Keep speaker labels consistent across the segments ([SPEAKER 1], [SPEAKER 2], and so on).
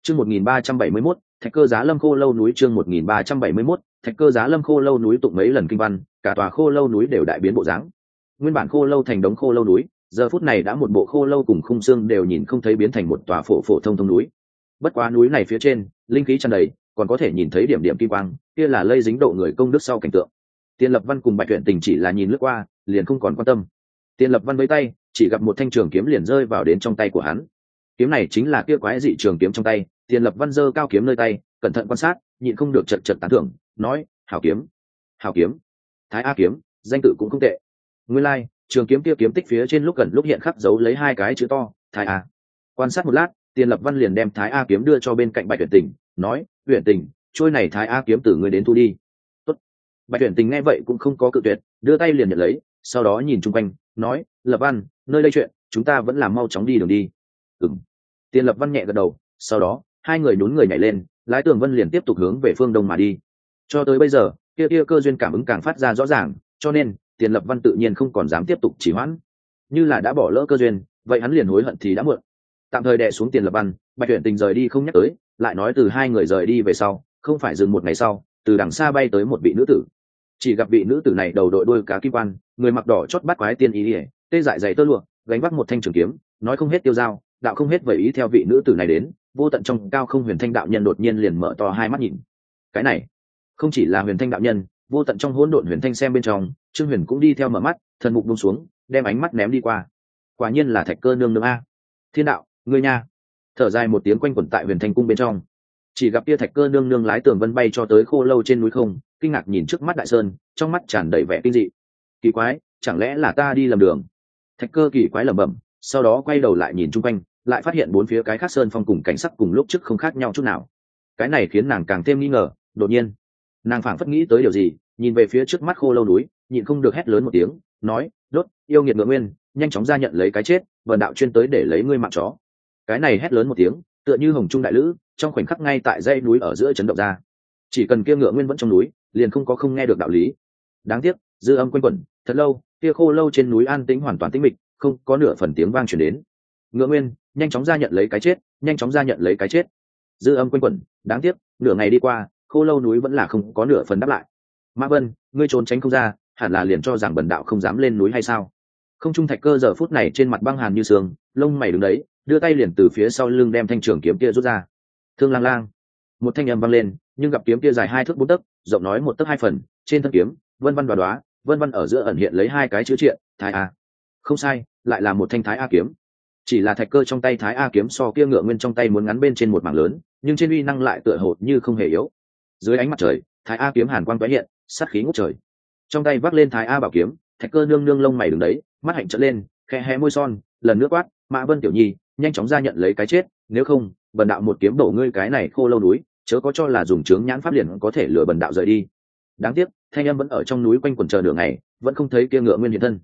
[SPEAKER 1] Chương 1371, Thạch Cơ Giá Lâm Khô Lâu núi. Chương 1371, Thạch Cơ Giá Lâm Khô Lâu núi. Tụng mấy lần kinh văn, cả tòa Khô Lâu núi đều đại biến bộ dáng. Nguyên bản Khô Lâu thành đống Khô Lâu núi, giờ phút này đã một bộ Khô Lâu cùng khung xương đều nhìn không thấy, biến thành một tòa phổ thông núi. Bất quá núi này phía trên, linh khí tràn đầy, còn có thể nhìn thấy điểm điểm kim quang, kia là lây dính độ người công đức sau cảnh tượng. Tiền Lập Văn cùng Bạch Tuyển Tình chỉ là nhìn lướt qua, liền không còn quan tâm. Tiền Lập Văn với tay, chỉ gặp một thanh trường kiếm liền rơi vào đến trong tay của hắn. Kiếm này chính là kia quái dị trường kiếm trong tay. Tiền Lập Văn giơ cao kiếm nơi tay, cẩn thận quan sát, nhịn không được chật tán thưởng, nói: hảo kiếm, hảo kiếm, Thái A kiếm, danh tự cũng không tệ. Nguyên lai, trường kiếm kia kiếm tích phía trên lúc gần lúc hiện khắc dấu lấy hai cái chữ to, Thái A. Quan sát một lát, Tiền Lập Văn liền đem Thái A kiếm đưa cho bên cạnh Bạch Tuyển Tình, nói: Tuyển Tình, trôi này Thái A kiếm từ người đến thu đi. Tốt. Bạch Tuyển Tình nghe vậy cũng không có cự tuyệt, đưa tay liền nhận lấy, sau đó nhìn chung quanh, nói: Lập Văn, nơi đây chuyện, chúng ta vẫn làm mau chóng đi đường đi. Ừm. Tiền Lập Văn nhẹ gật đầu, sau đó hai người nhún người nhảy lên, lái Tường Vân liền tiếp tục hướng về phương đông mà đi. Cho tới bây giờ, kia cơ duyên cảm ứng càng phát ra rõ ràng, cho nên Tiền Lập Văn tự nhiên không còn dám tiếp tục trì hoãn. Như là đã bỏ lỡ cơ duyên, vậy hắn liền hối hận thì đã muộn. Tạm thời đè xuống Tiền Lập Văn, Bạch Tuyển Tình rời đi không nhắc tới, lại nói từ hai người rời đi về sau, không phải dừng một ngày sau, từ đằng xa bay tới một vị nữ tử. Chỉ gặp vị nữ tử này đầu đội đôi cá kim quan, người mặc đỏ chót bắt quái tiên ý, tê dại dày tơ lụa, gánh vác một thanh trường kiếm, nói không hết tiêu dao, đạo không hết vậy ý theo vị nữ tử này đến. Vô tận trong cao không Huyền Thanh đạo nhân đột nhiên liền mở to hai mắt nhìn. Cái này không chỉ là Huyền Thanh đạo nhân, vô tận trong hỗn độn Huyền Thanh xem bên trong, Trương Huyền cũng đi theo mở mắt, thần mục buông xuống, đem ánh mắt ném đi qua. Quả nhiên là Thạch Cơ nương nương a. Thiên đạo, ngươi nha. Thở dài một tiếng quanh quẩn tại Huyền Thanh cung bên trong. Chỉ gặp kia Thạch Cơ nương nương lái Tường Vân bay cho tới Khô Lâu trên núi không, kinh ngạc nhìn trước mắt đại sơn, trong mắt tràn đầy vẻ kinh dị. Kỳ quái, chẳng lẽ là ta đi lầm đường? Thạch Cơ kỳ quái lẩm bẩm, sau đó quay đầu lại nhìn chung quanh, lại phát hiện bốn phía cái khác sơn phong cùng cảnh sắc cùng lúc trước không khác nhau chút nào. Cái này khiến nàng càng thêm nghi ngờ. Đột nhiên nàng phảng phất nghĩ tới điều gì, nhìn về phía trước mắt Khô Lâu núi, nhịn không được hét lớn một tiếng, nói: đốt, yêu nghiệt Ngựa Nguyên, nhanh chóng ra nhận lấy cái chết, vần đạo chuyên tới để lấy ngươi mạng chó. Cái này hét lớn một tiếng, tựa như hồng trung đại lữ, trong khoảnh khắc ngay tại dãy núi ở giữa chấn động ra. Chỉ cần kia Ngựa Nguyên vẫn trong núi, liền không có không nghe được đạo lý. Đáng tiếc dư âm quanh quẩn thật lâu, kia Khô Lâu trên núi an tĩnh hoàn toàn tĩnh mịch, không có nửa phần tiếng vang truyền đến. Ngựa Nguyên, nhanh chóng ra nhận lấy cái chết, nhanh chóng ra nhận lấy cái chết. Dư âm quanh quẩn, đáng tiếc nửa ngày đi qua, Khô Lâu núi vẫn là không có nửa phần đáp lại. Mã Vân, ngươi trốn tránh không ra, hẳn là liền cho rằng bần đạo không dám lên núi hay sao? Không trung Thạch Cơ giờ phút này trên mặt băng hàn như sương, lông mày đứng đấy, đưa tay liền từ phía sau lưng đem thanh trường kiếm kia rút ra. Thương lang lang, một thanh âm vang lên, nhưng gặp kiếm kia dài 2 thước 4 tấc, rộng nói 1 tấc 2 phần, trên thân kiếm vân vân đoá, vân vân ở giữa ẩn hiện lấy 2 cái chữ triện, Thái A. Không sai, lại là một thanh Thái A kiếm. Chỉ là Thạch Cơ trong tay Thái A kiếm so kia Ngựa Nguyên trong tay muốn ngắn bên trên một mảng lớn, nhưng trên uy năng lại tựa hồ như không hề yếu. Dưới ánh mặt trời, Thái A kiếm hàn quang tái hiện, sát khí ngút trời. Trong tay vác lên Thái A bảo kiếm, Thạch Cơ nương nương lông mày đứng đấy, mắt hạnh trợn lên, khẽ hé môi son, lần nữa quát: Mã Vân tiểu nhi, nhanh chóng ra nhận lấy cái chết, nếu không, bần đạo một kiếm đổ ngươi cái này Khô Lâu núi, chớ có cho là dùng chướng nhãn pháp liền có thể lừa bần đạo rời đi. Đáng tiếc, thanh âm vẫn ở trong núi quanh quẩn chờ nửa ngày, vẫn không thấy kia Ngựa Nguyên hiện thân.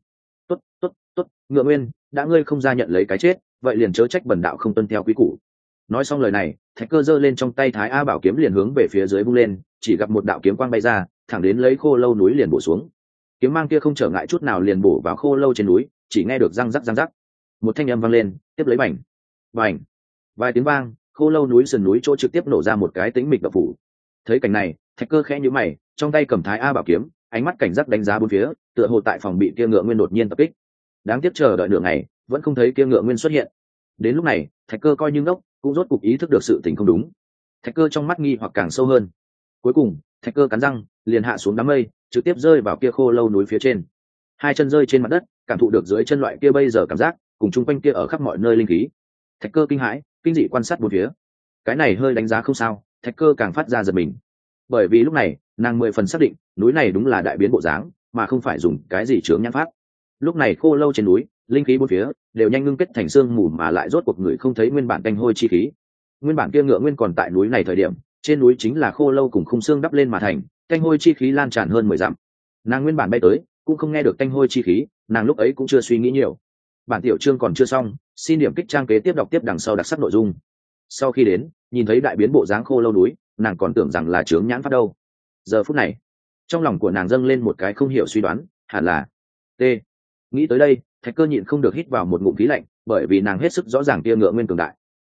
[SPEAKER 1] Tốt, Ngựa Nguyên, đã ngươi không ra nhận lấy cái chết, vậy liền chớ trách bần đạo không tuân theo quý củ. Nói xong lời này, Thạch Cơ giơ lên trong tay Thái A bảo kiếm liền hướng về phía dưới vung lên, chỉ gặp một đạo kiếm quang bay ra, thẳng đến lấy Khô Lâu núi liền bổ xuống. Kiếm mang kia không trở ngại chút nào liền bổ vào Khô Lâu trên núi, chỉ nghe được răng rắc, một thanh âm vang lên, tiếp lấy bành, vài tiếng vang, Khô Lâu núi sườn núi chỗ trực tiếp nổ ra một cái tĩnh mịch độc phủ. Thấy cảnh này, Thạch Cơ khẽ nhíu mày, trong tay cầm Thái A bảo kiếm, ánh mắt cảnh giác đánh giá bốn phía, tựa hồ tại phòng bị kia Ngựa Nguyên đột nhiên tập kích. Đáng tiếc chờ đợi nửa ngày, vẫn không thấy kia Ngựa Nguyên xuất hiện. Đến lúc này, Thạch Cơ coi như ngốc, cũng rốt cục ý thức được sự tình không đúng. Thạch Cơ trong mắt nghi hoặc càng sâu hơn. Cuối cùng, Thạch Cơ cắn răng, liền hạ xuống đám mây, trực tiếp rơi vào kia Khô Lâu núi phía trên. Hai chân rơi trên mặt đất, cảm thụ được dưới chân loại kia bây giờ cảm giác, cùng chung quanh kia ở khắp mọi nơi linh khí. Thạch Cơ kinh hãi, kinh dị quan sát bốn phía. Cái này hơi đánh giá không sao, Thạch Cơ càng phát ra giật mình. Bởi vì lúc này, nàng 10 phần xác định, núi này đúng là đại biến bộ dáng, mà không phải dùng cái gì chướng nhãn pháp. Lúc này Khô Lâu trên núi, linh khí bốn phía đều nhanh ngưng kết thành xương mù, mà lại rốt cuộc người không thấy nguyên bản tanh hôi chi khí. Nguyên bản kia Ngựa Nguyên còn tại núi này thời điểm, trên núi chính là Khô Lâu cùng khung xương đắp lên mà thành, tanh hôi chi khí lan tràn hơn 10 dặm. Nàng nguyên bản bay tới, cũng không nghe được tanh hôi chi khí, nàng lúc ấy cũng chưa suy nghĩ nhiều. Bản tiểu chương còn chưa xong, xin điểm kích trang kế tiếp đọc tiếp đằng sau đặc sắc nội dung. Sau khi đến, nhìn thấy đại biến bộ dáng Khô Lâu núi, nàng còn tưởng rằng là chướng nhãn pháp đâu. Giờ phút này, trong lòng của nàng dâng lên một cái không hiểu suy đoán, hẳn là t. Nghĩ tới đây, Thạch Cơ nhịn không được hít vào một ngụm khí lạnh, bởi vì nàng hết sức rõ ràng kia Ngựa Nguyên cường đại.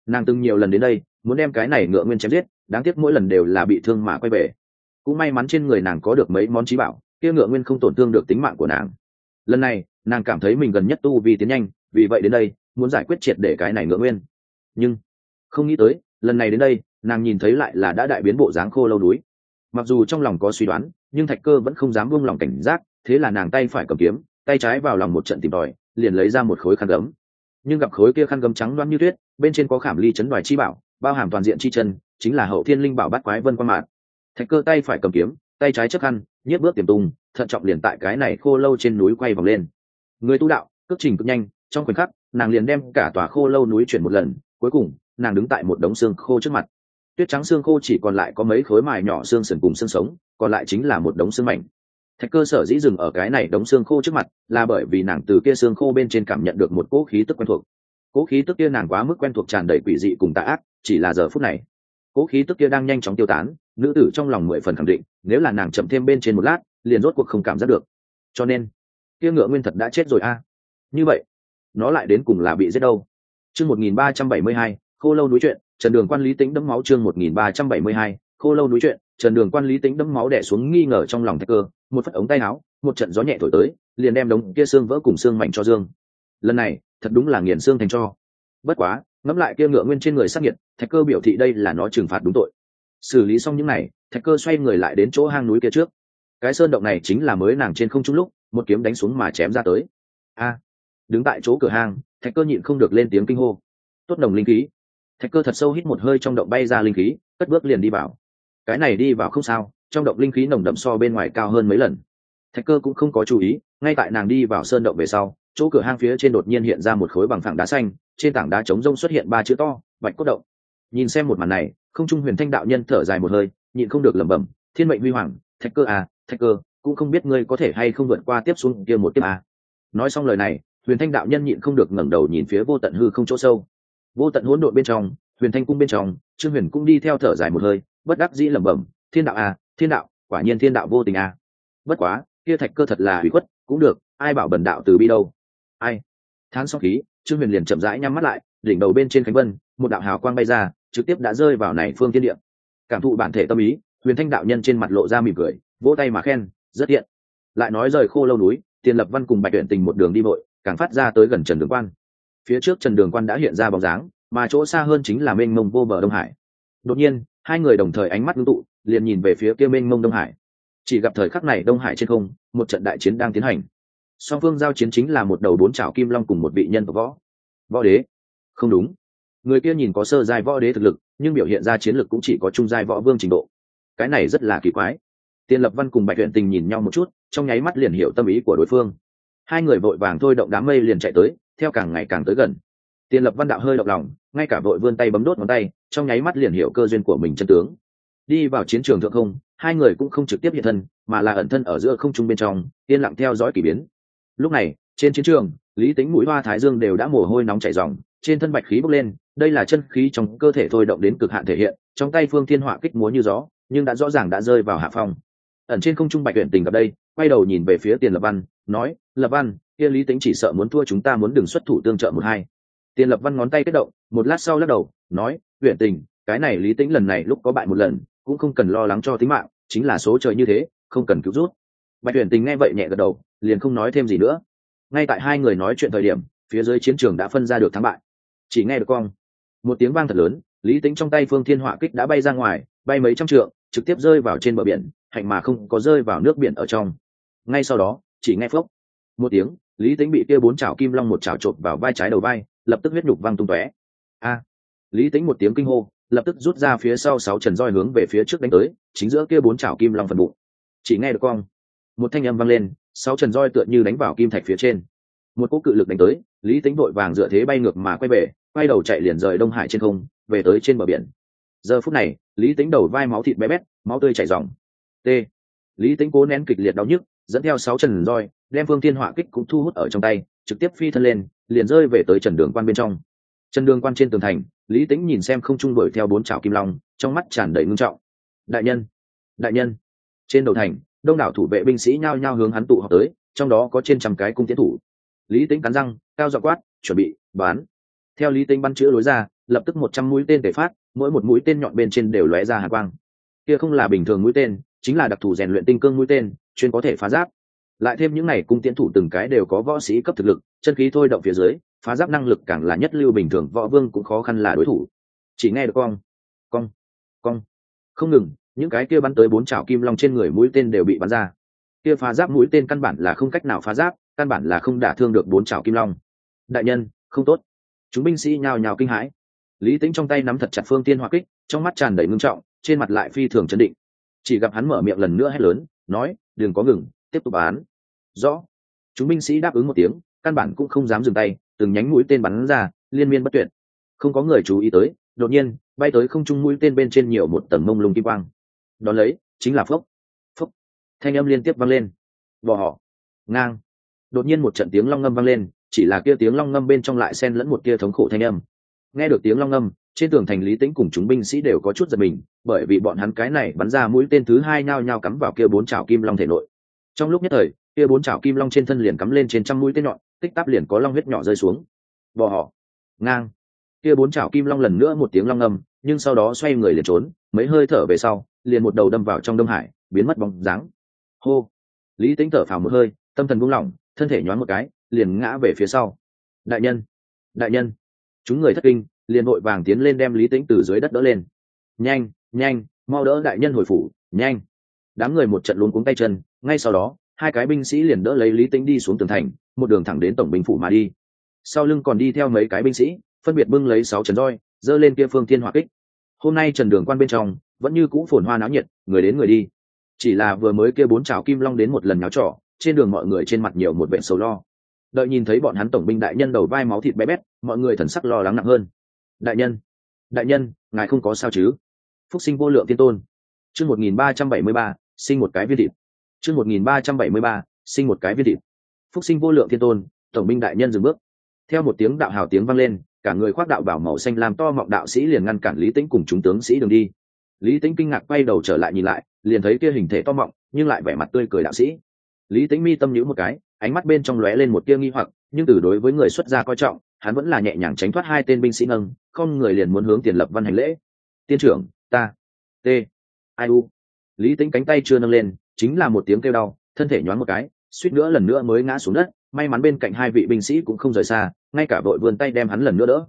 [SPEAKER 1] Nàng từng nhiều lần đến đây muốn đem cái này ngựa nguyên chém giết, đáng tiếc mỗi lần đều là bị thương mà quay về. Cũng may mắn trên người nàng có được mấy món trí bảo, kia ngựa nguyên không tổn thương được tính mạng của nàng. Lần này nàng cảm thấy mình gần nhất tu vì tiến nhanh, vì vậy đến đây muốn giải quyết triệt để cái này ngựa nguyên. Nhưng không nghĩ tới lần này đến đây nàng nhìn thấy lại là đã đại biến bộ dáng khô lâu núi. Mặc dù trong lòng có suy đoán, nhưng Thạch Cơ vẫn không dám buông lòng cảnh giác, thế là nàng tay phải cầm kiếm, tay trái vào lòng một trận tìm tòi, liền lấy ra một khối khăn gấm. Nhưng gặp khối kia khăn gấm trắng loáng như tuyết, bên trên có khảm ly chấn đoài chi bảo, bao hàm toàn diện chi chân, chính là Hậu Thiên Linh Bảo Bát Quái Vân Quan Mạn. Thạch Cơ tay phải cầm kiếm, tay trái chấp khăn, nhiếp bước tiềm tung, thận trọng liền tại cái này khô lâu trên núi quay vòng lên. Người tu đạo, cước trình cực nhanh, trong khoảnh khắc, nàng liền đem cả tòa khô lâu núi chuyển một lần, cuối cùng, nàng đứng tại một đống xương khô trước mặt. Tuyết trắng xương khô chỉ còn lại có mấy khối mài nhỏ xương sườn cùng xương sống, còn lại chính là một đống xương mảnh. Thạch Cơ sở dĩ dừng ở cái này đống xương khô trước mặt, là bởi vì nàng từ kia xương khô bên trên cảm nhận được một cỗ khí tức quen thuộc. Cỗ khí tức kia nàng quá mức quen thuộc, tràn đầy quỷ dị cùng tà ác, chỉ là giờ phút này, cỗ khí tức kia đang nhanh chóng tiêu tán, nữ tử trong lòng 10 phần khẳng định, nếu là nàng chậm thêm bên trên một lát, liền rốt cuộc không cảm giác được. Cho nên, kia ngựa nguyên thật đã chết rồi a. Như vậy, nó lại đến cùng là bị giết đâu? Chương 1372, Khô lâu núi chuyện, Trần Đường Quan Lý Tĩnh đẫm máu. Chương 1372, Khô lâu núi chuyện, Trần Đường Quan Lý Tĩnh đẫm máu đè xuống nghi ngờ trong lòng Thạch Cơ, một phất ống tay áo, một trận gió nhẹ thổi tới, liền đem đống kia xương vỡ cùng xương mảnh cho dương. Lần này, thật đúng là nghiền xương thành tro. Bất quá, ngẫm lại kia ngựa nguyên trên người sát nhiệt, Thạch Cơ biểu thị đây là nó trừng phạt đúng tội. Xử lý xong những này, Thạch Cơ xoay người lại đến chỗ hang núi kia trước. Cái sơn động này chính là mới nàng trên không trung lúc, một kiếm đánh xuống mà chém ra tới. A! Đứng tại chỗ cửa hang, Thạch Cơ nhịn không được lên tiếng kinh hô. Tốt nồng linh khí. Thạch Cơ thật sâu hít một hơi trong động bay ra linh khí, cất bước liền đi vào. Cái này đi vào không sao, trong động linh khí nồng đậm so bên ngoài cao hơn mấy lần. Thạch Cơ cũng không có chú ý, ngay tại nàng đi vào sơn động về sau, chỗ cửa hang phía trên đột nhiên hiện ra một khối bằng phẳng đá xanh, trên tảng đá trống rông xuất hiện 3 chữ to, Bạch Cốt Động. Nhìn xem một màn này, không trung Huyền Thanh đạo nhân thở dài một hơi, nhịn không được lẩm bẩm, thiên mệnh huy hoàng, Thạch Cơ à, Thạch Cơ, cũng không biết ngươi có thể hay không vượt qua tiếp xuống kia một kiếp à. Nói xong lời này, Huyền Thanh đạo nhân nhịn không được ngẩng đầu nhìn phía vô tận hư không chỗ sâu. Vô tận hỗn độn bên trong, Huyền Thanh cung bên trong, Trương Huyền cũng đi theo thở dài một hơi, bất đắc dĩ lẩm bẩm, thiên đạo à, thiên đạo, quả nhiên thiên đạo vô tình à. Bất quá, kia Thạch Cơ thật là hủy khuất, cũng được, ai bảo bần đạo từ bi đâu. Ai? Thán xong khí, Trương Huyền liền chậm rãi nhắm mắt lại, đỉnh đầu bên trên cánh vân, một đạo hào quang bay ra, trực tiếp đã rơi vào này phương thiên địa. Cảm thụ bản thể tâm ý, Huyền Thanh đạo nhân trên mặt lộ ra mỉm cười, vỗ tay mà khen, rất thiện. Lại nói rời Khô lâu núi, Tiền Lập Văn cùng Bạch Tuyển Tình một đường đi vội, càng phát ra tới gần Trần Đường Quan. Phía trước Trần Đường Quan đã hiện ra bóng dáng, mà chỗ xa hơn chính là mênh mông vô bờ Đông Hải. Đột nhiên, hai người đồng thời ánh mắt ngưng tụ, liền nhìn về phía kia mênh mông Đông Hải. Chỉ gặp thời khắc này Đông Hải trên không, một trận đại chiến đang tiến hành. Song phương giao chiến chính là một đầu 4 trảo kim long cùng một vị nhân tộc võ đế. Không đúng, người kia nhìn có sơ giai võ đế thực lực, nhưng biểu hiện ra chiến lực cũng chỉ có trung giai võ vương trình độ. Cái này rất là kỳ quái. Tiền Lập Văn cùng Bạch Tuyển Tình nhìn nhau một chút, trong nháy mắt liền hiểu tâm ý của đối phương. Hai người vội vàng thôi động đám mây liền chạy tới, theo càng ngày càng tới gần. Tiền Lập Văn đạo hơi động lòng, ngay cả vội vươn tay bấm đốt ngón tay, trong nháy mắt liền hiểu cơ duyên của mình chân tướng. Đi vào chiến trường thượng không, hai người cũng không trực tiếp hiện thân, mà là ẩn thân ở giữa không trung bên trong, yên lặng theo dõi kỳ biến. Lúc này, trên chiến trường, Lý Tĩnh mũi hoa thái dương đều đã mồ hôi nóng chảy ròng, trên thân bạch khí bốc lên, đây là chân khí trong cơ thể thôi động đến cực hạn thể hiện, trong tay Phương Thiên Họa kích múa như gió, nhưng đã rõ ràng đã rơi vào hạ phong. Ẩn trên không trung Bạch Tuyển Tình gặp đây, quay đầu nhìn về phía Tiền Lập Văn, nói, Lập Văn, kia Lý Tĩnh chỉ sợ muốn thua chúng ta muốn đừng xuất thủ tương trợ một hai. Tiền Lập Văn ngón tay kết động, một lát sau lắc đầu, nói, Tuyển Tình, cái này Lý Tĩnh lần này lúc có bại một lần, cũng không cần lo lắng cho tính mạng, chính là số trời như thế, không cần cứu rút. Bạch Tuyển Tình nghe vậy nhẹ gật đầu, liền không nói thêm gì nữa. Ngay tại hai người nói chuyện thời điểm, phía dưới chiến trường đã phân ra được thắng bại. Chỉ nghe được cong, một tiếng vang thật lớn, Lý Tĩnh trong tay Phương Thiên Họa kích đã bay ra ngoài, bay mấy trăm trượng, trực tiếp rơi vào trên bờ biển, hạnh mà không có rơi vào nước biển ở trong. Ngay sau đó, chỉ nghe phốc một tiếng, Lý Tĩnh bị kia 4 chảo kim long một chảo chộp vào vai trái đầu vai, lập tức huyết nhục văng tung tóe. A! Lý Tĩnh một tiếng kinh hô, lập tức rút ra phía sau 6 trần roi hướng về phía trước đánh tới, chính giữa kia 4 chảo kim long phần bụng. Chỉ nghe được cong, một thanh âm vang lên, 6 trần roi tựa như đánh vào kim thạch phía trên. Một cỗ cự lực đánh tới, Lý Tĩnh vội vàng dựa thế bay ngược mà quay về, quay đầu chạy liền rời Đông Hải trên không, về tới trên bờ biển. Giờ phút này, Lý Tĩnh đầu vai máu thịt bé bét, máu tươi chảy ròng. T. Lý Tĩnh cố nén kịch liệt đau nhức, dẫn theo 6 trần roi, đem Phương Thiên Họa kích cũng thu hút ở trong tay, trực tiếp phi thân lên, liền rơi về tới Trần Đường Quan bên trong. Trần Đường Quan trên tường thành, Lý Tĩnh nhìn xem không trung đuổi theo 4 chảo kim long, trong mắt tràn đầy ngưng trọng. Đại nhân, đại nhân! Trên đầu thành, đông đảo thủ vệ binh sĩ nhao nhao hướng hắn tụ họp tới, trong đó có trên trăm cái cung tiến thủ. Lý Tĩnh cắn răng, cao giọng quát, chuẩn bị, bán. Theo lý tính bắn chữ lối ra, lập tức 100 mũi tên tề phát, mỗi một mũi tên nhọn bên trên đều lóe ra hàn quang. Kia không là bình thường mũi tên, chính là đặc thù rèn luyện tinh cương mũi tên, chuyên có thể phá giáp. Lại thêm những này cung tiễn thủ từng cái đều có võ sĩ cấp thực lực, chân khí thôi động phía dưới, phá giáp năng lực càng là nhất lưu bình thường võ vương cũng khó khăn là đối thủ. Chỉ nghe được cong không ngừng, những cái kia bắn tới 4 chảo kim long trên người mũi tên đều bị bắn ra. Kia phá giáp mũi tên căn bản là không cách nào phá giáp, căn bản là không đả thương được 4 chảo kim long. Đại nhân, không tốt. Chúng binh sĩ nhào nhào kinh hãi. Lý Tĩnh trong tay nắm thật chặt phương tiên hỏa kích, trong mắt tràn đầy ngưng trọng, trên mặt lại phi thường trấn định. Chỉ gặp hắn mở miệng lần nữa hét lớn, nói, đừng có ngừng, tiếp tục bắn. Rõ. Chúng binh sĩ đáp ứng một tiếng, căn bản cũng không dám dừng tay, từng nhánh mũi tên bắn ra, liên miên bất tuyệt. Không có người chú ý tới, đột nhiên, bay tới không trung mũi tên bên trên nhiều một tầng mông lung kim quang. Đón lấy, chính là phốc, phốc. Thanh âm liên tiếp vang lên. Bò họ, ngang. Đột nhiên một trận tiếng long ngâm vang lên, chỉ là kia tiếng long ngâm bên trong lại xen lẫn một tia thống khổ thanh âm. Nghe được tiếng long ngâm, trên tường thành Lý Tĩnh cùng chúng binh sĩ đều có chút giật mình, bởi vì bọn hắn cái này bắn ra mũi tên thứ hai nhao nhao cắm vào kia 4 chảo kim long thể nội. Trong lúc nhất thời, kia 4 chảo kim long trên thân liền cắm lên trên trăm mũi tên nhọn, tích tắp liền có long huyết nhỏ rơi xuống. Bò họ, ngang. Kia 4 chảo kim long lần nữa một tiếng long ngâm, nhưng sau đó xoay người liền trốn, mấy hơi thở về sau, liền một đầu đâm vào trong Đông Hải, biến mất bóng dáng. Hô. Lý Tĩnh thở phào một hơi, tâm thần buông lỏng, thân thể nhoáng một cái, liền ngã về phía sau. Đại nhân, đại nhân. Chúng người thất kinh, liền vội vàng tiến lên đem Lý Tĩnh từ dưới đất đỡ lên. Nhanh, nhanh, mau đỡ đại nhân hồi phủ, nhanh. Đám người một trận luống cuống tay chân, ngay sau đó, hai cái binh sĩ liền đỡ lấy Lý Tĩnh đi xuống tường thành, một đường thẳng đến tổng binh phủ mà đi. Sau lưng còn đi theo mấy cái binh sĩ, phân biệt bưng lấy 6 trần roi, giơ lên kia phương thiên hỏa kích. Hôm nay trần đường quan bên trong vẫn như cũ phồn hoa náo nhiệt, người đến người đi. Chỉ là vừa mới kia 4 chảo kim long đến một lần nháo trò, trên đường mọi người trên mặt nhiều một vẻ sầu lo. Đợi nhìn thấy bọn hắn tổng binh đại nhân đầu vai máu thịt bé bét, mọi người thần sắc lo lắng nặng hơn. Đại nhân, ngài không có sao chứ? Phúc sinh vô lượng thiên tôn. Chương 1373, sinh một cái viên thịt. Chương 1373, sinh một cái viên thịt. Phúc sinh vô lượng thiên tôn, tổng binh đại nhân dừng bước. Theo một tiếng đạo hào tiếng vang lên, cả người khoác đạo bảo màu xanh làm to mọng đạo sĩ liền ngăn cản Lý Tĩnh cùng chúng tướng sĩ đường đi. Lý Tĩnh kinh ngạc quay đầu trở lại nhìn lại, liền thấy kia hình thể to mọng nhưng lại vẻ mặt tươi cười đạo sĩ. Lý Tĩnh mi tâm nhíu một cái, ánh mắt bên trong lóe lên một tia nghi hoặc, nhưng từ đối với người xuất gia coi trọng, hắn vẫn là nhẹ nhàng tránh thoát hai tên binh sĩ nâng, không người liền muốn hướng Tiền Lập Văn hành lễ. Tiên trưởng, ta, t, ai u. Lý Tĩnh cánh tay chưa nâng lên, chính là một tiếng kêu đau, thân thể nhoáng một cái, suýt nữa lần nữa mới ngã xuống đất. May mắn bên cạnh hai vị binh sĩ cũng không rời xa, ngay cả vội vươn tay đem hắn lần nữa đỡ.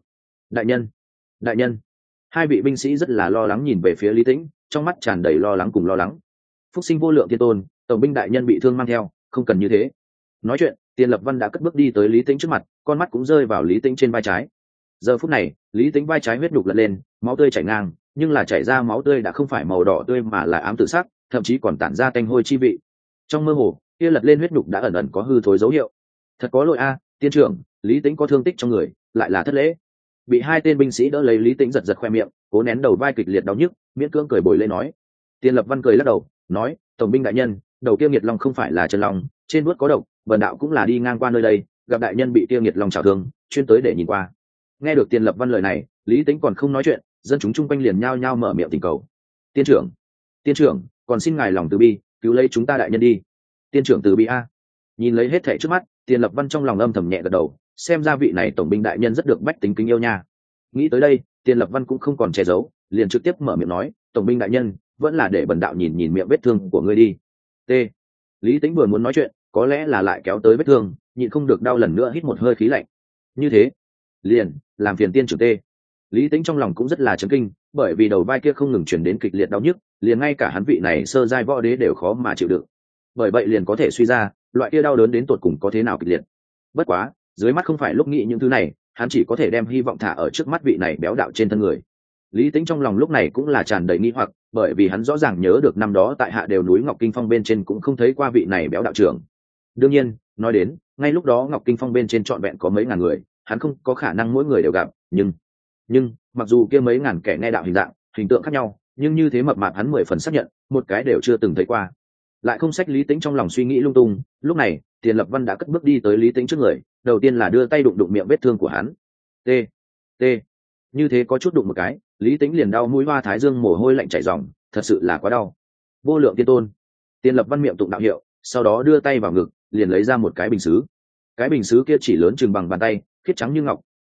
[SPEAKER 1] Đại nhân. Hai vị binh sĩ rất là lo lắng nhìn về phía Lý Tĩnh, trong mắt tràn đầy lo lắng cùng lo lắng. Phúc sinh vô lượng thiên tôn, tổng binh đại nhân bị thương mang theo, không cần như thế. Nói chuyện, Tiền Lập Văn đã cất bước đi tới Lý Tĩnh trước mặt, con mắt cũng rơi vào Lý Tĩnh trên vai trái. Giờ phút này, Lý Tĩnh vai trái huyết đục lật lên, máu tươi chảy ngang, nhưng là chảy ra máu tươi đã không phải màu đỏ tươi mà là ám tử sắc, thậm chí còn tản ra tanh hôi chi vị. Trong mơ hồ, kia lật lên huyết đục đã ẩn ẩn có hư thối dấu hiệu. Thật có lỗi a, tiên trưởng, Lý Tĩnh có thương tích trong người, lại là thất lễ. Bị hai tên binh sĩ đỡ lấy, Lý Tĩnh giật giật khoe miệng, cố nén đầu vai kịch liệt đau nhức, miễn cưỡng cười bồi lên nói. Tiền Lập Văn cười lắc đầu, nói, tổng binh đại nhân, đầu kia nghiệt long không phải là chân long, trên vuốt có độc, bần đạo cũng là đi ngang qua nơi đây, gặp đại nhân bị kia nghiệt long chảo thương, chuyên tới để nhìn qua. Nghe được Tiền Lập Văn lời này, Lý Tĩnh còn không nói chuyện, dân chúng chung quanh liền nhao nhao mở miệng tình cầu. Tiên trưởng, còn xin ngài lòng từ bi, cứu lấy chúng ta đại nhân đi. Tiên trưởng từ bi a. Nhìn lấy hết thảy trước mắt, Tiền Lập Văn trong lòng âm thầm nhẹ gật đầu, xem ra vị này tổng binh đại nhân rất được bách tính kính yêu nha. Nghĩ tới đây, Tiền Lập Văn cũng không còn che giấu, liền trực tiếp mở miệng nói, tổng binh đại nhân, vẫn là để bần đạo nhìn nhìn miệng vết thương của ngươi đi. T. Lý Tĩnh vừa muốn nói chuyện, có lẽ là lại kéo tới vết thương, nhịn không được đau lần nữa hít một hơi khí lạnh. Như thế, liền làm phiền tiên trưởng T. Lý Tĩnh trong lòng cũng rất là chấn kinh, bởi vì đầu vai kia không ngừng truyền đến kịch liệt đau nhức, liền ngay cả hắn vị này sơ giai võ đế đều khó mà chịu đựng. Bởi vậy liền có thể suy ra, loại kia đau đớn đến tột cùng có thế nào kịch liệt. Bất quá, dưới mắt không phải lúc nghĩ những thứ này, hắn chỉ có thể đem hy vọng thả ở trước mắt vị này béo đạo trên thân người. Lý Tĩnh trong lòng lúc này cũng là tràn đầy nghi hoặc, bởi vì hắn rõ ràng nhớ được năm đó tại Hạ Đều núi Ngọc Kinh Phong bên trên cũng không thấy qua vị này béo đạo trưởng. Đương nhiên, nói đến, ngay lúc đó Ngọc Kinh Phong bên trên trọn vẹn có mấy ngàn người, hắn không có khả năng mỗi người đều gặp, nhưng mặc dù kia mấy ngàn kẻ nghe đạo hình dạng, hình tượng khác nhau, nhưng như thế mập mạp hắn 10 phần xác nhận, một cái đều chưa từng thấy qua. Lại không sách Lý Tĩnh trong lòng suy nghĩ lung tung, lúc này, Tiền Lập Văn đã cất bước đi tới Lý Tĩnh trước người, đầu tiên là đưa tay đụng đụng miệng vết thương của hắn. T. Như thế có chút đụng một cái, Lý Tĩnh liền đau mũi hoa thái dương mồ hôi lạnh chảy ròng, thật sự là quá đau. Vô lượng tiên tôn. Tiền Lập Văn miệng tụng đạo hiệu, sau đó đưa tay vào ngực, liền lấy ra một cái bình sứ. Cái bình sứ kia chỉ lớn chừng bằng bàn tay, khiết trắng như ngọc,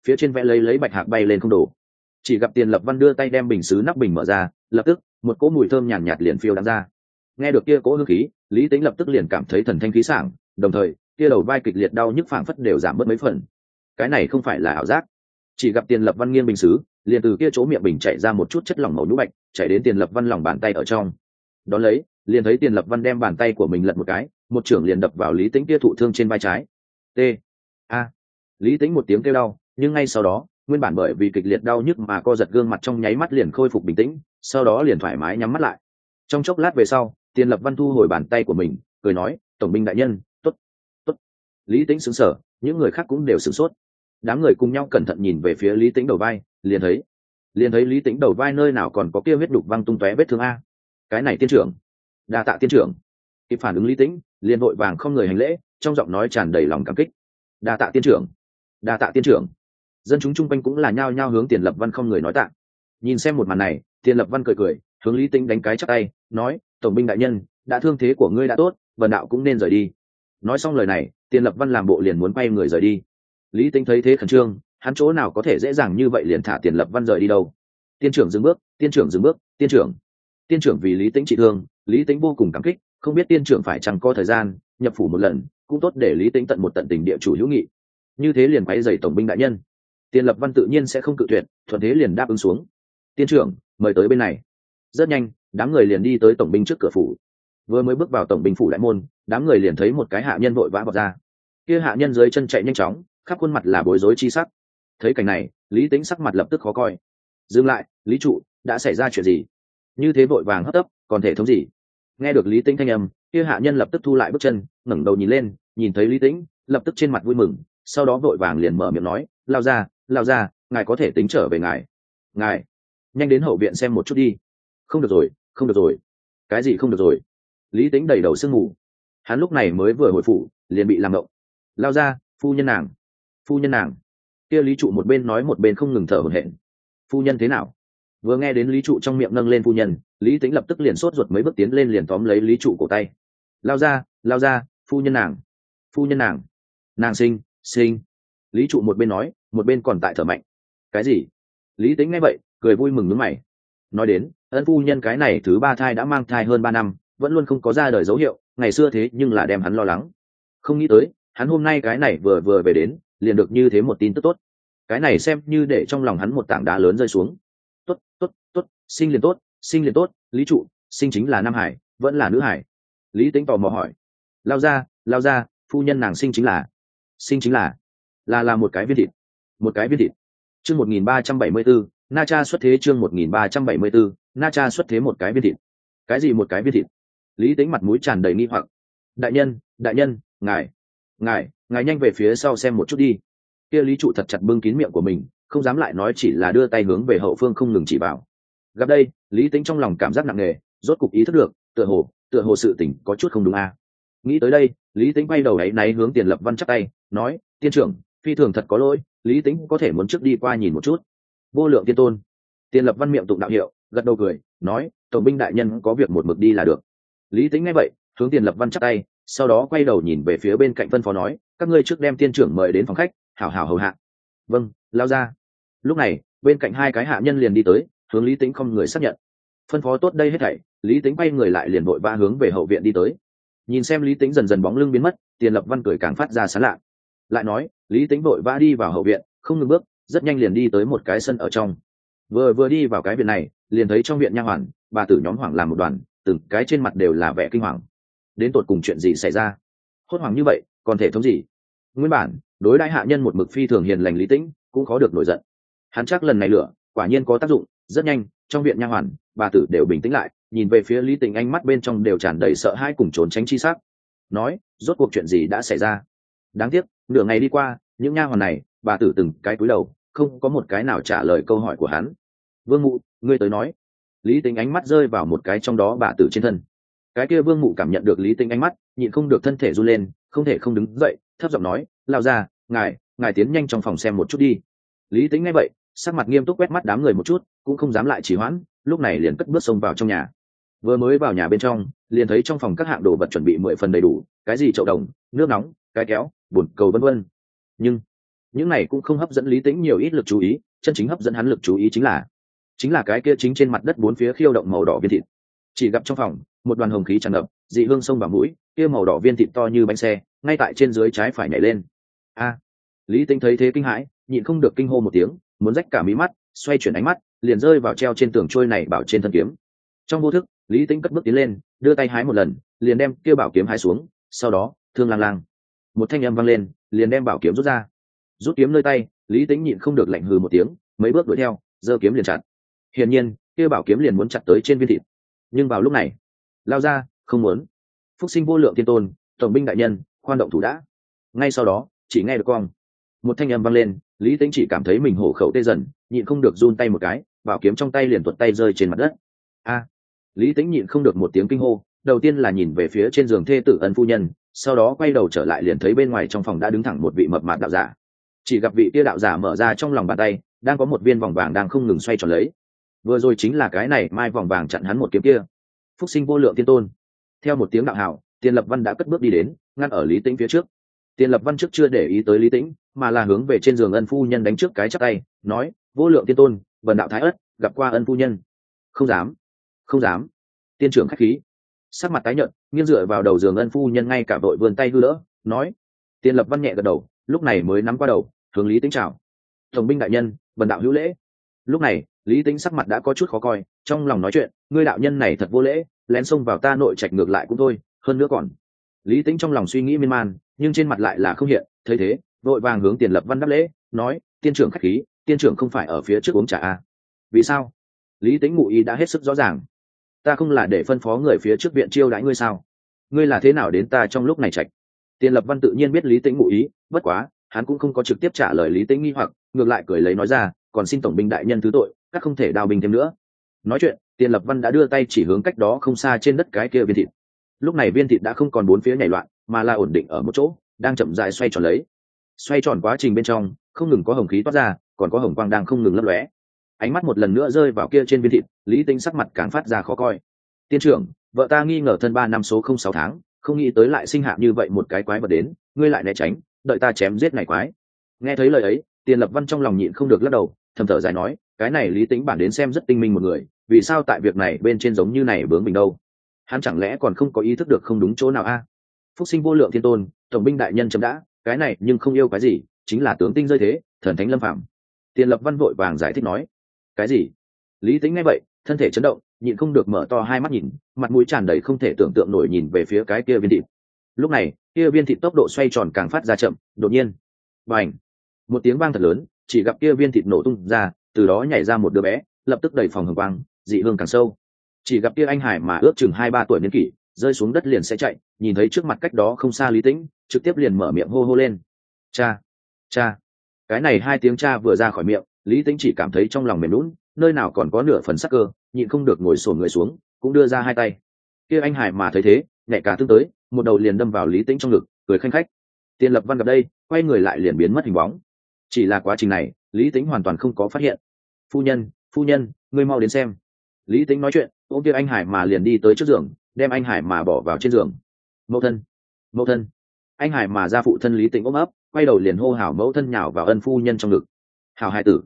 [SPEAKER 1] phía trên vẽ lấy bạch hạc bay lên không đổ. Chỉ gặp Tiền Lập Văn đưa tay đem bình sứ nắp bình mở ra, lập tức một cỗ mùi thơm nhàn nhạt liền phiêu đắng ra. Nghe được kia cỗ hương khí, Lý Tĩnh lập tức liền cảm thấy thần thanh khí sảng, đồng thời kia đầu vai kịch liệt đau nhức phảng phất đều giảm bớt mấy phần. Cái này không phải là ảo giác. Chỉ gặp Tiền Lập Văn nghiêng bình sứ, liền từ kia chỗ miệng bình chảy ra một chút chất lỏng màu nhũ bạch, chảy đến Tiền Lập Văn lòng bàn tay ở trong. Đón lấy, liền thấy Tiền Lập Văn đem bàn tay của mình lật một cái, một chưởng liền đập vào Lý Tĩnh kia thụ thương trên vai trái. T. A. Lý Tĩnh một tiếng kêu đau, nhưng ngay sau đó, nguyên bản bởi vì kịch liệt đau nhức mà co giật gương mặt trong nháy mắt liền khôi phục bình tĩnh, sau đó liền thoải mái nhắm mắt lại. Trong chốc lát về sau, Tiền Lập Văn thu hồi bàn tay của mình, cười nói, "Tổng binh đại nhân, tốt, tốt." Lý Tĩnh sững sờ, những người khác cũng đều sửng sốt. Đám người cùng nhau cẩn thận nhìn về phía Lý Tĩnh đầu vai, liền thấy Lý Tĩnh đầu vai nơi nào còn có kia huyết đục văng tung tóe vết thương a. Cái này tiên trưởng, đa tạ tiên trưởng. Kịp phản ứng Lý Tĩnh, liền vội vàng không người hành lễ, trong giọng nói tràn đầy lòng cảm kích. "Đa tạ tiên trưởng, đa tạ tiên trưởng." Dân chúng chung quanh cũng là nhao nhao hướng Tiền Lập Văn không người nói tạ. Nhìn xem một màn này, Tiền Lập Văn cười cười, hướng Lý Tĩnh đánh cái chắp tay, nói, "Tổng binh đại nhân, đã thương thế của ngươi đã tốt, vần đạo cũng nên rời đi." Nói xong lời này, Tiền Lập Văn làm bộ liền muốn quay người rời đi. Lý Tĩnh thấy thế khẩn trương, hắn chỗ nào có thể dễ dàng như vậy liền thả Tiền Lập Văn rời đi đâu. "Tiên trưởng dừng bước, tiên trưởng dừng bước, tiên trưởng." Tiên trưởng vì Lý Tĩnh trị thương, Lý Tĩnh vô cùng cảm kích, không biết tiên trưởng phải chăng có thời gian nhập phủ một lần, cũng tốt để Lý Tĩnh tận một tận tình địa chủ hữu nghị. Như thế liền quấy rầy tổng binh đại nhân. Tiền Lập Văn tự nhiên sẽ không cự tuyệt, thuận thế liền đáp ứng xuống. "Tiên trưởng, mời tới bên này." Rất nhanh, đám người liền đi tới tổng binh trước cửa phủ. Vừa mới bước vào tổng binh phủ đại môn, đám người liền thấy một cái hạ nhân vội vã vọt ra. Kia hạ nhân dưới chân chạy nhanh chóng, khắp khuôn mặt là bối rối chi sắc. Thấy cảnh này, Lý Tĩnh sắc mặt lập tức khó coi. "Dừng lại, Lý trụ, đã xảy ra chuyện gì? Như thế vội vàng hấp tấp, còn thể thống gì?" Nghe được Lý Tĩnh thanh âm, kia hạ nhân lập tức thu lại bước chân, ngẩng đầu nhìn lên, nhìn thấy Lý Tĩnh, lập tức trên mặt vui mừng, sau đó vội vàng liền mở miệng nói, lao ra, ngài có thể tính trở về ngài nhanh đến hậu viện xem một chút đi." Không được rồi." "Cái gì không được rồi?" Lý Tĩnh đầy đầu sương mù. Hắn lúc này mới vừa hồi phủ, liền bị làm ngộng. "Lao ra, phu nhân nàng." Kia Lý trụ một bên nói một bên không ngừng thở hổn hển. "Phu nhân thế nào?" Vừa nghe đến Lý trụ trong miệng nâng lên phu nhân, Lý Tĩnh lập tức liền sốt ruột mấy bước tiến lên liền tóm lấy Lý trụ cổ tay. Lao ra, phu nhân nàng nàng sinh." Lý trụ một bên nói một bên còn tại thở mạnh. "Cái gì?" Lý Tĩnh nghe vậy cười vui mừng nhướng mày. Nói đến, ân phu nhân cái này thứ ba thai đã mang thai hơn 3 năm, vẫn luôn không có ra đời dấu hiệu, ngày xưa thế nhưng là đem hắn lo lắng. Không nghĩ tới, hắn hôm nay cái này vừa về đến, liền được như thế một tin tức tốt. Cái này xem như để trong lòng hắn một tảng đá lớn rơi xuống. Tốt, sinh liền tốt, Lý trụ, sinh chính là nam hải, vẫn là nữ hải?" Lý Tĩnh tò mò hỏi. Lao ra, phu nhân nàng sinh chính là một cái viên thịt. Chương 1374, Na Cha xuất thế. Chương 1374, Na Cha xuất thế. Một cái viên thịt. Cái gì một cái viên thịt? Lý Tĩnh mặt mũi tràn đầy nghi hoặc. Đại nhân, ngài nhanh về phía sau xem một chút đi." Kia Lý trụ thật chặt bưng kín miệng của mình, không dám lại nói, chỉ là đưa tay hướng về hậu phương không ngừng chỉ vào. Gặp đây, Lý Tĩnh trong lòng cảm giác nặng nề, rốt cục ý thức được, tựa hồ sự tình có chút không đúng a. Nghĩ tới đây, Lý Tĩnh quay đầu áy náy hướng Tiền Lập Văn chắp tay, nói, "Tiên trưởng, phi thường thật có lỗi, Lý Tĩnh có thể muốn trước đi qua nhìn một chút." "Vô lượng tiên tôn." Tiền Lập Văn miệng tụng đạo hiệu, gật đầu cười, nói, "Tổng binh đại nhân có việc một mực đi là được." Lý Tĩnh nghe vậy, hướng Tiền Lập Văn chắp tay, sau đó quay đầu nhìn về phía bên cạnh phân phó nói, "Các ngươi trước đem tiên trưởng mời đến phòng khách, hảo hảo hầu hạ." "Vâng, lao ra." Lúc này, bên cạnh hai cái hạ nhân liền đi tới, hướng Lý Tĩnh không người xác nhận. Phân phó tốt đây hết thảy, Lý Tĩnh quay người lại liền vội vã hướng về hậu viện đi tới. Nhìn xem Lý Tĩnh dần dần bóng lưng biến mất, Tiền Lập Văn cười càng phát ra sán lạ. Lại nói, Lý Tĩnh vội vã đi vào hậu viện, không ngừng bước, rất nhanh liền đi tới một cái sân ở trong. Vừa đi vào cái viện này, liền thấy trong viện nha hoàn, bà tử nhóm hoảng làm một đoàn, từng cái trên mặt đều là vẻ kinh hoàng. Đến tột cùng chuyện gì xảy ra? Hốt hoảng như vậy, còn thể thống gì? Nguyên bản, đối đãi hạ nhân một mực phi thường hiền lành Lý Tĩnh, cũng khó được nổi giận. Hắn chắc lần này lửa, quả nhiên có tác dụng, rất nhanh, trong viện nha hoàn, bà tử đều bình tĩnh lại, nhìn về phía Lý Tĩnh, ánh mắt bên trong đều tràn đầy sợ hãi cùng trốn tránh chi sắc. Nói, rốt cuộc chuyện gì đã xảy ra? Đáng tiếc, nửa ngày đi qua, những nha hoàn này, bà tử từng cái cúi đầu, không có một cái nào trả lời câu hỏi của hắn. "Vương mụ, ngươi tới nói." Lý Tĩnh ánh mắt rơi vào một cái trong đó bà tử trên thân. Cái kia Vương mụ cảm nhận được Lý Tĩnh ánh mắt, nhịn không được thân thể run lên, không thể không đứng dậy, thấp giọng nói, "Lao ra, ngài tiến nhanh trong phòng xem một chút đi." Lý Tĩnh nghe vậy, sắc mặt nghiêm túc quét mắt đám người một chút, cũng không dám lại trì hoãn, lúc này liền cất bước xông vào trong nhà. Vừa mới vào nhà bên trong, liền thấy trong phòng các hạng đồ vật chuẩn bị 10 phần đầy đủ, cái gì chậu đồng, nước nóng, cái kéo, bồn cầu vân vân. Nhưng những này cũng không hấp dẫn Lý Tĩnh nhiều ít lực chú ý, chân chính hấp dẫn hắn lực chú ý chính là cái kia chính trên mặt đất bốn phía khiêu động màu đỏ viên thịt. Chỉ gặp trong phòng một đoàn hồng khí tràn ngập, dị hương xông vào mũi, kia màu đỏ viên thịt to như bánh xe ngay tại trên dưới trái phải nhảy lên. A! Lý Tĩnh thấy thế kinh hãi, nhịn không được kinh hô một tiếng, muốn rách cả mí mắt, xoay chuyển ánh mắt liền rơi vào treo trên tường trôi này bảo trên thân kiếm. Trong vô thức, Lý Tĩnh cất bước tiến lên, đưa tay hái một lần, liền đem kia bảo kiếm hái xuống, sau đó thương lang lang một thanh âm vang lên, liền đem bảo kiếm rút ra. Rút kiếm nơi tay, Lý Tĩnh nhịn không được lạnh hừ một tiếng, mấy bước đuổi theo, giơ kiếm liền chặt. Hiển nhiên kia bảo kiếm liền muốn chặt tới trên viên thịt, nhưng vào lúc này lao ra, không muốn. Phúc sinh vô lượng tiên tôn, tổng binh đại nhân, khoan động thủ đã. Ngay sau đó chỉ nghe được cong một thanh âm vang lên, Lý Tĩnh chỉ cảm thấy mình hổ khẩu tê dần, nhịn không được run tay một cái, bảo kiếm trong tay liền tuột tay rơi trên mặt đất. A! Lý Tĩnh nhịn không được một tiếng kinh hô, đầu tiên là nhìn về phía trên giường thê tử Ân phu nhân, sau đó quay đầu trở lại liền thấy bên ngoài trong phòng đã đứng thẳng một vị mập mạp đạo giả. Chỉ gặp vị kia đạo giả mở ra trong lòng bàn tay, đang có một viên vòng vàng đang không ngừng xoay tròn lấy. Vừa rồi chính là cái này mai vòng vàng chặn hắn một kiếm kia. Phúc sinh vô lượng tiên tôn. Theo một tiếng đạo hào, Tiền Lập Văn đã cất bước đi đến, ngăn ở Lý Tĩnh phía trước. Tiền Lập Văn trước chưa để ý tới Lý Tĩnh, mà là hướng về trên giường Ân phu nhân đánh trước cái chắp tay, nói: "Vô lượng tiên tôn, vần đạo Thái Ất, gặp qua Ân phu nhân." "Không dám, không dám." Tiên trưởng khách khí. Sắc mặt tái nhợt, nghiêng dựa vào đầu giường Ân phu nhân ngay cả vội vươn tay hư đỡ, nói. Tiền Lập Văn nhẹ gật đầu, lúc này mới nắm qua đầu, hướng Lý Tĩnh chào: "Tổng binh đại nhân, vần đạo hữu lễ." Lúc này, Lý Tĩnh sắc mặt đã có chút khó coi, trong lòng nói chuyện: "Ngươi đạo nhân này thật vô lễ, lén xông vào ta nội trạch ngược lại cũng thôi, hơn nữa còn." Lý Tĩnh trong lòng suy nghĩ miên man, nhưng trên mặt lại là không hiện, thấy thế, vội vàng hướng Tiền Lập Văn đáp lễ, nói: "Tiên trưởng khách khí, tiên trưởng không phải ở phía trước uống trà à?" "Vì sao?" Lý Tĩnh ngụ ý đã hết sức rõ ràng. "Ta không là để phân phó người phía trước viện chiêu đãi ngươi sao? Ngươi là thế nào đến ta trong lúc này trạch?" Tiền Lập Văn tự nhiên biết Lý Tĩnh ngụ ý, bất quá, hắn cũng không có trực tiếp trả lời Lý Tĩnh nghi hoặc, ngược lại cười lấy nói ra: "Còn xin tổng binh đại nhân thứ tội, các không thể đào binh thêm nữa." Nói chuyện, Tiền Lập Văn đã đưa tay chỉ hướng cách đó không xa trên đất cái kia viên thịt. Lúc này viên thịt đã không còn bốn phía nhảy loạn, mà là ổn định ở một chỗ, đang chậm rãi xoay tròn lấy. Xoay tròn quá trình bên trong, không ngừng có hồng khí toát ra, còn có hồng quang đang không ngừng lấp lóe. Ánh mắt một lần nữa rơi vào kia trên viên thịt, Lý Tĩnh sắc mặt càng phát ra khó coi. "Tiên trưởng, vợ ta nghi ngờ thân 3 năm số không 6 tháng, không nghĩ tới lại sinh hạ như vậy một cái quái vật đến, ngươi lại né tránh, đợi ta chém giết này quái." Nghe thấy lời ấy, Tiền Lập Văn trong lòng nhịn không được lắc đầu, thầm thở dài nói: "Cái này Lý Tĩnh bản đến xem rất tinh minh một người, vì sao tại việc này bên trên giống như này bướng bỉnh đâu? Hắn chẳng lẽ còn không có ý thức được không đúng chỗ nào a?" Phúc sinh vô lượng thiên tôn, tổng binh đại nhân chấm đã, cái này nhưng không yêu cái gì, chính là tướng tinh rơi thế, thần thánh lâm phạm. Tiền Lập Văn vội vàng giải thích nói. "Cái gì?" Lý Tĩnh nghe vậy, thân thể chấn động, nhịn không được mở to hai mắt nhìn, mặt mũi tràn đầy không thể tưởng tượng nổi nhìn về phía cái kia viên thịt. Lúc này, kia viên thịt tốc độ xoay tròn càng phát ra chậm, đột nhiên, bành, một tiếng vang thật lớn, chỉ gặp kia viên thịt nổ tung ra, từ đó nhảy ra một đứa bé, lập tức đẩy phòng hồng quang, dị hương càng sâu. Chỉ gặp kia anh hải mà ước chừng 2-3 tuổi niên kỷ, rơi xuống đất liền sẽ chạy, nhìn thấy trước mặt cách đó không xa Lý Tĩnh, trực tiếp liền mở miệng hô hô lên: "Cha, cha!" Cái này hai tiếng cha vừa ra khỏi miệng, Lý Tĩnh chỉ cảm thấy trong lòng mềm nhũn, nơi nào còn có nửa phần sắc cơ, nhịn không được ngồi xổm người xuống, cũng đưa ra hai tay. Kia anh hải mà thấy thế, nhẹ cả tương tới, một đầu liền đâm vào Lý Tĩnh trong ngực, cười khanh khách. Tiền Lập Văn gặp đây, quay người lại liền biến mất hình bóng. Chỉ là quá trình này, Lý Tĩnh hoàn toàn không có phát hiện. Phu nhân, ngươi mau đến xem." Lý Tĩnh nói chuyện, ôm kia anh hải mà liền đi tới trước giường, đem anh hải mà bỏ vào trên giường. Mẫu thân." Anh hải mà ra phụ thân Lý Tĩnh ôm ấp, quay đầu liền hô hào mẫu thân nhào vào Ân phu nhân trong ngực. Hào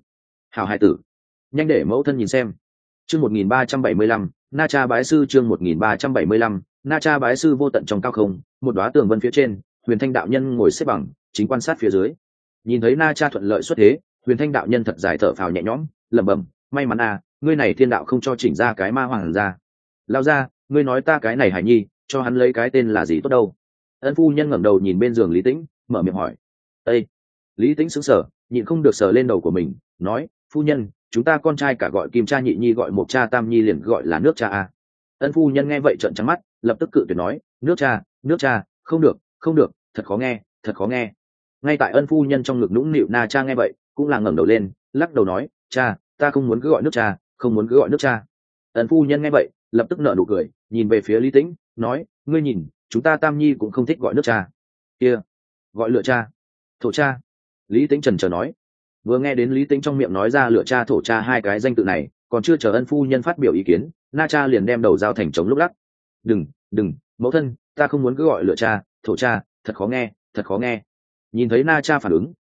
[SPEAKER 1] hài tử, nhanh để mẫu thân nhìn xem." Chương 1375, Na Cha bái sư. Chương 1375, Na Cha bái sư. Vô tận trong cao không, một đóa tường vân phía trên, Huyền Thanh đạo nhân ngồi xếp bằng, chính quan sát phía dưới. Nhìn thấy Na Cha thuận lợi xuất thế, Huyền Thanh đạo nhân thật dài thở phào nhẹ nhõm, lẩm bẩm: "May mắn à, ngươi này thiên đạo không cho chỉnh ra cái ma hoàng ra. Lao ra, ngươi nói ta cái này hải nhi, cho hắn lấy cái tên là gì tốt đâu?" Ân phu nhân ngẩng đầu nhìn bên giường Lý Tĩnh, mở miệng hỏi. "Ê!" Lý Tĩnh sững sờ, nhịn không được sờ lên đầu của mình, nói: "Phu nhân, chúng ta con trai cả gọi Kim cha nhị nhi, gọi một cha tam nhi liền gọi là nước cha à?" Ân phu nhân nghe vậy trợn trắng mắt, lập tức cự tuyệt nói: nước cha, không được, thật khó nghe. Ngay tại Ân phu nhân trong ngực nũng nịu Na Cha nghe vậy, cũng là ngẩng đầu lên, lắc đầu nói: "Cha, ta không muốn cứ gọi nước cha, không muốn cứ gọi nước cha." Ân phu nhân nghe vậy, lập tức nở nụ cười, nhìn về phía Lý Tĩnh, nói: "Ngươi nhìn, chúng ta tam nhi cũng không thích gọi nước cha. Kia, gọi lựa cha, thổ cha." Lý Tĩnh chần chờ nói. Vừa nghe đến Lý Tĩnh trong miệng nói ra lựa cha thổ cha hai cái danh tự này, còn chưa chờ Ân phu nhân phát biểu ý kiến, Na Cha liền đem đầu dao thành trống lúc lắc. Đừng, mẫu thân, ta không muốn cứ gọi lựa cha, thổ cha, thật khó nghe. Nhìn thấy Na Cha phản ứng,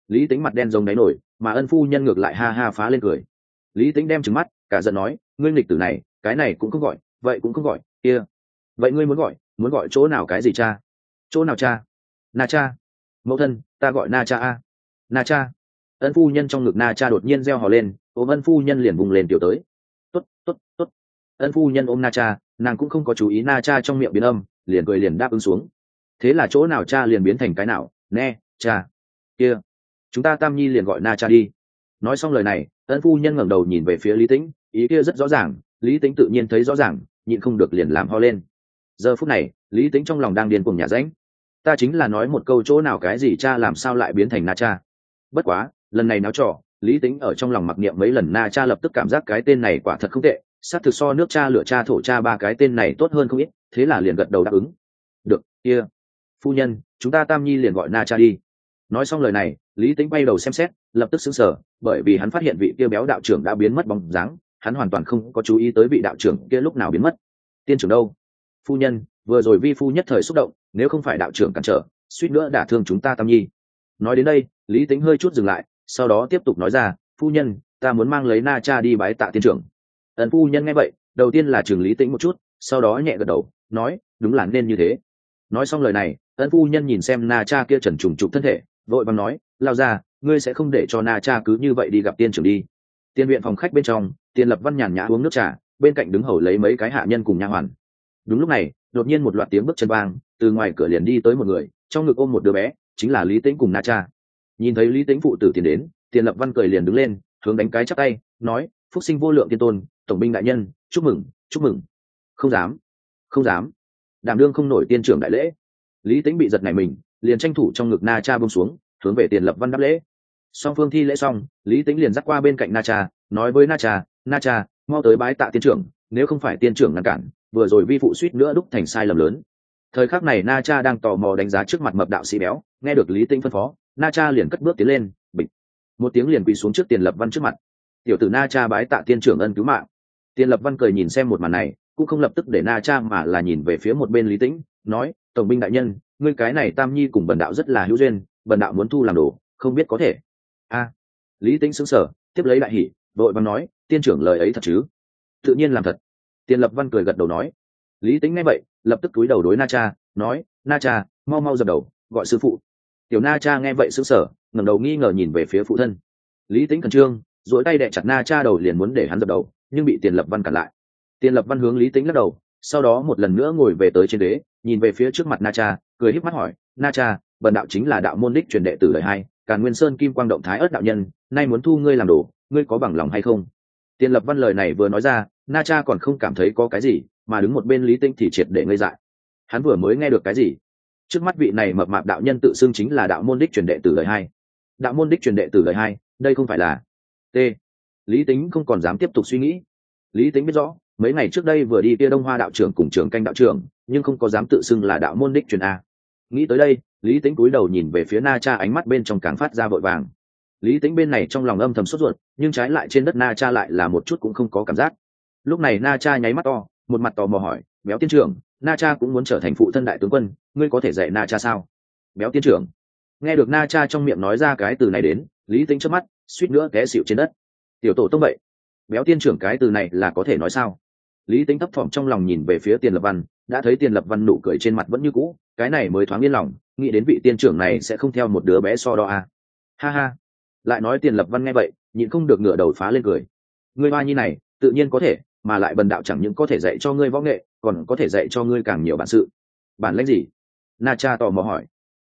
[SPEAKER 1] Lý Tĩnh mặt đen giống đáy nổi, mà Ân phu nhân ngược lại ha ha phá lên cười. Lý Tĩnh đem trừng mắt, cả giận nói, ngươi nghịch tử này, cái này cũng không gọi, vậy cũng không gọi, kia, vậy ngươi muốn gọi chỗ nào cái gì cha? Chỗ nào cha? Na cha. Mẫu thân, ta gọi Na cha a. Na cha. Ân phu nhân trong ngực Na cha đột nhiên reo hò lên, ôm Ân phu nhân liền vùng lên tiểu tới. Tốt, tốt, tốt. Ân phu nhân ôm Na cha, nàng cũng không có chú ý Na cha trong miệng biến âm, liền cười liền đáp ứng xuống. Thế là chỗ nào cha liền biến thành cái nào, nè, cha. Kia, chúng ta Tam Nhi liền gọi Na cha đi. Nói xong lời này, Ân phu nhân ngẩng đầu nhìn về phía Lý Tĩnh, ý kia rất rõ ràng, Lý Tĩnh tự nhiên thấy rõ ràng, nhịn không được liền làm ho lên. Giờ phút này, Lý Tĩnh trong lòng đang điên cuồng nhả rãnh. Ta chính là nói một câu chỗ nào cái gì cha làm sao lại biến thành Na cha. Bất quá, lần này náo trò, Lý Tĩnh ở trong lòng mặc niệm mấy lần Na cha lập tức cảm giác cái tên này quả thật không tệ, sát thực so nước cha lửa cha thổ cha ba cái tên này tốt hơn không ít, thế là liền gật đầu đáp ứng. Được, kia, phu nhân, chúng ta Tam Nhi liền gọi Na cha đi. Nói xong lời này, Lý Tĩnh bay đầu xem xét, lập tức sững sờ, bởi vì hắn phát hiện vị kia béo đạo trưởng đã biến mất bóng dáng, hắn hoàn toàn không có chú ý tới vị đạo trưởng kia lúc nào biến mất. Tiên trưởng đâu? Phu nhân, vừa rồi vi phu nhất thời xúc động, nếu không phải đạo trưởng cản trở, suýt nữa đả thương chúng ta Tam Nhi. Nói đến đây, Lý Tĩnh hơi chút dừng lại, sau đó tiếp tục nói ra, phu nhân, ta muốn mang lấy Na cha đi bái tạ tiên trưởng. Ân phu nhân nghe vậy, đầu tiên là chừng Lý Tĩnh một chút, sau đó nhẹ gật đầu, nói, đúng là nên như thế. Nói xong lời này, Ân phu nhân nhìn xem Na cha kia trần trùng trục thân thể, vội vàng nói, lao ra, ngươi sẽ không để cho Na cha cứ như vậy đi gặp tiên trưởng đi. Tiên viện phòng khách bên trong, Tiền Lập Văn nhàn nhã uống nước trà, bên cạnh đứng hầu lấy mấy cái hạ nhân cùng nha hoàn. Đúng lúc này, đột nhiên một loạt tiếng bước chân vang, từ ngoài cửa liền đi tới một người, trong ngực ôm một đứa bé, chính là Lý Tĩnh cùng Na cha. Nhìn thấy Lý Tĩnh phụ tử tiến đến, Tiền Lập Văn cười liền đứng lên, hướng đánh cái chắp tay, nói, phúc sinh vô lượng tiên tôn, tổng binh đại nhân, chúc mừng, chúc mừng. Không dám, không dám, đảm đương không nổi tiên trưởng đại lễ. Lý Tĩnh bị giật nảy mình, liền tranh thủ trong ngực Na cha buông xuống, hướng về Tiền Lập Văn đáp lễ. Song phương thi lễ xong, Lý Tĩnh liền dắt qua bên cạnh Na cha, nói với Na cha, mau tới bái tạ tiên trưởng, nếu không phải tiên trưởng ngăn cản, vừa rồi vi phụ suýt nữa đúc thành sai lầm lớn. Thời khắc này Na cha đang tò mò đánh giá trước mặt mập đạo sĩ béo, nghe được Lý Tĩnh phân phó, Na cha liền cất bước tiến lên, bịch, một tiếng liền quỳ xuống trước Tiền Lập Văn trước mặt. Tiểu tử Na cha bái tạ tiên trưởng ân cứu mạng. Tiền Lập Văn cười nhìn xem một màn này, cũng không lập tức để Na cha mà là nhìn về phía một bên Lý Tĩnh, nói, tổng binh đại nhân, ngươi cái này Tam Nhi cùng bần đạo rất là hữu duyên, bần đạo muốn thu làm đồ, không biết có thể. A. Lý Tĩnh sững sờ, tiếp lấy đại hỉ, đội văn nói, tiên trưởng lời ấy thật chứ? Tự nhiên làm thật. Tiền Lập Văn cười gật đầu nói. Lý Tĩnh nghe vậy, lập tức cúi đầu đối Na cha, nói, Na cha, mau mau dập đầu, gọi sư phụ. Tiểu Na cha nghe vậy sững sờ, ngẩng đầu nghi ngờ nhìn về phía phụ thân. Lý Tĩnh khẩn trương, duỗi tay đè chặt Na cha đầu liền muốn để hắn dập đầu, nhưng bị Tiền Lập Văn cản lại. Tiền Lập Văn hướng Lý Tĩnh lắc đầu, sau đó một lần nữa ngồi về tới trên ghế, nhìn về phía trước mặt Na cha, cười híp mắt hỏi, Na cha, bần đạo chính là đạo môn đích truyền đệ tử đời hai, Càn Nguyên Sơn Kim Quang Động Thái Ức đạo nhân, nay muốn thu ngươi làm đồ, ngươi có bằng lòng hay không? Tiền Lập Văn lời này vừa nói ra, Na cha còn không cảm thấy có cái gì, mà đứng một bên Lý Tĩnh thì triệt để ngây dại. Hắn vừa mới nghe được cái gì? Trước mắt vị này mập mạp đạo nhân tự xưng chính là đạo môn đích truyền đệ tử đời hai. Đạo môn đích truyền đệ tử đời hai, đây không phải là T. Lý Tĩnh không còn dám tiếp tục suy nghĩ. Lý Tĩnh biết rõ, mấy ngày trước đây vừa đi kia Đông Hoa đạo trưởng cùng trưởng canh đạo trưởng, nhưng không có dám tự xưng là đạo môn đích truyền a. Nghĩ tới đây, Lý Tĩnh cúi đầu nhìn về phía Na cha, ánh mắt bên trong càng phát ra vội vàng. Lý Tĩnh bên này trong lòng âm thầm sốt ruột, nhưng trái lại trên đất Na cha lại là một chút cũng không có cảm giác. Lúc này Na cha nháy mắt to, một mặt tò mò hỏi, béo tiên trưởng, Na cha cũng muốn trở thành phụ thân đại tướng quân, ngươi có thể dạy Na cha sao? Béo tiên trưởng. Nghe được Na cha trong miệng nói ra cái từ này đến, Lý Tĩnh chớp mắt, suýt nữa té xỉu trên đất. Tiểu tổ tông vậy, béo tiên trưởng cái từ này là có thể nói sao? Lý Tĩnh thấp thỏm trong lòng nhìn về phía Tiền Lập Văn, đã thấy Tiền Lập Văn nụ cười trên mặt vẫn như cũ, cái này mới thoáng yên lòng, nghĩ đến vị tiên trưởng này sẽ không theo một đứa bé so đo à. Ha ha. Lại nói Tiền Lập Văn nghe vậy, nhịn không được ngửa đầu phá lên cười. Ngươi hoa nhi này, tự nhiên có thể, mà lại bần đạo chẳng những có thể dạy cho ngươi võ nghệ, còn có thể dạy cho ngươi càng nhiều bản sự. Bản lĩnh gì? Na cha tò mò hỏi.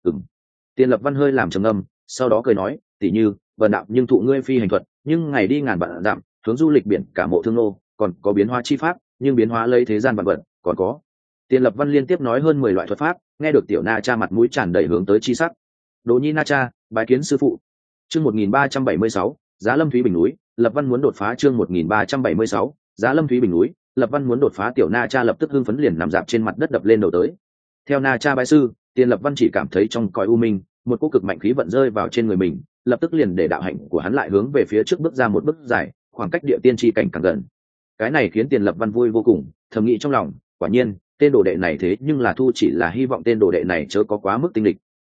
[SPEAKER 1] Tiền Lập Văn hơi làm trầm ngâm, sau đó cười nói, tỷ như, bần đạo nhưng thụ ngươi phi hành thuật, nhưng ngày đi ngàn vạn dặm, hướng du lịch biển cả mộ thương nô, còn có biến hóa chi pháp, nhưng biến hóa lấy thế gian vạn vật, còn có. Tiền Lập Văn liên tiếp nói hơn 10 loại thuật pháp, nghe được tiểu Na cha mặt mũi tràn đầy hướng tới chi sắc. Đồ nhi Na cha, bái kiến sư phụ. Chương 1376, Giá Lâm Thúy Bình núi, Lập Văn muốn đột phá. Chương 1376, Giá Lâm Thúy Bình núi, Lập Văn muốn đột phá. Tiểu Na cha lập tức hưng phấn liền nằm dạp trên mặt đất đập lên đầu tới. Theo Na cha bái sư, Tiền Lập Văn chỉ cảm thấy trong cõi u minh, một cỗ cực mạnh khí vận rơi vào trên người mình, lập tức liền để đạo hạnh của hắn lại hướng về phía trước bước ra một bước dài, khoảng cách địa tiên tri cảnh càng gần. Cái này khiến Tiền Lập Văn vui vô cùng, thầm nghĩ trong lòng, quả nhiên, tên đồ đệ này thế nhưng là thu chỉ là hy vọng tên đồ đệ này chớ có quá mức tinh lịch.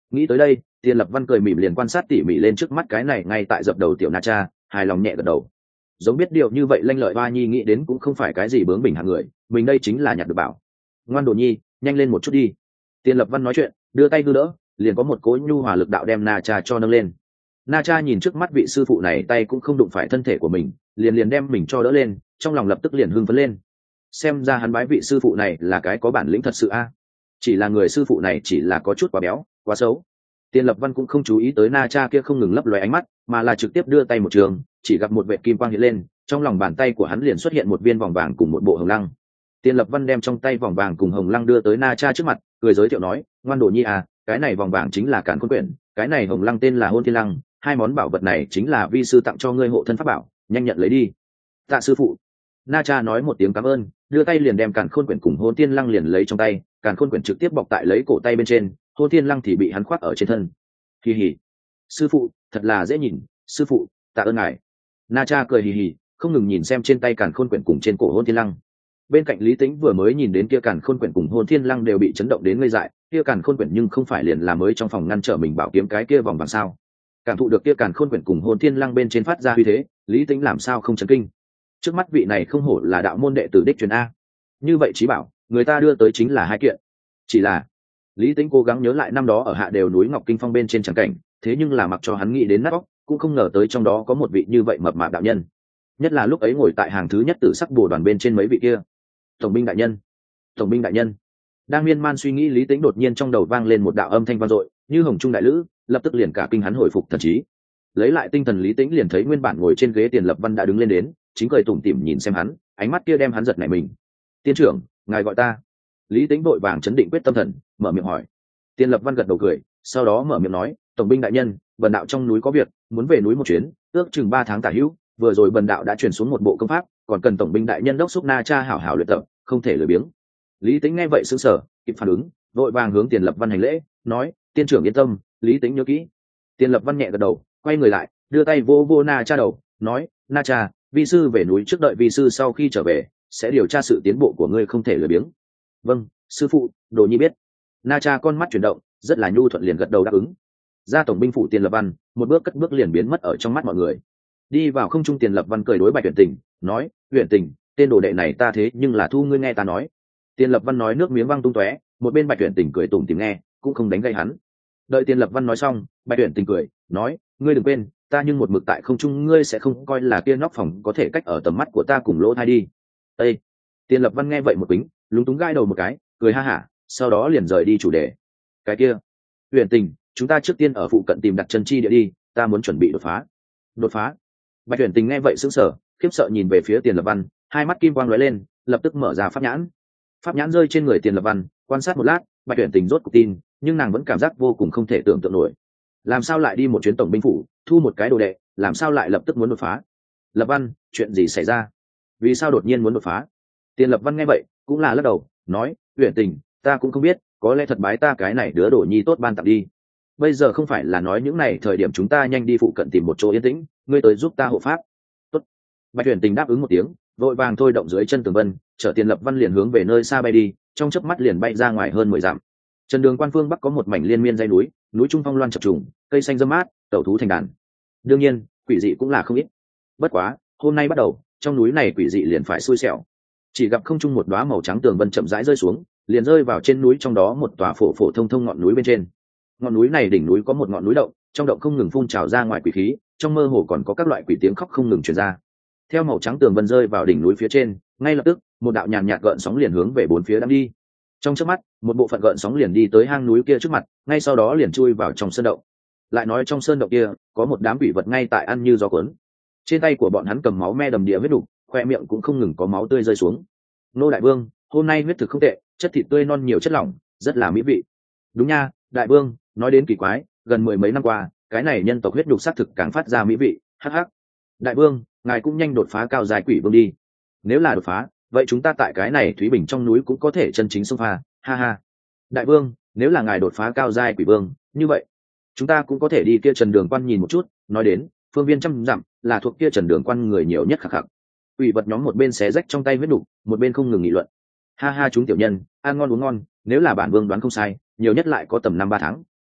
[SPEAKER 1] Nghĩ tới đây, Tiền Lập Văn cười mỉm liền quan sát tỉ mỉ lên trước mắt cái này ngay tại dập đầu tiểu Na Cha, hài lòng nhẹ gật đầu. Giống biết điều như vậy lanh lợi Hoa Nhi nghĩ đến cũng không phải cái gì bướng bỉnh hạng người, mình đây chính là nhặt được bảo. Ngoan Đồ Nhi, nhanh lên một chút đi. Tiền Lập Văn nói chuyện, đưa tay đưa đỡ, liền có một cỗ nhu hòa lực đạo đem Na Cha cho nâng lên. Na Cha nhìn trước mắt vị sư phụ này tay cũng không đụng phải thân thể của mình, liền đem mình cho đỡ lên, trong lòng lập tức liền hưng phấn lên. Xem ra hắn bái vị sư phụ này là cái có bản lĩnh thật sự a. Chỉ là người sư phụ này chỉ là có chút quá béo, quá xấu. Tiền Lập Văn cũng không chú ý tới Na Cha kia không ngừng lấp lóe ánh mắt, mà là trực tiếp đưa tay một trường, chỉ gặp một vệt kim quang hiện lên, trong lòng bàn tay của hắn liền xuất hiện một viên vòng vàng cùng một bộ hồng lăng. Tiền Lập Văn đem trong tay vòng vàng cùng hồng lăng đưa tới Na Cha trước mặt, cười giới thiệu nói, ngoan Đồ Nhi à, cái này vòng vàng chính là Càn Khôn Quyển, cái này hồng lăng tên là Hôn Thiên Lăng, hai món bảo vật này chính là vi sư tặng cho ngươi hộ thân pháp bảo, nhanh nhận lấy đi. Tạ sư phụ. Na Cha nói một tiếng cảm ơn, đưa tay liền đem Càn Khôn Quyển cùng Hôn Thiên Lăng liền lấy trong tay, Càn Khôn Quyển trực tiếp bọc tại lấy cổ tay bên trên, Hôn Thiên Lăng thì bị hắn khoác ở trên thân. Hì hì, sư phụ thật là dễ nhìn, sư phụ tạ ơn ngài. Na Cha cười hì hì, không ngừng nhìn xem trên tay Càn Khôn Quyển cùng trên cổ Hôn Thiên Lăng. Bên cạnh Lý Tĩnh vừa mới nhìn đến kia Càn Khôn Quyển cùng Hôn Thiên Lăng đều bị chấn động đến ngây dại, kia Càn Khôn Quyển nhưng không phải liền là mới trong phòng ngăn trở mình bảo kiếm cái kia vòng vàng sao? Cảm thụ được kia Càn Khôn Quyển cùng Hôn Thiên Lăng bên trên phát ra uy thế, Lý Tĩnh làm sao không chấn kinh? Trước mắt vị này không hổ là đạo môn đệ tử đích truyền a. Như vậy chí bảo, người ta đưa tới chính là hai kiện. Chỉ là Lý Tĩnh cố gắng nhớ lại năm đó ở Hạ Đều núi Ngọc Kinh Phong bên trên tràng cảnh, thế nhưng là mặc cho hắn nghĩ đến nát óc, cũng không ngờ tới trong đó có một vị như vậy mập mạp đạo nhân. Nhất là lúc ấy ngồi tại hàng thứ nhất Tử Sắc Bồ đoàn bên trên mấy vị kia. Tổng binh đại nhân, tổng binh đại nhân. Đang miên man suy nghĩ, Lý Tĩnh đột nhiên trong đầu vang lên một đạo âm thanh vang dội, như hồng trung đại lữ, lập tức liền cả kinh hắn hồi phục thần trí. Lấy lại tinh thần, Lý Tĩnh liền thấy nguyên bản ngồi trên ghế Tiền Lập Văn đã đứng lên đến, chính cười tủm tỉm nhìn xem hắn, ánh mắt kia đem hắn giật nảy mình. Tiên trưởng, ngài gọi ta. Lý Tĩnh vội vàng chấn định quyết tâm thần, mở miệng hỏi. Tiền Lập Văn gật đầu cười, sau đó mở miệng nói, tổng binh đại nhân, bần đạo trong núi có việc, muốn về núi một chuyến, ước chừng 3 tháng tả hữu, vừa rồi bần đạo đã truyền xuống một bộ công pháp, còn cần tổng binh đại nhân đốc thúc Na Cha hảo hảo luyện tập, không thể lười biếng. Lý Tĩnh nghe vậy sững sờ, kịp phản ứng, vội vàng hướng Tiền Lập Văn hành lễ, nói, tiên trưởng yên tâm, Lý Tĩnh nhớ kỹ. Tiền Lập Văn nhẹ gật đầu, quay người lại, đưa tay vô vô Na Cha đầu, nói, Na Cha, vi sư về núi trước, đợi vi sư sau khi trở về sẽ điều tra sự tiến bộ của ngươi, không thể lười biếng. Vâng, sư phụ. Đồ Nhi biết. Na Cha con mắt chuyển động, rất là nhu thuận liền gật đầu đáp ứng. Ra tổng binh phủ, Tiền Lập Văn một bước cất bước liền biến mất ở trong mắt mọi người. Đi vào không trung, Tiền Lập Văn cười đối Bạch Uyển Tình, nói, Uyển Tình, tên đồ đệ này ta thế nhưng là thu ngươi nghe ta nói. Tiền Lập Văn nói nước miếng văng tung tóe, một bên Bạch Uyển Tình cười tủm tỉm nghe, cũng không đánh gây hắn. Đợi Tiền Lập Văn nói xong, Bạch Uyển Tình cười, nói, ngươi đừng quên, ta nhưng một mực tại không trung, ngươi sẽ không coi là kia nóc phòng có thể cách ở tầm mắt của ta cùng lỗ thai đi. Ê! Tiền Lập Văn nghe vậy một kính, lúng túng gai đầu một cái, cười ha hả, sau đó liền rời đi chủ đề. Cái kia, Uyển Tình, chúng ta trước tiên ở phụ cận tìm đặt chân chi địa đi, ta muốn chuẩn bị đột phá. Đột phá? Bạch Uyển Tình nghe vậy sững sờ, khiếp sợ nhìn về phía Tiền Lập Văn, hai mắt kim quang lóe lên, lập tức mở ra pháp nhãn. Pháp nhãn rơi trên người Tiền Lập Văn, quan sát một lát, Bạch Uyển Tình rốt cuộc tin, nhưng nàng vẫn cảm giác vô cùng không thể tưởng tượng nổi. Làm sao lại đi một chuyến tổng binh phủ, thu một cái đồ đệ, làm sao lại lập tức muốn đột phá? Lập Văn, chuyện gì xảy ra? Vì sao đột nhiên muốn đột phá? Tiền Lập Văn nghe vậy, cũng là lắc đầu, nói, Uyển Tình, ta cũng không biết, có lẽ thật bái ta cái này đứa đồ nhi tốt ban tặng đi. Bây giờ không phải là nói những này thời điểm, chúng ta nhanh đi phụ cận tìm một chỗ yên tĩnh, ngươi tới giúp ta hộ pháp. Tốt. Bạch Uyển Tình đáp ứng một tiếng, vội vàng thôi động dưới chân tường vân, chở Tiền Lập Văn liền hướng về nơi xa bay đi, trong chớp mắt liền bay ra ngoài hơn 10 dặm. Trần đường quan phương bắc có một mảnh liên miên dãy núi, núi trung phong loan chập trùng, cây xanh râm mát, tẩu thú thành đàn. Đương nhiên, quỷ dị cũng là không ít. Bất quá, hôm nay bắt đầu, trong núi này quỷ dị liền phải xui xẻo. Chỉ gặp không trung một đóa màu trắng tường vân chậm rãi rơi xuống, liền rơi vào trên núi, trong đó một tòa phổ phổ thông thông ngọn núi bên trên. Ngọn núi này đỉnh núi có một ngọn núi động, trong động không ngừng phun trào ra ngoài quỷ khí, trong mơ hồ còn có các loại quỷ tiếng khóc không ngừng truyền ra. Theo màu trắng tường vân rơi vào đỉnh núi phía trên, ngay lập tức, một đạo nhàn nhạt gợn sóng liền hướng về bốn phía đang đi. Trong chớp mắt, một bộ phận gợn sóng liền đi tới hang núi kia trước mặt, ngay sau đó liền chui vào trong sơn động. Lại nói trong sơn động kia, có một đám quỷ vật ngay tại ăn như gió cuốn. Trên tay của bọn hắn cầm máu me đầm đìa huyết đục, khoe miệng cũng không ngừng có máu tươi rơi xuống. Nô đại vương, hôm nay huyết thực không tệ, chất thịt tươi non nhiều chất lỏng, rất là mỹ vị. Đúng nha, đại vương, nói đến kỳ quái, gần 10 mấy năm qua, cái này nhân tộc huyết đục xác thực càng phát ra mỹ vị. Hắc hắc. Đại vương, ngài cũng nhanh đột phá cao dài quỷ vương đi. Nếu là đột phá, vậy chúng ta tại cái này Thúy Bình trong núi cũng có thể chân chính xông pha. Ha ha. Đại vương, nếu là ngài đột phá cao giai quỷ vương, như vậy chúng ta cũng có thể đi kia Trần Đường Quan nhìn một chút. Nói đến, phương viên trăm dặm là thuộc kia Trần Đường Quan người nhiều nhất khắc khắc. Quỷ vật nhóm một bên xé rách trong tay huyết đục, một bên không ngừng nghị luận. Ha ha, chúng tiểu nhân ăn ngon uống ngon, nếu là bản vương đoán không sai, nhiều nhất lại có tầm 5-3 tháng,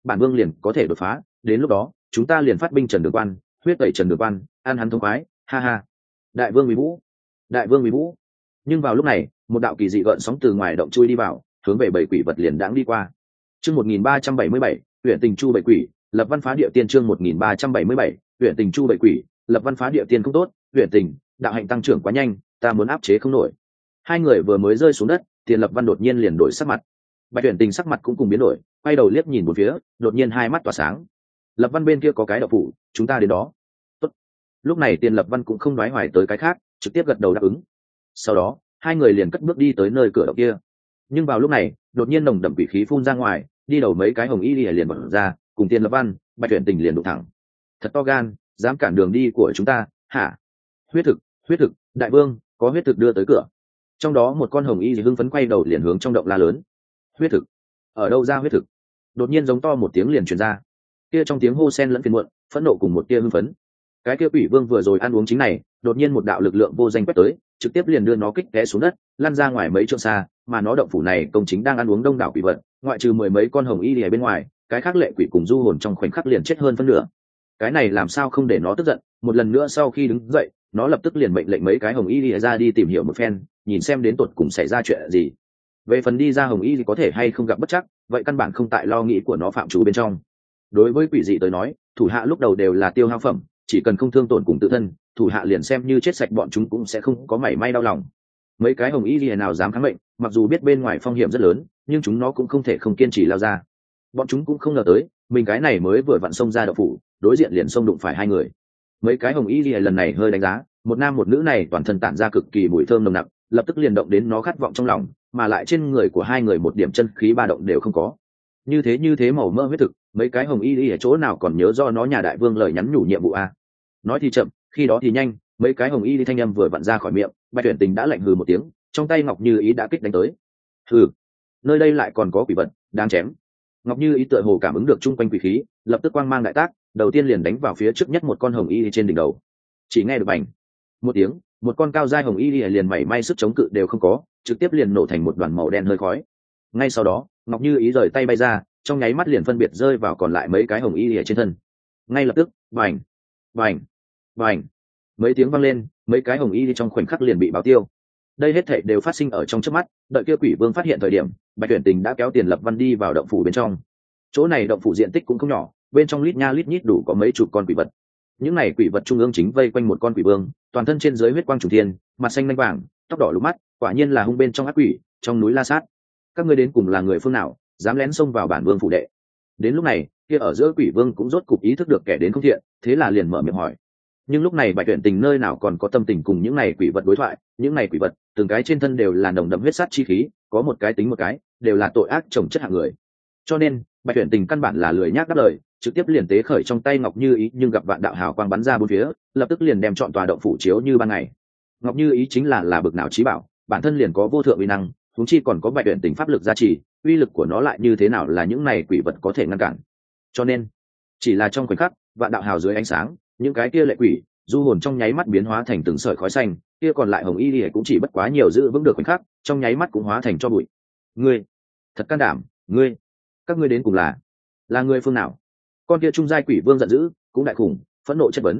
[SPEAKER 1] bản vương liền có thể đột phá, đến lúc đó chúng ta liền phát binh Trần Đường Quan, huyết tẩy Trần Đường Quan, ăn hắn thống khoái, ha ha. Đại vương Uy Vũ, đại vương Uy Vũ. Nhưng vào lúc này, một đạo kỳ dị gợn sóng từ ngoài động chui đi vào, hướng về bảy quỷ vật liền đãng đi qua. Chương 1377, huyện Tình Chu bảy quỷ, lập văn phá địa tiên. Chương 1377, huyện Tình Chu bảy quỷ, lập văn phá địa tiên. Không tốt, huyện Tình, đạo hạnh tăng trưởng quá nhanh, ta muốn áp chế không nổi. Hai người vừa mới rơi xuống đất, Tiền Lập Văn đột nhiên liền đổi sắc mặt. Bạch Uyển Tình sắc mặt cũng cùng biến đổi, quay đầu liếc nhìn một phía, đột nhiên hai mắt tỏa sáng. Lập Văn bên kia có cái đậu phủ, chúng ta đến đó. Tốt. Lúc này Tiền Lập Văn cũng không nói hoài tới cái khác, trực tiếp gật đầu đáp ứng. Sau đó, hai người liền cất bước đi tới nơi cửa động kia. Nhưng vào lúc này, đột nhiên nồng đậm quỷ khí phun ra ngoài, đi đầu mấy cái hồng y liền bật ra, cùng Tiền Lập Văn, Bạch Uyển Tình liền đụng thẳng. Thật to gan, dám cản đường đi của chúng ta, hả? Huyết thực, đại vương, có huyết thực đưa tới cửa. Trong đó một con hồng y hưng phấn quay đầu liền hướng trong động la lớn. Huyết thực? Ở đâu ra huyết thực? Đột nhiên giống to một tiếng liền truyền ra. Kia trong tiếng hô sen lẫn phiền muộn, phẫn nộ cùng một tia hưng phấn. Cái kia quỷ vương vừa rồi ăn uống chính này, đột nhiên một đạo lực lượng vô danh quét tới, trực tiếp liền đưa nó kích té xuống đất, lăn ra ngoài mấy trượng xa, mà nó động phủ này công chính đang ăn uống đông đảo quỷ vật, ngoại trừ mười mấy con hồng y ở bên ngoài, cái khác lệ quỷ cùng du hồn trong khoảnh khắc liền chết hơn phân nửa. Cái này làm sao không để nó tức giận, một lần nữa sau khi đứng dậy, nó lập tức liền mệnh lệnh mấy cái hồng y ra đi tìm hiểu một phen, nhìn xem đến tột cùng xảy ra chuyện gì. Về phần đi ra hồng y có thể hay không gặp bất chắc, vậy căn bản không tại lo nghĩ của nó phạm trù bên trong. Đối với quỷ dị tới nói, thủ hạ lúc đầu đều là tiêu hao phẩm, chỉ cần không thương tổn cùng tự thân, thủ hạ liền xem như chết sạch bọn chúng cũng sẽ không có mảy may đau lòng. Mấy cái hồng y nào dám kháng mệnh, mặc dù biết bên ngoài phong hiểm rất lớn, nhưng chúng nó cũng không thể không kiên trì lao ra. Bọn chúng cũng không ngờ tới, mình cái này mới vừa vặn xông ra đậu phủ, đối diện liền xông đụng phải hai người. Mấy cái hồng y lần này hơi đánh giá, một nam một nữ này toàn thân tản ra cực kỳ mùi thơm nồng nặc, lập tức liền động đến nó khát vọng trong lòng, mà lại trên người của hai người một điểm chân khí ba động đều không có. Như thế màu mỡ huyết thực, mấy cái hồng y ở chỗ nào còn nhớ do nó nhà đại vương lời nhắn nhủ nhiệm vụ a. Nói thì chậm, khi đó thì nhanh, mấy cái hồng y thanh âm vừa vặn ra khỏi miệng, Bạch Uyển Tình đã lạnh hừ một tiếng, trong tay Ngọc Như Ý đã kích đánh tới. Hừ, nơi đây lại còn có quỷ vật, đang chém. Ngọc Như Ý tựa hồ cảm ứng được chung quanh quỷ khí, lập tức quang mang đại tác, đầu tiên liền đánh vào phía trước nhất một con hồng y trên đỉnh đầu. Chỉ nghe được bành một tiếng, một con cao giai hồng y liền mảy may sức chống cự đều không có, trực tiếp liền nổ thành một đoàn màu đen hơi khói. Ngay sau đó, Ngọc Như Ý rời tay bay ra, trong nháy mắt liền phân biệt rơi vào còn lại mấy cái hồng y trên thân. Ngay lập tức, bành bành bành, mấy tiếng vang lên, mấy cái hồng y trong khoảnh khắc liền bị báo tiêu. Đây hết thảy đều phát sinh ở trong chớp mắt, đợi kia quỷ vương phát hiện thời điểm, Bạch Uyển Tình đã kéo Tiền Lập Văn đi vào động phủ bên trong. Chỗ này động phủ diện tích cũng không nhỏ, bên trong lít nha lít nhít đủ có mấy chục con quỷ vật. Những này quỷ vật trung ương chính vây quanh một con quỷ vương, toàn thân trên dưới huyết quang trùng thiên, mặt xanh lanh vàng, tóc đỏ lục mắt, quả nhiên là hung bên trong ác quỷ, trong núi La Sát. Các ngươi đến cùng là người phương nào, dám lén xông vào bản vương phủ đệ? Đến lúc này, kia ở giữa quỷ vương cũng rốt cục ý thức được kẻ đến không thiện, thế là liền mở miệng hỏi. Nhưng lúc này Bạch Uyển Tình nơi nào còn có tâm tình cùng những này quỷ vật đối thoại, những này quỷ vật, từng cái trên thân đều là nồng đậm huyết sát chi khí, có một cái tính một cái, đều là tội ác chồng chất hạng người. Cho nên, Bạch Uyển Tình căn bản là lười nhác đáp lời, trực tiếp liền tế khởi trong tay Ngọc Như Ý, nhưng gặp vạn đạo hào quang bắn ra bốn phía, lập tức liền đem chọn tòa động phủ chiếu như ban ngày. Ngọc Như Ý chính là bực nào trí bảo, bản thân liền có vô thượng uy năng, huống chi còn có Bạch Uyển Tình pháp lực gia trì, uy lực của nó lại như thế nào là những này quỷ vật có thể ngăn cản. Cho nên, chỉ là trong khoảnh khắc, vạn đạo hào dưới ánh sáng, những cái kia lệ quỷ, du hồn trong nháy mắt biến hóa thành từng sợi khói xanh, kia còn lại hồng y thì cũng chỉ bất quá nhiều giữ vững được khoảnh khắc, trong nháy mắt cũng hóa thành cho bụi. Ngươi, thật can đảm, ngươi, các ngươi đến cùng là ngươi phương nào? Con kia trung giai quỷ vương giận dữ, cũng đại khủng, phẫn nộ chất vấn.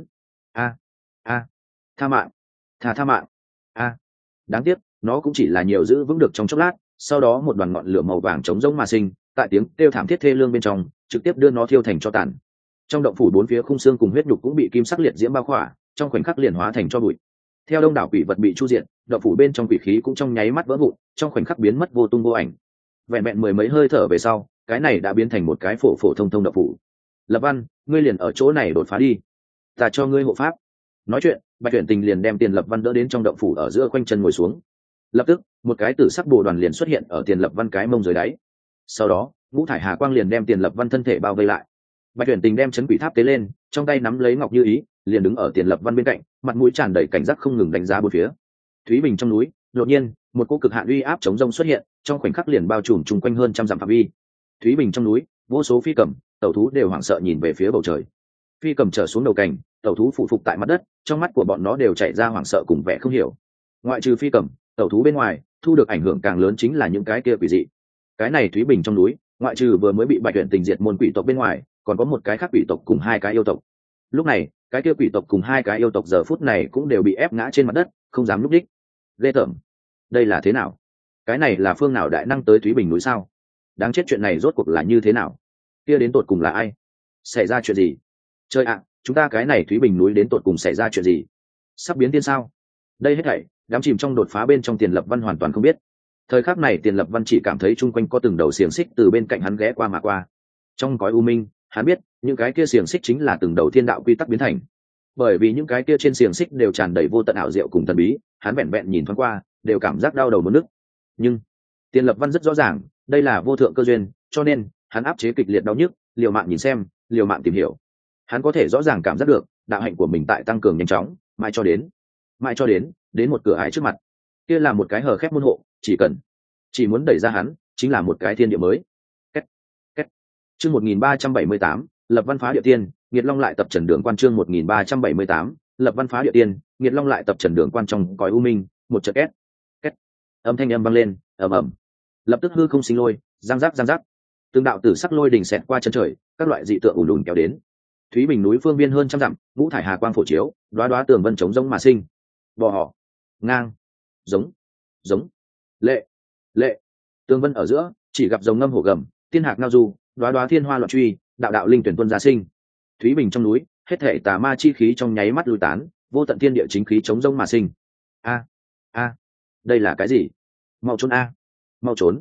[SPEAKER 1] Tha mạng, tha mạng. Đáng tiếc, nó cũng chỉ là nhiều giữ vững được trong chốc lát, sau đó một đoàn ngọn lửa màu vàng chống rỗng mà sinh, tại tiếng kêu thảm thiết thê lương bên trong, trực tiếp đưa nó thiêu thành tro tàn. Trong động phủ bốn phía khung xương cùng huyết nhục cũng bị kim sắc liệt diễm bao khỏa, trong khoảnh khắc liền hóa thành tro bụi. Theo đông đảo quỷ vật bị chu diệt, động phủ bên trong quỷ khí cũng trong nháy mắt vỡ vụn, trong khoảnh khắc biến mất vô tung vô ảnh. Vẹn vẹn mười mấy hơi thở về sau, cái này đã biến thành một cái phổ phổ thông thông động phủ. Lập Văn, ngươi liền ở chỗ này đột phá đi, ta cho ngươi hộ pháp. Nói chuyện, Bạch Uyển Tình liền đem Tiền Lập Văn đỡ đến trong động phủ ở giữa khoanh chân ngồi xuống. Lập tức, một cái tử sắc bồ đoàn liền xuất hiện ở Tiền Lập Văn cái mông dưới đáy. Sau đó, ngũ thải hà quang liền đem Tiền Lập Văn thân thể bao vây lại. Bạch Uyển Tình đem chấn quỷ tháp tế lên, trong tay nắm lấy Ngọc Như Ý, liền đứng ở Tiền Lập Văn bên cạnh, mặt mũi tràn đầy cảnh giác không ngừng đánh giá bốn phía. Thúy Bình trong núi, đột nhiên, một cỗ cực hạn uy áp chống rông xuất hiện, trong khoảnh khắc liền bao trùm chung quanh hơn trăm dặm phạm vi. Thúy Bình trong núi, vô số phi cầm, tẩu thú đều hoảng sợ nhìn về phía bầu trời. Phi cầm trở xuống đầu cành, tẩu thú phụ phục tại mặt đất, trong mắt của bọn nó đều chảy ra hoảng sợ cùng vẻ không hiểu. Ngoại trừ phi cầm, tẩu thú bên ngoài, thu được ảnh hưởng càng lớn chính là những cái kia quỷ dị. Cái này Thúy Bình trong núi, ngoại trừ vừa mới bị bạch tuyển tình diệt môn quỷ tộc bên ngoài, còn có một cái khác quỷ tộc cùng hai cái yêu tộc. Lúc này cái kia quỷ tộc cùng hai cái yêu tộc giờ phút này cũng đều bị ép ngã trên mặt đất, không dám núp đích. Ghê tởm. Đây là thế nào? Cái này là phương nào đại năng tới Thúy Bình núi sao? Đáng chết, chuyện này rốt cuộc là như thế nào? Kia đến tột cùng là ai? Xảy ra chuyện gì? Trời ạ, chúng ta cái này Thúy Bình núi đến tột cùng xảy ra chuyện gì? Sắp biến thiên sao? Đây hết thảy đám chìm trong đột phá bên trong Tiền Lập Văn hoàn toàn không biết. Thời khắc này Tiền Lập Văn chỉ cảm thấy chung quanh có từng đầu xiềng xích từ bên cạnh hắn ghé qua mà qua. Trong cõi u minh, hắn biết những cái kia xiềng xích chính là từng đầu thiên đạo quy tắc biến thành. Bởi vì những cái kia trên xiềng xích đều tràn đầy vô tận ảo diệu cùng thần bí, hắn vẹn vẹn nhìn thoáng qua đều cảm giác đau đầu muốn nức. Nhưng Tiền Lập Văn rất rõ ràng đây là vô thượng cơ duyên, cho nên hắn áp chế kịch liệt đau nhức, liều mạng nhìn xem, liều mạng tìm hiểu. Hắn có thể rõ ràng cảm giác được đạo hạnh của mình tại tăng cường nhanh chóng, mãi cho đến một cửa ải trước mặt. Kia là một cái hở khép môn hộ, chỉ muốn đẩy ra hắn chính là một cái thiên địa mới. Két. Chương 1378, lập văn phá địa tiên, Nghiệt Long lại tập Trần Đường Quan. Chương 1378, lập văn phá địa tiên, Nghiệt Long lại tập Trần Đường Quan. Trong cõi u minh, một trận két. Âm thanh vang lên, ầm ầm. Lập tức hư không sinh lôi, giang giác. Từng đạo tử sắc lôi đình xẹt qua chân trời, các loại dị tượng ùn ùn kéo đến. Thúy Bình núi phương biên hơn trăm dặm, ngũ thải hà quang phổ chiếu, đóa đóa tường vân chống rông mà sinh. Bò họ, ngang, giống, lệ. Tường vân ở giữa, chỉ gặp rồng ngâm hổ gầm, tiên hạc ngao du, đóa đóa thiên hoa loạn truy, đạo đạo linh tuyển tuân gia sinh. Thúy Bình trong núi, hết thảy tà ma chi khí trong nháy mắt lui tán, vô tận thiên địa chính khí chống rông mà sinh. A, đây là cái gì? Mau trốn a, mau trốn,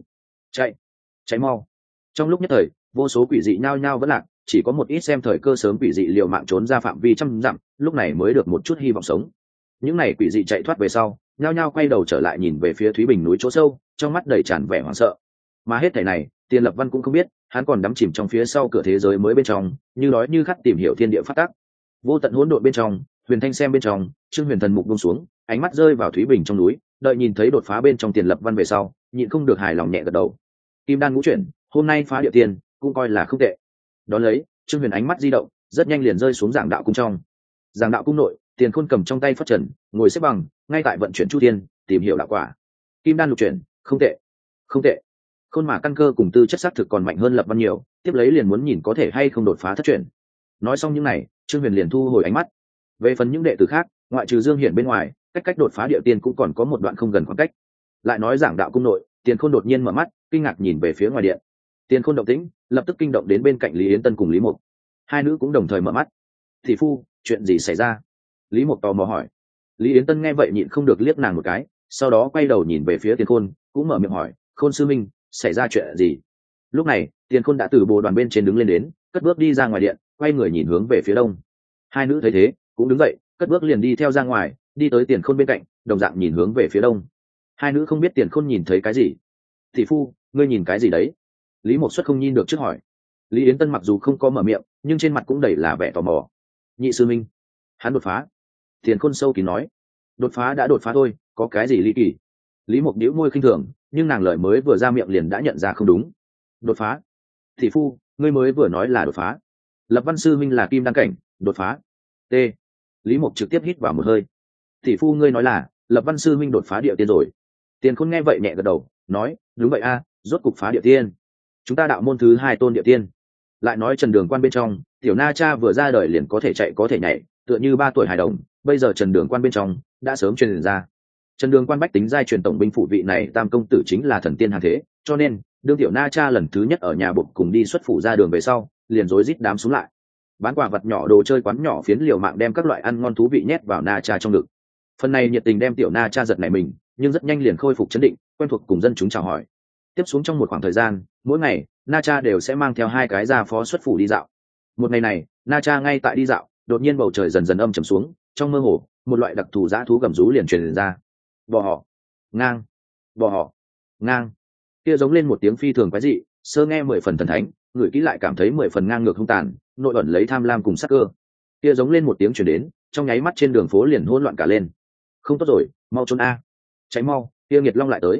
[SPEAKER 1] chạy mau. Trong lúc nhất thời, vô số quỷ dị nhao nhao vẫn lạc, chỉ có một ít xem thời cơ sớm quỷ dị liều mạng trốn ra phạm vi trăm dặm, lúc này mới được một chút hy vọng sống. Những này quỷ dị chạy thoát về sau, nhao nhao quay đầu trở lại nhìn về phía Thúy Bình núi chỗ sâu, trong mắt đầy tràn vẻ hoảng sợ. Mà hết thảy này, Tiền Lập Văn cũng không biết, hắn còn đắm chìm trong phía sau cửa thế giới mới bên trong, như đói như khát tìm hiểu thiên địa phát tác. Vô tận hỗn độn bên trong, Huyền Thanh xem bên trong, Trương Huyền thần mục buông xuống, ánh mắt rơi vào Thúy Bình trong núi, đợi nhìn thấy đột phá bên trong Tiền Lập Văn về sau, nhịn không được hài lòng nhẹ gật đầu. Kim đan ngũ chuyển, hôm nay phá địa tiên, cũng coi là không tệ. Đón lấy, Trương Huyền ánh mắt di động, rất nhanh liền rơi xuống Giảng Đạo cung trong. Giảng Đạo cung nội, Tiền Khôn cầm trong tay phất trần, ngồi xếp bằng, ngay tại vận chuyển chu thiên, tìm hiểu đạo quả. Kim đan lục chuyển, không tệ. Khôn mà căn cơ cùng tư chất sắc thực còn mạnh hơn Lập Văn nhiều, tiếp lấy liền muốn nhìn có thể hay không đột phá thất chuyển. Nói xong những này, Trương Huyền liền thu hồi ánh mắt. Về phần những đệ tử khác, ngoại trừ Dương Hiển bên ngoài, cách đột phá địa tiên cũng còn có một đoạn không gần khoảng cách. Lại nói Giảng Đạo cung nội, Tiền Khôn đột nhiên mở mắt, kinh ngạc nhìn về phía ngoài điện. Tiền Khôn động tĩnh, lập tức kinh động đến bên cạnh Lý Yến Tân cùng Lý Mục. Hai nữ cũng đồng thời mở mắt. Thị phu, chuyện gì xảy ra? Lý Mục tò mò hỏi. Lý Yến Tân nghe vậy nhịn không được liếc nàng một cái, sau đó quay đầu nhìn về phía Tiền Khôn, cũng mở miệng hỏi, Khôn sư minh, xảy ra chuyện gì? Lúc này, Tiền Khôn đã từ bồ đoàn bên trên đứng lên đến, cất bước đi ra ngoài điện, quay người nhìn hướng về phía đông. Hai nữ thấy thế, cũng đứng dậy, cất bước liền đi theo ra ngoài, đi tới Tiền Khôn bên cạnh, đồng dạng nhìn hướng về phía đông. Hai nữ không biết Tiền Khôn nhìn thấy cái gì. Thị phu, ngươi nhìn cái gì đấy? Lý Mộc Xuất không nhìn được trước hỏi. Lý Yến Tân mặc dù không có mở miệng, nhưng trên mặt cũng đầy là vẻ tò mò. Nhị sư minh, hắn đột phá. Tiền Khôn sâu kín nói. Đột phá đã đột phá thôi, có cái gì ly kỳ? Lý Mộc nhíu môi khinh thường, nhưng nàng lời mới vừa ra miệng liền đã nhận ra không đúng. Đột phá? Thị phu, ngươi mới vừa nói là đột phá. Lập Văn sư minh là kim đan cảnh, đột phá. T. Lý Mộc trực tiếp hít vào một hơi. Thị phu ngươi nói là Lập Văn sư minh đột phá địa tiên rồi. Tiền Khôn nghe vậy nhẹ gật đầu, nói, đúng vậy a, rốt cục phá địa tiên. Chúng ta đạo môn thứ 2 tôn địa tiên. Lại nói Trần Đường Quan bên trong, tiểu Na Cha vừa ra đời liền có thể chạy có thể nhảy, tựa như 3 tuổi hài đồng, bây giờ Trần Đường Quan bên trong đã sớm truyền ra. Trần Đường Quan bách tính giai truyền tổng binh phụ vị này tam công tử chính là thần tiên hàng thế, cho nên đương tiểu Na Cha lần thứ nhất ở nhà buộc cùng đi xuất phủ ra đường về sau, liền rối rít đám xuống lại. Bán quả vật nhỏ đồ chơi quán nhỏ phiến liều mạng đem các loại ăn ngon thú vị nhét vào Na Cha trong ngực. Phần này nhiệt tình đem tiểu Na Cha giật nảy mình, nhưng rất nhanh liền khôi phục trấn định, quen thuộc cùng dân chúng chào hỏi. Tiếp xuống trong một khoảng thời gian, mỗi ngày Na Cha đều sẽ mang theo 2 cái gia phó xuất phủ đi dạo. Một ngày này, Na Cha ngay tại đi dạo, đột nhiên bầu trời dần dần âm trầm xuống, trong mơ hồ, một loại đặc thù dã thú gầm rú liền truyền ra. Bò họ, ngang, bò họ, ngang. Kia giống lên một tiếng phi thường quái dị, sơ nghe 10 phần thần thánh, người kỹ lại cảm thấy 10 phần ngang ngược hung tàn, nội ẩn lấy tham lam cùng sát cơ. Kia giống lên một tiếng truyền đến, trong nháy mắt trên đường phố liền hỗn loạn cả lên. Không tốt rồi, mau trốn a. Cháy mau, kia Nghiệt Long lại tới.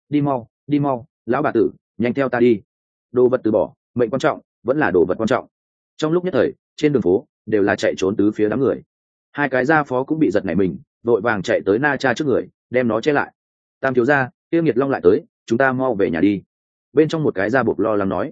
[SPEAKER 1] Đi mau, lão bà tử, nhanh theo ta đi. Đồ vật từ bỏ, mệnh quan trọng, vẫn là đồ vật quan trọng. Trong lúc nhất thời, trên đường phố đều là chạy trốn tứ phía đám người. 2 cái gia phó cũng bị giật nảy mình, vội vàng chạy tới Na Cha trước người, đem nó che lại. Tam thiếu gia, kia Nghiệt Long lại tới, chúng ta mau về nhà đi. Bên trong một cái gia buộc lo lắng nói,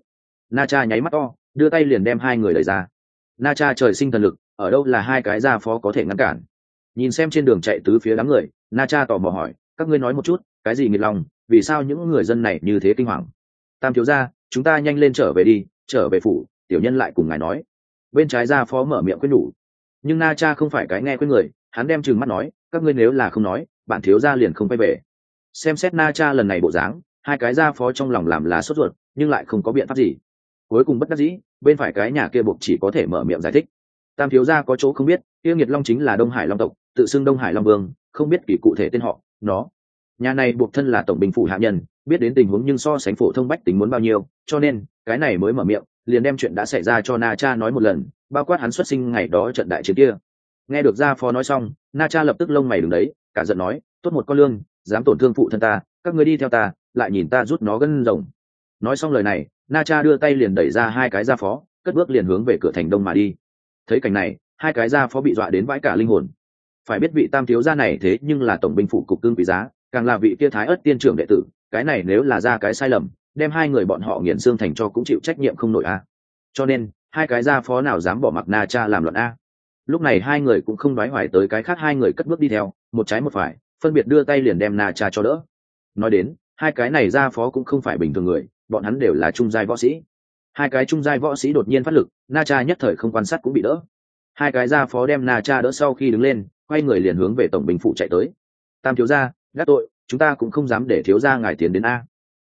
[SPEAKER 1] Na Cha nháy mắt to, đưa tay liền đem hai người đẩy ra. Na Cha trời sinh thần lực, ở đâu là hai cái gia phó có thể ngăn cản. Nhìn xem trên đường chạy tứ phía đám người, Na Cha tò mò hỏi, các ngươi nói một chút, cái gì nghiệt lòng, vì sao những người dân này như thế kinh hoàng? Tam thiếu gia, chúng ta nhanh lên trở về đi, trở về phủ, tiểu nhân lại cùng ngài nói. Bên trái gia phó mở miệng khuyên nhủ, nhưng Na Cha không phải cái nghe khuyên người, hắn đem trừng mắt nói, các ngươi nếu là không nói, bạn thiếu gia liền không quay về. Xem xét Na Cha lần này bộ dáng, hai cái gia phó trong lòng làm là sốt ruột, nhưng lại không có biện pháp gì. Cuối cùng bất đắc dĩ, bên phải cái nhà kia buộc chỉ có thể mở miệng giải thích. Tam thiếu gia có chỗ không biết, kia Nghiệt Long chính là Đông Hải Long tộc, tự xưng Đông Hải Long Vương, không biết kỳ cụ thể tên họ, nó. Nhà này buộc thân là tổng binh phủ hạ nhân, biết đến tình huống nhưng so sánh phổ thông bách tính muốn bao nhiêu, cho nên cái này mới mở miệng, liền đem chuyện đã xảy ra cho Na Cha nói một lần, bao quát hắn xuất sinh ngày đó trận đại chiến kia. Nghe được gia phó nói xong, Na Cha lập tức lông mày đứng đấy, cả giận nói, tốt một con lương, dám tổn thương phụ thân ta, các ngươi đi theo ta, lại nhìn ta rút nó gân rồng. Nói xong lời này, Na Cha đưa tay liền đẩy ra hai cái gia phó, cất bước liền hướng về cửa thành đông mà đi. Thấy cảnh này, hai cái gia phó bị dọa đến vãi cả linh hồn. Phải biết vị tam thiếu gia này thế nhưng là tổng binh phụ cục cương quý giá, càng là vị kia Thái Ức tiên trưởng đệ tử, cái này nếu là ra cái sai lầm, đem hai người bọn họ nghiền xương thành cho cũng chịu trách nhiệm không nổi a. Cho nên, hai cái gia phó nào dám bỏ mặc Na Cha làm loạn a. Lúc này hai người cũng không đoái hoài tới cái khác, hai người cất bước đi theo, một trái một phải, phân biệt đưa tay liền đem Na Cha cho đỡ. Nói đến, hai cái này gia phó cũng không phải bình thường người, bọn hắn đều là trung giai võ sĩ. Hai cái trung giai võ sĩ đột nhiên phát lực, Na Cha nhất thời không quan sát cũng bị đỡ. Hai cái gia phó đem Na Cha đỡ sau khi đứng lên, quay người liền hướng về tổng binh phụ chạy tới. Tam thiếu gia, gác tội, chúng ta cũng không dám để thiếu gia ngài tiến đến a.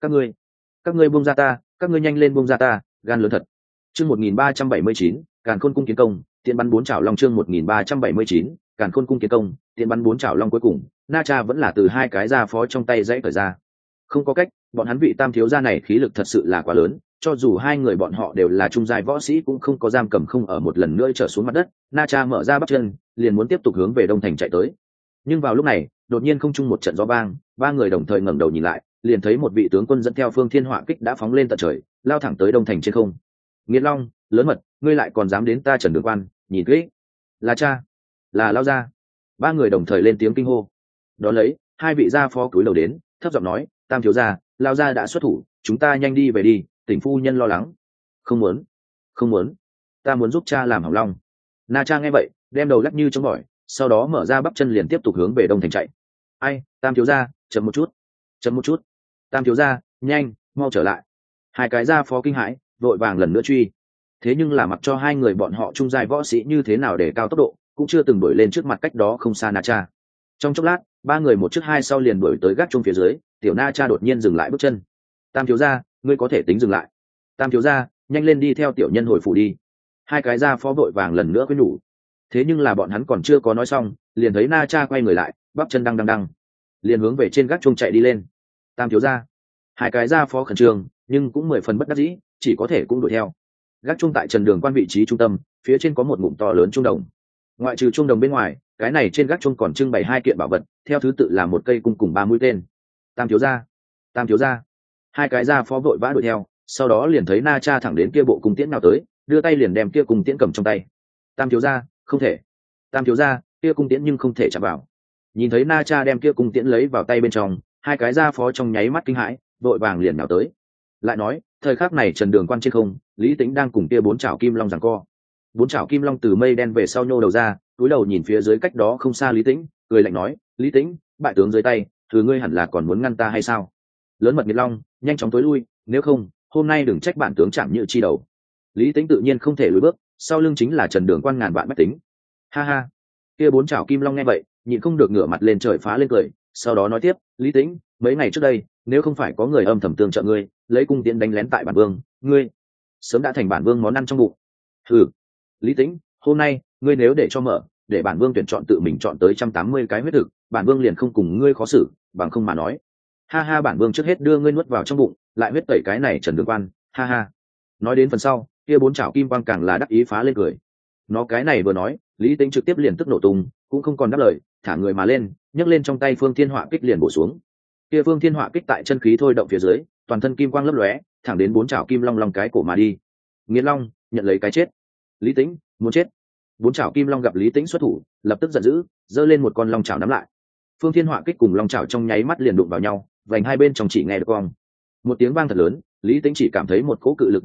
[SPEAKER 1] Các ngươi buông ra ta, các ngươi nhanh lên buông ra ta, gan lớn thật. Chương 1379, Càn Khôn cung kiến công, tiện bắn bốn chảo long. Chương 1379, Càn Khôn cung kiến công, tiện bắn bốn chảo long. Cuối cùng, Na Cha vẫn là từ hai cái gia phó trong tay dãy cởi ra. Không có cách, bọn hắn vị tam thiếu gia này khí lực thật sự là quá lớn, cho dù hai người bọn họ đều là trung giai võ sĩ cũng không có giam cầm không ở một lần nữa trở xuống mặt đất. Na Cha mở ra bắp chân, liền muốn tiếp tục hướng về đông thành chạy tới. Nhưng vào lúc này, đột nhiên không trung một trận gió vang, ba người đồng thời ngẩng đầu nhìn lại, liền thấy một vị tướng quân dẫn theo Phương Thiên Họa kích đã phóng lên tận trời, lao thẳng tới đông thành trên không. Nghiệt Long, lớn mật, ngươi lại còn dám đến ta Trần Đường Quan, nhìn kỹ. Là cha, là lao gia. Ba người đồng thời lên tiếng kinh hô. Đó lấy, hai vị gia phó cúi đầu đến, thấp giọng nói, tam thiếu gia, lao gia đã xuất thủ, chúng ta nhanh đi về đi, tỉnh phu nhân lo lắng. Không muốn, ta muốn giúp cha làm hỏng long. Na Cha nghe vậy, đem đầu lắc như chống bỏi, sau đó mở ra bắp chân liền tiếp tục hướng về đông thành chạy. Ai, tam thiếu gia, chậm một chút. Tam thiếu gia, nhanh, mau trở lại. Hai cái gia phó kinh hãi, vội vàng lần nữa truy. Thế nhưng là mặc cho hai người bọn họ trung giai võ sĩ như thế nào để cao tốc độ, cũng chưa từng đuổi lên trước mặt cách đó không xa Na Cha. Trong chốc lát, ba người một trước hai sau liền đuổi tới gác chuông phía dưới, tiểu Na Cha đột nhiên dừng lại bước chân. Tam thiếu gia, ngươi có thể tính dừng lại. Tam thiếu gia, nhanh lên đi theo tiểu nhân hồi phủ đi. Hai cái gia phó vội vàng lần nữa khuyên nhủ. Thế nhưng là bọn hắn còn chưa có nói xong, liền thấy Na Cha quay người lại, bắp chân đăng, liền hướng về trên gác chuông chạy đi lên. Tam thiếu gia, hai cái gia phó khẩn trương, nhưng cũng 10 phần bất đắc dĩ, chỉ có thể cũng đuổi theo. Gác chuông tại Trần Đường Quan vị trí trung tâm, phía trên có một ngụm to lớn chuông đồng. Ngoại trừ chuông đồng bên ngoài, cái này trên gác chuông còn trưng bày hai kiện bảo vật, theo thứ tự là một cây cung cùng 3 mũi tên. Tam thiếu gia, hai cái gia phó vội vã đuổi theo, sau đó liền thấy Na Cha thẳng đến kia bộ cung tiễn nào tới, đưa tay liền đem kia cung tiễn cầm trong tay. Tam thiếu gia, không thể. Tam thiếu gia, kia cung tiễn nhưng không thể chạm vào. Nhìn thấy Na Cha đem kia cung tiễn lấy vào tay bên trong, hai cái gia phó trong nháy mắt kinh hãi, vội vàng liền nào tới. Lại nói, thời khắc này Trần Đường Quan trên không, Lý Tĩnh đang cùng kia bốn chảo kim long giằng co. Bốn chảo kim long từ mây đen về sau nhô đầu ra, cúi đầu nhìn phía dưới cách đó không xa Lý Tĩnh, cười lạnh nói, Lý Tĩnh, bại tướng dưới tay, thứ ngươi hẳn là còn muốn ngăn ta hay sao? Lớn mật Nghiệt Long, nhanh chóng tối lui, nếu không, hôm nay đừng trách bản tướng chạm như chi đầu. Lý Tĩnh tự nhiên không thể lùi bước, sau lưng chính là Trần Đường Quan ngàn vạn bách tính. Ha ha, kia bốn chảo kim long nghe vậy, nhịn không được ngửa mặt lên trời phá lên cười, sau đó nói tiếp, Lý Tĩnh, mấy ngày trước đây, nếu không phải có người âm thầm tương trợ ngươi, lấy cung tiễn đánh lén tại bản vương, ngươi sớm đã thành bản vương món ăn trong bụng. Hừ, Lý Tĩnh, hôm nay ngươi nếu để cho mở, để bản vương tuyển chọn tự mình chọn tới 180 cái huyết thực, bản vương liền không cùng ngươi khó xử, bằng không mà nói. Ha ha, bản vương trước hết đưa ngươi nuốt vào trong bụng, lại huyết tẩy cái này Trần Đường Quan, ha ha. Nói đến phần sau, kia bốn chảo kim quang càng là đắc ý phá lên cười. Nó cái này vừa nói, Lý Tĩnh trực tiếp liền tức nổ tung, cũng không còn đáp lời, thả người mà lên, nhấc lên trong tay Phương Thiên Họa kích liền bổ xuống. Kia Phương Thiên Họa kích tại chân khí thôi động phía dưới, toàn thân kim quang lấp lóe, thẳng đến bốn chảo kim long long cái cổ mà đi. Nghiệt Long, nhận lấy cái chết. Lý Tĩnh, muốn chết. Bốn chảo kim long gặp Lý Tĩnh xuất thủ, lập tức giận dữ, giơ lên một con long chảo nắm lại. Phương Thiên Họa kích cùng long chảo trong nháy mắt liền đụng vào nhau, vành hai bên trong chỉ nghe được cong. Một tiếng vang thật lớn, Lý Tĩnh chỉ cảm thấy một cỗ cự lực đánh tới,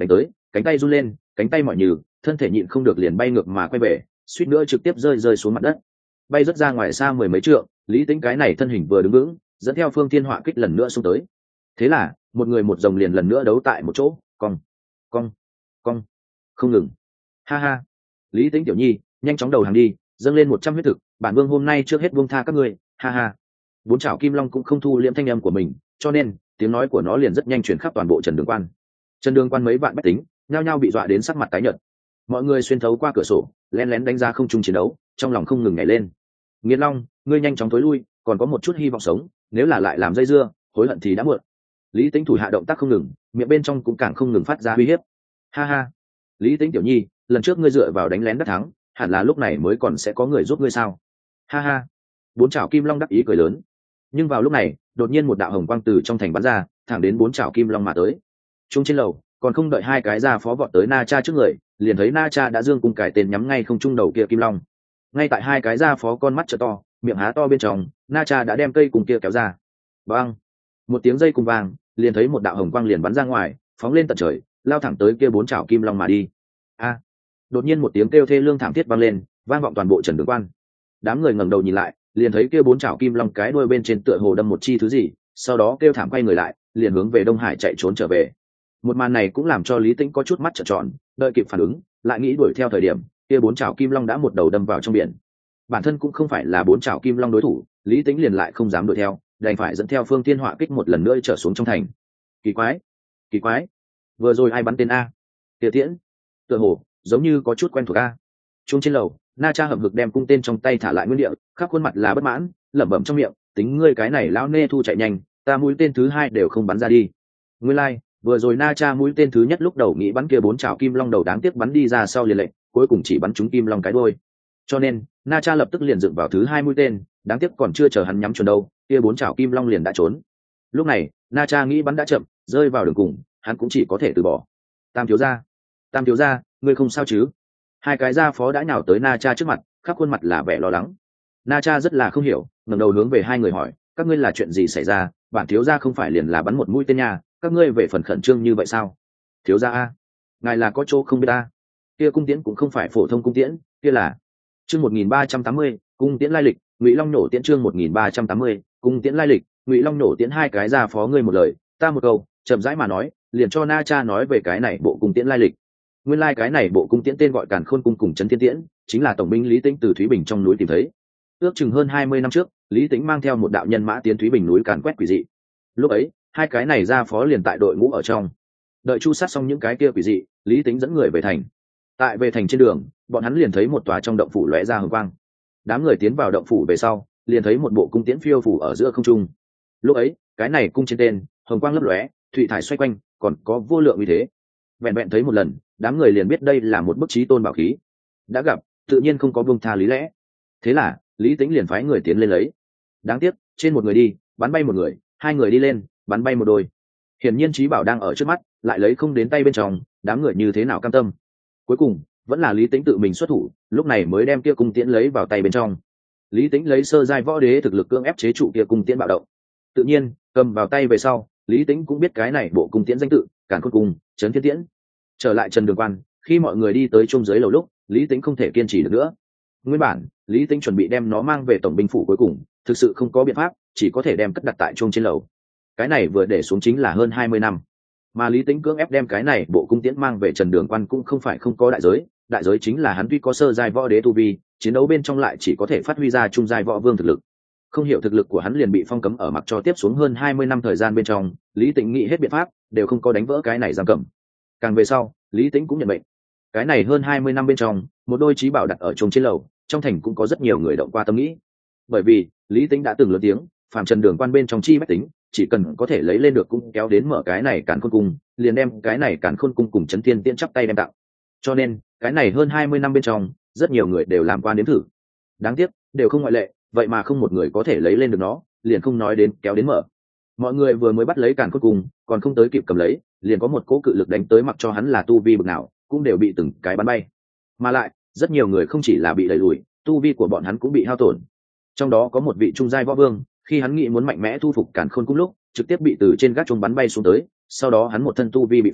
[SPEAKER 1] cánh tay run lên, cánh tay mỏi nhừ, thân thể nhịn không được liền bay ngược mà quay về, suýt nữa trực tiếp rơi xuống mặt đất, bay rất ra ngoài xa mười mấy trượng. Lý Tĩnh cái này thân hình vừa đứng vững, dẫn theo Phương Thiên Họa kích lần nữa xuống tới. Thế là một người một rồng liền lần nữa đấu tại một chỗ, cong cong cong không ngừng. Ha ha, Lý Tĩnh tiểu nhi, nhanh chóng đầu hàng đi, dâng lên 100 huyết thực, bản vương hôm nay trước hết buông tha các ngươi. Ha ha. Bốn chảo kim long cũng không thu liễm thanh âm của mình, cho nên tiếng nói của nó liền rất nhanh truyền khắp toàn bộ Trần Đường Quan. Trần Đường Quan mấy vạn bách tính nhao nhao bị dọa đến sắc mặt tái nhợt. Mọi người xuyên thấu qua cửa sổ lén lén đánh giá không trung chiến đấu, trong lòng không ngừng nhảy lên. Nghiệt Long, ngươi nhanh chóng thối lui, còn có một chút hy vọng sống, nếu là lại làm dây dưa, hối hận thì đã muộn. Lý Tĩnh thủ hạ động tác không ngừng, miệng bên trong cũng càng không ngừng phát ra uy hiếp. Ha ha, Lý Tĩnh tiểu nhi, lần trước ngươi dựa vào đánh lén đắc thắng, hẳn là lúc này mới còn sẽ có người giúp ngươi sao? Ha ha. Bốn chảo kim long đắc ý cười lớn. Nhưng vào lúc này, đột nhiên một đạo hồng quang từ trong thành bắn ra, thẳng đến bốn chảo kim long mà tới. Trung trên lầu, còn không đợi hai cái gia phó vọt tới Na Cha trước người, liền thấy Na Cha đã dương cung cải tên nhắm ngay không trung đầu kia kim long. Ngay tại hai cái gia phó con mắt trợ to, miệng há to bên trong, Na Cha đã đem cây cùng kia kéo ra. Bang! Một tiếng dây cùng vang, liền thấy một đạo hồng quang liền bắn ra ngoài, phóng lên tận trời, lao thẳng tới kia bốn chảo kim long mà đi. A! Đột nhiên một tiếng kêu thê lương thảm thiết vang lên, vang vọng toàn bộ Trần Đường Quan. Đám người ngẩng đầu nhìn lại, liền thấy kia bốn chảo kim long cái đuôi bên trên tựa hồ đâm một chi thứ gì, sau đó kêu thảm quay người lại, liền hướng về Đông Hải chạy trốn trở về. Một màn này cũng làm cho Lý Tĩnh có chút mắt trợn tròn, đợi kịp phản ứng, lại nghĩ đuổi theo thời điểm, kia bốn chảo kim long đã một đầu đâm vào trong biển. Bản thân cũng không phải là bốn chảo kim long đối thủ, Lý Tĩnh liền lại không dám đuổi theo, đành phải dẫn theo Phương Thiên Họa kích một lần nữa trở xuống trong thành. Kỳ quái, kỳ quái, vừa rồi ai bắn tên a? Tiệt Tiễn, tựa hồ giống như có chút quen thuộc a. Trung trên lầu, Na Cha hậm hực đem cung tên trong tay thả lại nguyên địa, khắp khuôn mặt là bất mãn, lẩm bẩm trong miệng, tính ngươi cái này lão nê thu chạy nhanh, ta mũi tên thứ hai đều không bắn ra đi. Nguyên lai, vừa rồi Na Cha mũi tên thứ nhất lúc đầu nghĩ bắn kia bốn chảo kim long đầu, đáng tiếc bắn đi ra sau liền lệnh, cuối cùng chỉ bắn trúng kim long cái đuôi. Cho nên, Na Cha lập tức liền dựng vào thứ hai mũi tên, đáng tiếc còn chưa chờ hắn nhắm chuẩn đâu, kia bốn chảo kim long liền đã trốn. Lúc này, Na Cha nghĩ bắn đã chậm, rơi vào đường cùng, hắn cũng chỉ có thể từ bỏ. Tam thiếu gia, ngươi không sao chứ? Hai cái gia phó đã nhào tới Na Cha trước mặt, khắp khuôn mặt là vẻ lo lắng. Na Cha rất là không hiểu, ngẩng đầu hướng về hai người hỏi, các ngươi là chuyện gì xảy ra? Bản thiếu gia không phải liền là bắn một mũi tên nha, các ngươi về phần khẩn trương như vậy sao? Thiếu gia a, ngài là có chỗ không biết ta. Kia cung tiễn cũng không phải phổ thông cung tiễn, kia là chương 1380, cung tiễn lai lịch, Ngụy Long nổ tiễn chương 1380, cung tiễn lai lịch, Ngụy Long nổ tiễn. Hai cái gia phó ngươi một lời, ta một câu, chậm rãi mà nói, liền cho Na Cha nói về cái này bộ cung tiễn lai lịch. Nguyên lai cái này bộ cung tiễn tên gọi Càn Khôn cung cùng Chấn Thiên tiễn, chính là tổng binh Lý Tĩnh từ Thúy Bình trong núi tìm thấy. Ước chừng hơn 20 năm trước, Lý Tĩnh mang theo một đạo nhân mã tiến Thúy Bình núi càn quét quỷ dị. Lúc ấy, hai cái này gia phó liền tại đội ngũ ở trong. Đợi chu sát xong những cái kia quỷ dị, Lý Tĩnh dẫn người về thành. Tại về thành trên đường, bọn hắn liền thấy một tòa trong động phủ lóe ra hồng quang. Đám người tiến vào động phủ về sau, liền thấy một bộ cung tiễn phiêu phủ ở giữa không trung. Lúc ấy, cái này cung trên tên, hồng quang lấp lóe, thủy thải xoay quanh, còn có vô lượng uy thế. Vẹn vẹn thấy một lần, đám người liền biết đây là một bức chí tôn bảo khí. Đã gặp, tự nhiên không có buông tha lý lẽ. Thế là, Lý Tĩnh liền phái người tiến lên lấy. Đáng tiếc, trên một người đi, bắn bay một người, hai người đi lên, bắn bay một đôi. Hiển nhiên chí bảo đang ở trước mắt, lại lấy không đến tay bên trong, đám người như thế nào cam tâm. Cuối cùng, vẫn là Lý Tĩnh tự mình xuất thủ, lúc này mới đem kia cung tiễn lấy vào tay bên trong. Lý Tĩnh lấy sơ giai võ đế thực lực cưỡng ép chế trụ kia cung tiễn bạo động. Tự nhiên, cầm vào tay về sau, Lý Tĩnh cũng biết cái này bộ cung tiễn danh tự, Càn Khôn cung, Chấn Thiên tiễn. Trở lại Trần Đường Quan, khi mọi người đi tới chung dưới lầu lúc, Lý Tĩnh không thể kiên trì được nữa. Nguyên bản, Lý Tĩnh chuẩn bị đem nó mang về tổng binh phủ cuối cùng, thực sự không có biện pháp, chỉ có thể đem cất đặt tại chung trên lầu. Cái này vừa để xuống chính là hơn 20 năm. Mà Lý Tĩnh cưỡng ép đem cái này bộ cung tiễn mang về Trần Đường Quan cũng không phải không có đại giới chính là hắn tuy có sơ giai võ đế tu vi, chiến đấu bên trong lại chỉ có thể phát huy ra trung giai võ vương thực lực. Không hiểu thực lực của hắn liền bị phong cấm ở mặc cho tiếp xuống hơn 20 năm thời gian bên trong, Lý Tĩnh nghĩ hết biện pháp, đều không có đánh vỡ cái này giam cầm. Càng về sau, Lý Tĩnh cũng nhận mệnh. Cái này hơn 20 năm bên trong, một đôi chí bảo đặt ở chung trên lầu, trong thành cũng có rất nhiều người động qua tâm nghĩ. Bởi vì, Lý Tĩnh đã từng lớn tiếng, phàm Trần Đường Quan bên trong chi bách tính, chỉ cần có thể lấy lên được cung kéo đến mở cái này Càn Khôn cung, liền đem cái này Càn Khôn cung cùng Chấn Thiên tiễn chắp tay đem tặng. Cho nên, cái này hơn 20 năm bên trong, rất nhiều người đều làm quan đến thử. Đáng tiếc, đều không ngoại lệ, vậy mà không một người có thể lấy lên được nó, liền không nói đến kéo đến mở. Mọi người vừa mới bắt lấy Càn Khôn cung, còn không tới kịp cầm lấy, liền có một cỗ cự lực đánh tới, mặc cho hắn là tu vi bậc nào, cũng đều bị từng cái bắn bay. Mà lại, rất nhiều người không chỉ là bị đẩy lùi, tu vi của bọn hắn cũng bị hao tổn. Trong đó có một vị trung giai võ vương, khi hắn nghĩ muốn mạnh mẽ thu phục Càn Khôn cung lúc, trực tiếp bị từ trên gác chuông bắn bay xuống tới, sau đó hắn một thân tu vi bị phá,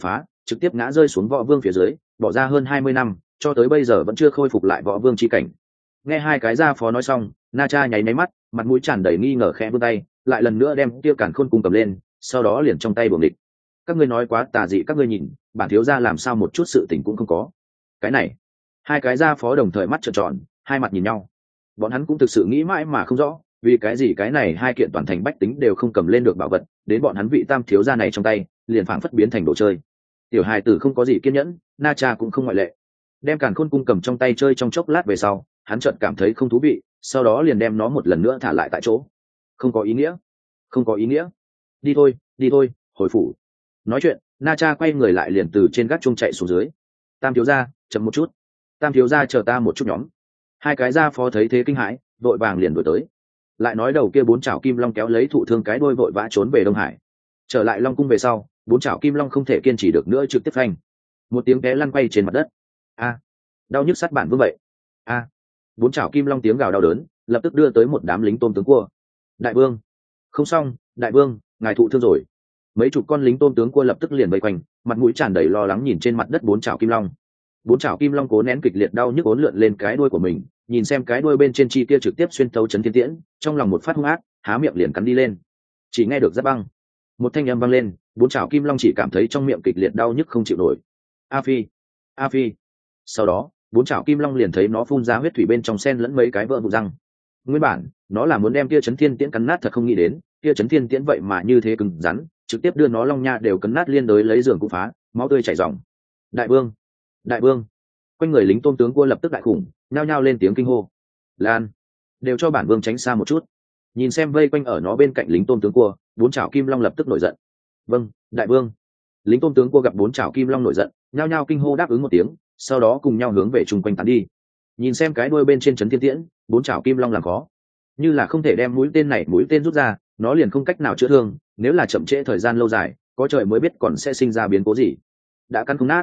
[SPEAKER 1] trực tiếp ngã rơi xuống võ vương phía dưới, bỏ ra hơn 20 năm cho tới bây giờ vẫn chưa khôi phục lại võ vương chi cảnh. Nghe hai cái gia phó nói xong, Na Cha nháy mắt, mặt mũi tràn đầy nghi ngờ khẽ vươn tay, lại lần nữa đem kia càn khôn cung cầm lên, sau đó liền trong tay buồng địch. Các ngươi nói quá tà dị, các ngươi nhìn, bản thiếu gia làm sao một chút sự tình cũng không có. Cái này, hai cái gia phó đồng thời mắt trợn tròn, hai mặt nhìn nhau. Bọn hắn cũng thực sự nghĩ mãi mà không rõ, vì cái gì cái này hai kiện toàn thành bách tính đều không cầm lên được bảo vật, đến bọn hắn vị tam thiếu gia này trong tay, liền phảng phất biến thành đồ chơi. Tiểu hài tử không có gì kiên nhẫn, Na Cha cũng không ngoại lệ. Đem càn khôn cung cầm trong tay chơi trong chốc lát về sau, hắn chợt cảm thấy không thú vị, sau đó liền đem nó một lần nữa thả lại tại chỗ. Không có ý nghĩa, không có ý nghĩa. Đi thôi, hồi phủ. Nói chuyện, Na Cha quay người lại liền từ trên gác chuông chạy xuống dưới. Tam thiếu gia, chậm một chút. Tam thiếu gia chờ ta một chút nhóm. Hai cái gia phó thấy thế kinh hãi, vội vàng liền đuổi tới. Lại nói đầu kia bốn chảo kim long kéo lấy thụ thương cái đuôi vội vã trốn về Đông Hải. Trở lại Long cung về sau, bốn chảo kim long không thể kiên trì được nữa trực tiếp phanh. Một tiếng té lăn quay trên mặt đất. A, đau nhức sát bản vương vậy. A, bốn chảo kim long tiếng gào đau đớn, lập tức đưa tới một đám lính tôm tướng cua. Đại vương, không xong, đại vương, ngài thụ thương rồi. Mấy chục con lính tôm tướng cua lập tức liền vây quanh, mặt mũi tràn đầy lo lắng nhìn trên mặt đất bốn chảo kim long. Bốn chảo kim long cố nén kịch liệt đau nhức uốn lượn lên cái đuôi của mình, nhìn xem cái đuôi bên trên chi kia trực tiếp xuyên thấu chấn thiên tiễn, trong lòng một phát hung ác, há miệng liền cắn đi lên. Chỉ nghe được giáp băng, một thanh âm vang lên, bốn chảo kim long chỉ cảm thấy trong miệng kịch liệt đau nhức không chịu nổi. A phi, a phi. Sau đó, bốn chảo kim long liền thấy nó phun ra huyết thủy bên trong sen lẫn mấy cái vỡ vụn răng. Nguyên bản, nó là muốn đem kia chấn thiên tiễn cắn nát thật không nghĩ đến, kia chấn thiên tiễn vậy mà như thế cứng rắn, trực tiếp đưa nó long nha đều cắn nát liên đối lấy giường cũng phá, máu tươi chảy ròng. Đại vương, đại vương. Quanh người lính tôm tướng cua lập tức đại khủng, nhao nhao lên tiếng kinh hô. Lan, đều cho bản vương tránh xa một chút. Nhìn xem vây quanh ở nó bên cạnh lính tôm tướng cua, bốn chảo kim long lập tức nổi giận. Vâng, đại vương. Lính tôm tướng cua gặp bốn chảo kim long nổi giận, nhao nhao kinh hô đáp ứng một tiếng, sau đó cùng nhau hướng về chung quanh tán đi. Nhìn xem cái đuôi bên trên chấn thiên tiễn, bốn chảo kim long làm khó, như là không thể đem mũi tên rút ra, nó liền không cách nào chữa thương, nếu là chậm trễ thời gian lâu dài, có trời mới biết còn sẽ sinh ra biến cố gì. Đã căn không nát,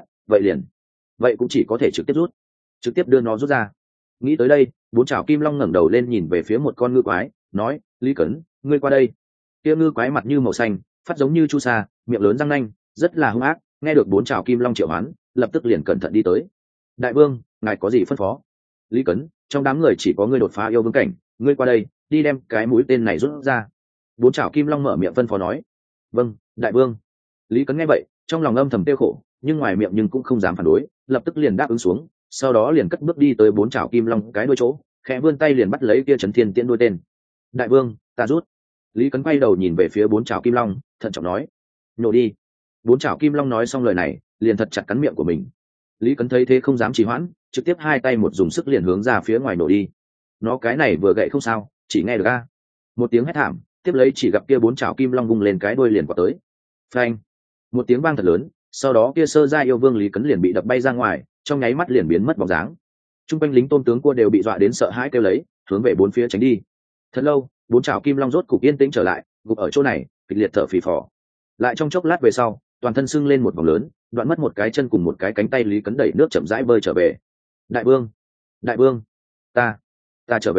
[SPEAKER 1] vậy cũng chỉ có thể trực tiếp đưa nó rút ra. Nghĩ tới đây, bốn chảo kim long ngẩng đầu lên nhìn về phía một con ngư quái, nói: Lý Cấn, ngươi qua đây. Kia ngư quái mặt như màu xanh, phát giống như chu sa, miệng lớn răng nanh, rất là hung ác. Nghe được bốn chảo kim long triệu hoán, lập tức liền cẩn thận đi tới. Đại vương, ngài có gì phân phó? Lý Cấn, trong đám người chỉ có ngươi đột phá yêu vương cảnh, ngươi qua đây, đi đem cái mũi tên này rút ra. Bốn chảo kim long mở miệng phân phó nói. Vâng, đại vương. Lý Cấn nghe vậy, trong lòng âm thầm tiêu khổ, nhưng ngoài miệng nhưng cũng không dám phản đối, lập tức liền đáp ứng xuống, sau đó liền cất bước đi tới bốn chảo kim long cái đuôi chỗ, khẽ vươn tay liền bắt lấy kia chấn thiên tiễn đuôi tên. Đại vương, ta rút. Lý Cấn quay đầu nhìn về phía bốn chảo kim long, thận trọng nói. Nhổ đi. Bốn chảo kim long nói xong lời này, liền thật chặt cắn miệng của mình. Lý Cấn thấy thế không dám trì hoãn, trực tiếp hai tay một dùng sức liền hướng ra phía ngoài nổ đi. Nó cái này vừa gậy không sao, chỉ nghe được a một tiếng hét thảm, tiếp lấy chỉ gặp kia bốn chảo kim long vung lên cái đuôi liền quạt tới. Phanh, một tiếng vang thật lớn, sau đó kia sơ gia yêu vương Lý Cấn liền bị đập bay ra ngoài, trong nháy mắt liền biến mất bóng dáng. Trung quanh lính tôm tướng cua đều bị dọa đến sợ hãi kêu lấy, hướng về bốn phía tránh đi. Thật lâu, bốn chảo kim long rốt cục yên tĩnh trở lại, gục ở chỗ này, kịch liệt thở phì phò. Lại trong chốc lát về sau, toàn thân sưng lên một vòng lớn, đoạn mất một cái chân cùng một cái cánh tay, Lý Cấn đẩy nước chậm rãi bơi trở về. Đại vương, đại vương, ta trở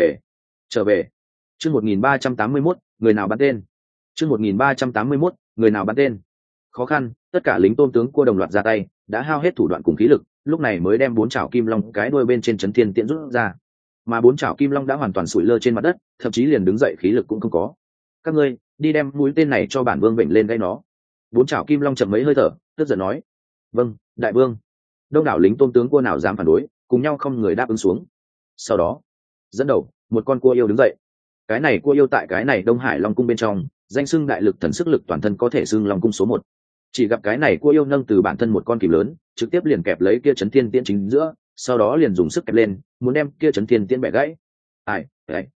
[SPEAKER 1] về. Chương 1381, người nào bắn tên. Chương 1381, người nào bắn tên. Khó khăn, tất cả lính tôm tướng cua đồng loạt ra tay, đã hao hết thủ đoạn cùng khí lực, lúc này mới đem bốn chảo kim long cái đuôi bên trên chấn thiên tiễn rút ra. Mà bốn chảo kim long đã hoàn toàn sủi lơ trên mặt đất, thậm chí liền đứng dậy khí lực cũng không có. Các ngươi đi đem mũi tên này cho bản vương bệnh lên gây nó. Bốn chảo kim long chậm mấy hơi thở, tức giận nói. Vâng, đại vương. Đông đảo lính tôm tướng cua nào dám phản đối, cùng nhau không người đáp ứng xuống. Sau đó, dẫn đầu, một con cua yêu đứng dậy. Cái này cua yêu tại cái này Đông Hải Long cung bên trong, danh xưng đại lực thần sức lực toàn thân có thể xưng Long cung số 1. Chỉ gặp cái này cua yêu nâng từ bản thân một con kìm lớn, trực tiếp liền kẹp lấy kia chấn thiên tiễn chính giữa, sau đó liền dùng sức kẹp lên, muốn đem kia chấn thiên tiễn bẻ gãy. Ai.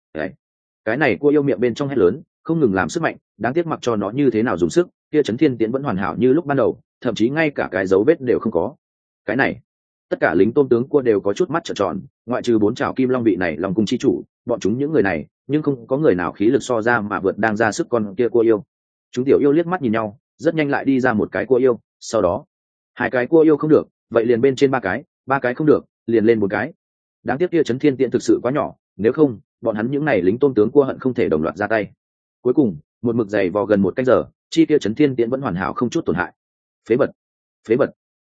[SPEAKER 1] Cái này cua yêu miệng bên trong hét lớn, không ngừng làm sức mạnh, đáng tiếc mặc cho nó như thế nào dùng sức, kia chấn thiên tiễn vẫn hoàn hảo như lúc ban đầu, thậm chí ngay cả cái dấu vết đều không có. Cái này, tất cả lính tôm tướng cua đều có chút mắt trợn tròn, ngoại trừ bốn chảo kim long vị này Long cung chi chủ, bọn chúng những người này, nhưng không có người nào khí lực so ra mà vượt đang ra sức con kia cua yêu. Chúng tiểu yêu liếc mắt nhìn nhau, rất nhanh lại đi ra một cái cua yêu, sau đó hai cái cua yêu không được, vậy liền bên trên ba cái không được, liền lên một cái. Đáng tiếc kia chấn thiên tiễn thực sự quá nhỏ, nếu không, bọn hắn những này lính tôm tướng cua hận không thể đồng loạt ra tay. Cuối cùng, một mực dày vò gần một canh giờ, chi kia chấn thiên tiễn vẫn hoàn hảo không chút tổn hại. Phế vật.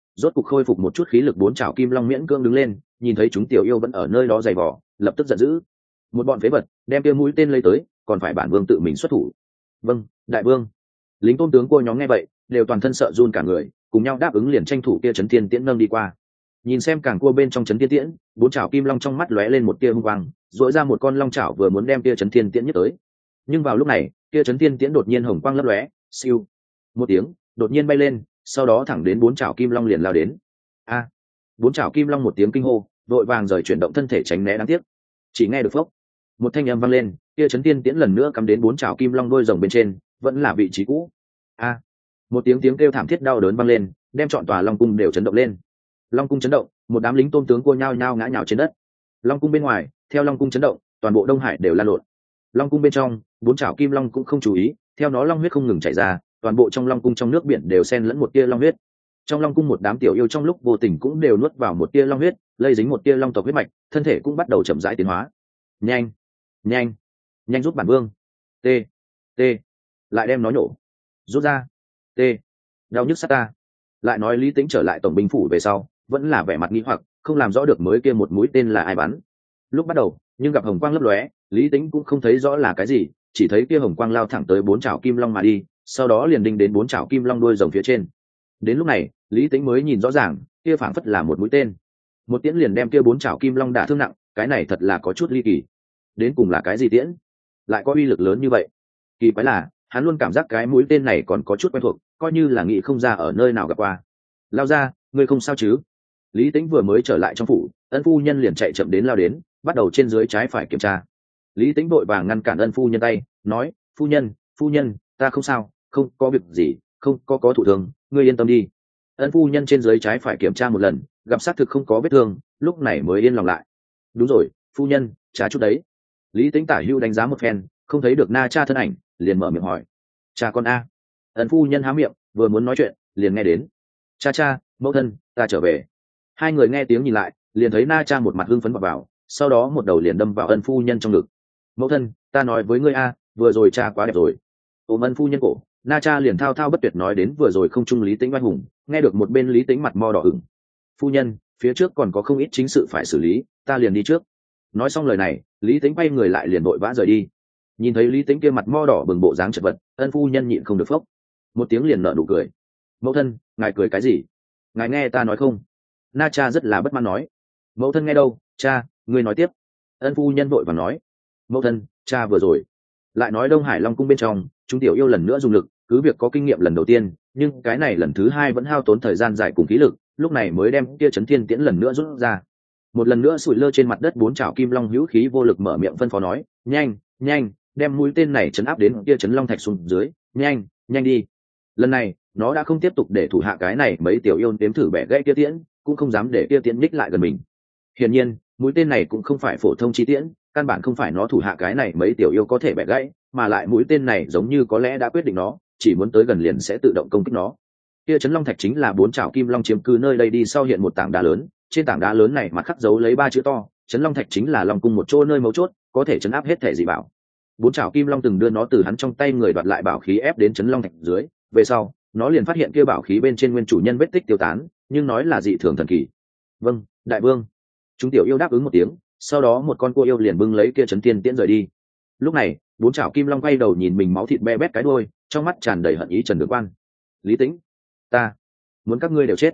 [SPEAKER 1] rốt cục khôi phục một chút khí lực, bốn chảo kim long miễn cưỡng đứng lên, nhìn thấy chúng tiểu yêu vẫn ở nơi đó giày vò, lập tức giận dữ. Một bọn phế vật, đem kia mũi tên lấy tới, còn phải bản vương tự mình xuất thủ. Vâng, đại vương. Lính tôn tướng cua nhóm nghe vậy đều toàn thân sợ run cả người, cùng nhau đáp ứng liền tranh thủ kia chấn thiên tiễn nâng đi qua. Nhìn xem càng cua bên trong chấn thiên tiễn, bốn chảo kim long trong mắt lóe lên một tia hung quang, dội ra một con long chảo vừa muốn đem kia chấn thiên tiễn nhất tới. Nhưng vào lúc này kia chấn thiên tiễn đột nhiên hồng quang lấp lóe, siêu một tiếng đột nhiên bay lên, sau đó thẳng đến bốn chảo kim long liền lao đến. A! Bốn chảo kim long một tiếng kinh hô, vội vàng rời chuyển động thân thể tránh né, đáng tiếc chỉ nghe được phốc một thanh âm vang lên, kia chấn thiên tiễn lần nữa cắm đến bốn chảo kim long đôi rồng bên trên, vẫn là vị trí cũ. A! Một tiếng kêu thảm thiết đau đớn vang lên, đem trọn tòa long cung đều chấn động lên. Long cung chấn động, một đám lính tôn tướng cua nhao nhao ngã nhào trên đất. Long cung bên ngoài, theo long cung chấn động, toàn bộ Đông Hải đều lan lộn. Long cung bên trong, bốn chảo kim long cũng không chú ý, theo nó long huyết không ngừng chảy ra, toàn bộ trong long cung trong nước biển đều xen lẫn một tia long huyết. Trong long cung một đám tiểu yêu trong lúc vô tình cũng đều nuốt vào một tia long huyết, lây dính một tia long tộc huyết mạch, thân thể cũng bắt đầu chậm rãi tiến hóa. Nhanh, nhanh, nhanh giúp bản vương. T, t, lại đem nó nhổ, rút ra. T, đau nhức sát ta. Lại nói Lý Tĩnh trở lại tổng binh phủ về sau, vẫn là vẻ mặt nghi hoặc, không làm rõ được mới kia một mũi tên là ai bắn. Lúc bắt đầu, nhưng gặp hồng quang lấp lóe, Lý Tĩnh cũng không thấy rõ là cái gì, chỉ thấy kia hồng quang lao thẳng tới bốn chảo kim long mà đi, sau đó liền đinh đến bốn chảo kim long đuôi rồng phía trên. Đến lúc này, Lý Tĩnh mới nhìn rõ ràng, kia phảng phất là một mũi tên. Một tiễn liền đem kia bốn chảo kim long đả thương nặng, cái này thật là có chút ly kỳ. Đến cùng là cái gì tiễn, lại có uy lực lớn như vậy? Kỳ quái là, hắn luôn cảm giác cái mũi tên này còn có chút quen thuộc, coi như là nghĩ không ra ở nơi nào gặp qua. Lao ra, ngươi không sao chứ? Lý Tĩnh vừa mới trở lại trong phủ, ân phu nhân liền chạy chậm đến lao đến, bắt đầu trên dưới trái phải kiểm tra. Lý Tĩnh vội vàng ngăn cản ân phu nhân tay, nói: phu nhân, ta không sao, không có việc gì, không có thụ thương, ngươi yên tâm đi. Ân phu nhân trên dưới trái phải kiểm tra một lần, gặp xác thực không có vết thương, lúc này mới yên lòng lại. Đúng rồi, phu nhân, cha chút đấy. Lý Tĩnh tả hữu đánh giá một phen, không thấy được Na Cha thân ảnh, liền mở miệng hỏi: cha con a? Ân phu nhân há miệng, vừa muốn nói chuyện, liền nghe đến: cha, mẫu thân, ta trở về. Hai người nghe tiếng nhìn lại, liền thấy Na Cha một mặt hưng phấn vào, sau đó một đầu liền đâm vào ân phu nhân trong ngực. Mẫu thân, ta nói với ngươi a, vừa rồi cha quá đẹp rồi. Ôm ân phu nhân cổ, Na Cha liền thao thao bất tuyệt nói đến vừa rồi không trung Lý Tĩnh oai hùng, nghe được một bên Lý Tĩnh mặt mo đỏ ửng. Phu nhân, phía trước còn có không ít chính sự phải xử lý, ta liền đi trước. Nói xong lời này, Lý Tĩnh quay người lại liền vội vã rời đi. Nhìn thấy Lý Tĩnh kia mặt mo đỏ bừng bộ dáng chật vật, ân phu nhân nhịn không được phốc một tiếng liền nở nụ cười. Mẫu thân, ngài cười cái gì? Ngài nghe ta nói không? Na Cha rất là bất mãn nói. Mẫu thân nghe đâu, cha, ngươi nói tiếp. Ân phu nhân vội vàng nói. Mẫu thân, cha vừa rồi lại nói Đông Hải Long cung bên trong, chúng tiểu yêu lần nữa dùng lực, cứ việc có kinh nghiệm lần đầu tiên, nhưng cái này lần thứ hai vẫn hao tốn thời gian dài cùng khí lực, lúc này mới đem kia chấn thiên tiễn lần nữa rút ra. Một lần nữa sủi lơ trên mặt đất bốn chảo kim long hữu khí vô lực mở miệng phân phó nói: nhanh, đem mũi tên này chấn áp đến kia chấn long thạch xuống dưới, nhanh đi. Lần này nó đã không tiếp tục để thủ hạ cái này mấy tiểu yêu đếm thử bẻ gãy kia tiễn, cũng không dám để kia tiễn ních lại gần mình. Hiển nhiên mũi tên này cũng không phải phổ thông chi tiễn, căn bản không phải nó thủ hạ cái này mấy tiểu yêu có thể bẻ gãy, mà lại mũi tên này giống như có lẽ đã quyết định nó chỉ muốn tới gần liền sẽ tự động công kích nó. Kia chấn long thạch chính là bốn chảo kim long chiếm cứ nơi đây đi sau hiện một tảng đá lớn, trên tảng đá lớn này mà khắc dấu lấy 3 chữ to: chấn long thạch chính là long cung một chỗ nơi mấu chốt, có thể chấn áp hết thể dị bảo. Bốn chảo kim long từng đưa nó từ hắn trong tay người đoạt lại bảo khí ép đến chấn long thạch dưới, về sau nó liền phát hiện kia bảo khí bên trên nguyên chủ nhân vết tích tiêu tán, nhưng nói là dị thường thần kỳ. Vâng, đại vương. Chúng tiểu yêu đáp ứng một tiếng, sau đó một con cua yêu liền bưng lấy kia chấn thiên tiễn rời đi. Lúc này bốn chảo kim long quay đầu nhìn mình máu thịt be bét cái đuôi, trong mắt tràn đầy hận ý Trần Đường Quan. Lý Tĩnh, ta muốn các ngươi đều chết.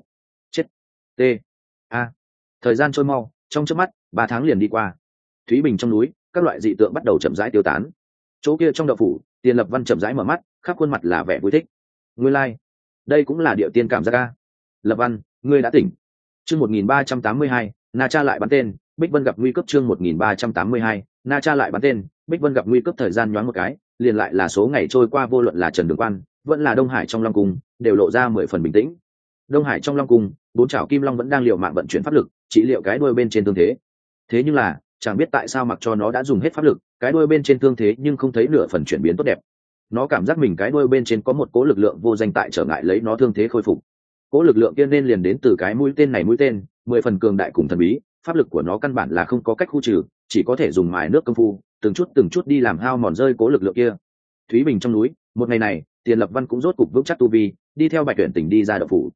[SPEAKER 1] T a. Thời gian trôi mau, trong chớp mắt 3 tháng liền đi qua. Thúy Bình trong núi, các loại dị tượng bắt đầu chậm rãi tiêu tán. Chỗ kia trong đậu phủ, Tiền Lập Văn chậm rãi mở mắt, khắp khuôn mặt là vẻ vui thích. Ngươi lai, đây cũng là địa tiên cảm giác a. Lập Văn, ngươi đã tỉnh. Chương 1382, Na Cha lại bắn tên, Bích Vân gặp nguy cấp. Chương 1382, Na Cha lại bắn tên, Bích Vân gặp nguy cấp. Thời gian nhoáng một cái, liền lại là số ngày trôi qua, vô luận là Trần Đường Quan, vẫn là Đông Hải trong Long cung, đều lộ ra 10 phần bình tĩnh. Đông Hải trong Long cung, bốn chảo kim long vẫn đang liều mạng vận chuyển pháp lực, trị liệu cái đuôi bên trên thương thế. Thế nhưng là, chẳng biết tại sao mặc cho nó đã dùng hết pháp lực, cái đuôi bên trên thương thế nhưng không thấy nửa phần chuyển biến tốt đẹp. Nó cảm giác mình cái đuôi bên trên có một cỗ lực lượng vô danh tại trở ngại lấy nó thương thế khôi phục. Cỗ lực lượng kia nên liền đến từ cái mũi tên này, mũi tên 10 phần cường đại cùng thần bí, pháp lực của nó căn bản là không có cách khu trừ, chỉ có thể dùng mài nước công phu, từng chút đi làm hao mòn rơi cỗ lực lượng kia. Thúy Bình trong núi, một ngày này, Tiền Lập Văn cũng rốt cục vững chắc tu vi, đi theo Bạch Tuyển Tỉnh đi ra động phủ.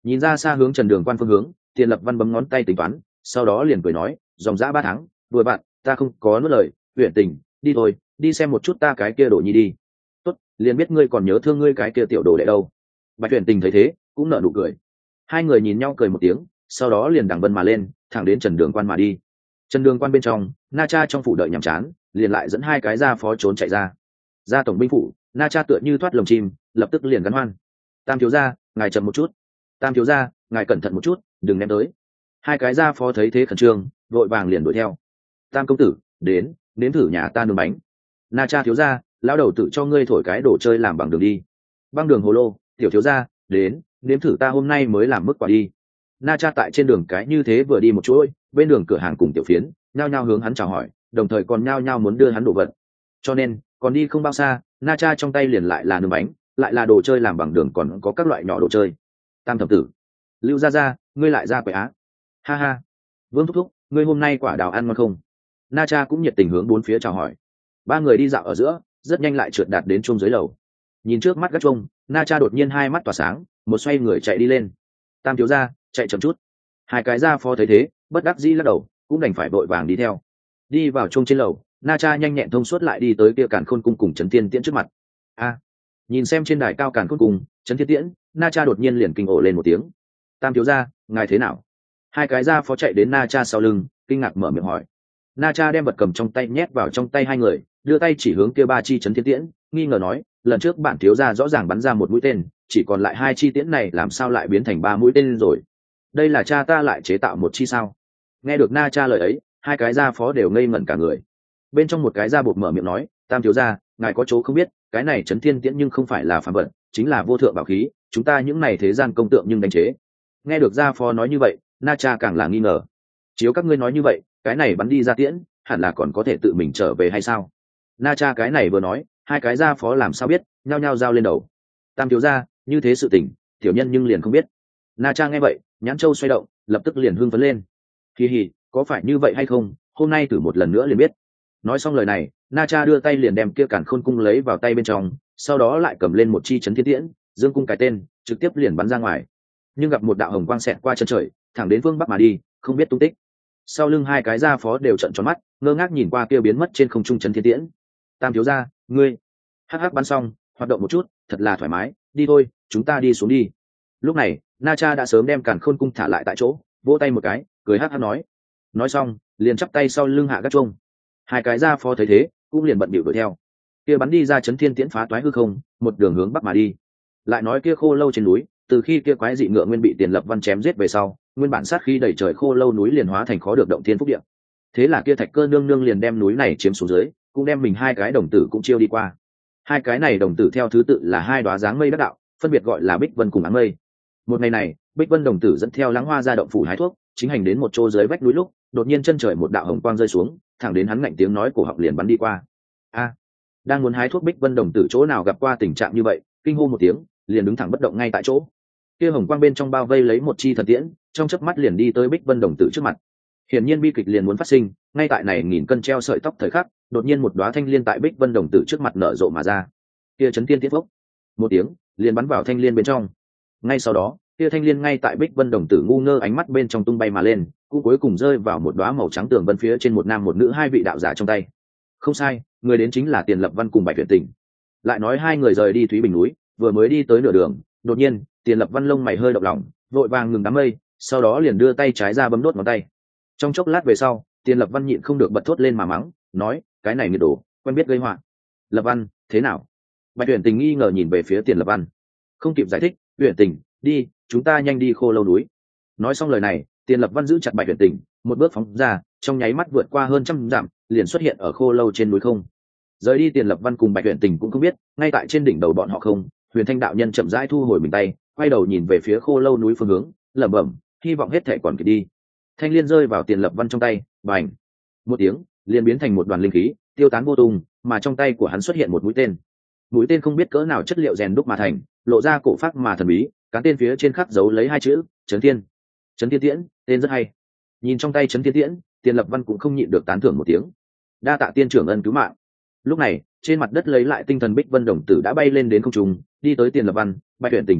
[SPEAKER 1] Nhìn ra xa hướng Trần Đường Quan phương hướng, Tiền Lập Văn bấm ngón tay tính toán, sau đó liền cười nói, dòng dã 3 tháng, vừa bạn, ta không có nuốt lời, Uyển Tình, đi thôi, đi xem một chút ta cái kia đồ nhi đi. Tốt, liền biết ngươi còn nhớ thương ngươi cái kia tiểu đồ đệ đâu. Bạch Uyển Tình thấy thế, cũng nở nụ cười. Hai người nhìn nhau cười một tiếng, sau đó liền đằng vân mà lên, thẳng đến Trần Đường Quan mà đi. Trần Đường Quan bên trong, Na Cha trong phủ đợi nhàm chán, liền lại dẫn hai cái gia phó trốn chạy ra. Ra tổng binh phủ, Na Cha tựa như thoát lồng chim, lập tức liền gắn hoan. Tam thiếu gia, ngài chậm một chút. Tam thiếu gia, ngài cẩn thận một chút, đừng ném tới. Hai cái gia phó thấy thế khẩn trương, vội vàng liền đuổi theo. Tam công tử, đến, nếm thử nhà ta nướng bánh. Na Cha thiếu gia, lão đầu tự cho ngươi thổi cái đồ chơi làm bằng đường đi. Băng đường hồ lô, tiểu thiếu gia, đến, nếm thử ta hôm nay mới làm mức quả đi. Na Cha tại trên đường cái như thế vừa đi một chuỗi, bên đường cửa hàng cùng tiểu phiến nhao nhao hướng hắn chào hỏi, đồng thời còn nhao nhao muốn đưa hắn đồ vật. Cho nên còn đi không bao xa, Na Cha trong tay liền lại là nướng bánh, lại là đồ chơi làm bằng đường, còn có các loại nhỏ đồ chơi. Tam thập tử, Lưu gia, ngươi lại ra quậy á? Ha ha. Vương thúc thúc, ngươi hôm nay quả đào ăn ngon không? Na Cha cũng nhiệt tình hướng bốn phía chào hỏi. Ba người đi dạo ở giữa, rất nhanh lại trượt đạt đến chuông dưới lầu. Nhìn trước mắt gác chuông, Na Cha đột nhiên hai mắt tỏa sáng, một xoay người chạy đi lên. Tam thiếu gia, chạy chậm chút. Hai cái gia phó thấy thế, bất đắc dĩ lắc đầu, cũng đành phải vội vàng đi theo. Đi vào chuông trên lầu, Na Cha nhanh nhẹn thông suốt lại đi tới kia Càn Khôn cung cùng Trấn Thiên Tiễn trước mặt. A, nhìn xem trên đài cao Càn Khôn cung, Trấn Thiên Tiễn, Na Cha đột nhiên liền kinh ồ lên một tiếng. Tam thiếu gia, ngài thế nào? Hai cái gia phó chạy đến Na Cha sau lưng, kinh ngạc mở miệng hỏi. Na Cha đem vật cầm trong tay nhét vào trong tay hai người, đưa tay chỉ hướng kia ba chi Trấn Thiên Tiễn, nghi ngờ nói, lần trước bạn thiếu gia rõ ràng bắn ra một mũi tên, chỉ còn lại hai chi tiễn này làm sao lại biến thành ba mũi tên rồi? Đây là cha ta lại chế tạo một chi sao? Nghe được Na Cha lời ấy, hai cái gia phó đều ngây ngẩn cả người. Bên trong một cái gia bột mở miệng nói, Tam thiếu gia, ngài có chỗ không biết, cái này Trấn Thiên Tiễn nhưng không phải là phàm vật, chính là vô thượng bảo khí, chúng ta những này thế gian công tượng nhưng đánh chế. Nghe được gia phó nói như vậy, Na Cha càng là nghi ngờ. Chiếu các ngươi nói như vậy, cái này bắn đi ra tiễn, hẳn là còn có thể tự mình trở về hay sao? Na Cha cái này vừa nói, hai cái gia phó làm sao biết, nhao nhao giao lên đầu. Tam thiếu gia, như thế sự tình, tiểu nhân nhưng liền không biết. Na Cha nghe vậy, nhãn châu xoay động, lập tức liền hưng phấn lên. Kỳ hỉ, có phải như vậy hay không, hôm nay thử một lần nữa liền biết. Nói xong lời này, Na Cha đưa tay liền đem kia Càn Khôn cung lấy vào tay bên trong, sau đó lại cầm lên một chi Trấn Thiên Tiễn, dương cung cái tên, trực tiếp liền bắn ra ngoài. Nhưng gặp một đạo hồng quang xẹt qua chân trời, thẳng đến phương bắc mà đi, không biết tung tích. Sau lưng hai cái gia phó đều trợn tròn mắt, ngơ ngác nhìn qua kia biến mất trên không trung Trấn Thiên Tiễn. Tam thiếu gia, ngươi hắc hắc bắn xong, hoạt động một chút, thật là thoải mái, đi thôi, chúng ta đi xuống đi. Lúc này, Na Cha đã sớm đem Càn Khôn cung thả lại tại chỗ, vỗ tay một cái, cười hắc hắc nói xong, liền chắp tay sau lưng hạ gác chuông. Hai cái gia phó thấy thế, cũng liền bận bịu đuổi theo. Kia bắn đi ra Trấn Thiên Tiễn phá toái hư không, một đường hướng bắc mà đi. Lại nói kia Khô Lâu trên núi, từ khi kia quái dị ngựa nguyên bị Tiền Lập Văn chém giết về sau, nguyên bản sát khí đầy trời Khô Lâu núi liền hóa thành khó được động thiên phúc địa. Thế là kia Thạch Cơ nương nương liền đem núi này chiếm xuống dưới, cũng đem mình hai cái đồng tử cũng chiêu đi qua. Hai cái này đồng tử theo thứ tự là hai đóa dáng mây đắc đạo, phân biệt gọi là Bích Vân cùng Áng Mây. Một ngày này, Bích Vân đồng tử dẫn theo Lắng Hoa ra động phủ hái thuốc, chính hành đến một chỗ dưới vách núi lúc, đột nhiên chân trời một đạo hồng quang rơi xuống, thẳng đến hắn ngạnh tiếng nói cổ họng liền bắn đi qua. A, đang muốn hái thuốc Bích Vân đồng tử chỗ nào gặp qua tình trạng như vậy, kinh hô một tiếng, liền đứng thẳng bất động ngay tại chỗ. Kia hồng quang bên trong bao vây lấy một chi thần tiễn, trong chớp mắt liền đi tới Bích Vân đồng tử trước mặt. Hiển nhiên bi kịch liền muốn phát sinh, ngay tại này nghìn cân treo sợi tóc thời khắc, đột nhiên một đóa thanh liên tại Bích Vân đồng tử trước mặt nở rộ mà ra. Kia Chấn Thiên Tiễn phốc, một tiếng, liền bắn vào thanh liên bên trong. Ngay sau đó, kia thanh liên ngay tại Bích Vân đồng tử ngu ngơ ánh mắt bên trong tung bay mà lên, cũng cuối cùng rơi vào một đóa màu trắng tường vân phía trên một nam một nữ hai vị đạo giả trong tay. Không sai, người đến chính là Tiền Lập Văn cùng Bạch Tuyển Tình. Lại nói hai người rời đi Thúy Bình núi, vừa mới đi tới nửa đường, đột nhiên, Tiền Lập Văn lông mày hơi động lòng, vội vàng ngừng đám mây, sau đó liền đưa tay trái ra bấm đốt ngón tay. Trong chốc lát về sau, Tiền Lập Văn nhịn không được bật thốt lên mà mắng, nói, cái này nghiệt đồ, quen biết gây họa. Lập Văn, thế nào? Bạch Tuyển Tình nghi ngờ nhìn về phía Tiền Lập Văn. Không kịp giải thích, Tuyển Tình, đi, chúng ta nhanh đi Khô Lâu núi. Nói xong lời này, Tiền Lập Văn giữ chặt Bạch Tuyển Tình, một bước phóng ra, trong nháy mắt vượt qua hơn 100 dặm, liền xuất hiện ở Khô Lâu trên núi không. Rời đi Tiền Lập Văn cùng Bạch Tuyển Tình cũng không biết, ngay tại trên đỉnh đầu bọn họ không, Huyền Thanh đạo nhân chậm rãi thu hồi mình tay, quay đầu nhìn về phía Khô Lâu núi phương hướng, lẩm bẩm, hy vọng hết thể còn kịp đi. Thanh liên rơi vào Tiền Lập Văn trong tay, bành, một tiếng, liền biến thành một đoàn linh khí, tiêu tán vô tung, mà trong tay của hắn xuất hiện một mũi tên. Mũi tên không biết cỡ nào chất liệu rèn đúc mà thành, lộ ra cổ phác mà thần bí, cán tên phía trên khắc dấu lấy hai chữ Trấn Thiên. Trấn Thiên Tiễn, tên rất hay. Nhìn trong tay Trấn Thiên Tiễn, Tiền Lập Văn cũng không nhịn được tán thưởng một tiếng. Đa tạ tiên trưởng ân cứu mạng. Lúc này, trên mặt đất lấy lại tinh thần Bích Vân đồng tử đã bay lên đến không trung, đi tới Tiền Lập Văn, Bạch Tuyển Tình trước mặt,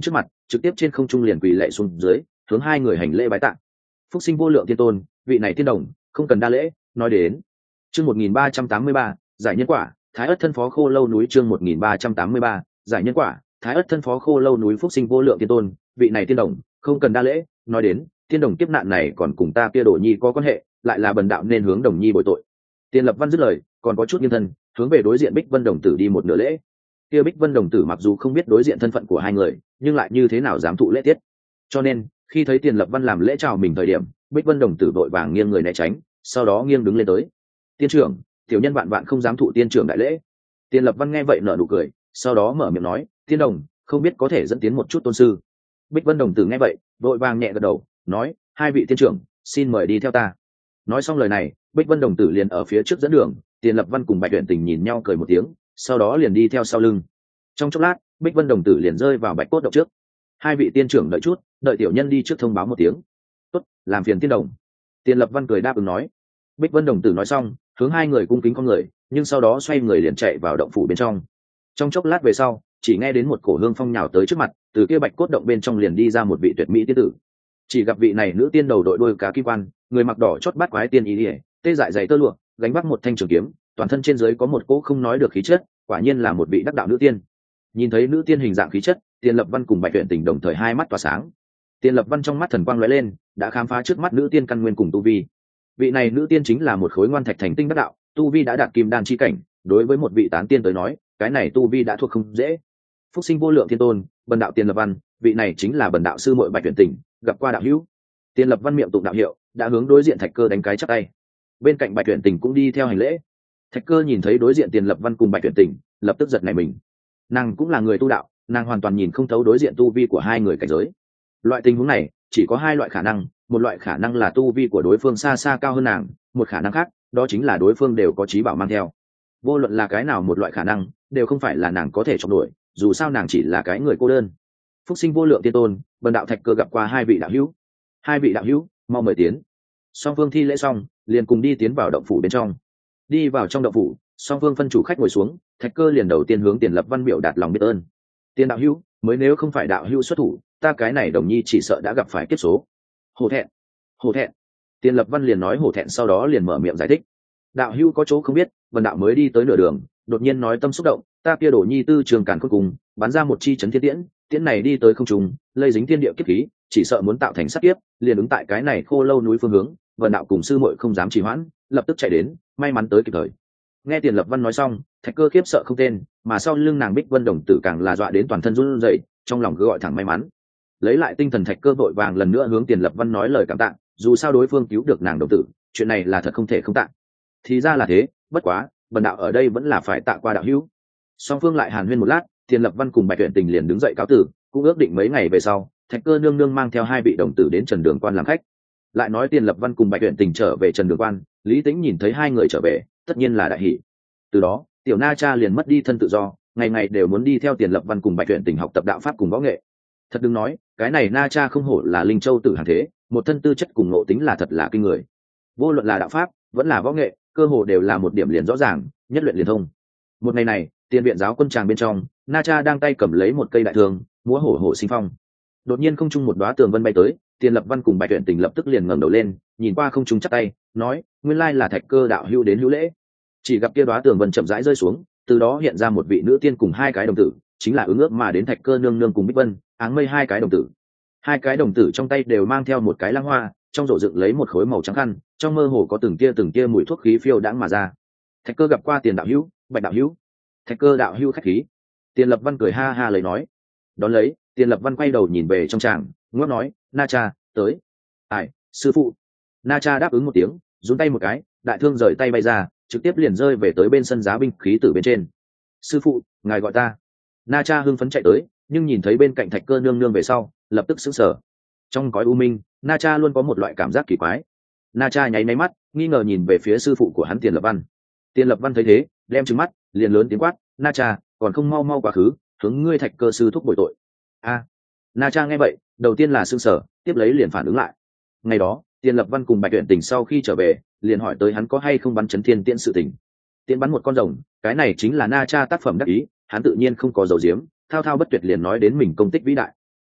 [SPEAKER 1] trực tiếp trên không trung liền quỳ lạy xuống dưới, hướng hai người hành lễ bái tạ. Phúc sinh vô lượng tiên tôn, vị này tiên đồng, không cần đa lễ, nói đến. Chương 1383, giải nhân quả, Thái Ức thân phó khô lâu núi chương 1383, giải nhân quả, Thái Ức thân phó khô lâu núi Phúc sinh vô lượng tiên tôn, vị này tiên đồng, không cần đa lễ, nói đến, tiên đồng kiếp nạn này còn cùng ta kia Đồ Nhi có quan hệ, lại là bần đạo nên hướng Đồng Nhi bồi tội. Tiền Lập Văn dứt lời, còn có chút nghiêng thân, hướng về đối diện Bích Vân đồng tử đi một nửa lễ. Kia Bích Vân đồng tử mặc dù không biết đối diện thân phận của hai người, nhưng lại như thế nào dám thụ lễ tiết. Cho nên, khi thấy Tiền Lập Văn làm lễ chào mình thời điểm, Bích Vân đồng tử vội vàng nghiêng người né tránh, sau đó nghiêng đứng lên tới. Tiên trưởng, tiểu nhân vạn vạn không dám thụ tiên trưởng đại lễ. Tiền Lập Văn nghe vậy nở nụ cười, sau đó mở miệng nói, tiên đồng, không biết có thể dẫn tiến một chút tôn sư. Bích Vân đồng tử nghe vậy, vội vàng nhẹ gật đầu, nói, hai vị tiên trưởng, xin mời đi theo ta. Nói xong lời này, Bích Vân đồng tử liền ở phía trước dẫn đường, Tiền Lập Văn cùng Bạch Tuyển Tình nhìn nhau cười một tiếng, sau đó liền đi theo sau lưng. Trong chốc lát, Bích Vân đồng tử liền rơi vào Bạch cốt động trước. Hai vị tiên trưởng đợi chút, đợi tiểu nhân đi trước thông báo một tiếng. Tốt, làm phiền tiên đồng. Tiền Lập Văn cười đáp ứng nói. Bích Vân đồng tử nói xong, hướng hai người cung kính con người, nhưng sau đó xoay người liền chạy vào động phủ bên trong. Trong chốc lát về sau, chỉ nghe đến một cổ hương phong nhào tới trước mặt, từ kia Bạch cốt động bên trong liền đi ra một vị tuyệt mỹ tiên tử. Chỉ gặp vị này nữ tiên đầu đội đôi cá kim quan, người mặc đỏ chót bát quái tiên y ỉa, tê dại dày tơ lụa, gánh vác một thanh trường kiếm, toàn thân trên dưới có một cỗ không nói được khí chất, quả nhiên là một vị đắc đạo nữ tiên. Nhìn thấy nữ tiên hình dạng khí chất, Tiền Lập Văn cùng Bạch Tuyển Tình đồng thời hai mắt tỏa sáng. Tiền Lập Văn trong mắt thần quang lóe lên, đã khám phá trước mắt nữ tiên căn nguyên cùng tu vi. Vị này nữ tiên chính là một khối ngoan thạch thành tinh đắc đạo, tu vi đã đạt kim đan chi cảnh, đối với một vị tán tiên tới nói, cái này tu vi đã thuộc không dễ. Phúc sinh vô lượng thiên tôn, bần đạo Tiền Lập Văn, vị này chính là bần đạo sư muội Bạch Tuyển Tình, gặp qua đạo hữu. Tiền Lập Văn miệng tụng đạo hiệu, đã hướng đối diện Thạch Cơ đánh cái chắp tay. Bên cạnh Bạch Tuyển Tình cũng đi theo hành lễ. Thạch Cơ nhìn thấy đối diện Tiền Lập Văn cùng Bạch Tuyển Tình, lập tức giật nảy mình. Nàng cũng là người tu đạo, nàng hoàn toàn nhìn không thấu đối diện tu vi của hai người cảnh giới. Loại tình huống này chỉ có hai loại khả năng, một loại khả năng là tu vi của đối phương xa xa cao hơn nàng, một khả năng khác đó chính là đối phương đều có trí bảo mang theo. Vô luận là cái nào một loại khả năng đều không phải là nàng có thể chọn đuổi, dù sao nàng chỉ là cái người cô đơn. Phúc sinh vô lượng tiên tôn, bần đạo Thạch Cơ gặp qua hai vị đạo hữu. Hai vị đạo hữu, mau mời tiến. Song phương thi lễ xong, liền cùng đi tiến vào động phủ bên trong. Đi vào trong động phủ, song phương phân chủ khách ngồi xuống, Thạch Cơ liền đầu tiên hướng Tiền Lập Văn biểu đạt lòng biết ơn. Tiền đạo hữu, mới nếu không phải đạo hữu xuất thủ, ta cái này Đồng Nhi chỉ sợ đã gặp phải kiếp số. Hổ thẹn, hổ thẹn. Tiền Lập Văn liền nói hổ thẹn, sau đó liền mở miệng giải thích. Đạo hữu có chỗ không biết, vần đạo mới đi tới nửa đường, đột nhiên nói tâm xúc động, ta kia Đồ Nhi tư trường càn khôn cùng, bắn ra một chi chấn thiên tiễn, tiễn này đi tới không trung, lây dính thiên địa kiếp khí, chỉ sợ muốn tạo thành sát kiếp, liền ứng tại cái này khô lâu núi phương hướng, vần đạo cùng sư muội không dám trì hoãn, lập tức chạy đến, may mắn tới kịp thời. Nghe Tiền Lập Văn nói xong, Thạch Cơ khiếp sợ không tên, mà sau lưng nàng Bích Vân đồng tử càng là dọa đến toàn thân run rẩy, trong lòng cứ gọi thẳng may mắn. Lấy lại tinh thần, Thạch Cơ vội vàng lần nữa hướng Tiền Lập Văn nói lời cảm tạ, dù sao đối phương cứu được nàng đồng tử, chuyện này là thật không thể không tạ. Thì ra là thế, bất quá, bần đạo ở đây vẫn là phải tạ qua đạo hữu. Song phương lại hàn huyên một lát, Tiền Lập Văn cùng Bạch Tuyển Tình liền đứng dậy cáo từ, cũng ước định mấy ngày về sau, Thạch Cơ nương nương mang theo hai vị đồng tử đến Trần Đường Quan làm khách. Lại nói Tiền Lập Văn cùng Bạch Tuyển Tình trở về Trần Đường Quan, Lý Tĩnh nhìn thấy hai người trở về, tất nhiên là đại hỷ. Từ đó, tiểu Na Cha liền mất đi thân tự do, ngày ngày đều muốn đi theo Tiền Lập Văn cùng Bạch Tuyển Tình học tập đạo pháp cùng võ nghệ. Thật đừng nói, cái này Na Cha không hổ là Linh Châu tử hàng thế, một thân tư chất cùng ngộ tính là thật là kinh người. Vô luận là đạo pháp, vẫn là võ nghệ, cơ hồ đều là một điểm liền rõ ràng, nhất luyện liền thông. Một ngày này, Tiền viện giáo quân tràng bên trong, Na Cha đang tay cầm lấy một cây đại thương, múa hổ hổ sinh phong. Đột nhiên không trung một đóa tường vân bay tới, Tiền Lập Văn cùng Bạch Tuyển Tình lập tức liền ngẩng đầu lên, nhìn qua không trung chắp tay, nói: nguyên lai là Thạch Cơ đạo hữu đến hữu lễ. Chỉ gặp kia đóa tường vân chậm rãi rơi xuống, từ đó hiện ra một vị nữ tiên cùng hai cái đồng tử, chính là ứng ước mà đến Thạch Cơ nương nương cùng Bích Vân, áng mây hai cái đồng tử. Hai cái đồng tử trong tay đều mang theo một cái lăng hoa, trong rổ dựng lấy một khối màu trắng khăn, trong mơ hồ có từng tia mùi thuốc khí phiêu đãng mà ra. Thạch Cơ gặp qua Tiền đạo hữu, Bạch đạo hữu. Thạch Cơ đạo hữu khách khí. Tiền Lập Văn cười ha ha lấy nói. Đón lấy, Tiền Lập Văn quay đầu nhìn về trong tràng, ngước nói: Na Cha, tới. Ai, sư phụ. Na Cha đáp ứng một tiếng, giương tay một cái, đại thương rời tay bay ra, trực tiếp liền rơi về tới bên sân giá binh khí tử bên trên. Sư phụ, ngài gọi ta. Na Cha hưng phấn chạy tới, nhưng nhìn thấy bên cạnh Thạch Cơ nương nương về sau, lập tức sững sờ. Trong cõi u minh, Na Cha luôn có một loại cảm giác kỳ quái. Na Cha nháy máy mắt, nghi ngờ nhìn về phía sư phụ của hắn Tiền Lập Văn. Tiền Lập Văn thấy thế, đem trừng mắt, liền lớn tiếng quát: Na Cha, còn không mau mau quá khứ, hướng ngươi Thạch Cơ sư thúc bồi tội. A. Na Cha nghe vậy, đầu tiên là sững sờ, tiếp lấy liền phản ứng lại. Ngày đó, Tiền Lập Văn cùng Bạch Tuyển Tình sau khi trở về, liền hỏi tới hắn có hay không bắn chấn thiên tiễn sự tình. Tiễn bắn một con rồng, cái này chính là Na Cha tác phẩm đắc ý, hắn tự nhiên không có dầu diếm, thao thao bất tuyệt liền nói đến mình công tích vĩ đại.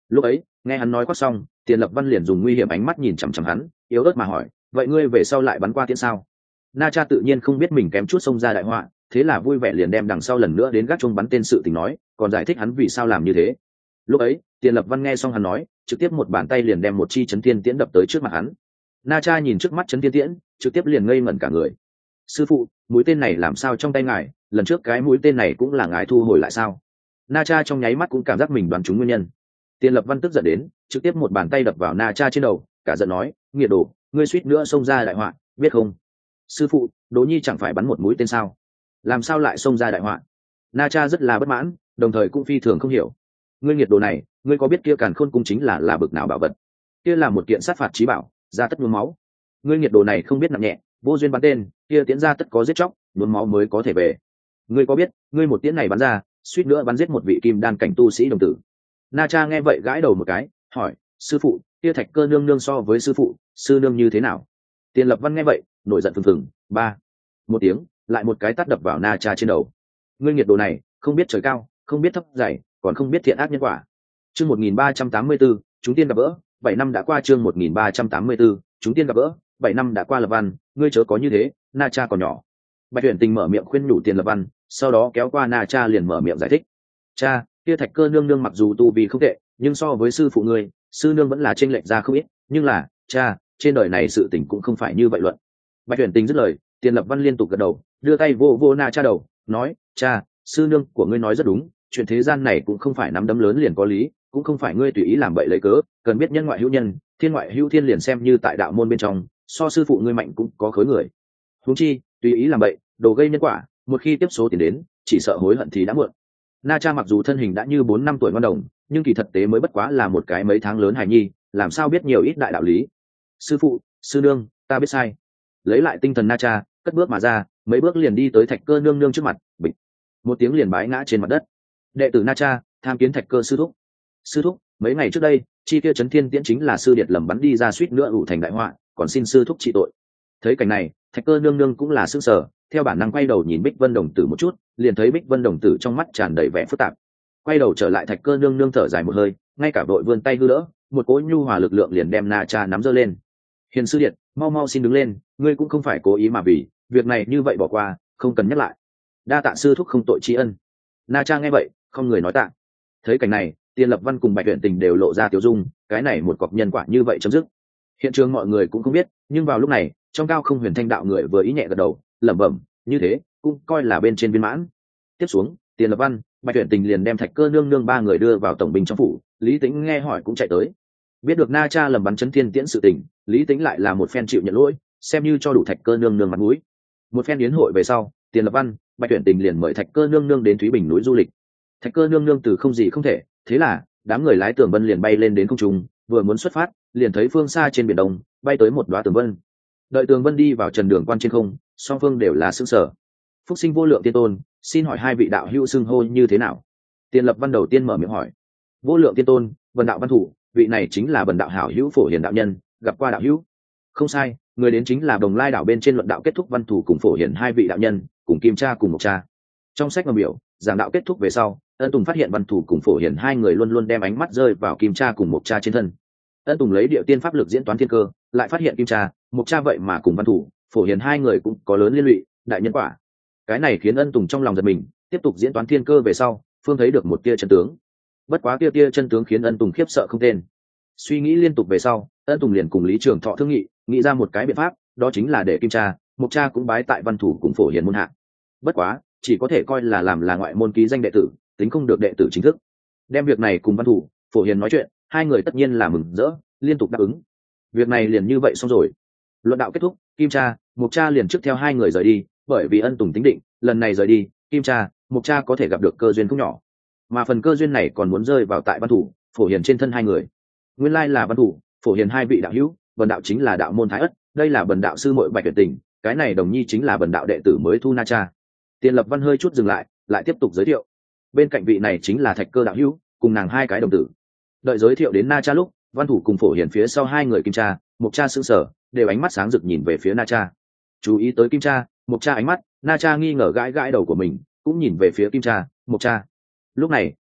[SPEAKER 1] Lúc ấy nghe hắn nói quát xong, Tiền Lập Văn liền dùng nguy hiểm ánh mắt nhìn chằm chằm hắn, yếu ớt mà hỏi, vậy ngươi về sau lại bắn qua tiễn sao? Na Cha tự nhiên không biết mình kém chút xông ra đại họa, thế là vui vẻ liền đem đằng sau lần nữa đến gác chuông bắn tên sự tình nói, còn giải thích hắn vì sao làm như thế. Lúc ấy Tiền Lập Văn nghe xong hắn nói, trực tiếp một bàn tay liền đem một chi chấn thiên tiễn đập tới trước mặt hắn. Na Cha nhìn trước mắt chấn thiên tiễn, trực tiếp liền ngây ngẩn cả người. Sư phụ, mũi tên này làm sao trong tay ngài? Lần trước cái mũi tên này cũng là ngài thu hồi lại sao? Na Cha trong nháy mắt cũng cảm giác mình đoán trúng nguyên nhân. Tiền Lập Văn tức giận đến, trực tiếp một bàn tay đập vào Na Cha trên đầu, cả giận nói, nghiệt đồ, ngươi suýt nữa xông ra đại họa, biết không? Sư phụ, Đỗ Nhi chẳng phải bắn một mũi tên sao? Làm sao lại xông ra đại họa? Na Cha rất là bất mãn, đồng thời cũng phi thường không hiểu. Ngươi nghiệt đồ này, ngươi có biết kia Càn Khôn cung chính là bực nào bảo vật? Kia là một kiện sát phạt chí bảo, ra tất nhuốm máu. Ngươi nghiệt đồ này không biết nặng nhẹ, vô duyên bắn tên, kia tiễn ra tất có giết chóc, nhuốm máu mới có thể về. Ngươi có biết, ngươi một tiễn này bắn ra, suýt nữa bắn giết một vị kim đan cảnh tu sĩ đồng tử. Na Cha nghe vậy gãi đầu một cái, hỏi, sư phụ, kia Thạch Cơ nương nương so với sư phụ, sư nương như thế nào? Tiền Lập Văn nghe vậy, nổi giận phừng phừng, ba, một tiếng, lại một cái tát đập vào Na Cha trên đầu. Ngươi nghiệt đồ này, không biết trời cao, không biết thấp dày, còn không biết thiện ác nhân quả. Chương 1384, chúng tiên gặp gỡ, 7 năm đã qua. Chương 1384, chúng tiên gặp gỡ, 7 năm đã qua. Lập Văn, ngươi chớ có như thế, Na Cha còn nhỏ. Bạch Tuyển Tình mở miệng khuyên nhủ Tiền Lập Văn, sau đó kéo qua Na Cha liền mở miệng giải thích. Cha, kia Thạch Cơ nương nương mặc dù tu vi không tệ, nhưng so với sư phụ ngươi, sư nương vẫn là chênh lệch ra không ít, nhưng là, cha, trên đời này sự tình cũng không phải như vậy luận. Bạch Tuyển Tình dứt lời, Tiền Lập Văn liên tục gật đầu, đưa tay vô vô Na Cha đầu, nói, cha, sư nương của ngươi nói rất đúng, chuyện thế gian này cũng không phải nắm đấm lớn liền có lý, cũng không phải ngươi tùy ý làm bậy lấy cớ, cần biết nhân ngoại hữu nhân, thiên ngoại hữu thiên, liền xem như tại đạo môn bên trong, so sư phụ ngươi mạnh cũng có khối người. Huống chi, tùy ý làm bậy, đồ gây nhân quả, một khi tiếp số tiền đến, chỉ sợ hối hận thì đã muộn. Na Cha mặc dù thân hình đã như 4 năm tuổi ngon đồng, nhưng kỳ thật tế mới bất quá là một cái mấy tháng lớn hài nhi, làm sao biết nhiều ít đại đạo lý. Sư phụ, sư nương, ta biết sai. Lấy lại tinh thần Na Cha, cất bước mà ra, mấy bước liền đi tới Thạch Cơ nương nương trước mặt, bịch, một tiếng liền bái ngã trên mặt đất. Đệ tử Na Cha tham kiến Thạch Cơ sư thúc. Sư thúc, mấy ngày trước đây, chi kia chấn thiên tiễn chính là sư điệt lầm bắn đi ra, suýt nữa ủ thành đại họa, còn xin sư thúc trị tội. Thấy cảnh này, Thạch Cơ nương nương cũng là sững sờ, theo bản năng quay đầu nhìn Bích Vân đồng tử một chút, liền thấy Bích Vân đồng tử trong mắt tràn đầy vẻ phức tạp. Quay đầu trở lại, Thạch Cơ nương nương thở dài một hơi, ngay cả vội vươn tay hư đỡ, một cỗ nhu hòa lực lượng liền đem Na Cha nắm giơ lên. Hiền sư điện, mau mau xin đứng lên, ngươi cũng không phải cố ý mà vì việc này như vậy bỏ qua, không cần nhắc lại. Đa tạ sư thúc không tội tri ân. Na Cha nghe vậy, không người nói tạ. Thấy cảnh này, Tiền Lập Văn cùng Bạch Tuyển Tình đều lộ ra tiêu dung, cái này một cọc nhân quả như vậy chấm dứt. Hiện trường mọi người cũng không biết, nhưng vào lúc này, trong Cao Không Huyền Thanh đạo người vừa ý nhẹ gật đầu, lẩm bẩm, như thế cũng coi là bên trên viên mãn. Tiếp xuống, Tiền Lập Văn, Bạch Tuyển Tình liền đem Thạch Cơ nương nương ba người đưa vào tổng binh trong phủ. Lý Tĩnh nghe hỏi cũng chạy tới. Biết được Na Cha lầm bắn chấn thiên tiễn sự tình, Lý Tĩnh lại là một phen chịu nhận lỗi, xem như cho đủ Thạch Cơ nương nương mặt mũi. Một phen yến hội về sau, Tiền Lập Văn, Bạch Tuyển Tình liền mời Thạch Cơ nương nương đến Thúy Bình núi du lịch. Thạch Cơ nương nương từ không gì không thể, thế là đám người lái tường vân liền bay lên đến không trung, vừa muốn xuất phát, liền thấy phương xa trên biển đông bay tới một đóa tường vân. Đợi tường vân đi vào trần đường quan trên không, song phương đều là sững sờ. Phúc sinh vô lượng tiên tôn, xin hỏi hai vị đạo hữu xưng hô như thế nào? Tiền Lập Văn đầu tiên mở miệng hỏi. Vô lượng tiên tôn, Vân đạo văn thủ, vị này chính là Vân đạo hảo hữu Phổ Hiền đạo nhân, gặp qua đạo hữu. Không sai, người đến chính là Đồng Lai đảo bên trên luận đạo kết thúc Văn thủ cùng Phổ Hiền hai vị đạo nhân, cùng Kim Cha cùng Mộc Cha. Trong sách ngầm biểu, giảng đạo kết thúc về sau, Ân Tùng phát hiện Văn thủ cùng Phổ Hiền hai người luôn luôn đem ánh mắt rơi vào Kim Cha cùng Mộc Cha trên thân. Ân Tùng lấy địa tiên pháp lực diễn toán thiên cơ, lại phát hiện Kim Cha, Mộc Cha vậy mà cùng Văn thủ, Phổ Hiền hai người cũng có lớn liên lụy, đại nhân quả. Cái này khiến Ân Tùng trong lòng giật mình, tiếp tục diễn toán thiên cơ về sau, phương thấy được một tia chân tướng. Bất quá tia chân tướng khiến Ân Tùng khiếp sợ không tên. Suy nghĩ liên tục về sau, Ân Tùng liền cùng Lý Trường Thọ thương nghị, nghĩ ra một cái biện pháp, đó chính là để Kim Cha, Mộc Cha cũng bái tại Văn thủ cùng Phổ Hiền môn hạ. Bất quá, chỉ có thể coi là làm là ngoại môn ký danh đệ tử, tính không được đệ tử chính thức. Đem việc này cùng Văn thủ, Phổ Hiền nói chuyện, hai người tất nhiên là mừng rỡ, liên tục đáp ứng. Việc này liền như vậy xong rồi. Luận đạo kết thúc, Kim Cha, Mộc Cha liền trước theo hai người rời đi, bởi vì Ân Tùng tính định, lần này rời đi, Kim Cha, Mộc Cha có thể gặp được cơ duyên không nhỏ. Mà phần cơ duyên này còn muốn rơi vào tại Văn thủ, Phổ Hiền trên thân hai người. Nguyên lai là Văn thủ, Phổ Hiền hai vị đạo hữu, Bần đạo chính là đạo môn Thái Ất, đây là Bần đạo sư muội Bạch Tuyển Tình, cái này Đồng Nhi chính là Bần đạo đệ tử mới thu Na Cha. Tiền Lập Văn hơi chút dừng lại, lại tiếp tục giới thiệu. Bên cạnh vị này chính là Thạch Cơ đạo hữu, cùng nàng hai cái đồng tử. Đợi giới thiệu đến Na Cha lúc, Văn thủ cùng Phổ Hiền phía sau hai người Kim Cha, Mộc Cha sững sờ, đều ánh mắt sáng rực nhìn về phía Na Cha. Chú ý tới Kim Cha, Mộc Cha ánh mắt, Na Cha nghi ngờ gãi gãi đầu của mình, cũng nhìn về phía Kim Cha, Mộc Cha. Lúc này,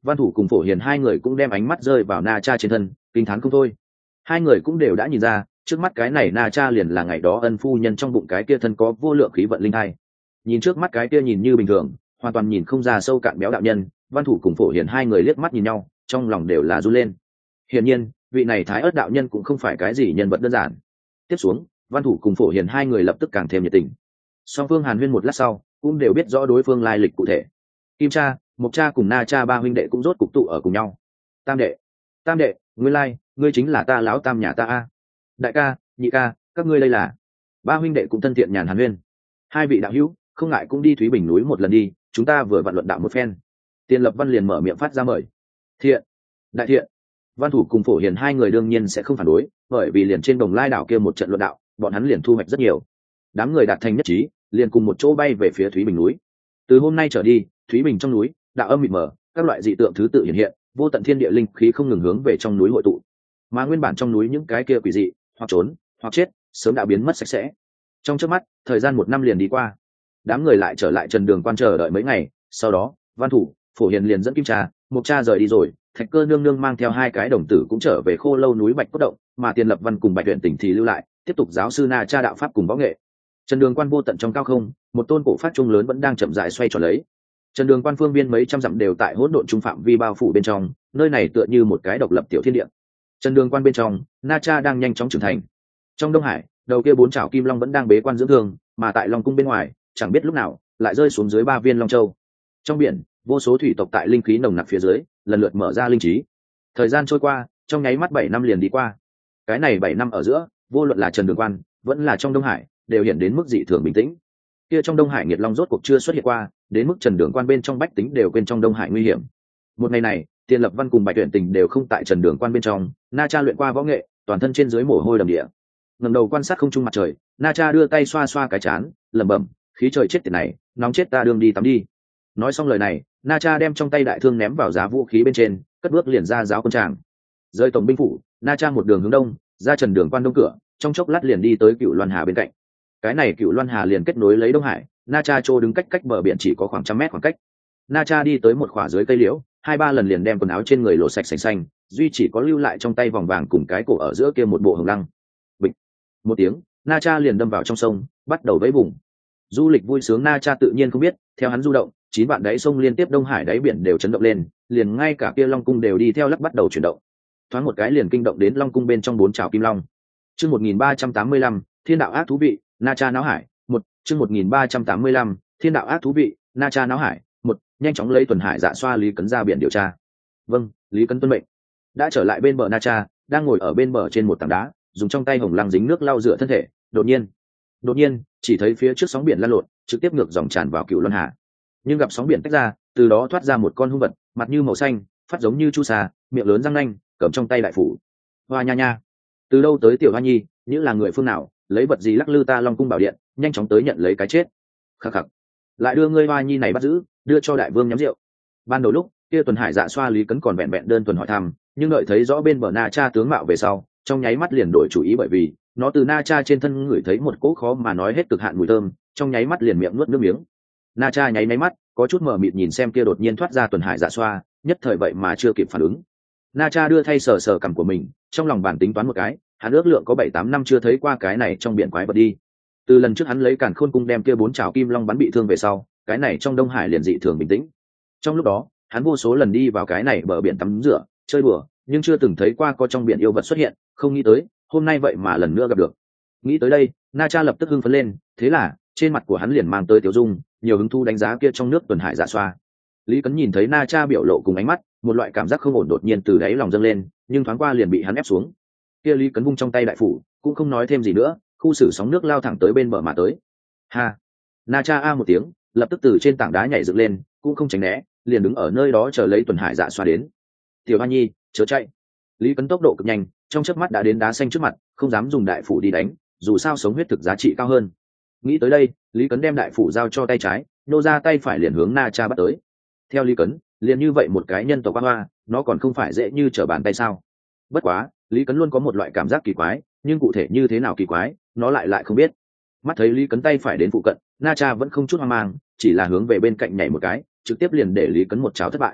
[SPEAKER 1] Văn Thủ cùng Phổ Hiền hai người cũng đem ánh mắt rơi vào Na Cha trên thân, kinh thán không thôi. Hai người cũng đều đã nhìn ra, trước mắt cái này Na Cha liền là ngày đó ân phu nhân trong bụng cái kia thân có vô lượng khí vận linh hai. Nhìn trước mắt cái kia nhìn như bình thường, hoàn toàn nhìn không ra sâu cạn béo đạo nhân, Văn Thủ cùng Phổ Hiền hai người liếc mắt nhìn nhau, trong lòng đều là run lên. Hiển nhiên, vị này Thái Ức đạo nhân cũng không phải cái gì nhân vật đơn giản. Tiếp xuống, Văn Thủ cùng Phổ Hiền hai người lập tức càng thêm nhiệt tình. Song phương hàn huyên một lát sau, cũng đều biết rõ đối phương lai lịch cụ thể. Kim Cha, Mộc Cha cùng Na Cha ba huynh đệ cũng rốt cục tụ ở cùng nhau. Tam đệ, nguyên lai, ngươi chính là ta lão tam nhà ta a. Đại ca, nhị ca, các ngươi đây là? Ba huynh đệ cũng thân thiện nhàn hàn huyên. Hai vị đạo hữu, không ngại cũng đi Thúy Bình núi một lần đi, chúng ta vừa vặn luận đạo một phen. Tiền Lập Văn liền mở miệng phát ra mời. Thiện, đại thiện. Văn Thủ cùng Phổ Hiền hai người đương nhiên sẽ không phản đối, bởi vì liền trên Đồng Lai đảo kia một trận luận đạo, bọn hắn liền thu hoạch rất nhiều. Đám người đạt thành nhất trí, liền cùng một chỗ bay về phía Thúy Bình núi. Từ hôm nay trở đi, Thúy Bình trong núi, đạo âm mịt mờ, các loại dị tượng thứ tự hiện hiện, vô tận thiên địa linh khí không ngừng hướng về trong núi hội tụ. Mà nguyên bản trong núi những cái kia quỷ dị, hoặc trốn, hoặc chết, sớm đã biến mất sạch sẽ. Trong chớp mắt, thời gian một năm liền đi qua. Đám người lại trở lại Trần Đường Quan chờ đợi mấy ngày, sau đó, Văn Thủ, Phổ Hiền liền dẫn Kim Cha, Mộc Cha rời đi rồi, Thạch Cơ nương nương mang theo hai cái đồng tử cũng trở về Khô Lâu núi Bạch Cốt động, mà Tiền Lập Văn cùng Bạch Uyển Tỉnh thì lưu lại, tiếp tục giáo sư Na Cha đạo pháp cùng võ nghệ. Trần Đường Quan vô tận trong cao không, một tôn cổ phát trung lớn vẫn đang chậm rãi xoay tròn lấy. Trần Đường Quan phương viên mấy trăm dặm đều tại hỗn độn trung phạm vi bao phủ bên trong, nơi này tựa như một cái độc lập tiểu thiên địa. Trần Đường Quan bên trong, Na Cha đang nhanh chóng trưởng thành. Trong Đông Hải, đầu kia bốn chảo kim long vẫn đang bế quan dưỡng thương, mà tại Long cung bên ngoài, chẳng biết lúc nào lại rơi xuống dưới ba viên long châu. Trong biển, vô số thủy tộc tại linh khí nồng nặc phía dưới, lần lượt mở ra linh trí. Thời gian trôi qua, trong nháy mắt 7 năm liền đi qua. Cái này 7 năm ở giữa, vô luận là Trần Đường Quan, vẫn là trong Đông Hải, đều hiện đến mức dị thường bình tĩnh. Kia trong Đông Hải nghiệt long rốt cuộc chưa xuất hiện qua, đến mức Trần Đường Quan bên trong bách tính đều quên trong Đông Hải nguy hiểm. Một ngày này, Tiền Lập Văn cùng Bạch Uyển Tình đều không tại Trần Đường Quan bên trong, Na Cha luyện qua võ nghệ, toàn thân trên dưới mồ hôi đầm đìa. Ngẩng đầu quan sát không trung mặt trời, Na Cha đưa tay xoa xoa cái trán, lẩm bẩm, khí trời chết tiệt này, nóng chết ta đương đi tắm đi. Nói xong lời này, Na Cha đem trong tay đại thương ném vào giá vũ khí bên trên, cất bước liền ra giáo quân tràng. Rời tổng binh phủ, Na Cha một đường hướng đông, ra Trần Đường Quan đông cửa, trong chốc lát liền đi tới Cựu Loan Hà bên cạnh. Cái này Cựu Loan Hà liền kết nối lấy Đông Hải, Na Cha trô đứng cách bờ biển chỉ có khoảng 100 mét khoảng cách. Na Cha đi tới một khỏa dưới cây liễu, 2-3 lần liền đem quần áo trên người lột sạch sành xanh, duy chỉ có lưu lại trong tay vòng vàng cùng cái cổ ở giữa kia một bộ hồng lăng. Bịch một tiếng, Na Cha liền đâm vào trong sông, bắt đầu vẫy vùng. Du lịch vui sướng Na Cha tự nhiên không biết, theo hắn du động, 9 vạn đáy sông liên tiếp Đông Hải đáy biển đều chấn động lên, liền ngay cả kia Long cung đều đi theo lắc bắt đầu chuyển động. Thoáng một cái liền kinh động đến Long cung bên trong 4 chảo kim long. Chương 1385, Thiên đạo ác thú vị, Na Cha náo hải. Chương 1385, Thiên đạo ác thú vị, Na Cha náo hải. Nhanh chóng lấy Tuần Hải Dạ Xoa Lý Cấn ra biển điều tra. Vâng, Lý Cấn tuân mệnh. Đã trở lại bên bờ Na Cha, đang ngồi ở bên bờ trên một tảng đá, dùng trong tay hồng lăng dính nước lau rửa thân thể. Đột nhiên, chỉ thấy phía trước sóng biển lan lộn, trực tiếp ngược dòng tràn vào Cựu Loan Hà. Nhưng gặp sóng biển tách ra, từ đó thoát ra một con hung vật, mặt như màu xanh, phát giống như chu sa, miệng lớn răng nanh, cầm trong tay đại phủ. Hoa nha nha, từ đâu tới tiểu Hoa Nhi, những là người phương nào, lấy vật gì lắc lư ta Long cung bảo điện, nhanh chóng tới nhận lấy cái chết. Khắc khắc, lại đưa ngươi Hoa Nhi này bắt giữ, đưa cho đại vương nhắm rượu. Ban đầu lúc kia Tuần Hải Dạ Xoa Lý Cấn còn vẹn vẹn đơn thuần hỏi thăm, nhưng đợi thấy rõ bên bờ Na Cha tướng mạo về sau, trong nháy mắt liền đổi chủ ý, bởi vì nó từ Na Cha trên thân ngửi thấy một cỗ khó mà nói hết cực hạn mùi thơm, trong nháy mắt liền miệng nuốt nước miếng. Na Cha nháy máy mắt, có chút mờ mịt nhìn xem kia đột nhiên thoát ra Tuần Hải Dạ Xoa, nhất thời vậy mà chưa kịp phản ứng. Na Cha đưa thay sờ sờ cằm của mình, trong lòng bản tính toán một cái, hắn ước lượng có 7-8 năm chưa thấy qua cái này trong biển quái vật đi. Từ lần trước hắn lấy Càn Khôn cung đem kia 4 chảo kim long bắn bị thương về sau, cái này trong Đông Hải liền dị thường bình tĩnh. Trong lúc đó, hắn vô số lần đi vào cái này bờ biển tắm rửa, chơi đùa, nhưng chưa từng thấy qua có trong biển yêu vật xuất hiện, không nghĩ tới, hôm nay vậy mà lần nữa gặp được. Nghĩ tới đây, Na Cha lập tức hưng phấn lên, thế là, trên mặt của hắn liền mang tới tiểu dung, nhiều hứng thú đánh giá kia trong nước Tuần Hải Dạ Xoa. Lý Cấn nhìn thấy Na Cha biểu lộ cùng ánh mắt, một loại cảm giác không ổn đột nhiên từ đáy lòng dâng lên, nhưng thoáng qua liền bị hắn ép xuống. Kia Lý Cấn vung trong tay đại phủ, cũng không nói thêm gì nữa, khu xử sóng nước lao thẳng tới bên bờ mà tới. Ha! Na Cha a một tiếng, lập tức từ trên tảng đá nhảy dựng lên, cũng không tránh né, liền đứng ở nơi đó chờ lấy Tuần Hải Dạ Xoa đến. Tiểu Hoa Nhi, chớ chạy! Lý Cấn tốc độ cực nhanh, trong chớp mắt đã đến đá xanh trước mặt, không dám dùng đại phủ đi đánh, dù sao sống huyết thực giá trị cao hơn. Nghĩ tới đây, Lý Cấn đem đại phủ giao cho tay trái, nô ra tay phải liền hướng Na Cha bắt tới. Theo Lý Cấn, liền như vậy một cái nhân tộc hoa, nó còn không phải dễ như trở bàn tay sao? Bất quá, Lý Cấn luôn có một loại cảm giác kỳ quái, nhưng cụ thể như thế nào kỳ quái, nó lại không biết. Mắt thấy Lý Cấn tay phải đến phụ cận, Na Cha vẫn không chút hoang mang, chỉ là hướng về bên cạnh nhảy một cái, trực tiếp liền để Lý Cấn một cháo thất bại.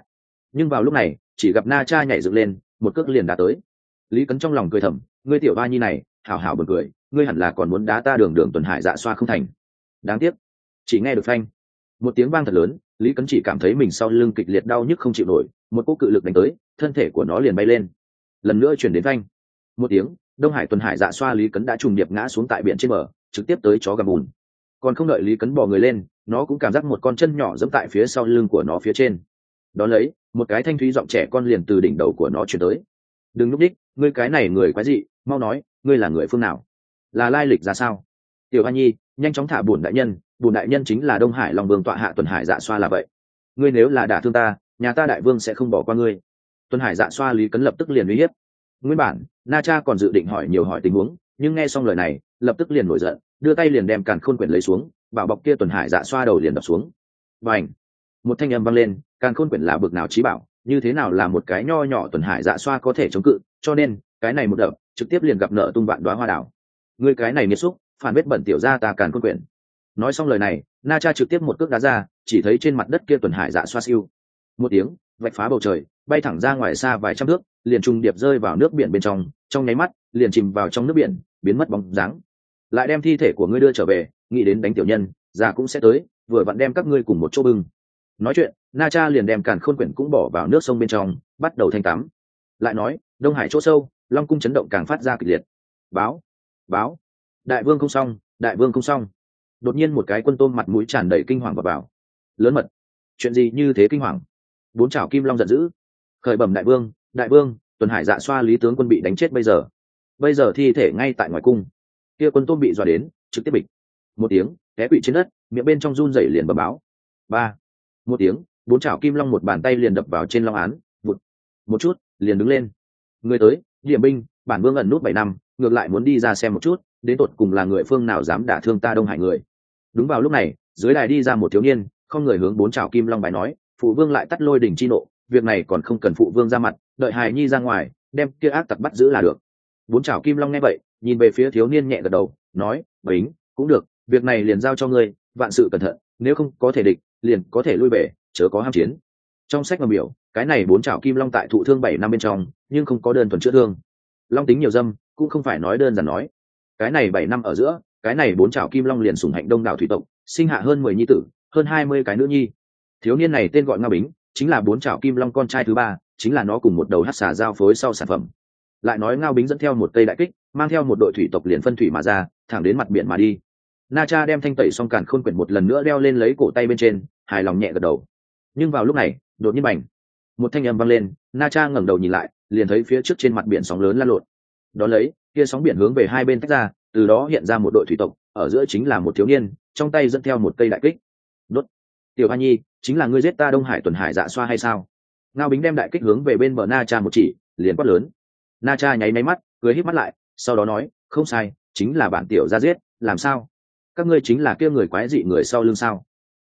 [SPEAKER 1] Nhưng vào lúc này chỉ gặp Na Cha nhảy dựng lên một cước liền đá tới. Lý Cấn trong lòng cười thầm, ngươi tiểu ba nhi này hảo hảo buồn cười, ngươi hẳn là còn muốn đá ta đường đường tuần hải dạ xoa không thành. Đáng tiếc chỉ nghe được phanh một tiếng vang thật lớn, Lý Cấn chỉ cảm thấy mình sau lưng kịch liệt đau nhức không chịu nổi, một cú cự lực đánh tới, thân thể của nó liền bay lên. Lần nữa chuyển đến phanh một tiếng, Đông Hải tuần hải dạ xoa Lý Cấn đã trùng điệp ngã xuống tại biển trên bờ, trực tiếp tới chó gầm bùn. Còn không đợi Lý Cấn bò người lên, nó cũng cảm giác một con chân nhỏ giẫm tại phía sau lưng của nó phía trên. Đó lấy một cái thanh thúy giọng trẻ con liền từ đỉnh đầu của nó truyền tới, đừng núp đích, ngươi cái này người quái dị, mau nói ngươi là người phương nào, là lai lịch ra sao? Tiểu Hoa Nhi nhanh chóng thả bùn đại nhân, bùn đại nhân chính là Đông Hải Long Vương tọa hạ tuần hải dạ xoa là vậy, ngươi nếu là đả thương ta, nhà ta đại vương sẽ không bỏ qua ngươi. Tuần hải dạ xoa Lý Cấn lập tức liền uy hiếp. Nguyên bản Na Cha còn dự định hỏi nhiều hỏi tình huống, nhưng nghe xong lời này lập tức liền nổi giận, đưa tay liền đem càn khôn quyển lấy xuống, bảo bọc kia tuần hải dạ xoa đầu liền đập xuống. Bành! Một thanh âm vang lên, càn khôn quyển là bực nào trí bảo, như thế nào là một cái nho nhỏ tuần hải dạ xoa có thể chống cự, cho nên cái này một đập trực tiếp liền gặp nợ tung vạn đoá hoa đảo. Ngươi cái này nghiệt xúc, phản vết bẩn tiểu ra ta càn khôn quyển. Nói xong lời này, Na Cha trực tiếp một cước đá ra, chỉ thấy trên mặt đất kia tuần hải dạ xoa siêu một tiếng vạch phá bầu trời, bay thẳng ra ngoài xa vài trăm thước, liền trùng điệp rơi vào nước biển bên trong nháy mắt liền chìm vào trong nước biển, biến mất bóng dáng. Lại đem thi thể của ngươi đưa trở về, nghĩ đến đánh tiểu nhân, già cũng sẽ tới, vừa vặn đem các ngươi cùng một chỗ bưng. Nói chuyện, Na Cha liền đem càn khôn quyển cũng bỏ vào nước sông bên trong, bắt đầu thanh tắm. Lại nói, Đông Hải chỗ sâu, Long cung chấn động càng phát ra kịch liệt. Báo, báo, đại vương không xong, đại vương không xong. Đột nhiên một cái quân tôm mặt mũi tràn đầy kinh hoàng vào vào. Lớn mật, chuyện gì như thế kinh hoàng? Bốn chảo kim long giận dữ, khởi bẩm đại vương, tuần hải dạ xoa Lý tướng quân bị đánh chết bây giờ thi thể ngay tại ngoài cung. Kia quân tôm bị dọa đến trực tiếp bịch một tiếng té quỵ trên đất, miệng bên trong run rẩy liền bẩm báo. Ba một tiếng, bốn chảo kim long một bàn tay liền đập vào trên long án, vụt một chút liền đứng lên. Người tới, điểm binh, bản vương ẩn nút 7 năm, ngược lại muốn đi ra xem một chút, đến tột cùng là người phương nào dám đả thương ta Đông Hải người. Đúng vào lúc này, dưới đài đi ra một thiếu niên, không người hướng bốn chảo kim long bài nói, phụ vương lại tắt lôi đỉnh chi nộ, việc này còn không cần phụ vương ra mặt, đợi hài nhi ra ngoài, đem kia ác tặc bắt giữ là được. Bốn chảo kim long nghe vậy, nhìn về phía thiếu niên nhẹ gật đầu, nói, bính cũng được, việc này liền giao cho ngươi, vạn sự cẩn thận, nếu không có thể địch liền có thể lui về, chớ có ham chiến. Trong sách mà biểu, cái này bốn chảo kim long tại thụ thương 7 năm bên trong, nhưng không có đơn thuần chữa thương. Long tính nhiều dâm, cũng không phải nói đơn giản nói. Cái này 7 năm ở giữa, cái này bốn chảo kim long liền sủng hạnh đông đảo thủy tộc, sinh hạ hơn 10 nhi tử, hơn 20 cái nữ nhi. Thiếu niên này tên gọi Ngao Bính, chính là bốn chảo kim long con trai thứ 3, chính là nó cùng một đầu hắc xà giao phối sau sản phẩm. Lại nói Ngao Bính dẫn theo một cây đại kích, mang theo một đội thủy tộc liền phân thủy mà ra, thẳng đến mặt biển mà đi. Na Cha đem thanh tẩy xong càn khôn quyển một lần nữa đeo lên lấy cổ tay bên trên, hài lòng nhẹ gật đầu. Nhưng vào lúc này, đột nhiên bành, một thanh âm vang lên, Na Cha ngẩng đầu nhìn lại, liền thấy phía trước trên mặt biển sóng lớn lan lộn. Đó lấy, kia sóng biển hướng về hai bên tách ra, từ đó hiện ra một đội thủy tộc, ở giữa chính là một thiếu niên, trong tay dẫn theo một cây đại kích. Đốt, tiểu Hoa Nhi, chính là ngươi giết ta Đông Hải tuần hải dạ xoa hay sao? Ngao Bính đem đại kích hướng về bên bờ Na Cha một chỉ, liền quát lớn. Na Cha nháy máy mắt, cười híp mắt lại, sau đó nói, không sai, chính là bản tiểu ra giết, làm sao? Các ngươi chính là kia người quái dị người sau lưng sao?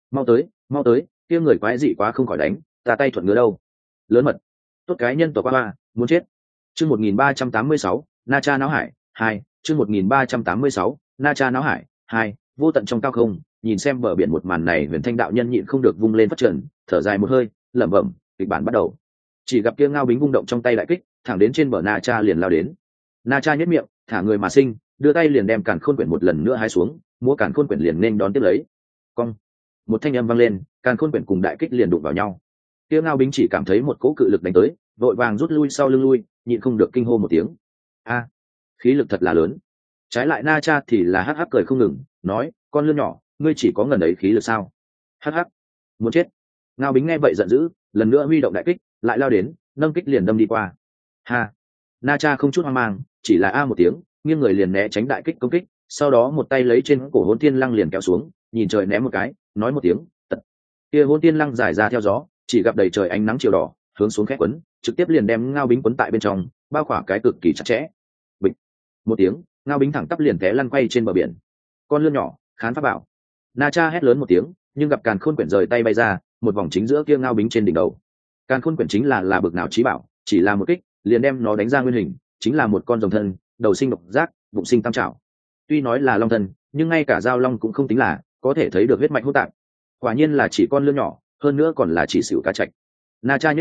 [SPEAKER 1] Mau tới, kia người quái dị quá không khỏi đánh, ta tay thuận ngứa đâu. Lớn mật, tốt cái nhân tộc qua, muốn chết. Chương 1386, Na Cha náo hải 2, chương 1386, Na Cha náo hải 2, vô tận trong cao không, nhìn xem bờ biển một màn này, Huyền Thanh đạo nhân nhịn không được vung lên phát trần, thở dài một hơi, lẩm bẩm, kịch bản bắt đầu. Chỉ gặp kia Ngao Bính vung động trong tay đại kích, thẳng đến trên bờ Na Cha liền lao đến. Na Cha nhếch miệng, thả người mà sinh, đưa tay liền đem càn khôn quyển một lần nữa hái xuống, múa càn khôn quyển liền nên đón tiếp lấy. Cong, một thanh âm vang lên, càn khôn quyển cùng đại kích liền đụng vào nhau. Kia Ngao Bính chỉ cảm thấy một cỗ cự lực đánh tới, vội vàng rút lui sau lưng lui, nhịn không được kinh hô một tiếng. A, khí lực thật là lớn. Trái lại Na Cha thì là hắc hắc cười không ngừng, nói, con lươn nhỏ, ngươi chỉ có ngần ấy khí lực sao? Hắc hắc, muốn chết. Ngao Bính nghe vậy giận dữ, lần nữa huy động đại kích, lại lao đến, nâng kích liền đâm đi qua. Ha, Na Cha không chút hoang mang, chỉ là a một tiếng, nghiêng người liền né tránh đại kích công kích, sau đó một tay lấy trên cổ Hỗn Tiên Lăng liền kéo xuống, nhìn trời ném một cái, nói một tiếng, tật. Kia Hỗn Tiên Lăng giải ra theo gió, chỉ gặp đầy trời ánh nắng chiều đỏ, hướng xuống khép quấn, trực tiếp liền đem Ngao Bính quấn tại bên trong, bao khỏa cái cực kỳ chặt chẽ. Bịch, một tiếng, Ngao Bính thẳng tắp liền té lăn quay trên bờ biển. Con lươn nhỏ, khán pháp bảo. Na Cha hét lớn một tiếng, nhưng gặp càn khôn quyển rời tay bay ra, một vòng chính giữa kia Ngao Bính trên đỉnh đầu. Càn khôn quyển chính là bực nào trí bảo, chỉ là một kích, liền đem nó đánh ra nguyên hình, chính là một con rồng thân, đầu sinh độc giác, bụng sinh tam trảo. Tuy nói là long thân, nhưng ngay cả giao long cũng không tính là, có thể thấy được huyết mạch hỗn tạp. Quả nhiên là chỉ con lươn nhỏ, hơn nữa còn là chỉ xỉu cá trạch. Na Cha nhếch miệng,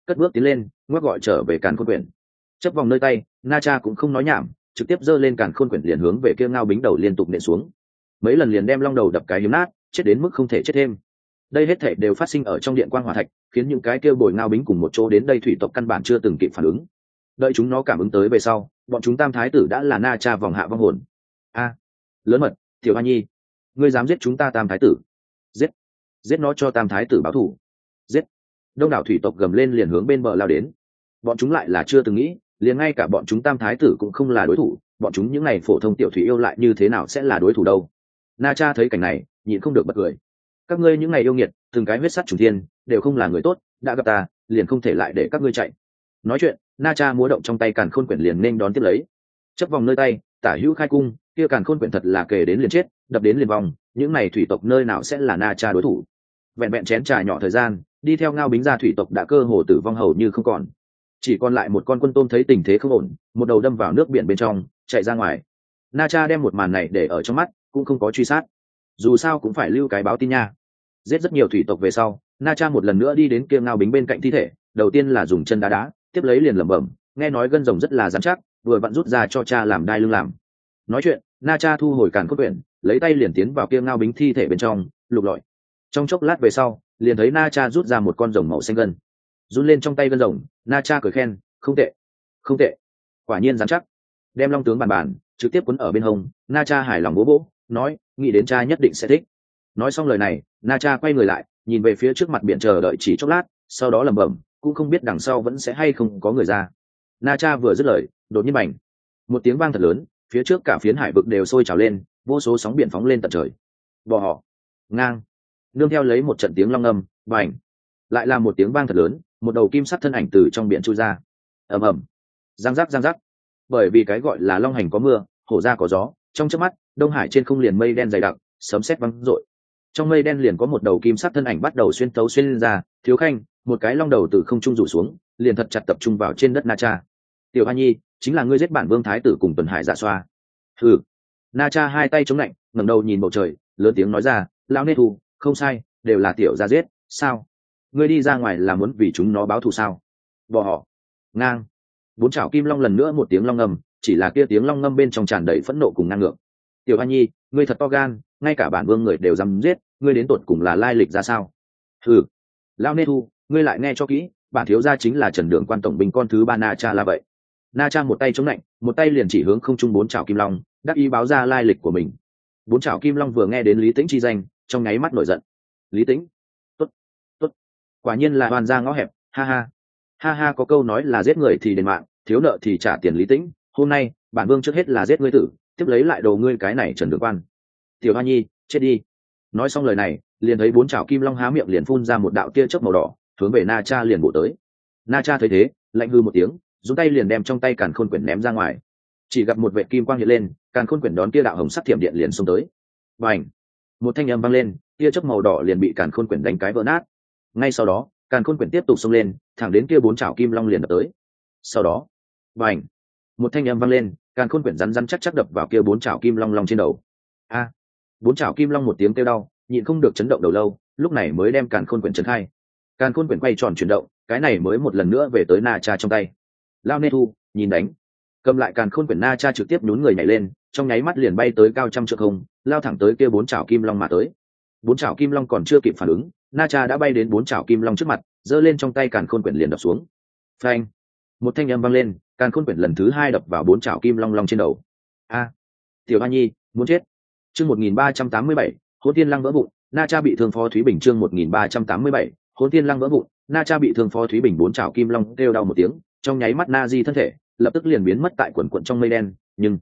[SPEAKER 1] cất bước tiến lên ngoắc gọi trở về càn khôn quyển. Chấp vòng nơi tay, na cha cũng không nói nhảm, trực tiếp giơ lên càn khôn quyển liền hướng về kia ngao bính đầu liên tục nện xuống, mấy lần liền đem long đầu đập cái hiếm nát, chết đến mức không thể chết thêm. Đây hết thảy đều phát sinh ở trong điện quang hỏa thạch, khiến những cái kia bồi ngao bính cùng một chỗ đến đây thủy tộc căn bản chưa từng kịp phản ứng. Đợi chúng nó cảm ứng tới về sau, bọn chúng tam thái tử đã là na cha vòng hạ vong hồn. A, lớn mật, tiểu hoa nhi, ngươi dám giết chúng ta tam thái tử? Giết, giết nó cho tam thái tử báo thù. Giết. Đông đảo thủy tộc gầm lên liền hướng bên bờ lao đến. Bọn chúng lại là chưa từng nghĩ, liền ngay cả bọn chúng tam thái tử cũng không là đối thủ, bọn chúng những này phổ thông tiểu thủy yêu lại như thế nào sẽ là đối thủ đâu. Na cha thấy cảnh này nhịn không được bật cười. Các ngươi những ngày yêu nghiệt, từng cái huyết sắt trùng thiên đều không là người tốt, đã gặp ta liền không thể lại để các ngươi chạy. Nói chuyện, na cha múa động trong tay càn khôn quyển liền nên đón tiếp lấy. Chấp vòng nơi tay, tả hữu khai cung, kia càn khôn quyển thật là kề đến liền chết, đập đến liền vòng, những này thủy tộc nơi nào sẽ là na cha đối thủ. Vẹn vẹn chén trà nhỏ thời gian, đi theo ngao bính ra thủy tộc đã cơ hồ tử vong hầu như không còn, chỉ còn lại một con quân tôm thấy tình thế không ổn, một đầu đâm vào nước biển bên trong chạy ra ngoài. Na cha đem một màn này để ở trong mắt, cũng không có truy sát, dù sao cũng phải lưu cái báo tin nha. Giết rất nhiều thủy tộc về sau, na cha một lần nữa đi đến kia ngao bính bên cạnh thi thể, đầu tiên là dùng chân đá đá, tiếp lấy liền lẩm bẩm, nghe nói gân rồng rất là rắn chắc, vừa vặn rút ra cho cha làm đai lưng làm. Nói chuyện, na cha thu hồi càn khôn quyển, lấy tay liền tiến vào kia ngao bính thi thể bên trong lục lọi. Trong chốc lát về sau, liền thấy na cha rút ra một con rồng màu xanh gân, run lên trong tay gân rồng. Na cha cười khen, không tệ, không tệ, quả nhiên rắn chắc. Đem long tướng bàn bàn trực tiếp quấn ở bên hông, na cha hài lòng bố bố nói, nghĩ đến cha nhất định sẽ thích. Nói xong lời này, na cha quay người lại nhìn về phía trước mặt biển chờ đợi chỉ chốc lát, sau đó lẩm bẩm, cũng không biết đằng sau vẫn sẽ hay không có người ra. Na cha vừa dứt lời, đột nhiên bành một tiếng vang thật lớn, phía trước cả phiến hải vực đều sôi trào lên, vô số sóng biển phóng lên tận trời. Bò họ ngang, nương theo lấy một trận tiếng long âm, bành lại là một tiếng vang thật lớn, một đầu kim sắc thân ảnh từ trong biển chui ra. Ầm ầm, giang giác giang giác. Bởi vì cái gọi là long hành có mưa, hổ ra có gió, trong chớp mắt đông hải trên không liền mây đen dày đặc, sấm sét vang rội. Trong mây đen liền có một đầu kim sắc thân ảnh bắt đầu xuyên tấu xuyên lên ra. Thiếu khanh, một cái long đầu từ không trung rủ xuống, liền thật chặt tập trung vào trên đất Na Cha. Tiểu Hoa Nhi, chính là ngươi giết bản vương thái tử cùng Tuần Hải Dạ Xoa. Hừ. Na Cha hai tay chống lạnh, ngẩng đầu nhìn bầu trời, lớn tiếng nói ra, lão nê thù, không sai, đều là tiểu gia giết, sao? Ngươi đi ra ngoài là muốn vì chúng nó báo thù sao? Bỏ họ ngang, bốn chảo kim long lần nữa một tiếng long ngâm, chỉ là kia tiếng long ngâm bên trong tràn đầy phẫn nộ cùng ngang ngược. Tiểu Hoa Nhi, ngươi thật to gan, ngay cả bản vương người đều dám giết, ngươi đến tột cùng là lai lịch ra sao? Hừ, lão nê thu, ngươi lại nghe cho kỹ, bản thiếu gia chính là Trần Đường quan tổng binh con thứ ba Na Cha là vậy. Na Cha một tay chống lạnh, một tay liền chỉ hướng không trung bốn chảo kim long, đắc ý báo ra lai lịch của mình. Bốn chảo kim long vừa nghe đến Lý Tĩnh chi danh, trong nháy mắt nổi giận. Lý Tĩnh, tốt, tốt, quả nhiên là hoàn gia ngõ hẹp, ha ha, ha ha, có câu nói là giết người thì đền mạng, thiếu nợ thì trả tiền. Lý Tĩnh, hôm nay bản vương trước hết là giết ngươi tử, tiếp lấy lại đồ ngươi cái này Trần Đường quan. Tiểu Hoa Nhi, chết đi. Nói xong lời này, liền thấy bốn chảo kim long há miệng liền phun ra một đạo tia chớp màu đỏ, hướng về Na Cha liền bổ tới. Na Cha thấy thế, lạnh hư một tiếng, dùng tay liền đem trong tay càn khôn quyển ném ra ngoài. Chỉ gặp một vệt kim quang hiện lên, càn khôn quyển đón tia đạo hồng sắc thiểm điện liền xông tới. Bành! Một thanh âm vang lên, tia chớp màu đỏ liền bị càn khôn quyển đánh cái vỡ nát. Ngay sau đó, càn khôn quyển tiếp tục xông lên, thẳng đến kia bốn chảo kim long liền đập tới. Sau đó, bành! Một thanh âm vang lên, càn khôn quyển rắn rắn chắc chắc đập vào kia bốn chảo kim long long trên đầu. A! Bốn chảo kim long một tiếng kêu đau, nhịn không được chấn động đầu lâu, lúc này mới đem càn khôn quyển trấn khai. Càn khôn quyển quay tròn chuyển động, cái này mới một lần nữa về tới Na Cha trong tay. Lao Nê Thu nhìn đánh, cầm lại càn khôn quyển. Na Cha trực tiếp nhún người nhảy lên, trong nháy mắt liền bay tới cao trăm trượng không, lao thẳng tới kia bốn chảo kim long mà tới. Bốn chảo kim long còn chưa kịp phản ứng, Na Cha đã bay đến bốn chảo kim long trước mặt, giơ lên trong tay càn khôn quyển liền đập xuống. Phanh! Một thanh âm vang lên, càn khôn quyển lần thứ hai đập vào bốn chảo kim long long trên đầu. A! Tiểu Hoa Nhi muốn chết. Chương 1387, Hỗn Thiên Lăng vỡ vụn, Na Cha bị thương Phó Thúy Bình. Chương 1387, Hỗn Thiên Lăng vỡ vụn, Na Cha bị thương Phó Thúy Bình. Bốn chảo kim long kêu đau một tiếng, trong nháy mắt Na Di thân thể lập tức liền biến mất tại quần quần trong mây đen,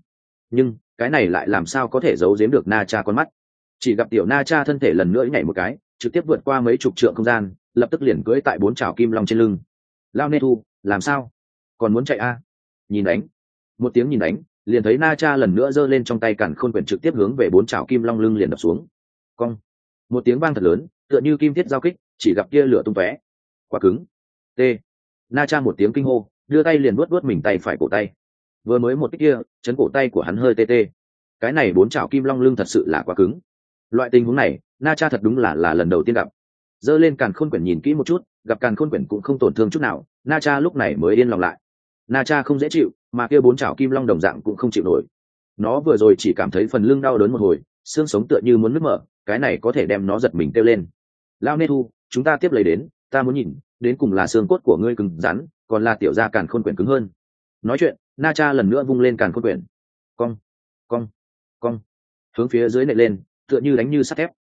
[SPEAKER 1] nhưng cái này lại làm sao có thể giấu giếm được Na Cha con mắt. Chỉ gặp tiểu Na Cha thân thể lần nữa nhảy một cái, trực tiếp vượt qua mấy chục trượng không gian, lập tức liền cưỡi tại bốn chảo kim long trên lưng. Lao Nê Thu, làm sao? Còn muốn chạy a? Nhìn đánh. Một tiếng nhìn đánh, liền thấy Na Cha lần nữa giơ lên trong tay càn khôn quyển trực tiếp hướng về bốn chảo kim long lưng liền đập xuống. Cong. Một tiếng vang thật lớn, tựa như kim thiết giao kích, chỉ gặp kia lửa tung tóe. Quá cứng. T. Na Cha một tiếng kinh hô, đưa tay liền vuốt mình tay phải cổ tay. Vừa mới một cái kia, chấn cổ tay của hắn hơi tê tê. Cái này bốn chảo kim long lưng thật sự là quá cứng. Loại tình huống này, Na Cha thật đúng là lần đầu tiên gặp. giơ lên càn khôn quyển nhìn kỹ một chút, gặp càn khôn quyển cũng không tổn thương chút nào, Na Cha lúc này mới yên lòng lại. Na Cha không dễ chịu, mà kia bốn chảo kim long đồng dạng cũng không chịu nổi. Nó vừa rồi chỉ cảm thấy phần lưng đau đớn một hồi, xương sống tựa như muốn nứt mở, cái này có thể đem nó giật mình kêu lên. Lao Nê Thu, chúng ta tiếp lấy đến, ta muốn nhìn, đến cùng là xương cốt của ngươi cứng rắn, còn là tiểu gia càn khôn quyển cứng hơn. Nói chuyện, Na Cha lần nữa vung lên càn khôn quyển. Cong, cong, cong, hướng phía dưới nện lên, tựa như đánh như sắt thép.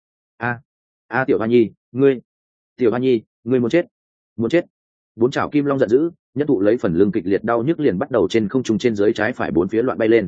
[SPEAKER 1] A tiểu hoa nhi, tiểu hoa nhi, ngươi muốn chết, muốn chết. Bốn chảo kim long giận dữ, nhất thụ lấy phần lưng kịch liệt đau nhức liền bắt đầu trên không trung trên dưới trái phải bốn phía loạn bay lên.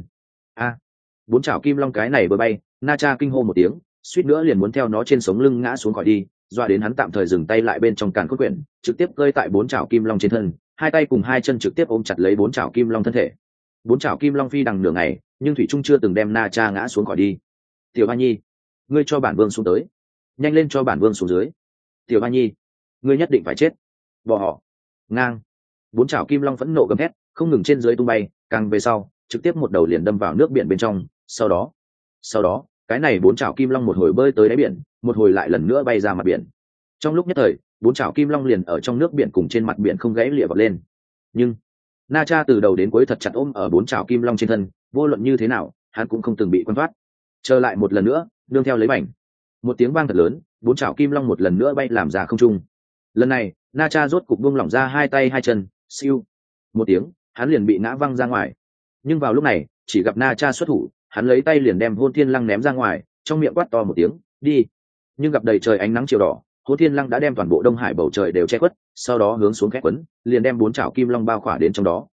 [SPEAKER 1] Bốn chảo kim long cái này vừa bay, Na Cha kinh hô một tiếng, suýt nữa liền muốn theo nó trên sống lưng ngã xuống khỏi đi, doa đến hắn tạm thời dừng tay lại bên trong càn khôn quyển, trực tiếp cơi tại bốn chảo kim long trên thân, hai tay cùng hai chân trực tiếp ôm chặt lấy bốn chảo kim long thân thể. Bốn chảo kim long phi đằng nửa ngày, nhưng thủy trung chưa từng đem Na Cha ngã xuống khỏi đi. Tiểu Hoa Nhi, ngươi cho bản vương xuống tới, nhanh lên cho bản vương xuống dưới. Tiểu Hoa Nhi, ngươi nhất định phải chết. Bỏ họ. Ngang. Bốn chảo kim long phẫn nộ gầm hét, không ngừng trên dưới tung bay, càng về sau, trực tiếp một đầu liền đâm vào nước biển bên trong, sau đó, cái này bốn chảo kim long một hồi bơi tới đáy biển, một hồi lại lần nữa bay ra mặt biển. Trong lúc nhất thời, bốn chảo kim long liền ở trong nước biển cùng trên mặt biển không gãy lịa vọt lên. Nhưng Na Cha từ đầu đến cuối thật chặt ôm ở bốn chảo kim long trên thân, vô luận như thế nào, hắn cũng không từng bị quan thoát. Trở lại một lần nữa, nương theo lấy mảnh. Một tiếng vang thật lớn, bốn chảo kim long một lần nữa bay làm ra không trung. Lần này, Na Cha rốt cục buông lỏng ra hai tay hai chân, siêu. Một tiếng, hắn liền bị ngã văng ra ngoài. Nhưng vào lúc này, chỉ gặp Na Cha xuất thủ, hắn lấy tay liền đem Hôn Thiên Lăng ném ra ngoài, trong miệng quát to một tiếng, đi. Nhưng gặp đầy trời ánh nắng chiều đỏ, Hôn Thiên Lăng đã đem toàn bộ Đông Hải bầu trời đều che khuất, sau đó hướng xuống khẽ quấn, liền đem bốn chảo kim long bao khỏa đến trong đó.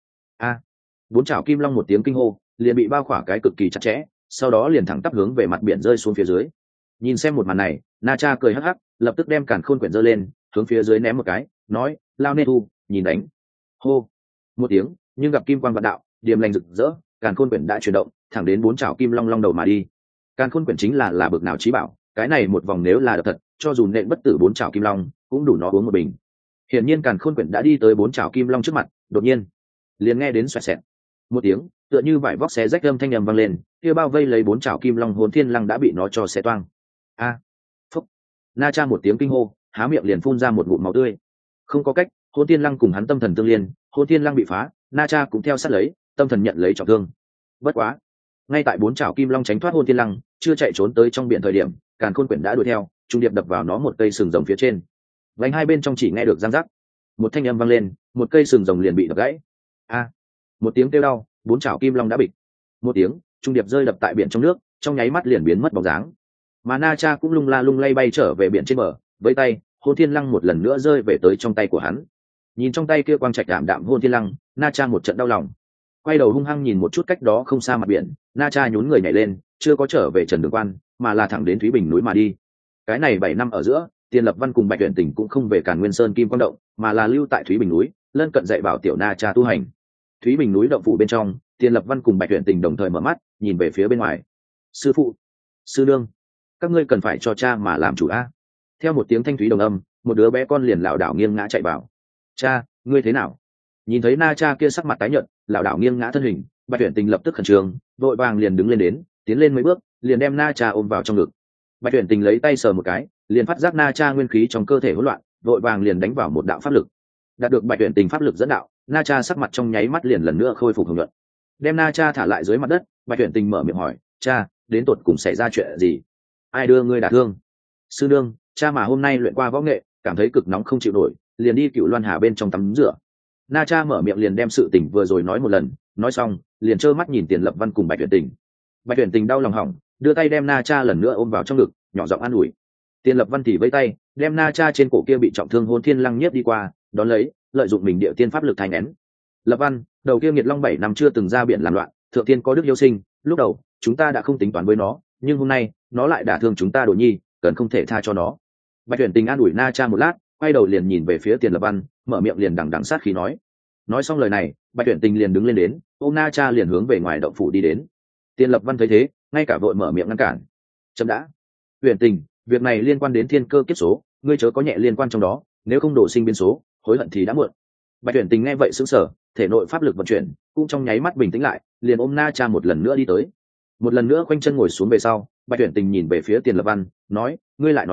[SPEAKER 1] Bốn chảo kim long một tiếng kinh hô, liền bị bao khỏa cái cực kỳ chặt chẽ, sau đó liền thẳng tắp hướng về mặt biển rơi xuống phía dưới. Nhìn xem một màn này, Na Cha cười hắc hắc, lập tức đem càn khôn quyển giơ lên, hướng phía dưới ném một cái, nói, Lao Nê Thu, nhìn đánh. Hô. Một tiếng, nhưng gặp kim quang vạn đạo, điềm lành rực rỡ, càn khôn quyển đã chuyển động, thẳng đến bốn chảo kim long long đầu mà đi. Càn khôn quyển chính là bực nào trí bảo, cái này một vòng nếu là đập thật, cho dù nện bất tử bốn chảo kim long, cũng đủ nó uống một bình. Hiển nhiên càn khôn quyển đã đi tới bốn chảo kim long trước mặt, đột nhiên, liền nghe đến xoẹt xẹt một tiếng, tựa như vải vóc xé rách âm thanh ầm vang lên, kia bao vây lấy bốn chảo kim long Hồn Thiên Lăng đã bị nó cho xé toang. Phúc. Na Cha một tiếng kinh hô, há miệng liền phun ra một ngụm máu tươi. Không có cách, Hồn Thiên Lăng cùng hắn tâm thần tương liên, Hồn Thiên Lăng bị phá, Na Cha cũng theo sát lấy, tâm thần nhận lấy trọng thương. Bất quá, ngay tại bốn chảo kim long tránh thoát Hồn Thiên Lăng, chưa chạy trốn tới trong biển thời điểm, càn khôn quyển đã đuổi theo, trung điệp đập vào nó một cây sừng rồng phía trên. Vành hai bên trong chỉ nghe được răng rắc, một thanh âm vang lên, một cây sừng rồng liền bị đập gãy. Một tiếng kêu đau, bốn chảo kim long đã bịch. Một tiếng, trung điệp rơi đập tại biển trong nước, trong nháy mắt liền biến mất bóng dáng. Mà Na Cha cũng lung la lung lay bay trở về biển trên bờ, với tay, Hồn Thiên Lăng một lần nữa rơi về tới trong tay của hắn. Nhìn trong tay kia quang trạch đạm đạm Hồn Thiên Lăng, Na Cha một trận đau lòng. Quay đầu hung hăng nhìn một chút cách đó không xa mặt biển, Na Cha nhún người nhảy lên, chưa có trở về Trần Đường Quan, mà là thẳng đến Thúy Bình núi mà đi. Cái này 7 năm ở giữa, Tiền Lập Văn cùng Bạch Tuyển Tình cũng không về Càn Nguyên Sơn Kim Quang Động, mà là lưu tại Thúy Bình núi, lân cận dạy bảo tiểu Na Cha tu hành. Thúy Bình núi động phủ bên trong, Tiền Lập Văn cùng Bạch Tuyển Tình đồng thời mở mắt, nhìn về phía bên ngoài. Sư phụ, sư nương, các ngươi cần phải cho cha mà làm chủ a. Theo một tiếng thanh thúy đồng âm, một đứa bé con liền lảo đảo nghiêng ngã chạy vào. Cha, ngươi thế nào? Nhìn thấy Na Cha kia sắc mặt tái nhợt, lảo đảo nghiêng ngã thân hình, Bạch Tuyển Tình lập tức khẩn trương, vội vàng liền đứng lên đến, tiến lên mấy bước, liền đem Na Cha ôm vào trong ngực. Bạch Tuyển Tình lấy tay sờ một cái, liền phát giác Na Cha nguyên khí trong cơ thể hỗn loạn, vội vàng liền đánh vào một đạo pháp lực. Đạt được Bạch Tuyển Tình pháp lực dẫn đạo, Na Cha sắc mặt trong nháy mắt liền lần nữa khôi phục hồng nhuận. Đem Na Cha thả lại dưới mặt đất, Bạch Tuyển Tình mở miệng hỏi, cha, đến tột cùng xảy ra chuyện gì? Ai đưa ngươi đả thương? Sư nương, cha mà hôm nay luyện qua võ nghệ, cảm thấy cực nóng không chịu nổi, liền đi Cựu Loan Hà bên trong tắm rửa. Na Cha mở miệng liền đem sự tình vừa rồi nói một lần, nói xong, liền trơ mắt nhìn Tiền Lập Văn cùng Bạch Tuyển Tình. Bạch Tuyển Tình đau lòng hỏng, đưa tay đem Na Cha lần nữa ôm vào trong ngực, nhỏ giọng an ủi. Tiền Lập Văn thì vẫy tay, đem Na Cha trên cổ kia bị trọng thương Hồn Thiên Lăng nhiếp đi qua, đón lấy, lợi dụng mình địa tiên pháp lực thành nén. Lập Văn, đầu kia nghiệt long 7 năm chưa từng ra biển làm loạn, thượng tiên có đức yêu sinh, lúc đầu chúng ta đã không tính toán với nó, nhưng hôm nay nó lại đả thương chúng ta Đồ Nhi, cần không thể tha cho nó. Bạch Tuyển Tình an ủi Na Cha một lát, quay đầu liền nhìn về phía Tiền Lập Văn, mở miệng liền đằng đằng sát khí nói. Nói xong lời này, Bạch Tuyển Tình liền đứng lên đến, ôm Na Cha liền hướng về ngoài động phủ đi đến. Tiền Lập Văn thấy thế, ngay cả vội mở miệng ngăn cản. Chậm đã. Tuyển Tình, việc này liên quan đến thiên cơ kiếp số, ngươi chớ có nhẹ liên quan trong đó, nếu không đổ sinh biến số, hối hận thì đã muộn. Bạch Tuyển Tình nghe vậy sững sờ, thể nội pháp lực vận chuyển, cũng trong nháy mắt bình tĩnh lại, liền ôm Na Cha một lần nữa đi tới. Một lần nữa quanh chân ngồi xuống về sau, Bạch Tuyển Tình nhìn về phía Tiền Lập Văn, nói, ngươi lại nói,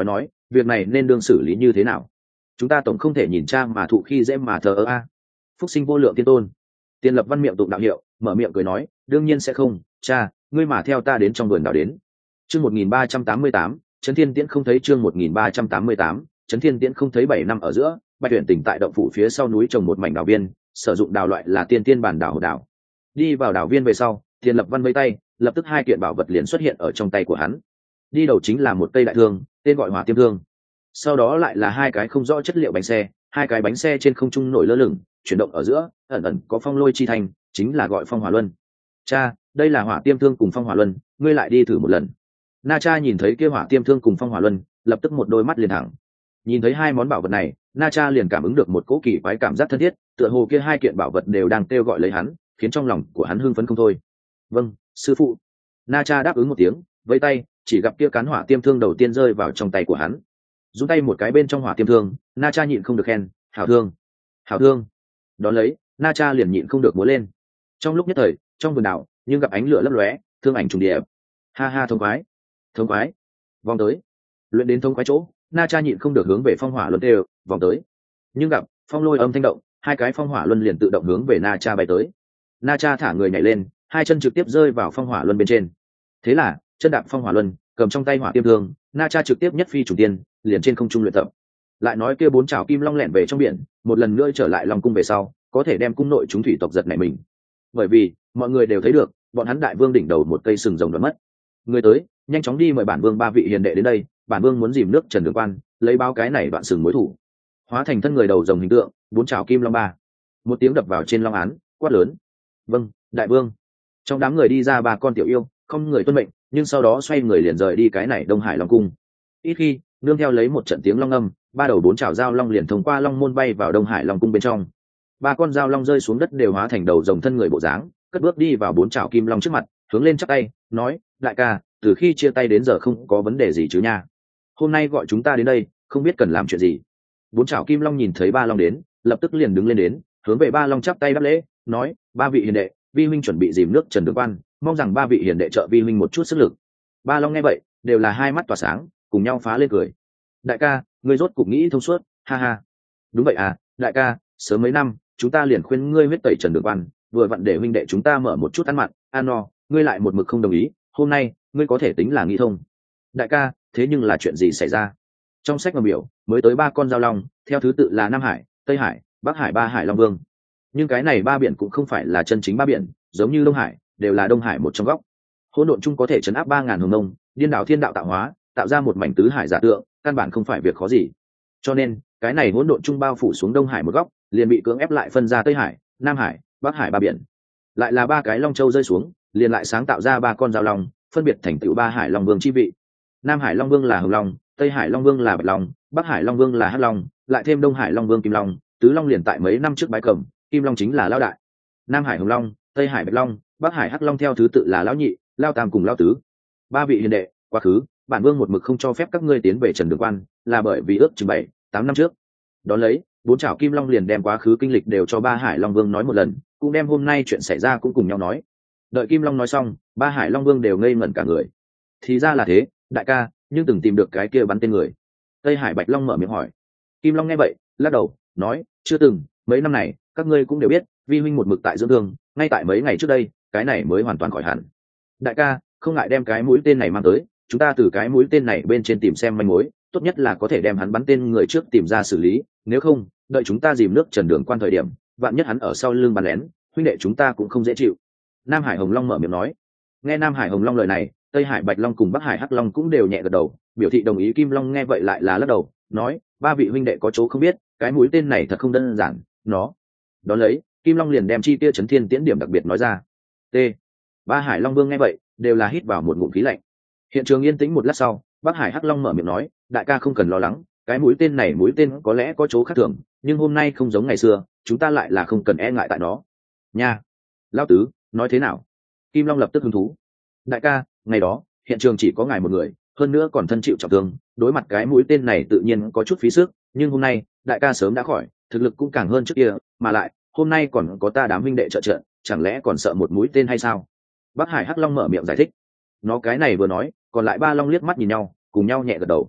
[SPEAKER 1] việc này nên đương xử lý như thế nào? Chúng ta tổng không thể nhìn cha mà thụ khi dễ mà thờ ơ a. Phúc sinh vô lượng tiên tôn. Tiền Lập Văn miệng tụng đạo hiệu, mở miệng cười nói, đương nhiên sẽ không, cha, ngươi mà theo ta đến trong vườn đào đến. Chương 1388, Trấn Thiên Tiễn không thấy. Chương 1388, Trấn Thiên Tiễn không thấy. 7 năm ở giữa, Bạch Tuyển tỉnh tại động phủ phía sau núi trồng một mảnh đào viên, sử dụng đào loại là tiên tiên bản đào hồ đào. Đi vào đào viên về sau, Tiền Lập Văn vẫy tay, lập tức hai kiện bảo vật liền xuất hiện ở trong tay của hắn. Đi đầu chính là một cây đại thương, tên gọi Hỏa Tiêm Thương. Sau đó lại là hai cái không rõ chất liệu bánh xe, hai cái bánh xe trên không trung nổi lơ lửng, chuyển động ở giữa, ẩn ẩn có phong lôi chi thành, chính là gọi Phong Hỏa Luân. Cha, đây là Hỏa Tiêm Thương cùng Phong Hỏa Luân, ngươi lại đi thử một lần. Na Cha nhìn thấy kia Hỏa Tiêm Thương cùng Phong Hỏa Luân, lập tức một đôi mắt liền thẳng. Nhìn thấy hai món bảo vật này, Na Cha liền cảm ứng được một cỗ kỳ quái cảm giác thân thiết, tựa hồ kia hai kiện bảo vật đều đang kêu gọi lấy hắn, khiến trong lòng của hắn hưng phấn không thôi. Vâng, sư phụ. Na Cha đáp ứng một tiếng, vẫy tay, chỉ gặp kia cán Hỏa Tiêm Thương đầu tiên rơi vào trong tay của hắn. Rút tay một cái bên trong Hỏa Tiêm Thương, Na Cha nhịn không được khen, hảo thương, hảo thương. Đón lấy, Na Cha liền nhịn không được múa lên. Trong lúc nhất thời, trong vườn đảo, nhưng gặp ánh lửa lấp lóe, thương ảnh trùng điệp. Ha ha, thông khoái, thông khoái. Vòng tới, luyện đến thông khoái chỗ, Na Cha nhịn không được hướng về Phong Hỏa Luân đều, vòng tới. Nhưng gặp phong lôi âm thanh động, hai cái Phong Hỏa Luân liền tự động hướng về Na Cha bay tới. Na Cha thả người nhảy lên, hai chân trực tiếp rơi vào Phong Hỏa Luân bên trên. Thế là, chân đạp Phong Hỏa Luân, cầm trong tay Hỏa Tiêm Thương, Na Cha trực tiếp nhất phi trùng tiên, liền trên không trung luyện tập. Lại nói kia bốn chảo kim long lẻn về trong biển, một lần nữa trở lại Long cung về sau, có thể đem cung nội chúng thủy tộc giật nảy mình. Bởi vì, mọi người đều thấy được, bọn hắn đại vương đỉnh đầu một cây sừng rồng đoạt mất. Người tới, nhanh chóng đi mời bản vương ba vị hiền đệ đến đây, bản vương muốn dìm nước Trần Đường Quan, lấy báo cái này đoạn sừng mối thủ. Hóa thành thân người đầu rồng hình tượng, bốn chảo kim long ba. Một tiếng đập vào trên long án, quát lớn. Vâng, đại vương. Trong đám người đi ra ba con tiểu yêu, không người tuân mệnh, nhưng sau đó xoay người liền rời đi cái này Đông Hải Long cung. Ít khi, nương theo lấy một trận tiếng long âm, ba đầu bốn chảo giao long liền thông qua long môn bay vào Đông Hải Long cung bên trong. Ba con giao long rơi xuống đất đều hóa thành đầu rồng thân người bộ dáng, cất bước đi vào bốn chảo kim long trước mặt, hướng lên chắp tay, nói, đại ca, từ khi chia tay đến giờ không có vấn đề gì chứ nha. Hôm nay gọi chúng ta đến đây, không biết cần làm chuyện gì. Bốn chảo kim long nhìn thấy ba long đến, lập tức liền đứng lên đến, hướng về ba long chắp tay đáp lễ, nói, ba vị hiền đệ, vi huynh chuẩn bị dìm nước Trần Đường Quan, mong rằng ba vị hiền đệ trợ vi huynh một chút sức lực. Ba long nghe vậy, đều là hai mắt tỏa sáng, cùng nhau phá lên cười. Đại ca, ngươi rốt cục nghĩ thông suốt, ha ha. Đúng vậy à, đại ca, sớm mấy năm, chúng ta liền khuyên ngươi huyết tẩy Trần Đường Quan, vừa vặn để huynh đệ chúng ta mở một chút ăn mặn, ăn no, ngươi lại một mực không đồng ý, hôm nay, ngươi có thể tính là nghĩ thông. Đại ca, thế nhưng là chuyện gì xảy ra? Trong sách ngầm biểu, mới tới ba con giao long, theo thứ tự là Nam Hải, Tây Hải, Bắc Hải, ba Hải Long Vương. Nhưng cái này ba biển cũng không phải là chân chính ba biển, giống như Đông Hải, đều là Đông Hải một trong góc. Hỗn độn chung có thể chấn áp 3000 hồng nông, điên đảo thiên đạo tạo hóa, tạo ra một mảnh tứ hải giả tượng, căn bản không phải việc khó gì. Cho nên, cái này hỗn độn chung bao phủ xuống Đông Hải một góc, liền bị cưỡng ép lại phân ra Tây Hải, Nam Hải, Bắc Hải ba biển. Lại là ba cái long châu rơi xuống, liền lại sáng tạo ra ba con giao long, phân biệt thành tựu ba Hải Long Vương chi vị. Nam Hải Long Vương là Hồng Long, Tây Hải Long Vương là Bạch Long, Bắc Hải Long Vương là Hắc Long, lại thêm Đông Hải Long Vương Kim Long, tứ long liền tại mấy năm trước bái cầm, Kim Long chính là lão đại. Nam Hải Hồng Long, Tây Hải Bạch Long, Bắc Hải Hắc Long theo thứ tự là lão nhị, lão tam cùng lão tứ. Ba vị hiền đệ, quá khứ, bản vương một mực không cho phép các ngươi tiến về Trần Đường Quan, là bởi vì ước chừng 7-8 năm trước. Đón lấy, bốn chảo kim long liền đem quá khứ kinh lịch đều cho ba Hải Long Vương nói một lần, cũng đem hôm nay chuyện xảy ra cũng cùng nhau nói. Đợi Kim Long nói xong, ba Hải Long Vương đều ngây ngẩn cả người. Thì ra là thế, đại ca, nhưng từng tìm được cái kia bắn tên người. Tây Hải Bạch Long mở miệng hỏi. Kim Long nghe vậy, lắc đầu, nói, chưa từng, mấy năm này, các ngươi cũng đều biết, vi huynh một mực tại dưỡng thương, ngay tại mấy ngày trước đây, cái này mới hoàn toàn khỏi hẳn. Đại ca, không ngại đem cái mũi tên này mang tới, chúng ta từ cái mũi tên này bên trên tìm xem manh mối, tốt nhất là có thể đem hắn bắn tên người trước tìm ra xử lý, nếu không, đợi chúng ta dìm nước Trần Đường Quan thời điểm, vạn nhất hắn ở sau lưng bắn lén, huynh đệ chúng ta cũng không dễ chịu. Nam Hải Hồng Long mở miệng nói. Nghe Nam Hải Hồng Long lời này, Tây Hải Bạch Long cùng Bắc Hải Hắc Long cũng đều nhẹ gật đầu, biểu thị đồng ý. Kim Long nghe vậy lại là lắc đầu, nói, ba vị huynh đệ có chỗ không biết, cái mũi tên này thật không đơn giản, nó. Đón lấy, Kim Long liền đem chi tiêu Chấn Thiên Tiễn điểm đặc biệt nói ra. T. Ba Hải Long Vương nghe vậy, đều là hít vào một ngụm khí lạnh. Hiện trường yên tĩnh một lát sau, Bắc Hải Hắc Long mở miệng nói, đại ca không cần lo lắng, cái mũi tên này mũi tên có lẽ có chỗ khác thường, nhưng hôm nay không giống ngày xưa, chúng ta lại là không cần e ngại tại nó. Nha. Lão tứ, nói thế nào? Kim Long lập tức hứng thú. Đại ca, ngày đó, hiện trường chỉ có ngài một người, hơn nữa còn thân chịu trọng thương, đối mặt cái mũi tên này tự nhiên có chút phí sức, nhưng hôm nay, đại ca sớm đã khỏi, thực lực cũng càng hơn trước kia, mà lại, hôm nay còn có ta đám huynh đệ trợ trận, chẳng lẽ còn sợ một mũi tên hay sao? Bắc Hải Hắc Long mở miệng giải thích. Nó cái này vừa nói, còn lại ba long liếc mắt nhìn nhau, cùng nhau nhẹ gật đầu.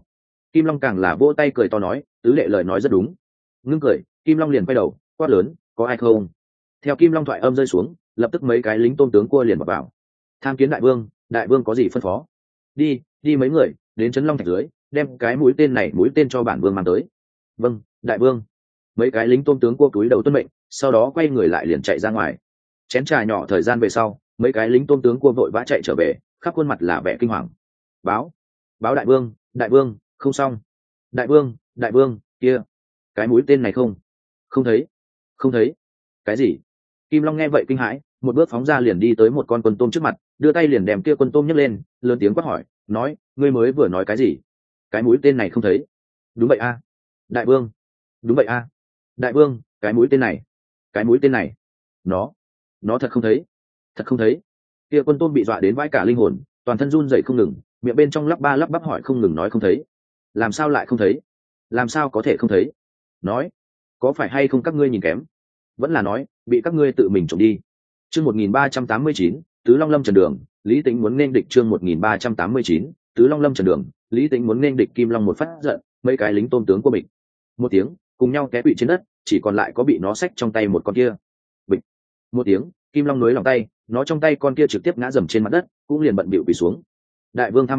[SPEAKER 1] Kim Long càng là vỗ tay cười to nói, tứ đệ lời nói rất đúng. Ngưng cười, Kim Long liền quay đầu quát lớn, có ai không? Theo Kim Long thoại âm rơi xuống, lập tức mấy cái lính tôm tướng cua liền vào. Tham kiến đại vương có gì phân phó? Đi mấy người đến trấn Long Thạch dưới, đem cái mũi tên cho bản vương mang tới. Vâng, đại vương. Mấy cái lính tôm tướng cua cúi đầu tuân mệnh, sau đó quay người lại liền chạy ra ngoài. Chén trà nhỏ thời gian về sau, mấy cái lính tôm tướng cua vội vã chạy trở về, khắp khuôn mặt là vẻ kinh hoàng. Báo đại vương, không xong. Đại vương, kia cái mũi tên này không thấy. Cái gì? Kim Long nghe vậy kinh hãi, một bước phóng ra liền đi tới một con quân tôm trước mặt, đưa tay liền đem kia quân tôm nhấc lên, lớn tiếng quát hỏi, nói, ngươi mới vừa nói cái gì? Cái mũi tên này không thấy? Đúng vậy a, đại vương. Đúng vậy a, đại vương, cái mũi tên này, nó thật không thấy. Kia quân tôm bị dọa đến vãi cả linh hồn, toàn thân run rẩy không ngừng, miệng bên trong lắp ba lắp bắp hỏi không ngừng nói không thấy. Làm sao lại không thấy? Làm sao có thể không thấy? Nói, có phải hay không các ngươi nhìn kém? Vẫn là nói bị các ngươi tự mình trộm đi. Chương 1389, Tứ Long Lâm Trần Đường, Lý Tĩnh muốn nên địch. Chương 1389, Tứ Long Lâm Trần Đường, Lý Tĩnh muốn nên địch. Kim Long một phát giận, mấy cái lính tôm tướng của mình một tiếng cùng nhau té quỵ trên đất, chỉ còn lại có bị nó xách trong tay một con kia. Bịch một tiếng, Kim Long nối lòng tay, nó trong tay con kia trực tiếp ngã dầm trên mặt đất, cũng liền bận bịu quỳ xuống. Đại vương tha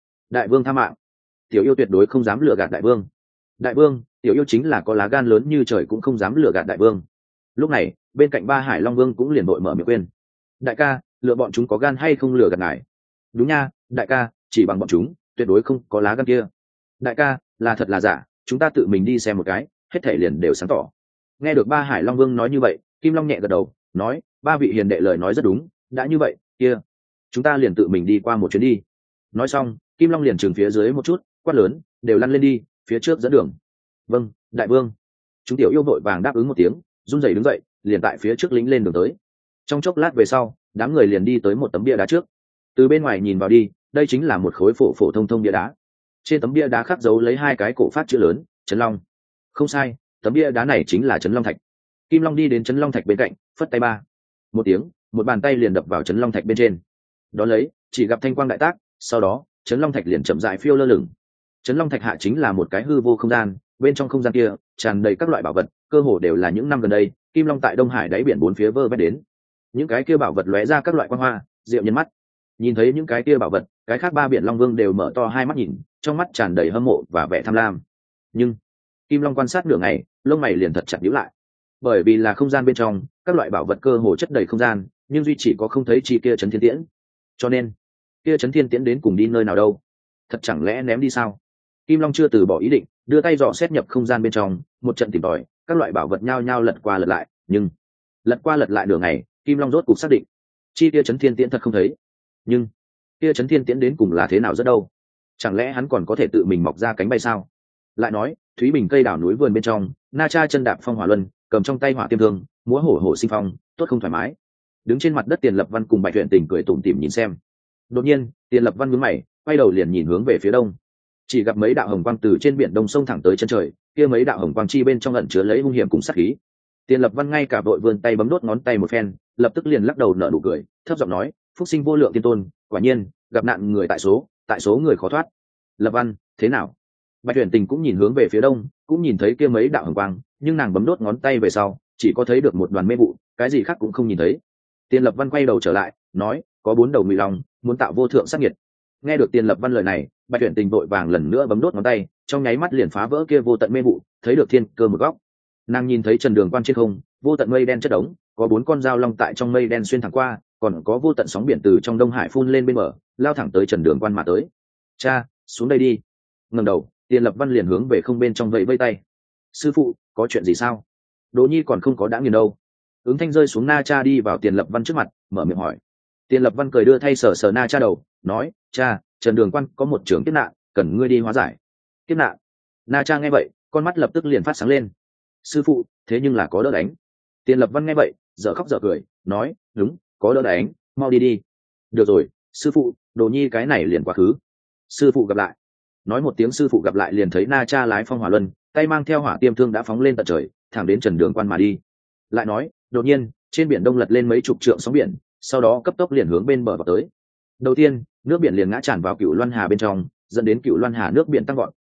[SPEAKER 1] mạng, tiểu yêu tuyệt đối không dám lừa gạt đại vương, tiểu yêu chính là có lá gan lớn như trời cũng không dám lừa gạt đại vương. Lúc này bên cạnh Ba Hải Long Vương cũng liền đội mở miệng khuyên, đại ca, lựa bọn chúng có gan hay không lừa gạt ngài? Đúng nha, đại ca, chỉ bằng bọn chúng tuyệt đối không có lá gan kia. Đại ca, là thật là giả, chúng ta tự mình đi xem một cái, hết thể liền đều sáng tỏ. Nghe được Ba Hải Long Vương nói như vậy, Kim Long nhẹ gật đầu nói, ba vị hiền đệ lời nói rất đúng, đã như vậy kia chúng ta liền tự mình đi qua một chuyến đi. Nói xong, Kim Long liền trừng phía dưới một chút, quát lớn, đều lăn lên đi, phía trước dẫn đường. Vâng, đại vương. Chúng tiểu yêu vội vàng đáp ứng một tiếng, run rẩy đứng dậy, liền tại phía trước lính lên đường tới. Trong chốc lát về sau, đám người liền đi tới một tấm bia đá trước. Từ bên ngoài nhìn vào đi, đây chính là một khối phổ thông bia đá. Trên tấm bia đá khắc dấu lấy hai cái cổ phát chữ lớn, Trấn Long. Không sai, tấm bia đá này chính là Trấn Long Thạch. Kim Long đi đến Trấn Long Thạch bên cạnh, phất tay ba một tiếng, một bàn tay liền đập vào Trấn Long Thạch bên trên. Đón lấy, chỉ gặp thanh quang đại tác, sau đó Trấn Long Thạch liền chậm rãi phiêu lơ lửng. Trấn Long Thạch hạ chính là một cái hư vô không gian, bên trong không gian kia tràn đầy các loại bảo vật, cơ hồ đều là những năm gần đây Kim Long tại Đông Hải đáy biển bốn phía vơ vét đến. Những cái kia bảo vật lóe ra các loại quang hoa, diệu nhân mắt. Nhìn thấy những cái kia bảo vật, cái khác ba biển Long Vương đều mở to hai mắt nhìn, trong mắt tràn đầy hâm mộ và vẻ tham lam. Nhưng Kim Long quan sát nửa ngày, lông mày liền thật chặt nhíu lại. Bởi vì là không gian bên trong, các loại bảo vật cơ hồ chất đầy không gian, nhưng duy chỉ có không thấy chi kia Trấn Thiên Tiễn. Cho nên, kia Trấn Thiên Tiễn đến cùng đi nơi nào đâu? Thật chẳng lẽ ném đi sao? Kim Long chưa từ bỏ ý định, đưa tay dò xét nhập không gian bên trong, một trận tìm tòi, các loại bảo vật nhao nhao lật qua lật lại, nhưng lật qua lật lại nửa ngày, Kim Long rốt cục xác định, chi kia Trấn Thiên Tiễn thật không thấy. Nhưng kia Trấn Thiên Tiễn đến cùng là thế nào rất đâu? Chẳng lẽ hắn còn có thể tự mình mọc ra cánh bay sao? Lại nói, Thúy Bình cây đảo núi vườn bên trong, Na Cha chân đạp phong hỏa luân, cầm trong tay hỏa tiêm thương, múa hổ hổ sinh phong, tốt không thoải mái. Đứng trên mặt đất Tiền Lập Văn cùng Bạch Tuyển Tình cười tủm tỉm nhìn xem. Đột nhiên, Tiền Lập Văn nhướng mày, quay đầu liền nhìn hướng về phía đông. Chỉ gặp mấy đạo hồng quang từ trên biển đông sông thẳng tới chân trời, kia mấy đạo hồng quang chi bên trong ẩn chứa lấy hung hiểm cùng sát khí. Tiền Lập Văn ngay cả vội vươn tay bấm đốt ngón tay một phen, lập tức liền lắc đầu nở nụ cười, thấp giọng nói, phúc sinh vô lượng tiên tôn, quả nhiên gặp nạn người tại số người khó thoát. Lập Văn, thế nào? Bạch Tuyển Tình cũng nhìn hướng về phía đông, cũng nhìn thấy kia mấy đạo hồng quang, nhưng nàng bấm đốt ngón tay về sau, chỉ có thấy được một đoàn mê vụ, cái gì khác cũng không nhìn thấy. Tiền Lập Văn quay đầu trở lại, nói, có bốn đầu ngụy long, muốn tạo vô thượng sát nghiệt. Nghe được Tiền Lập Văn lời này, Bạch Tuyển Tình vội vàng lần nữa bấm đốt ngón tay, trong nháy mắt liền phá vỡ kia vô tận mê vụ, thấy được thiên cơ một góc. Nàng nhìn thấy trần đường quan trên không, vô tận mây đen chất đống, có bốn con dao long tại trong mây đen xuyên thẳng qua, còn có vô tận sóng biển từ trong Đông Hải phun lên bên bờ, lao thẳng tới trần đường quan mà tới. Cha, xuống đây đi. Ngẩng đầu, Tiền Lập Văn liền hướng về không bên trong vẫy vây tay. Sư phụ, có chuyện gì sao? Đỗ Nhi còn không có đã nghiền đâu. Ứng Thanh rơi xuống Na Cha đi vào Tiền Lập Văn trước mặt, mở miệng hỏi. Tiền Lập Văn cười đưa thay sờ sờ Na Cha đầu, nói, cha, trần đường quan có một trường kiếp nạn, cần ngươi đi hóa giải. Kiếp nạn? Na Cha nghe vậy, con mắt lập tức liền phát sáng lên. Sư phụ, thế nhưng là có đỡ đánh. Tiền Lập Văn nghe vậy, dở khóc dở cười, nói, đúng, có đỡ đánh, mau đi đi. Được rồi, sư phụ, Đồ Nhi cái này liền quá khứ. Sư phụ gặp lại. Nói một tiếng sư phụ gặp lại liền thấy Na Cha lái phong hỏa luân, tay mang theo hỏa tiêm thương đã phóng lên tận trời, thẳng đến trần đường quan mà đi. Lại nói, đột nhiên trên biển đông lật lên mấy chục trượng sóng biển, sau đó cấp tốc liền hướng bên bờ vào tới. Đầu tiên, nước biển liền ngã tràn vào Cửu Loan Hà bên trong, dẫn đến Cửu Loan Hà nước biển tăng vọt,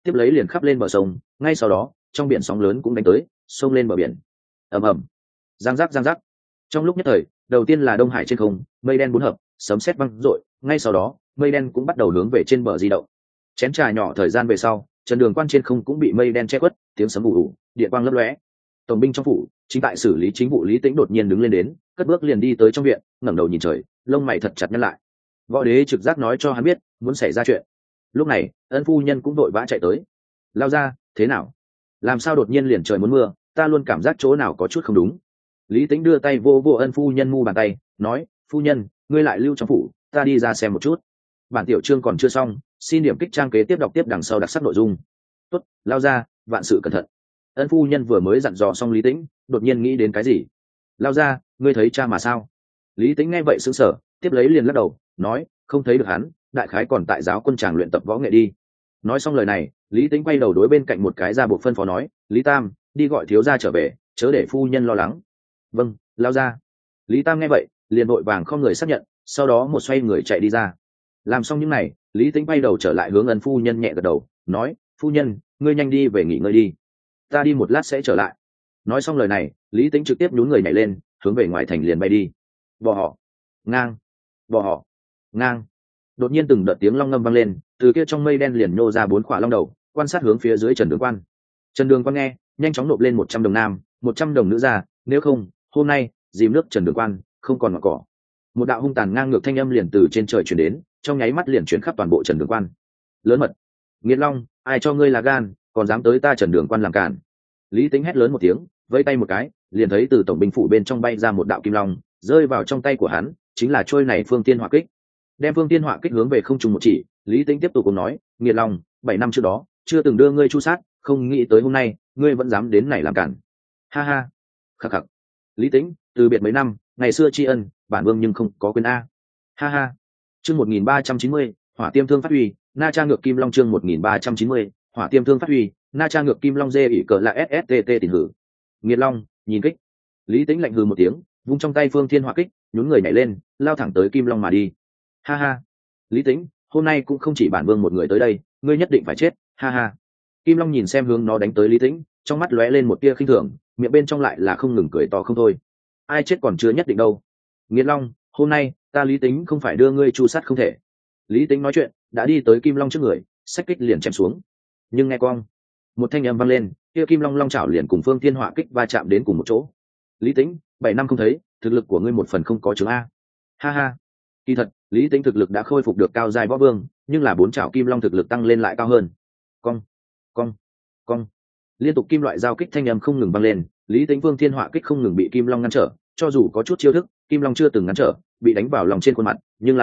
[SPEAKER 1] tiếp lấy liền khắp lên bờ sông, ngay sau đó trong biển sóng lớn cũng đánh tới, xông lên bờ biển. Ầm ầm, giang giác giang giác. Trong lúc nhất thời, đầu tiên là Đông Hải trên không, mây đen bốn hợp, sấm sét vang rội, ngay sau đó mây đen cũng bắt đầu hướng về trên bờ di động. Chén trà nhỏ thời gian về sau, Trần Đường Quan trên không cũng bị mây đen che khuất, tiếng sấm ù ù, điện quang lấp lóe. Tổng binh trong phủ chính tại xử lý chính vụ Lý Tĩnh đột nhiên đứng lên đến, cất bước liền đi tới trong viện, ngẩng đầu nhìn trời, lông mày thật chặt nhăn lại. Võ đế trực giác nói cho hắn biết muốn xảy ra chuyện. Lúc này ân phu nhân cũng vội vã chạy tới. Lao ra, thế nào? Làm sao đột nhiên liền trời muốn mưa? Ta luôn cảm giác chỗ nào có chút không đúng. Lý Tĩnh đưa tay vô vô ân phu nhân mu bàn tay, nói: phu nhân, ngươi lại lưu trong phủ, ta đi ra xem một chút. Bản tiểu chương còn chưa xong, xin điểm kích trang kế tiếp đọc tiếp đằng sau đặc sắc nội dung. Tốt, Lao ra, vạn sự cẩn thận. Ân phu nhân vừa mới dặn dò xong Lý Tĩnh, đột nhiên nghĩ đến cái gì. Lao ra, ngươi thấy cha mà sao? Lý Tĩnh nghe vậy sững sờ, tiếp lấy liền lắc đầu, nói: không thấy được hắn, đại khái còn tại giáo quân tràng luyện tập võ nghệ đi. Nói xong lời này, Lý Tĩnh quay đầu đối bên cạnh một cái gia buộc phân phó nói: Lý Tam, đi gọi thiếu gia trở về, chớ để phu nhân lo lắng. Vâng, Lao ra. Lý Tam nghe vậy liền vội vàng không người xác nhận, sau đó một xoay người chạy đi ra. Làm xong những này, Lý Tĩnh quay đầu trở lại hướng ân phu nhân nhẹ gật đầu, nói: phu nhân, ngươi nhanh đi về nghỉ ngơi đi, ta đi một lát sẽ trở lại. Nói xong lời này, Lý Tĩnh trực tiếp nhún người nhảy lên, hướng về ngoài thành liền bay đi. Bò họ, ngang, bò họ, ngang. Đột nhiên từng đợt tiếng long ngâm vang lên, từ kia trong mây đen liền nhô ra 4 khỏa long đầu, quan sát hướng phía dưới Trần Đường Quan. Trần Đường Quan nghe, nhanh chóng nộp lên 100 đồng nam, 100 đồng nữ ra, nếu không, hôm nay dìm nước Trần Đường Quan không còn ngọn cỏ. Một đạo hung tàn ngang ngược thanh âm liền từ trên trời truyền đến, trong nháy mắt liền truyền khắp toàn bộ Trần Đường Quan. Lớn mật, nghiệt long, ai cho ngươi là gan, còn dám tới ta Trần Đường Quan làm cản. Lý Tĩnh hét lớn một tiếng, vẫy tay một cái, liền thấy từ tổng binh phủ bên trong bay ra một đạo kim long, rơi vào trong tay của hắn, chính là trôi này Phương Tiên Hỏa Kích. Đem Phương Tiên Hỏa Kích hướng về không trung một chỉ, Lý Tĩnh tiếp tục cùng nói: nghiệt long, 7 năm trước đó chưa từng đưa ngươi chu sát, không nghĩ tới hôm nay ngươi vẫn dám đến này làm cản. Ha ha, khắc khắc. Lý Tĩnh, từ biệt mấy năm, ngày xưa tri ân, bản vương nhưng không có quên a. Ha ha. Chương 1390, Hỏa Tiêm Thương phát huy, Na Cha ngược Kim Long. Chương 1390, Hỏa Tiêm Thương phát huy, Na Cha ngược Kim Long. Dê ỉ cờ là SSTT tiền hử. Nghiệt long, nhìn kích. Lý Tĩnh lạnh hừ một tiếng, vung trong tay Phương Thiên Hỏa Kích, nhún người nhảy lên, lao thẳng tới Kim Long mà đi. Ha ha. Lý Tĩnh, hôm nay cũng không chỉ bản vương một người tới đây, ngươi nhất định phải chết. Ha ha. Kim Long nhìn xem hướng nó đánh tới Lý Tĩnh, trong mắt lóe lên một tia khinh thường, miệng bên trong lại là không ngừng cười to không thôi. Ai chết còn chưa nhất định đâu. Nghiệt long, hôm nay ta Lý Tĩnh không phải đưa ngươi chu sát không thể. Lý Tĩnh nói chuyện, đã đi tới Kim Long trước người, xách kích liền chém xuống. Nhưng nghe quang, một thanh âm vang lên, kia Kim Long long chảo liền cùng Phương Thiên Hỏa Kích va chạm đến cùng một chỗ. Lý Tĩnh, 7 năm không thấy, thực lực của ngươi một phần không có chứng a. Ha ha. Kỳ thật, Lý Tĩnh thực lực đã khôi phục được cao giai võ vương, nhưng là 4 chảo Kim Long thực lực tăng lên lại cao hơn. Cong, cong, cong. Liên tục kim loại giao kích thanh âm không ngừng vang lên, Lý Tĩnh Phương Thiên Hỏa Kích không ngừng bị Kim Long ngăn trở, cho dù có chút chiêu thức, Kim Long chưa từng ngăn trở, bị đánh vào lòng trên khuôn mặt, nhưng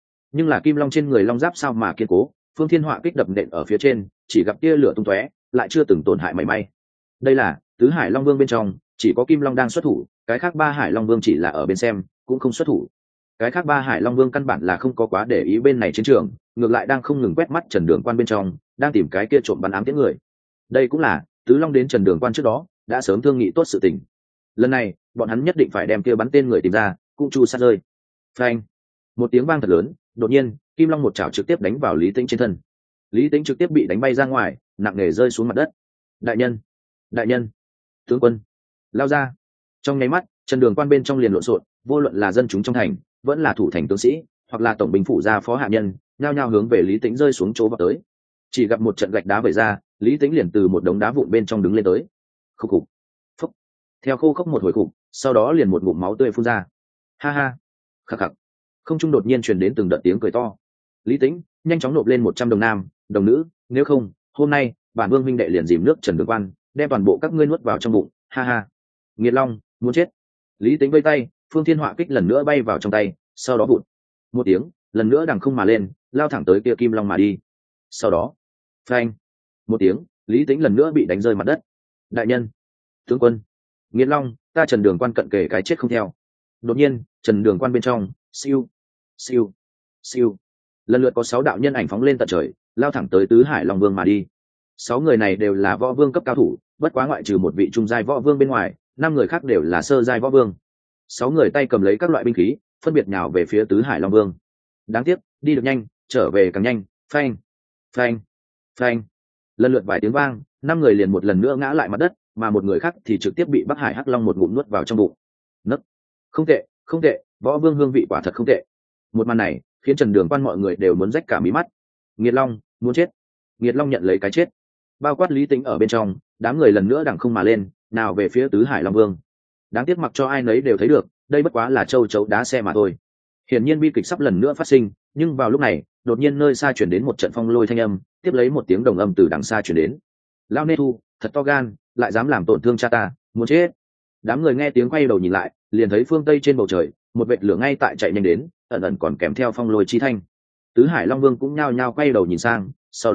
[SPEAKER 1] là Kim Long trên người long giáp sao mà kiên cố, Phương Thiên Hỏa Kích đập nện ở phía trên, chỉ gặp tia lửa tung tóe, lại chưa từng tổn hại mảy may. Đây là tứ hải long vương bên trong, chỉ có Kim Long đang xuất thủ, cái khác 3 hải long vương chỉ là ở bên xem, cũng không xuất thủ. Cái khác 3 hải long vương căn bản là không có quá để ý bên này chiến trường, ngược lại đang không ngừng quét mắt Trần Đường Quan bên trong, đang tìm cái kia trộm bắn ám tiễn người. Đây cũng là tứ long đến Trần Đường Quan trước đó đã sớm thương nghị tốt sự tình. Lần này bọn hắn nhất định phải đem kia bắn tên người tìm ra, cũng chu sát rơi. Phanh, một tiếng vang thật lớn, đột nhiên Kim Long một chảo trực tiếp đánh vào Lý Tĩnh trên thân. Lý Tĩnh trực tiếp bị đánh bay ra ngoài, nặng nề rơi xuống mặt đất. Đại nhân, đại nhân, tướng quân, lao ra. Trong nháy mắt, Trần Đường Quan bên trong liền lộn xộn, vô luận là dân chúng trong thành, vẫn là thủ thành tướng sĩ, hoặc là tổng binh phủ gia phó hạ nhân, nhao nhao hướng về Lý Tĩnh rơi xuống chỗ vào tới. Chỉ gặp một trận gạch đá vẩy ra, Lý Tĩnh liền từ một đống đá vụn bên trong đứng lên tới. Khúc khục, phúc. Theo khô khốc một hồi khục, sau đó liền một ngụm máu tươi phun ra. Ha ha, khắc khắc. Không trung đột nhiên truyền đến từng đợt tiếng cười to. Lý Tĩnh nhanh chóng nộp lên 100 đồng nam, đồng nữ, nếu không, hôm nay bản vương huynh đệ liền dìm nước Trần Đường Quan, đem toàn bộ các ngươi nuốt vào trong bụng. Ha ha. Nghiệt long, muốn chết. Lý Tĩnh vây tay, Phương Thiên Hỏa Kích lần nữa bay vào trong tay, sau đó vụt một tiếng, lần nữa đằng không mà lên, lao thẳng tới kia Kim Long mà đi. Sau đó, phanh, một tiếng, Lý Tĩnh lần nữa bị đánh rơi mặt đất. Đại nhân, tướng quân, nghiệt long, ta Trần Đường Quan cận kề cái chết không theo. Đột nhiên, Trần Đường Quan bên trong, siêu, siêu, siêu, lần lượt có 6 đạo nhân ảnh phóng lên tận trời, lao thẳng tới tứ hải long vương mà đi. 6 người này đều là võ vương cấp cao thủ, bất quá ngoại trừ một vị trung giai võ vương bên ngoài, 5 người khác đều là sơ giai võ vương. 6 người tay cầm lấy các loại binh khí, phân biệt nhào về phía tứ hải long vương. Đáng tiếc, đi được nhanh, trở về càng nhanh. Phanh, phanh, phanh. lần lượt vài tiếng vang, 5 người liền một lần nữa ngã lại mặt đất, mà một người khác thì trực tiếp bị Bắc Hải Hắc Long một ngụm nuốt vào trong bụng. Nấc, không tệ, không tệ, võ vương hương vị quả thật không tệ. Một màn này khiến Trần Đường Quan mọi người đều muốn rách cả mí mắt. Nghiệt Long muốn chết. Nghiệt Long nhận lấy cái chết. Bao quát Lý Tĩnh ở bên trong, đám người lần nữa đằng không mà lên, nào về phía Tứ Hải Long Vương. Đáng tiếc mặc cho ai nấy đều thấy được, đây bất quá là châu chấu đá xe mà thôi. Hiển nhiên bi kịch sắp lần nữa phát sinh, nhưng vào lúc này, đột nhiên nơi xa chuyển đến một trận phong lôi thanh âm, tiếp lấy một tiếng đồng âm từ đằng xa chuyển đến. Lao Nê Thu, thật to gan, lại dám làm tổn thương cha ta, muốn chết. Đám người nghe tiếng quay đầu nhìn lại, liền thấy phương tây trên bầu trời, một vệt lửa ngay tại chạy nhanh đến, ẩn ẩn còn kèm theo phong lôi chi thanh. Tứ Hải Long Vương cũng nhao nhao quay đầu nhìn sang,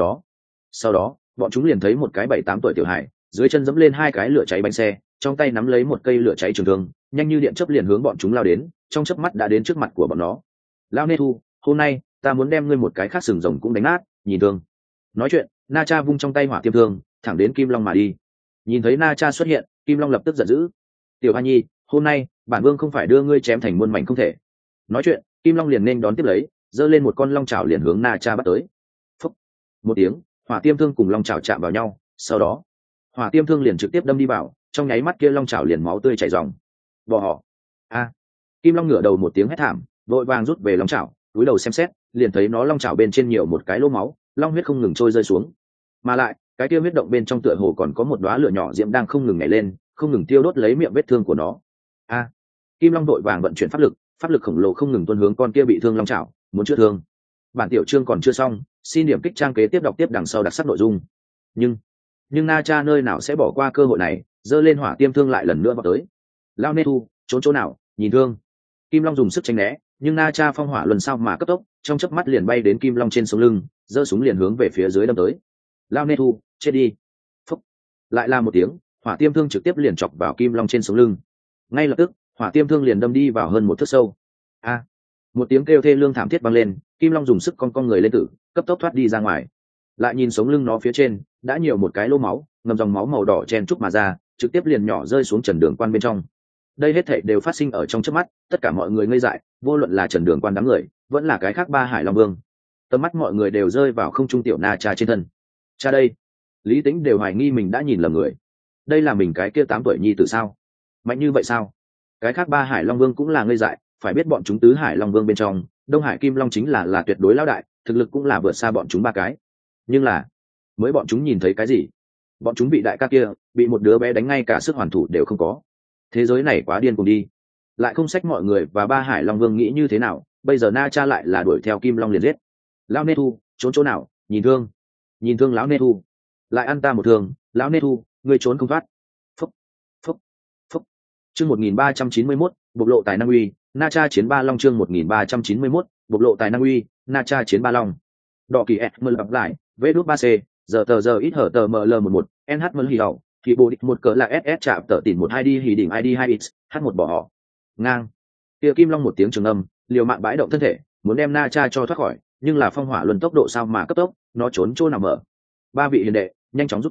[SPEAKER 1] sau đó, bọn chúng liền thấy một cái 7-8 tuổi tiểu hải, dưới chân giẫm lên 2 cái lửa cháy bánh xe, trong tay nắm lấy một cây lửa cháy trường thương, nhanh như điện chớp liền hướng bọn chúng lao đến, trong chớp mắt đã đến trước mặt của bọn nó. Lao Nê Thu, hôm nay ta muốn đem ngươi một cái khác sừng rồng cũng đánh nát, nhìn thương. Nói chuyện, Na Cha vung trong tay hỏa tiêm thương, thẳng đến Kim Long mà đi. Nhìn thấy Na Cha xuất hiện, Kim Long lập tức giận dữ. Tiểu Hoa Nhi, hôm nay bản vương không phải đưa ngươi chém thành muôn mảnh không thể. Nói chuyện, Kim Long liền nên đón tiếp lấy, giơ lên một con long chảo liền hướng Na Cha bắt tới. Phúc. Một tiếng, hỏa tiêm thương cùng long chảo chạm vào nhau, sau đó, hỏa tiêm thương liền trực tiếp đâm đi vào, trong nháy mắt kia long chảo liền máu tươi chảy ròng. Bỏ họ. A. Kim Long ngửa đầu một tiếng hét thảm, vội vàng rút về long chảo, cúi đầu xem xét, liền thấy nó long chảo bên trên nhiều một cái lỗ máu, long huyết không ngừng trôi rơi xuống. Mà lại, cái kia huyết động bên trong tựa hồ còn có một đóa lửa nhỏ diễm đang không ngừng nhảy lên, không ngừng tiêu đốt lấy miệng vết thương của nó. A. Kim Long vội vàng vận chuyển pháp lực khổng lồ không ngừng tuôn hướng con kia bị thương long chảo, muốn chữa thương. Bản tiểu chương còn chưa xong, xin điểm kích trang kế tiếp đọc tiếp đằng sau đặc sắc nội dung. Nhưng Na Cha nơi nào sẽ bỏ qua cơ hội này, giơ lên hỏa tiêm thương lại lần nữa vào tới. Lao Nê Thu, trốn chỗ nào, nhìn thương. Kim Long dùng sức tránh né, nhưng Na Cha phong hỏa luân sao mà cấp tốc, trong chớp mắt liền bay đến Kim Long trên sống lưng, giơ súng liền hướng về phía dưới đâm tới. Lao Nê Thu, chết đi. Phúc. Lại là một tiếng, hỏa tiêm thương trực tiếp liền chọc vào Kim Long trên sống lưng. Ngay lập tức, hỏa tiêm thương liền đâm đi vào hơn 1 thước sâu. A. Một tiếng kêu thê lương thảm thiết vang lên, Kim Long dùng sức con người lên tử, cấp tốc thoát đi ra ngoài. Lại nhìn sống lưng nó phía trên, đã nhiều một cái lỗ máu, ngầm dòng máu màu đỏ chen chúc mà ra, trực tiếp liền nhỏ rơi xuống Trần Đường Quan bên trong. Đây hết thảy đều phát sinh ở trong chớp mắt, tất cả mọi người ngây dại, vô luận là Trần Đường Quan đám người, vẫn là cái khác Ba Hải Long Vương. Tầm mắt mọi người đều rơi vào không trung tiểu Na Cha trên thân. Cha đây, Lý Tĩnh đều hoài nghi mình đã nhìn lầm người. Đây là mình cái kia 8 tuổi nhi tử sao? Mạnh như vậy sao? Cái khác Ba Hải Long Vương cũng là ngây dại, phải biết bọn chúng Tứ Hải Long Vương bên trong, Đông Hải Kim Long chính là tuyệt đối lão đại, thực lực cũng là vượt xa bọn chúng 3 cái. Nhưng là, mới bọn chúng nhìn thấy cái gì? Bọn chúng bị đại ca kia, bị một đứa bé đánh ngay cả sức hoàn thủ đều không có. Thế giới này quá điên cuồng đi. Lại không sách mọi người và Ba Hải Long Vương nghĩ như thế nào, bây giờ Na Cha lại là đuổi theo Kim Long liền giết. Lão Nê Thu, trốn chỗ nào, nhìn thương lão Nê Thu. Lại ăn ta một thương, lão Nê Thu, ngươi trốn không thoát. Phúc, phúc, phúc. Chương 1391, bộc lộ tài năng uy, Na Cha chiến Ba Long. Chương 1391, bộc lộ tài năng uy, Na Cha chiến Ba Long. Đỏ kỳ S mờ lặp lại, V-3C, giờ ít hở tờ ML11, NH mờ hì hậu, thì bộ địch một cỡ là SS chạm tờ tỉn 1 ID hì đỉnh ID 2X, H1 bỏ họ. Ngang. Kia Kim Long một tiếng trường âm, liều mạng bãi động thân thể, muốn đem Na Cha cho thoát khỏi, nhưng là phong hỏa luân tốc độ sao mà cấp tốc, nó trốn chỗ nào mở. 3 vị hiền đệ, nhanh chóng giúp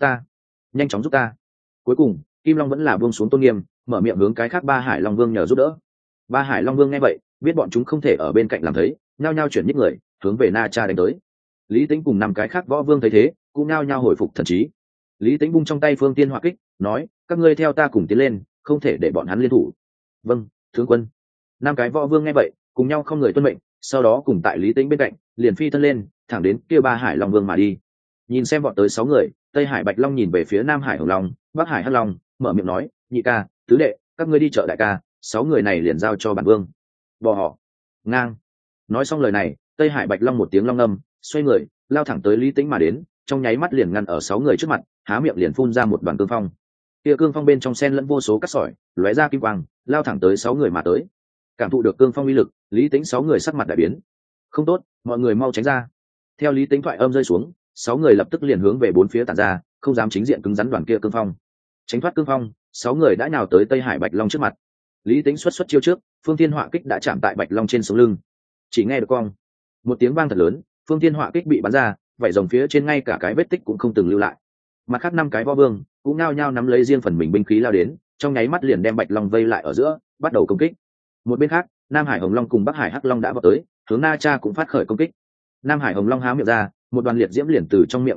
[SPEAKER 1] ta. Cuối cùng, Kim Long vẫn là buông xuống tôn nghiêm, mở miệng hướng cái khác Ba Hải Long Vương nhờ giúp đỡ. Ba Hải Long Vương nghe vậy, biết bọn chúng không thể ở bên cạnh làm thấy, nhao nhao chuyển nhích người, hướng về Na Cha đánh tới. Lý Tĩnh cùng 5 cái khác võ vương thấy thế, cũng nhao nhao hồi phục thần trí. Lý Tĩnh bung trong tay phương tiên hỏa kích, nói: các ngươi theo ta cùng tiến lên, không thể để bọn hắn liên thủ. Vâng, tướng quân. 5 cái võ vương nghe vậy, cùng nhau không người tuân mệnh, sau đó cùng tại Lý Tĩnh bên cạnh, liền phi thân lên, thẳng đến kia Ba Hải Long Vương mà đi. Nhìn xem bọn tới 6 người, Tây Hải Bạch Long nhìn về phía Nam Hải Hồng Long, Bắc Hải Hắc Long, mở miệng nói: nhị ca, tứ đệ, các ngươi đi chợ đại ca, 6 người này liền giao cho bản vương. Bỏ họ. Ngang. Nói xong lời này, Tây Hải Bạch Long một tiếng long ngâm, xoay người, lao thẳng tới Lý Tĩnh mà đến, trong nháy mắt liền ngăn ở 6 người trước mặt, há miệng liền phun ra một đoàn cương phong. Kia cương phong bên trong xen lẫn vô số cát sỏi, lóe ra kim quang, lao thẳng tới 6 người mà tới. Cảm thụ được cương phong uy lực, Lý Tĩnh 6 người sắc mặt đại biến. Không tốt, mọi người mau tránh ra. Theo Lý Tĩnh thoại âm rơi xuống, 6 người lập tức liền hướng về bốn phía tản ra, không dám chính diện cứng rắn đoàn kia cương phong. Tránh thoát cương phong, 6 người đã nhào tới Tây Hải Bạch Long trước mặt. Lý Tĩnh xuất chiêu trước, Phương Thiên Họa kích đã chạm tại Bạch Long trên sống lưng. Chỉ nghe được cong, một tiếng vang thật lớn, Phương Thiên Họa kích bị bắn ra, vảy rồng phía trên ngay cả cái vết tích cũng không từng lưu lại. Mặt khác 5 cái võ vương cũng nhao nhao nắm lấy riêng phần mình binh khí lao đến, trong nháy mắt liền đem Bạch Long vây lại ở giữa, bắt đầu công kích. Một bên khác, Nam Hải Hồng Long cùng Bắc Hải Hắc Long đã vào tới, hướng Na Cha cũng phát khởi công kích. Nam Hải Hồng Long há miệng ra, một đoàn liệt diễm liền từ trong miệng phun ra,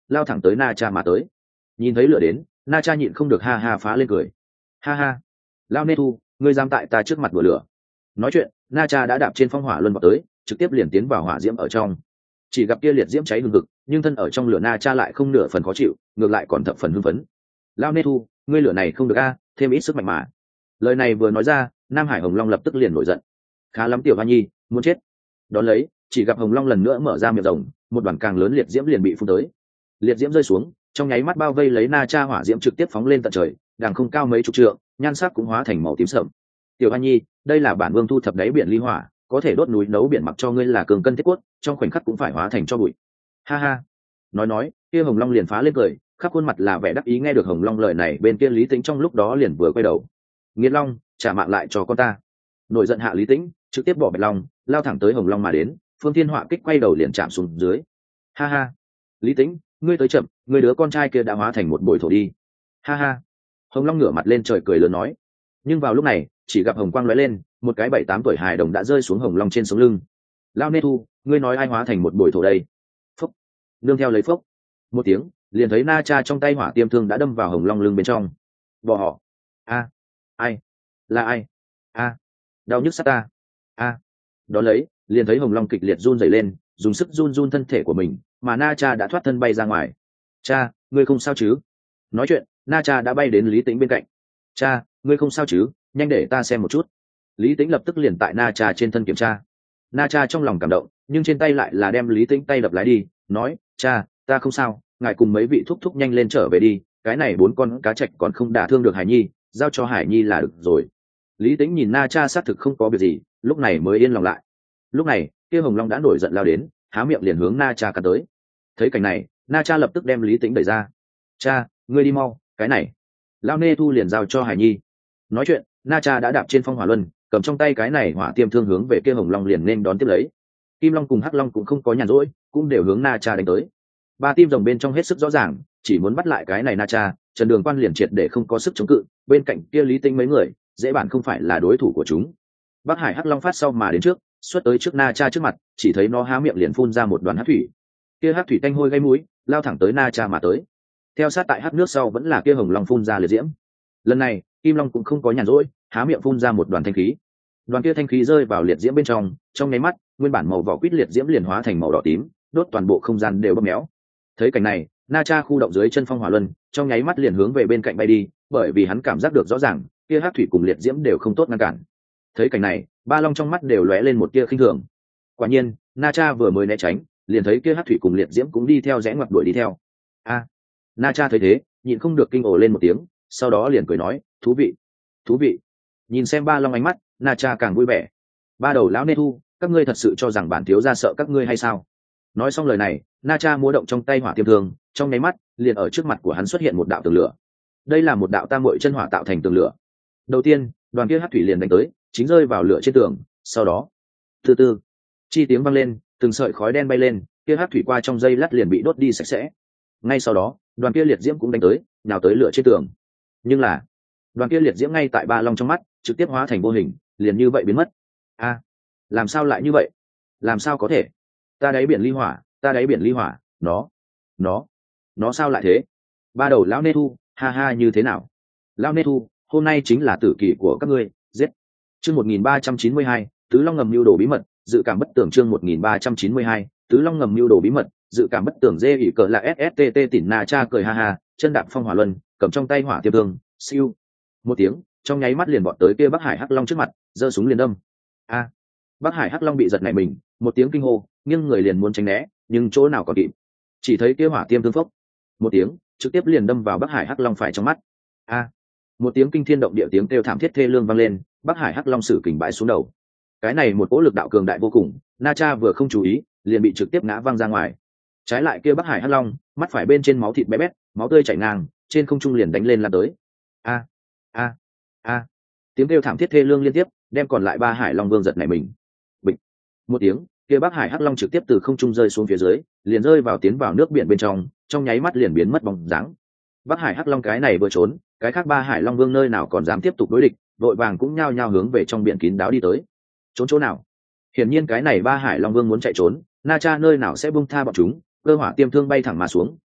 [SPEAKER 1] lao thẳng tới Na Cha mà tới. Nhìn thấy lửa đến, Na Cha nhịn không được ha ha phá lên cười. Ha ha, lao nê thu, ngươi dám tại ta trước mặt đùa lửa. Nói chuyện, Na Cha đã đạp trên phong hỏa luân vào tới, trực tiếp liền tiến vào hỏa diễm ở trong. Chỉ gặp kia liệt diễm cháy hừng hực, nhưng thân ở trong lửa Na Cha lại không nửa phần khó chịu, ngược lại còn thập phần hưng phấn. Lao nê thu, ngươi lửa này không được a, thêm ít sức mạnh mà. Lời này vừa nói ra, Nam Hải Hồng Long lập tức liền nổi giận. Khá lắm tiểu hoa nhi, muốn chết. Đón lấy, chỉ gặp Hồng Long lần nữa mở ra miệng rồng, một đoàn càng lớn liệt diễm liền bị phun tới. Liệt diễm rơi xuống, trong nháy mắt bao vây lấy Na Cha hỏa diễm trực tiếp phóng lên tận trời, đàng không cao mấy chục trượng, nhan sắc cũng hóa thành màu tím sẫm. Tiểu hoa nhi, đây là bản vương thu thập đáy biển ly hỏa, có thể đốt núi nấu biển, mặc cho ngươi là cường cân thiết cốt, trong khoảnh khắc cũng phải hóa thành cho bụi. Ha ha. Nói, kia Hồng Long liền phá lên cười, khắp khuôn mặt là vẻ đắc ý. Nghe được Hồng Long lời này, bên kia Lý Tĩnh trong lúc đó liền vừa quay đầu. Nghiệt Long, trả mạng lại cho con ta. Nổi giận hạ Lý Tĩnh, trực tiếp bỏ Bạch Long, lao thẳng tới Hồng Long mà đến. Phương Thiên Họa kích quay đầu liền chạm xuống dưới. Ha ha. Lý Tĩnh, ngươi tới chậm, ngươi đứa con trai kia đã hóa thành một bụi thổ đi. Ha ha. Hồng Long ngửa mặt lên trời cười lớn nói. Nhưng vào lúc này, chỉ gặp hồng quang lóe lên, một cái 7-8 tuổi hài đồng đã rơi xuống Hồng Long trên sống lưng. Lao nê thu, ngươi nói ai hóa thành một bụi thổ đây? Phốc. Nương theo lấy phốc. Một tiếng, liền thấy Na Cha trong tay hỏa tiêm thương đã đâm vào Hồng Long lưng bên trong. Bỏ họ. A. Ai? Là ai? A. Đau nhức sát ta. A. Đó lấy, liền thấy Hồng Long kịch liệt run rẩy lên, dùng sức run thân thể của mình, mà Na Cha đã thoát thân bay ra ngoài. Cha, ngươi không sao chứ? Nói chuyện, Na Cha đã bay đến Lý Tĩnh bên cạnh. Cha, ngươi không sao chứ? Nhanh để ta xem một chút. Lý Tĩnh lập tức liền tại Na Cha trên thân kiểm tra. Na Cha trong lòng cảm động, nhưng trên tay lại là đem Lý Tĩnh tay đập lái đi, nói: Cha, ta không sao, ngài cùng mấy vị thúc thúc nhanh lên trở về đi, cái này 4 con cá trạch còn không đả thương được Hải Nhi, giao cho Hải Nhi là được rồi. Lý Tĩnh nhìn Na Cha xác thực không có việc gì, lúc này mới yên lòng lại. Lúc này, kia Hồng Long đã nổi giận lao đến, há miệng liền hướng Na Cha cắn tới. Thấy cảnh này, Na Cha lập tức đem Lý Tĩnh đẩy ra. Cha, ngươi đi mau, cái này. Lao nê thu liền giao cho Hải Nhi. Nói chuyện, Na Cha đã đạp trên phong hỏa luân, cầm trong tay cái này hỏa tiêm thương hướng về kia Hồng Long liền nên đón tiếp lấy. Kim Long cùng Hắc Long cũng không có nhàn rỗi, cũng đều hướng Na Cha đánh tới. Ba tim rồng bên trong hết sức rõ ràng, chỉ muốn bắt lại cái này Na Cha, Trần Đường Quan liền triệt để không có sức chống cự, bên cạnh kia Lý Tĩnh mấy người, dễ bản không phải là đối thủ của chúng. Bắc Hải Hắc Long phát sau mà đến trước, xuất tới trước Na Cha trước mặt, chỉ thấy nó há miệng liền phun ra một đoàn hắc thủy. Kia hắc thủy tanh hôi gây mũi, lao thẳng tới Na Cha mà tới. Theo sát tại hắc nước sau vẫn là kia Hồng Long phun ra liệt diễm. Lần này, Kim Long cũng không có nhàn rỗi, há miệng phun ra một đoàn thanh khí. Đoàn kia thanh khí rơi vào liệt diễm bên trong nháy mắt, nguyên bản màu vỏ quýt liệt diễm liền hóa thành màu đỏ tím, đốt toàn bộ không gian đều bóp méo. Thấy cảnh này, Na Cha khu động dưới chân phong hỏa luân, trong nháy mắt liền hướng về bên cạnh bay đi, bởi vì hắn cảm giác được rõ ràng, kia hắc thủy cùng liệt diễm đều không tốt ngăn cản. Thấy cảnh này, Ba Long trong mắt đều lóe lên một tia khinh thường. Quả nhiên, Na Cha vừa mới né tránh, liền thấy kia hắc thủy cùng liệt diễm cũng đi theo rẽ ngoặt đuổi đi theo. A. Na Cha thấy thế, nhịn không được kinh ồ lên một tiếng, sau đó liền cười nói: thú vị, thú vị. Nhìn xem Ba Long ánh mắt, Na Cha càng vui vẻ. Ba đầu lão nê thu, các ngươi thật sự cho rằng bản thiếu gia sợ các ngươi hay sao? Nói xong lời này, Na Cha múa động trong tay hỏa tiêm thương, trong nháy mắt, liền ở trước mặt của hắn xuất hiện một đạo tường lửa. Đây là một đạo tam muội chân hỏa tạo thành tường lửa. Đầu tiên, đoàn kia hắc thủy liền đánh tới, chính rơi vào lửa trên tường, sau đó, từ từ, chi tiếng vang lên, từng sợi khói đen bay lên, kia hắc thủy qua trong giây lát liền bị đốt đi sạch sẽ. Ngay sau đó, đoàn kia liệt diễm cũng đánh tới, nhào tới lửa trên tường. Nhưng là, đoàn kia liệt diễm ngay tại Ba Long trong mắt, trực tiếp hóa thành vô hình, liền như vậy biến mất. A, làm sao lại như vậy? Làm sao có thể? Ta đáy biển ly hỏa, ta đáy biển ly hỏa, nó sao lại thế? Ba đầu lão nê thu, ha ha, như thế nào? Lão nê thu, hôm nay chính là tử kỳ của các ngươi, giết. Chương 1392, Tứ Long ngầm mưu đồ bí mật, dự cảm bất tưởng. Chương 1392, Tứ Long ngầm mưu đồ bí mật, dự cảm bất tưởng. Dê ỉ cờ là SSTT tỉnh Na Cha cười ha ha, chân đạp phong hỏa luân, cầm trong tay hỏa tiêm thương, siêu. Một tiếng, trong nháy mắt liền bọn tới kia Bắc Hải Hắc Long trước mặt, giơ súng liền đâm. A. Bắc Hải Hắc Long bị giật nảy mình, một tiếng kinh hô, nhưng người liền muốn tránh né, nhưng chỗ nào còn kịp. Chỉ thấy kia hỏa tiêm thương phốc, một tiếng, trực tiếp liền đâm vào Bắc Hải Hắc Long phải trong mắt. A. Một tiếng kinh thiên động địa tiếng kêu thảm thiết thê lương vang lên, Bắc Hải Hắc Long sử kình bãi xuống đầu. Cái này một cỗ lực đạo cường đại vô cùng, Na Cha vừa không chú ý, liền bị trực tiếp ngã văng ra ngoài. Trái lại kia Bắc Hải Hắc Long, mắt phải bên trên máu thịt bé bét, máu tươi chảy ngang, trên không trung liền đánh lên lan tới. A. A. A. Tiếng kêu thảm thiết thê lương liên tiếp, đem còn lại 3 Hải Long Vương giật nảy mình. Bịch. Một tiếng, kia Bắc Hải Hắc Long trực tiếp từ không trung rơi xuống phía dưới, liền rơi vào tiến vào nước biển bên trong nháy mắt liền biến mất bóng dáng. Bắc Hải Hắc Long cái này vừa trốn, cái khác 3 Hải Long Vương nơi nào còn dám tiếp tục đối địch, vội vàng cũng nhao nhao hướng về trong biển kín đáo đi tới. Trốn chỗ nào? Hiển nhiên cái này 3 Hải Long Vương muốn chạy trốn, Na Cha nơi nào sẽ buông tha bọn chúng, cơ hỏa tiêm thương bay thẳng mà xuống,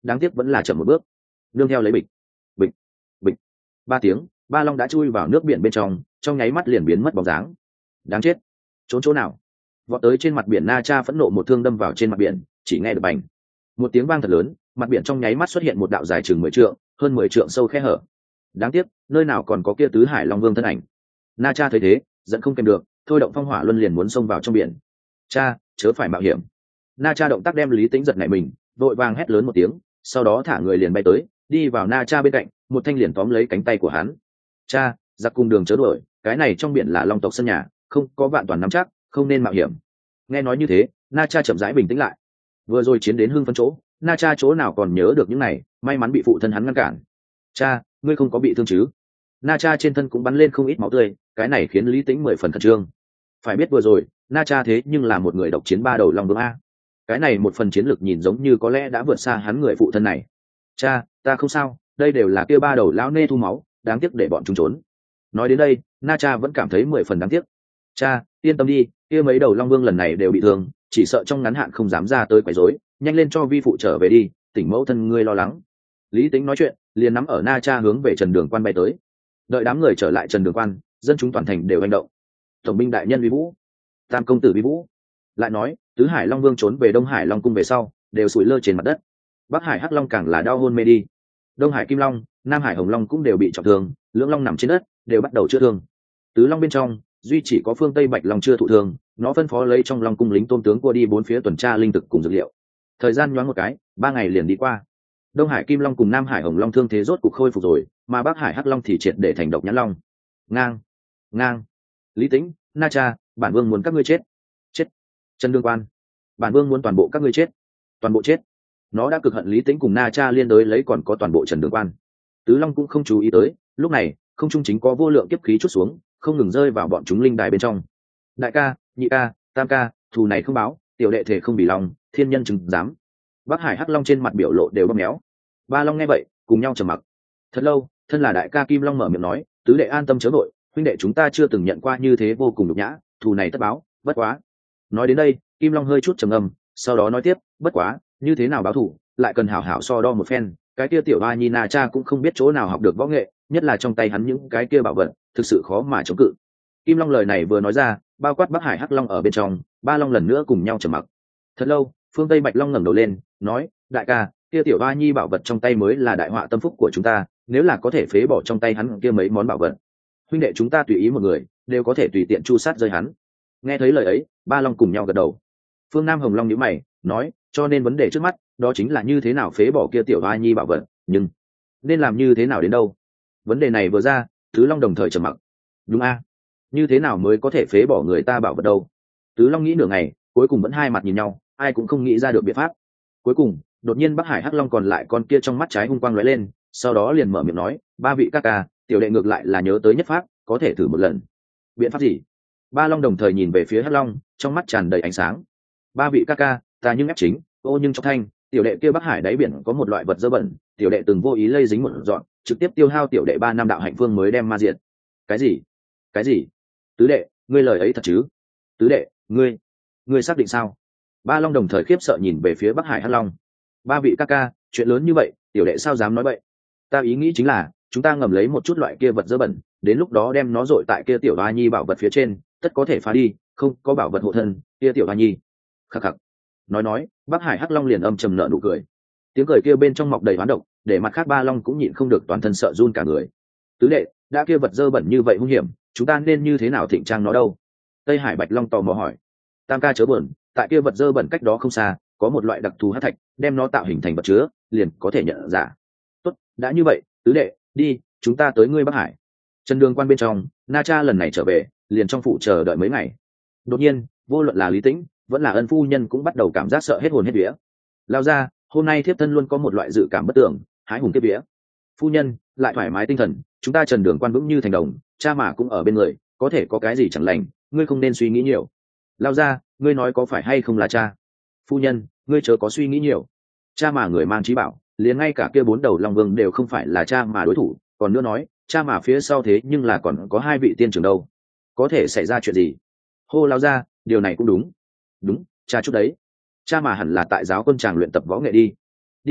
[SPEAKER 1] đáng tiếc vẫn là chậm một bước. Nương theo lấy bịch bịch bịch 3 tiếng, ba long đã chui vào nước biển bên trong nháy mắt liền biến mất bóng dáng. Đáng chết, trốn chỗ nào? Vọt tới trên mặt biển Na Cha phẫn nộ một thương đâm vào trên mặt biển, chỉ nghe được bành một tiếng vang thật lớn, mặt biển trong nháy mắt xuất hiện một đạo dài chừng 10 trượng, hơn 10 trượng sâu khe hở. Đáng tiếc, nơi nào còn có kia tứ hải long vương thân ảnh. Na Cha thấy thế, giận không kèm được, thôi động phong hỏa luân liền muốn xông vào trong biển. Cha, chớ phải mạo hiểm. Na Cha động tác đem Lý Tĩnh giật nảy mình, vội vàng hét lớn một tiếng, sau đó thả người liền bay tới, đi vào Na Cha bên cạnh, một thanh liền tóm lấy cánh tay của hắn. Cha, giặc cùng đường chớ đuổi, cái này trong biển là long tộc sân nhà, không có vạn toàn nắm chắc, không nên mạo hiểm. Nghe nói như thế, Na Cha chậm rãi bình tĩnh lại. Vừa rồi chiến đến hưng phấn chỗ, Na Cha chỗ nào còn nhớ được những này, may mắn bị phụ thân hắn ngăn cản. Cha, ngươi không có bị thương chứ? Na Cha trên thân cũng bắn lên không ít máu tươi, cái này khiến Lý Tĩnh 10 phần khẩn trương. Phải biết vừa rồi, Na Cha thế nhưng là một người độc chiến 3 đầu long vương a. Cái này một phần chiến lược nhìn giống như có lẽ đã vượt xa hắn người phụ thân này. Cha, ta không sao, đây đều là kia 3 đầu lão nê thu máu, đáng tiếc để bọn chúng trốn. Nói đến đây, Na Cha vẫn cảm thấy 10 phần đáng tiếc. Cha, yên tâm đi, kia mấy đầu long vương lần này đều bị thương, chỉ sợ trong ngắn hạn không dám ra tới quấy rối, nhanh lên cho vi phụ trở về đi, tỉnh mẫu thân ngươi lo lắng. Lý Tĩnh nói chuyện, liền nắm ở Na Cha hướng về Trần Đường Quan bay tới. Đợi đám người trở lại Trần Đường Quan, dân chúng toàn thành đều hành động. Tổng binh đại nhân Vi Vũ, Tam công tử Vi Vũ, lại nói tứ hải long vương trốn về Đông Hải Long cung về sau, đều sủi lơ trên mặt đất. Bắc Hải Hắc Long càng là đau hôn mê đi. Đông Hải Kim Long, Nam Hải Hồng Long cũng đều bị trọng thương, lưỡng long nằm trên đất, đều bắt đầu chữa thương. Tứ long bên trong, duy chỉ có phương Tây Bạch Long chưa thụ thương, nó phân phó lấy trong Long cung lính tôm tướng qua đi 4 phía tuần tra linh thực cùng dược liệu. Thời gian nhoáng một cái, 3 ngày liền đi qua. Đông Hải Kim Long cùng Nam Hải Hồng Long thương thế rốt cục khôi phục rồi, mà Bắc Hải Hắc Long thì triệt để thành độc nhãn long. Ngang, ngang. Lý Tĩnh, Na Cha, bản vương muốn các ngươi chết. Chết. Trần Đường Quan, bản vương muốn toàn bộ các ngươi chết. Toàn bộ chết. Nó đã cực hận Lý Tĩnh cùng Na Cha liên đối lấy còn có toàn bộ Trần Đường Quan. Tứ Long cũng không chú ý tới, lúc này, không trung chính có vô lượng kiếp khí chút xuống, không ngừng rơi vào bọn chúng linh đài bên trong. Đại ca, nhị ca, tam ca, thù này không báo, tiểu đệ thể không bị lòng, thiên nhân chứng dám. Bắc Hải Hắc Long trên mặt biểu lộ đều bóp méo. Ba Long nghe vậy, cùng nhau trầm mặc. Thật lâu, thân là đại ca Kim Long mở miệng nói, tứ đệ an tâm chớ vội, huynh đệ chúng ta chưa từng nhận qua như thế vô cùng nhục nhã, thù này tất báo, bất quá. Nói đến đây, Kim Long hơi chút trầm ngâm, sau đó nói tiếp, bất quá, như thế nào báo thù, lại cần hảo hảo so đo một phen, cái kia tiểu ba nhi Na Cha cũng không biết chỗ nào học được võ nghệ, nhất là trong tay hắn những cái kia bảo vật, thực sự khó mà chống cự. Kim Long lời này vừa nói ra, bao quát Bắc Hải Hắc Long ở bên trong, ba long lần nữa cùng nhau trầm mặc. Thật lâu, phương Tây Bạch Long ngẩng đầu lên, nói, đại ca, kia tiểu ba nhi bảo vật trong tay mới là đại họa tâm phúc của chúng ta, nếu là có thể phế bỏ trong tay hắn kia mấy món bảo vật, huynh đệ chúng ta tùy ý một người, đều có thể tùy tiện chu sát rơi hắn. Nghe thấy lời ấy, ba long cùng nhau gật đầu. Phương Nam Hồng Long nhíu mày, nói, cho nên vấn đề trước mắt, đó chính là như thế nào phế bỏ kia tiểu ba nhi bảo vật, nhưng nên làm như thế nào đến đâu? Vấn đề này vừa ra, Tứ Long đồng thời trầm mặc. Đúng a, như thế nào mới có thể phế bỏ người ta bảo vật đâu? Tứ Long nghĩ nửa ngày, cuối cùng vẫn hai mặt nhìn nhau, ai cũng không nghĩ ra được biện pháp. Cuối cùng, đột nhiên Bắc Hải Hắc Long còn lại con kia trong mắt trái hung quang lóe lên, sau đó liền mở miệng nói, ba vị các ca, tiểu đệ ngược lại là nhớ tới nhất pháp, có thể thử một lần. Biện pháp gì? Ba Long đồng thời nhìn về phía Hắc Long, trong mắt tràn đầy ánh sáng. Ba vị các ca, ta nhưng ép chính, ô nhưng trong thanh, tiểu đệ kia Bắc Hải đáy biển có một loại vật dơ bẩn, tiểu đệ từng vô ý lây dính một dọn, trực tiếp tiêu hao tiểu đệ 3 năm đạo hạnh phương mới đem ma diệt. Cái gì? Cái gì? Tứ đệ, ngươi lời ấy thật chứ? Tứ đệ, ngươi xác định sao? Ba Long đồng thời khiếp sợ nhìn về phía Bắc Hải Hắc Long. Ba vị ca ca, chuyện lớn như vậy, tiểu đệ sao dám nói vậy? Ta ý nghĩ chính là, chúng ta ngầm lấy một chút loại kia vật dơ bẩn, đến lúc đó đem nó dội tại kia tiểu hoa nhi bảo vật phía trên, tất có thể phá đi, không có bảo vật hộ thân, kia tiểu hoa nhi. Khắc khắc. Nói, Bắc Hải Hắc Long liền âm trầm nở nụ cười. Tiếng cười kia bên trong mọc đầy hoán độc, để mặt khác ba long cũng nhịn không được toàn thân sợ run cả người. Tứ đệ, đã kia vật dơ bẩn như vậy hung hiểm, chúng ta nên như thế nào thịnh trang nó đâu? Tây Hải Bạch Long tò mò hỏi. Tam ca chớ buồn, tại kia vật dơ bẩn cách đó không xa, có một loại đặc thù hắc thạch, đem nó tạo hình thành vật chứa, liền có thể nhận ra. Tốt, đã như vậy, tứ đệ, đi, chúng ta tới ngươi Bắc Hải. Trần Đường Quan bên trong, Na Cha lần này trở về, liền trong phủ chờ đợi mấy ngày. Đột nhiên, vô luận là Lý Tĩnh, vẫn là Ân phu nhân cũng bắt đầu cảm giác sợ hết hồn hết vía. Lao ra, hôm nay thiếp thân luôn có một loại dự cảm bất tưởng, hái hùng kiếp vía. Phu nhân, lại thoải mái tinh thần, chúng ta Trần Đường Quan vững như thành đồng, cha mà cũng ở bên người, có thể có cái gì chẳng lành, ngươi không nên suy nghĩ nhiều. Lao ra, ngươi nói có phải hay không là cha? Phu nhân, ngươi chớ có suy nghĩ nhiều. Cha mà người mang trí bảo, liền ngay cả kia 4 đầu long vương đều không phải là cha mà đối thủ, còn nữa nói, cha mà phía sau thế nhưng là còn có 2 vị tiên trưởng đâu, có thể xảy ra chuyện gì? Hô Lao ra, điều này cũng đúng. Đúng, cha chút đấy. Cha mà hẳn là tại giáo quân tràng luyện tập võ nghệ đi. Đi thôi,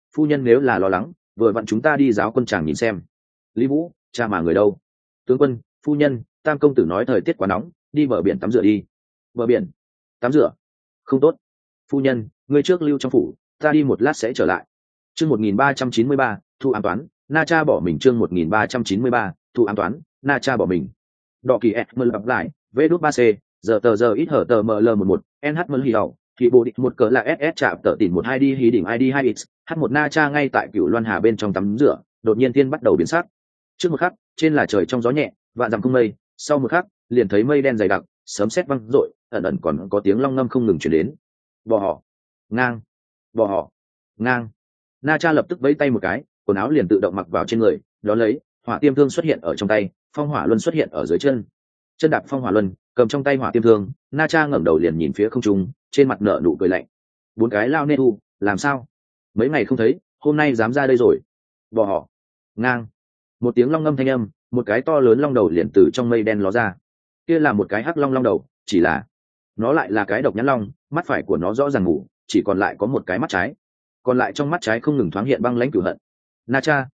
[SPEAKER 1] phu nhân nếu là lo lắng, vừa vặn chúng ta đi giáo quân tràng nhìn xem. Lý Vũ, cha mà người đâu? Tướng quân, phu nhân, tam công tử nói thời tiết quá nóng, đi bờ biển tắm rửa đi. Bờ biển tắm rửa không tốt. Phu nhân, ngươi trước lưu trong phủ, ta đi một lát sẽ trở lại. Chương 1393, thu an toán, Na Cha bỏ mình. Chương 1393, thu an toán, Na Cha bỏ mình. Đọ kỳ mờ lặp lại, V-3C, giờ ít hở tờ ML11, NH mờ hì hậu, thì bộ địch một cỡ là SS chạm tờ tìm 12 đi hí đỉnh ID 2X, H1 Na Cha ngay tại Cửu Loan Hà bên trong tắm rửa, đột nhiên thiên bắt đầu biến sắc. Trước một khắc, trên là trời trong gió nhẹ, vạn dặm không mây, sau một khắc, liền thấy mây đen dày đặc, sấm sét vang rội, ẩn ẩn còn có tiếng long ngâm không ngừng truyền đến. Bò họ, ngang, bò họ, ngang. Na Cha lập tức vẫy tay một cái, quần áo liền tự động mặc vào trên người, đó lấy, hỏa tiêm thương xuất hiện ở trong tay, phong hỏa luân xuất hiện ở dưới chân. Chân đạp phong hỏa luân, cầm trong tay hỏa tiêm thương, Na Cha ngẩng đầu liền nhìn phía không trung, trên mặt nở nụ cười lạnh. Bốn cái lao nê thu, làm sao? Mấy ngày không thấy, hôm nay dám ra đây rồi. Bò họ, ngang. Một tiếng long ngâm thanh âm, một cái to lớn long đầu liền từ trong mây đen ló ra. Kia là một cái hắc long long đầu, chỉ là nó lại là cái độc nhãn long, mắt phải của nó rõ ràng ngủ, chỉ còn lại có một cái mắt trái, còn lại trong mắt trái không ngừng thoáng hiện băng lãnh cửu hận. Na Cha,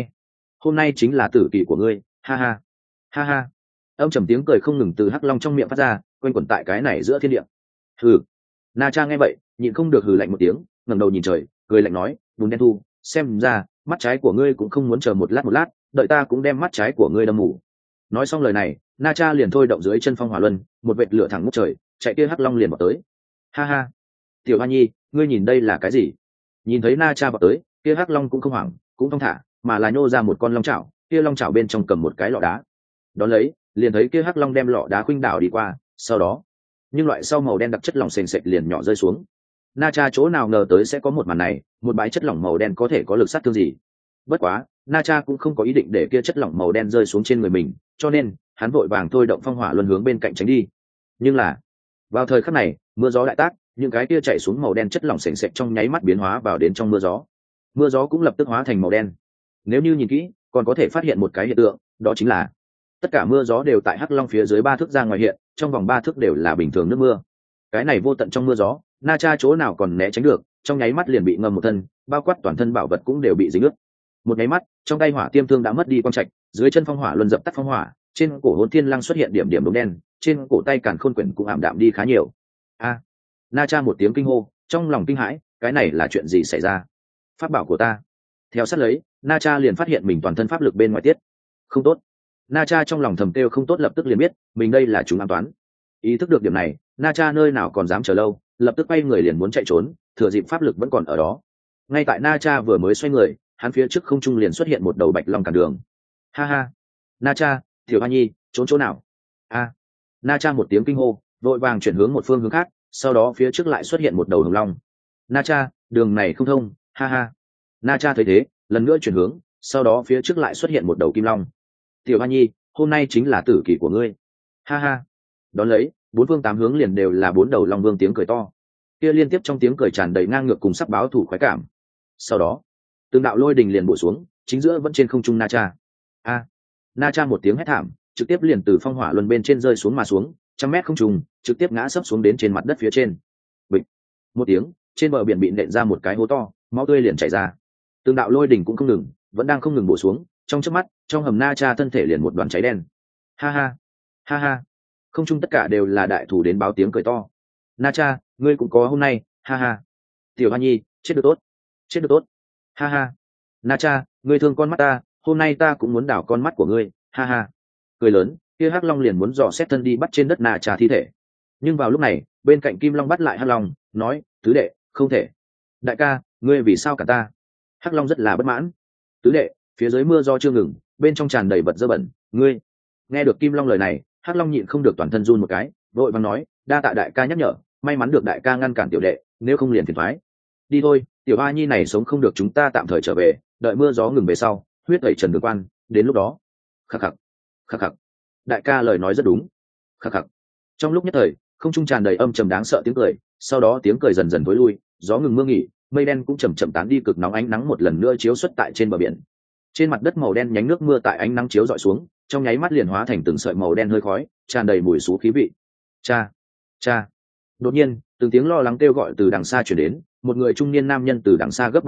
[SPEAKER 1] hôm nay chính là tử kỳ của ngươi, ha ha, ha ha. Âm trầm tiếng cười không ngừng từ hắc long trong miệng phát ra, quanh quẩn tại cái này giữa thiên địa. Hừ. Na Cha nghe vậy, nhịn không được hừ lạnh một tiếng, ngẩng đầu nhìn trời, cười lạnh nói, Bùn Đen Thu, xem ra mắt trái của ngươi cũng không muốn chờ một lát, đợi ta cũng đem mắt trái của ngươi đâm mù. Nói xong lời này, Na Cha liền thôi động dưới chân phong hỏa luân, một vệt lửa thẳng ngút trời, chạy kia hắc long liền vào tới. Ha ha, Tiểu Hoa Nhi, ngươi nhìn đây là cái gì? Nhìn thấy Na Cha vào tới, kia hắc long cũng không hoảng, cũng thong thả, mà là nhô ra một con long chảo, kia long chảo bên trong cầm một cái lọ đá. Đón lấy, liền thấy kia hắc long đem lọ đá khuynh đảo đi qua, sau đó, nhưng loại sau màu đen đặc chất lỏng sền sệt liền nhỏ rơi xuống. Na Cha chỗ nào ngờ tới sẽ có một màn này, một bãi chất lỏng màu đen có thể có lực sát thương gì? Bất quá, Na Cha cũng không có ý định để kia chất lỏng màu đen rơi xuống trên người mình, cho nên hắn vội vàng thôi động phong hỏa luân hướng bên cạnh tránh đi. Nhưng là, vào thời khắc này, mưa gió đại tác, những cái kia chảy xuống màu đen chất lỏng sền sệt trong nháy mắt biến hóa vào đến trong mưa gió. Mưa gió cũng lập tức hóa thành màu đen. Nếu như nhìn kỹ, còn có thể phát hiện một cái hiện tượng, đó chính là tất cả mưa gió đều tại hắc long phía dưới 3 thước ra ngoài hiện, trong vòng 3 thước đều là bình thường nước mưa. Cái này vô tận trong mưa gió, Na Cha chỗ nào còn né tránh được, trong nháy mắt liền bị ngâm một thân, bao quát toàn thân bảo vật cũng đều bị dính ướt. Một nháy mắt, trong tay hỏa tiêm thương đã mất đi quang trạch, dưới chân phong hỏa luân dập tắt phong hỏa, trên cổ Hỗn Thiên Lăng xuất hiện điểm điểm đốm đen, trên cổ tay Càn Khôn Quyển cũng ảm đạm đi khá nhiều. A! Na Cha một tiếng kinh hô, trong lòng kinh hãi, cái này là chuyện gì xảy ra? Pháp bảo của ta. Theo sát lấy, Na Cha liền phát hiện mình toàn thân pháp lực bên ngoài tiết. Không tốt. Na Cha trong lòng thầm kêu không tốt, lập tức liền biết, mình đây là chúng an toán. Ý thức được điểm này, Na Cha nơi nào còn dám chờ lâu, lập tức quay người liền muốn chạy trốn, thừa dịp pháp lực vẫn còn ở đó. Ngay tại Na Cha vừa mới xoay người, hắn phía trước không trung liền xuất hiện một đầu bạch long cản đường. Ha ha, Na Cha, Tiểu Hoa Nhi, trốn chỗ nào? A! Na Cha một tiếng kinh hô, vội vàng chuyển hướng một phương hướng khác, sau đó phía trước lại xuất hiện một đầu hồng long. Na Cha, đường này không thông, ha ha. Na Cha thấy thế, lần nữa chuyển hướng, sau đó phía trước lại xuất hiện một đầu kim long. Tiểu Hoa Nhi, hôm nay chính là tử kỳ của ngươi. Ha ha. Đón lấy, 4 phương 8 hướng liền đều là 4 đầu long vương tiếng cười to. Kia liên tiếp trong tiếng cười tràn đầy ngang ngược cùng sắc báo thủ khoái cảm. Sau đó, từng đạo lôi đình liền bổ xuống, chính giữa vẫn trên không trung Na Cha. A! Na Cha một tiếng hét thảm, trực tiếp liền từ phong hỏa luân bên trên rơi xuống mà xuống, 100 mét không trung, trực tiếp ngã sấp xuống đến trên mặt đất phía trên. Bịch! Một tiếng, trên bờ biển bị nện ra một cái hố to, máu tươi liền chảy ra. Từng đạo lôi đình cũng không ngừng, vẫn đang không ngừng bổ xuống, trong chớp mắt, trong hầm Na Cha thân thể liền một đoàn cháy đen. Ha ha! Ha ha! Không trung tất cả đều là đại thủ đến báo tiếng cười to. Na Cha, ngươi cũng có hôm nay, ha ha. Tiểu Hoa Nhi, chết được tốt, chết được tốt, ha ha. Na Cha, ngươi thương con mắt ta, hôm nay ta cũng muốn đảo con mắt của ngươi, ha ha. Cười lớn, kia hắc long liền muốn dò xét thân đi bắt trên đất Na Cha thi thể. Nhưng vào lúc này, bên cạnh kim long bắt lại hắc long, nói, tứ đệ, không thể. Đại ca, ngươi vì sao cả ta? Hắc long rất là bất mãn. Tứ đệ, phía dưới mưa do chưa ngừng, bên trong tràn đầy vật dơ bẩn, ngươi. Nghe được kim long lời này, hắc long nhịn không được toàn thân run một cái, vội vàng nói, đa tạ đại ca nhắc nhở, may mắn được đại ca ngăn cản tiểu đệ, nếu không liền phiền thoái. Đi thôi, Tiểu Hoa Nhi này sống không được, chúng ta tạm thời trở về, đợi mưa gió ngừng về sau, huyết tẩy trần đường quan, đến lúc đó. Khắc khắc, khắc khắc. Đại ca lời nói rất đúng. Khắc khắc. Trong lúc nhất thời, không trung tràn đầy âm trầm đáng sợ tiếng cười, sau đó tiếng cười dần dần tối lui, gió ngừng mưa nghỉ, mây đen cũng chậm chậm tán đi, cực nóng ánh nắng một lần nữa chiếu xuất tại trên bờ biển. Trên mặt đất màu đen nhánh nước mưa tại ánh nắng chiếu dọi xuống, trong nháy mắt liền hóa thành từng sợi màu đen hơi khói, tràn đầy mùi xú khí vị. Cha, cha. Đột nhiên, từng tiếng lo lắng kêu gọi từ đằng xa truyền đến, một người trung niên nam nhân từ đằng xa gấp bay tới,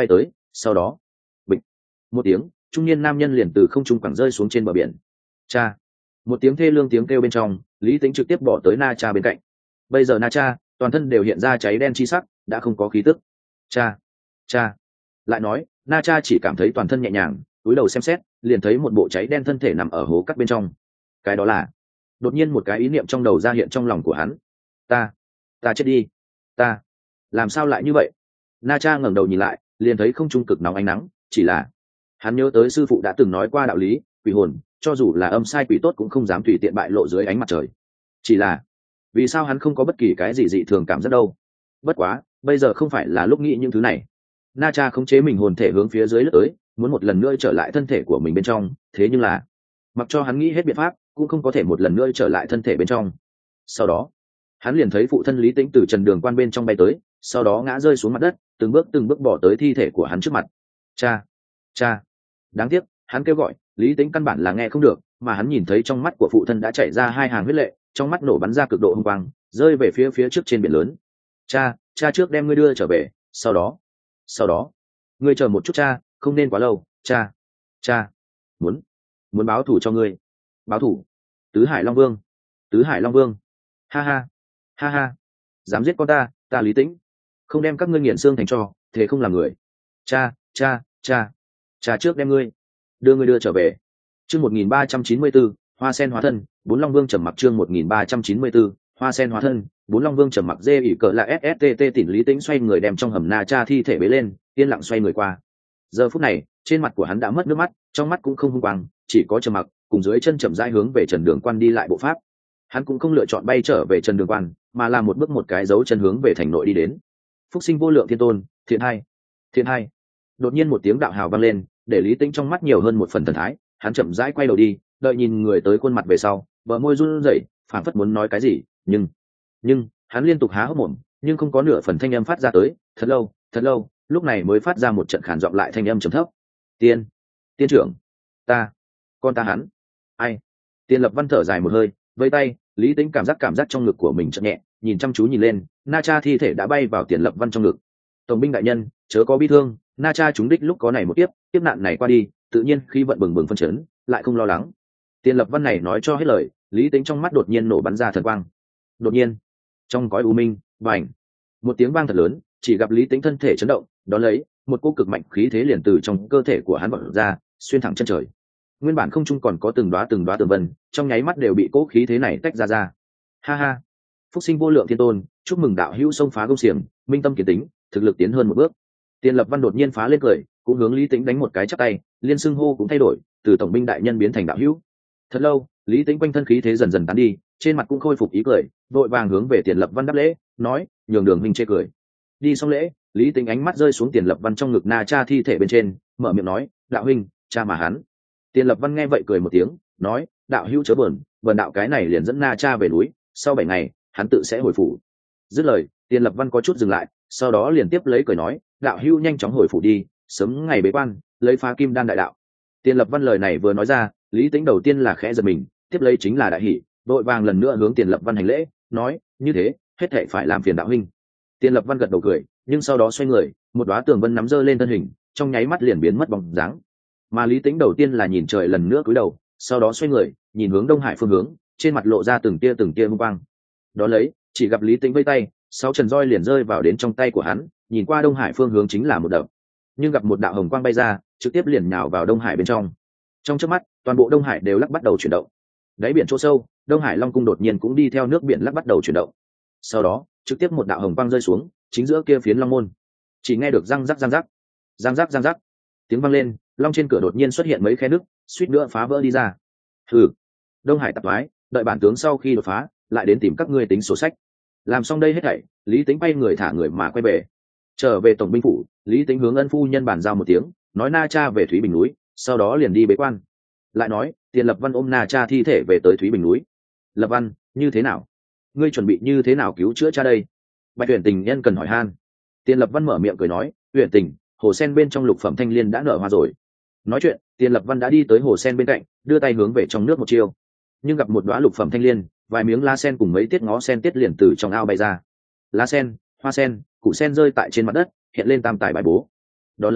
[SPEAKER 1] Sau đó, bịch, một tiếng, trung niên nam nhân liền từ không trung quẳng rơi xuống trên bờ biển. Cha! Một tiếng thê lương tiếng kêu bên trong, Lý Tĩnh trực tiếp bỏ tới Na Cha bên cạnh. Bây giờ Na Cha toàn thân đều hiện ra cháy đen chi sắc, đã không có khí tức. Cha! Cha! Lại nói, Na Cha chỉ cảm thấy toàn thân nhẹ nhàng, cúi đầu xem xét, liền thấy một bộ cháy đen thân thể nằm ở hố cắt bên trong. Cái đó là, đột nhiên một cái ý niệm trong đầu ra hiện trong lòng của hắn. Ta chết đi, ta làm sao lại như vậy? Na Cha ngẩng đầu nhìn lại, liền thấy không trung cực nóng ánh nắng, chỉ là hắn nhớ tới sư phụ đã từng nói qua đạo lý, quỷ hồn cho dù là âm sai quỷ tốt cũng không dám tùy tiện bại lộ dưới ánh mặt trời. Chỉ là vì sao hắn không có bất kỳ cái gì dị thường cảm giác đâu? Bất quá bây giờ không phải là lúc nghĩ những thứ này. Na Cha khống chế mình hồn thể hướng phía dưới lướt tới, muốn một lần nữa trở lại thân thể của mình bên trong, thế nhưng là mặc cho hắn nghĩ hết biện pháp cũng không có thể một lần nữa trở lại thân thể bên trong. Sau đó hắn liền thấy phụ thân Lý Tĩnh từ trần đường quan bên trong bay tới, sau đó ngã rơi xuống mặt đất, từng bước bỏ tới thi thể của hắn trước mặt. Cha! Cha! Đáng tiếc hắn kêu gọi, Lý Tĩnh căn bản là nghe không được, mà hắn nhìn thấy trong mắt của phụ thân đã chảy ra hai hàng huyết lệ, trong mắt nổ bắn ra cực độ hung quang, rơi về phía trước trên biển lớn. Cha trước đem ngươi đưa trở về, sau đó ngươi chờ một chút cha, không nên quá lâu. Cha muốn báo thù cho ngươi. Báo thù? Tứ Hải Long Vương, ha ha, dám giết con ta Lý Tĩnh không đem các ngươi nghiền xương thành tro, thế không làm người. Cha trước đem ngươi đưa trở về. Chương 1394, Hoa Sen hóa thân, bốn Long Vương trầm mặc. Chương 1394, Hoa Sen hóa thân, bốn Long Vương trầm mặc. Dê ỉ cỡ là SSTT. Tỉnh Lý Tĩnh xoay người đem trong hầm Na Cha thi thể bế lên, yên lặng xoay người qua. Giờ phút này trên mặt của hắn đã mất nước mắt, trong mắt cũng không hung quang, chỉ có trầm mặc, cùng dưới chân chậm rãi hướng về Trần Đường Quan đi lại bộ pháp. Hắn cũng không lựa chọn bay trở về Trần Đường Quan, mà là một bước một cái dấu chân hướng về thành nội đi đến. Phúc sinh vô lượng thiên tôn, thiện hai. Đột nhiên một tiếng đạo hào vang lên, để Lý Tĩnh trong mắt nhiều hơn một phần thần thái. Hắn chậm rãi quay đầu đi, đợi nhìn người tới khuôn mặt về sau, bờ môi run rẩy, phảng phất muốn nói cái gì, nhưng hắn liên tục há hốc mồm, nhưng không có nửa phần thanh âm phát ra tới. Thật lâu, lúc này mới phát ra một trận khản giọng lại thanh âm trầm thấp. Tiên trưởng, con ta hắn. Ai? Tiên Lập Văn thở dài một hơi, vây tay. Lý Tĩnh cảm giác trong ngực của mình chợt nhẹ, nhìn chăm chú nhìn lên, Na Cha thi thể đã bay vào Tiền Lập Văn trong ngực. Tổng binh đại nhân, chớ có bi thương, Na Cha chúng đích lúc có này một tiếp nạn này qua đi, tự nhiên khi vận bừng phân chấn, lại không lo lắng. Tiền Lập Văn này nói cho hết lời, Lý Tĩnh trong mắt đột nhiên nổ bắn ra thần quang. Đột nhiên, trong cõi u minh, bành, một tiếng vang thật lớn, chỉ gặp Lý Tĩnh thân thể chấn động, đón lấy một cỗ cực mạnh khí thế liền từ trong cơ thể của hắn bật ra, xuyên thẳng chân trời. Nguyên bản không trung còn có từng đóa tường vân, trong nháy mắt đều bị cỗ khí thế này tách ra. Ha, phúc sinh vô lượng thiên tôn, chúc mừng đạo hữu xông phá công xiềng, minh tâm kiến tính, thực lực tiến hơn một bước. Tiền Lập Văn đột nhiên phá lên cười, cũng hướng Lý Tĩnh đánh một cái chắp tay, liên xưng hô cũng thay đổi, từ tổng binh đại nhân biến thành đạo hữu. Thật lâu, Lý Tĩnh quanh thân khí thế dần dần tán đi, trên mặt cũng khôi phục ý cười, vội vàng hướng về Tiền Lập Văn đáp lễ, nói, nhường đường minh chê cười. Đi xong lễ, Lý Tĩnh ánh mắt rơi xuống Tiền Lập Văn trong ngực Na Cha thi thể bên trên, mở miệng nói, đạo huynh, cha mà hắn. Tiền Lập Văn nghe vậy cười một tiếng, nói, đạo hữu chớ buồn, vần đạo cái này liền dẫn Na Cha về núi, sau 7 ngày hắn tự sẽ hồi phủ. Dứt lời, Tiền Lập Văn có chút dừng lại, sau đó liền tiếp lấy cười nói, đạo hữu nhanh chóng hồi phủ đi, sớm ngày bế quan, lấy phá kim đan đại đạo. Tiền Lập Văn lời này vừa nói ra, Lý Tĩnh đầu tiên là khẽ giật mình, tiếp lấy chính là đại hỉ, vội vàng lần nữa hướng Tiền Lập Văn hành lễ, nói, như thế hết thảy phải làm phiền đạo huynh. Tiền Lập Văn gật đầu cười, nhưng sau đó xoay người, một đóa tường vân nắm giơ lên thân hình, trong nháy mắt liền biến mất bóng dáng. Mà Lý Tĩnh đầu tiên là nhìn trời lần nữa cúi đầu, sau đó xoay người, nhìn hướng Đông Hải phương hướng, trên mặt lộ ra từng tia hung quang. Đó lấy, chỉ gặp Lý Tĩnh vây tay, 6 trần roi liền rơi vào đến trong tay của hắn, nhìn qua Đông Hải phương hướng chính là một đập. Nhưng gặp một đạo hồng quang bay ra, trực tiếp liền nhào vào Đông Hải bên trong. Trong chớp mắt, toàn bộ Đông Hải đều lắc bắt đầu chuyển động. Đáy biển chỗ sâu, Đông Hải Long cung đột nhiên cũng đi theo nước biển lắc bắt đầu chuyển động. Sau đó, trực tiếp một đạo hồng quang rơi xuống, chính giữa kia phiến long môn. Chỉ nghe được răng rắc, tiếng vang lên, long trên cửa đột nhiên xuất hiện mấy khe nứt, suýt nữa phá vỡ đi ra. Hừ, Đông Hải tạp thoái, đợi bản tướng sau khi đột phá, lại đến tìm các ngươi tính sổ sách. Làm xong đây hết thảy, Lý Tĩnh bay người thả người mà quay về. Trở về tổng binh phủ, Lý Tĩnh hướng ân phu nhân bàn giao một tiếng, nói Na Cha về Thúy Bình núi, sau đó liền đi bế quan. Lại nói, Tiền Lập Văn ôm Na Cha thi thể về tới Thúy Bình núi. Lập Văn, như thế nào? Ngươi chuẩn bị như thế nào cứu chữa cha đây? Bạch Uyển Tình nhân cần hỏi han. Tiền Lập Văn mở miệng cười nói, Uyển Tình, hồ sen bên trong lục phẩm thanh liên đã nở hoa rồi. Nói chuyện, Tiền Lập Văn đã đi tới hồ sen bên cạnh, đưa tay hướng về trong nước một chiêu, nhưng gặp một đóa lục phẩm thanh liên, vài miếng lá sen cùng mấy tiết ngó sen tiết liền từ trong ao bay ra. Lá sen, hoa sen, củ sen rơi tại trên mặt đất, hiện lên tam tài bài bố. Đó lấy,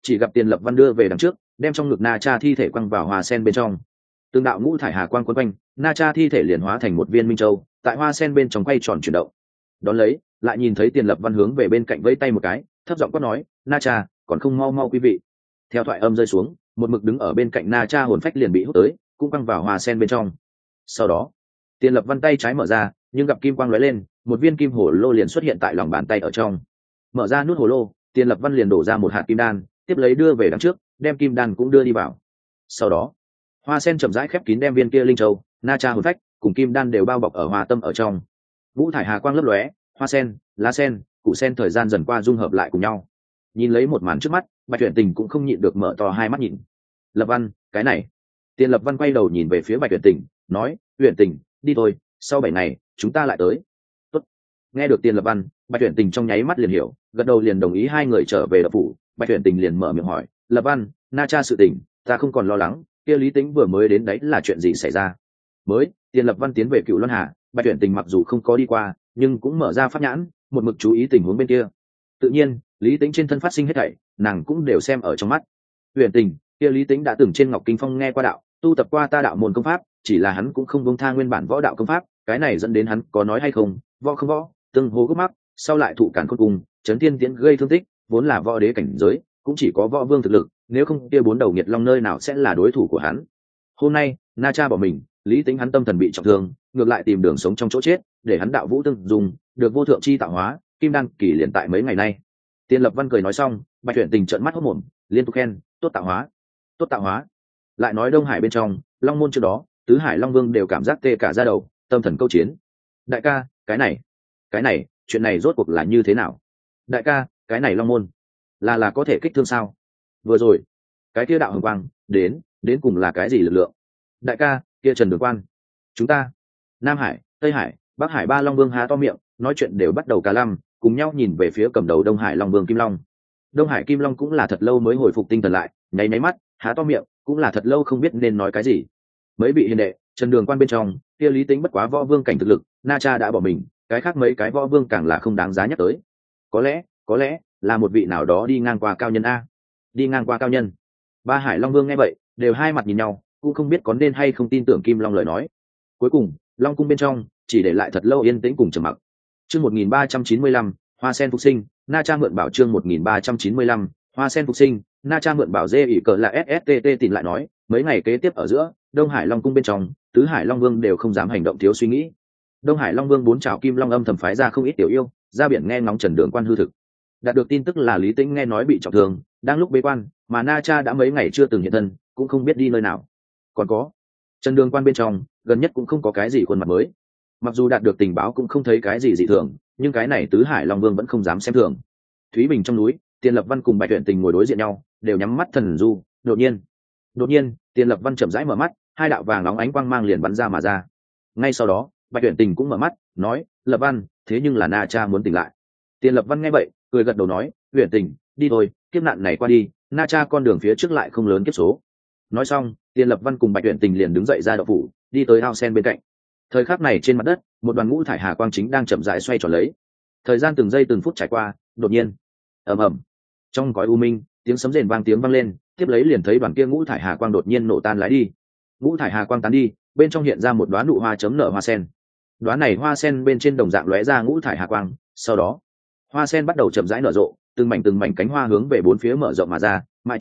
[SPEAKER 1] chỉ gặp Tiền Lập Văn đưa về đằng trước, đem trong ngực Na Cha thi thể quăng vào hoa sen bên trong. Từng đạo ngũ thải hà quang quấn quanh, Na Cha thi thể liền hóa thành một viên minh châu, tại hoa sen bên trong quay tròn chuyển động. Đón lấy, lại nhìn thấy Tiền Lập Văn hướng về bên cạnh vẫy tay một cái, thấp giọng quát nói: "Na Cha, còn không mau mau quý vị." Theo thoại âm rơi xuống, một mực đứng ở bên cạnh Na Cha hồn phách liền bị hút tới, cũng quăng vào hoa sen bên trong. Sau đó, Tiền Lập Văn tay trái mở ra, nhưng gặp kim quang lóe lên, một viên kim hồ lô liền xuất hiện tại lòng bàn tay ở trong. Mở ra nút hồ lô, Tiền Lập Văn liền đổ ra một hạt kim đan, tiếp lấy đưa về đằng trước, đem kim đan cũng đưa đi vào. Sau đó, hoa sen chậm rãi khép kín đem viên kia linh châu, Na Cha hồn phách cùng kim đan đều bao bọc ở hoa tâm ở trong. Vũ thải hà quang lấp lóe, hoa sen, lá sen, củ sen thời gian dần qua dung hợp lại cùng nhau. Nhìn lấy một màn trước mắt, Bạch Tuyển Tình cũng không nhịn được mở to hai mắt nhìn. Lập Văn, cái này. Tiền Lập Văn quay đầu nhìn về phía Bạch Tuyển Tình, nói: "Tuyển Tình, đi thôi, sau 7 ngày chúng ta lại tới." Tốt. Nghe được Tiền Lập Văn, Bạch Tuyển Tình trong nháy mắt liền hiểu, gật đầu liền đồng ý hai người trở về đập phủ. Bạch Tuyển Tình liền mở miệng hỏi: "Lập Văn, Na Cha sự tình, ta không còn lo lắng, kia Lý Tĩnh vừa mới đến đấy là chuyện gì xảy ra?" Mới, Tiền Lập Văn tiến về Cựu Luân Hà, Bạch Tuyển Tình mặc dù không có đi qua, nhưng cũng mở ra pháp nhãn, một mực chú ý tình huống bên kia. Tự nhiên, Lý Tĩnh trên thân phát sinh hết thảy, nàng cũng đều xem ở trong mắt. Tuyển Tình, kia Lý Tĩnh đã từng trên Ngọc Kinh Phong nghe qua đạo, tu tập qua ta đạo môn công pháp, chỉ là hắn cũng không buông tha nguyên bản võ đạo công pháp, cái này dẫn đến hắn có nói hay không, võ không võ, tương hô gốc mắc, sau lại thụ cản khôn cùng, chấn thiên tiễn gây thương tích, vốn là võ đế cảnh giới, cũng chỉ có võ vương thực lực, nếu không kia 4 đầu nghiệt long nơi nào sẽ là đối thủ của hắn. Hôm nay, Na Cha bỏ mình, Lý Tĩnh hắn tâm thần bị trọng thương, ngược lại tìm đường sống trong chỗ chết, để hắn đạo vũ tương dùng, được vô thượng chi tạo hóa, kim đan kỳ liền tại mấy ngày nay. Tiền Lập Văn cười nói xong, Bạch Tuyển Tình trợn mắt hốt mồm, liên tục khen: "Tốt tạo hóa, tốt tạo hóa." Lại nói Đông Hải bên trong, Long môn trước đó, tứ hải Long Vương đều cảm giác tê cả da đầu, tâm thần câu chiến. "Đại ca, cái này, chuyện này rốt cuộc là như thế nào? Đại ca, cái này Long môn là có thể kích thương sao? Vừa rồi, cái kia đạo hồng quang, đến cùng là cái gì lực lượng? Đại ca, kia Trần Đường Quan, chúng ta, Nam Hải, Tây Hải, Bắc Hải 3 Long Vương há to miệng, nói chuyện đều bắt đầu cả lăm, cùng nhau nhìn về phía cầm đầu Đông Hải Long Vương Kim Long. Đông Hải Kim Long cũng là thật lâu mới hồi phục tinh thần lại, nháy nháy mắt, há to miệng, cũng là thật lâu không biết nên nói cái gì. Mấy vị hiền đệ, Trần Đường Quan bên trong, kia Lý Tĩnh bất quá võ vương cảnh thực lực, Na Cha đã bỏ mình, cái khác mấy cái võ vương càng là không đáng giá nhắc tới. Có lẽ là một vị nào đó đi ngang qua cao nhân a. Đi ngang qua cao nhân. 3 Hải Long Vương nghe vậy, đều hai mặt nhìn nhau, cũng không biết có nên hay không tin tưởng Kim Long lời nói. Cuối cùng, Long cung bên trong chỉ để lại thật lâu yên tĩnh cùng trầm mặc. Chương 1395, Hoa sen phục sinh, Na Cha mượn bảo chương 1395, Hoa sen phục sinh, Na Cha mượn bảo dê ỉ cờ là SSTT tìm lại nói, mấy ngày kế tiếp ở giữa, Đông Hải Long cung bên trong, tứ Hải Long Vương đều không dám hành động thiếu suy nghĩ. Đông Hải Long Vương 4 trảo Kim Long âm thầm phái ra không ít tiểu yêu, ra biển nghe ngóng Trần Đường Quan hư thực. Đạt được tin tức là Lý Tĩnh nghe nói bị trọng thương, đang lúc bế quan, mà Na Cha đã mấy ngày chưa từng hiện thân, cũng không biết đi nơi nào. Còn có, Trần Đường Quan bên trong, gần nhất cũng không có cái gì khuôn mặt mới. Mặc dù đạt được tình báo cũng không thấy cái gì dị thường, nhưng cái này tứ Hải Long Vương vẫn không dám xem thường. Thúy Bình trong núi, Tiền Lập Văn cùng Bạch Tuyển Tình ngồi đối diện nhau, đều nhắm mắt thần du. Đột nhiên, Tiền Lập Văn chậm rãi mở mắt, hai đạo vàng nóng ánh quang mang liền bắn ra mà ra. Ngay sau đó, Bạch Tuyển Tình cũng mở mắt, nói: "Lập Văn, thế nhưng là Na Cha muốn tỉnh lại." Tiền Lập Văn nghe vậy, cười gật đầu nói: "Tuyển Tình, đi thôi, kiếp nạn này qua đi, Na Cha con đường phía trước lại không lớn kiếp số." Nói xong, Tiền Lập Văn cùng Bạch Tuyển Tình liền đứng dậy ra đậu phủ, đi tới ao sen bên cạnh. Thời khắc này trên mặt đất, một đoàn ngũ thải hà quang chính đang chậm rãi xoay tròn lấy. Thời gian từng giây từng phút trải qua, đột nhiên, ầm ầm, trong cõi u minh, tiếng sấm rền vang lên, tiếp lấy liền thấy đoàn kia ngũ thải hà quang đột nhiên nổ tan lái đi. Ngũ thải hà quang tán đi, bên trong hiện ra một đóa nụ hoa chấm nở hoa sen. Đóa này hoa sen bên trên đồng dạng lóe ra ngũ thải hà quang, sau đó, hoa sen bắt đầu chậm rãi nở rộ, từng mảnh cánh hoa hướng về bốn phía mở rộng mà ra, mãi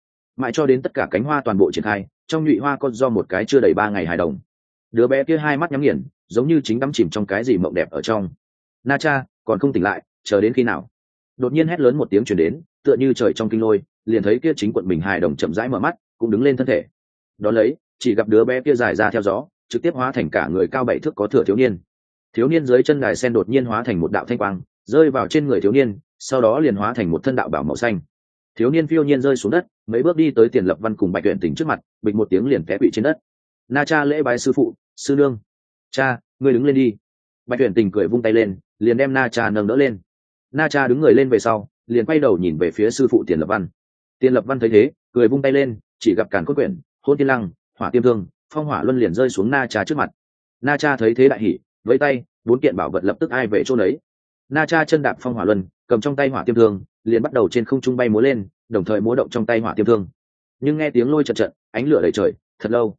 [SPEAKER 1] cho đến tất cả cánh hoa toàn bộ triển khai, trong nhụy hoa có do một cái chưa đầy 3 ngày hài đồng. Đứa bé kia hai mắt nhắm nghiền, giống như chính đắm chìm trong cái gì mộng đẹp ở trong. Na Cha, còn không tỉnh lại, chờ đến khi nào? Đột nhiên hét lớn một tiếng truyền đến, tựa như trời trong kinh lôi, liền thấy kia chính quận mình hài đồng chậm rãi mở mắt, cũng đứng lên thân thể. Đó lấy, chỉ gặp đứa bé kia dài ra theo gió, trực tiếp hóa thành cả người cao 7 thước có thừa thiếu niên. Thiếu niên dưới chân đài sen đột nhiên hóa thành một đạo thanh quang, rơi vào trên người thiếu niên, sau đó liền hóa thành một thân đạo bảo màu xanh. Thiếu niên phiêu nhiên rơi xuống đất, mấy bước đi tới Tiền Lập Văn cùng Bạch Tuyển Tình trước mặt, bịch một tiếng liền té quỵ trên đất. Na Cha lễ bái sư phụ, sư nương. Cha, ngươi đứng lên đi. Bạch Tuyển Tình cười vung tay lên, liền đem Na Cha nâng đỡ lên. Na Cha đứng người lên về sau, liền quay đầu nhìn về phía sư phụ Tiền Lập Văn. Tiền Lập Văn thấy thế, cười vung tay lên, chỉ gặp càn khôn quyển, hôn tiên lăng, hỏa tiêm thương, phong hỏa luân liền rơi xuống Na Cha trước mặt. Na Cha thấy thế đại hỉ, vẫy tay, 4 kiện bảo vật lập tức ai về chỗ nấy. Na Cha chân đạp phong hỏa luân, cầm trong tay hỏa tiêm thương, liền bắt đầu trên không trung bay múa lên, đồng thời múa động trong tay hỏa tiêm thương. Nhưng nghe tiếng lôi chật chật, ánh lửa đầy trời, thật lâu.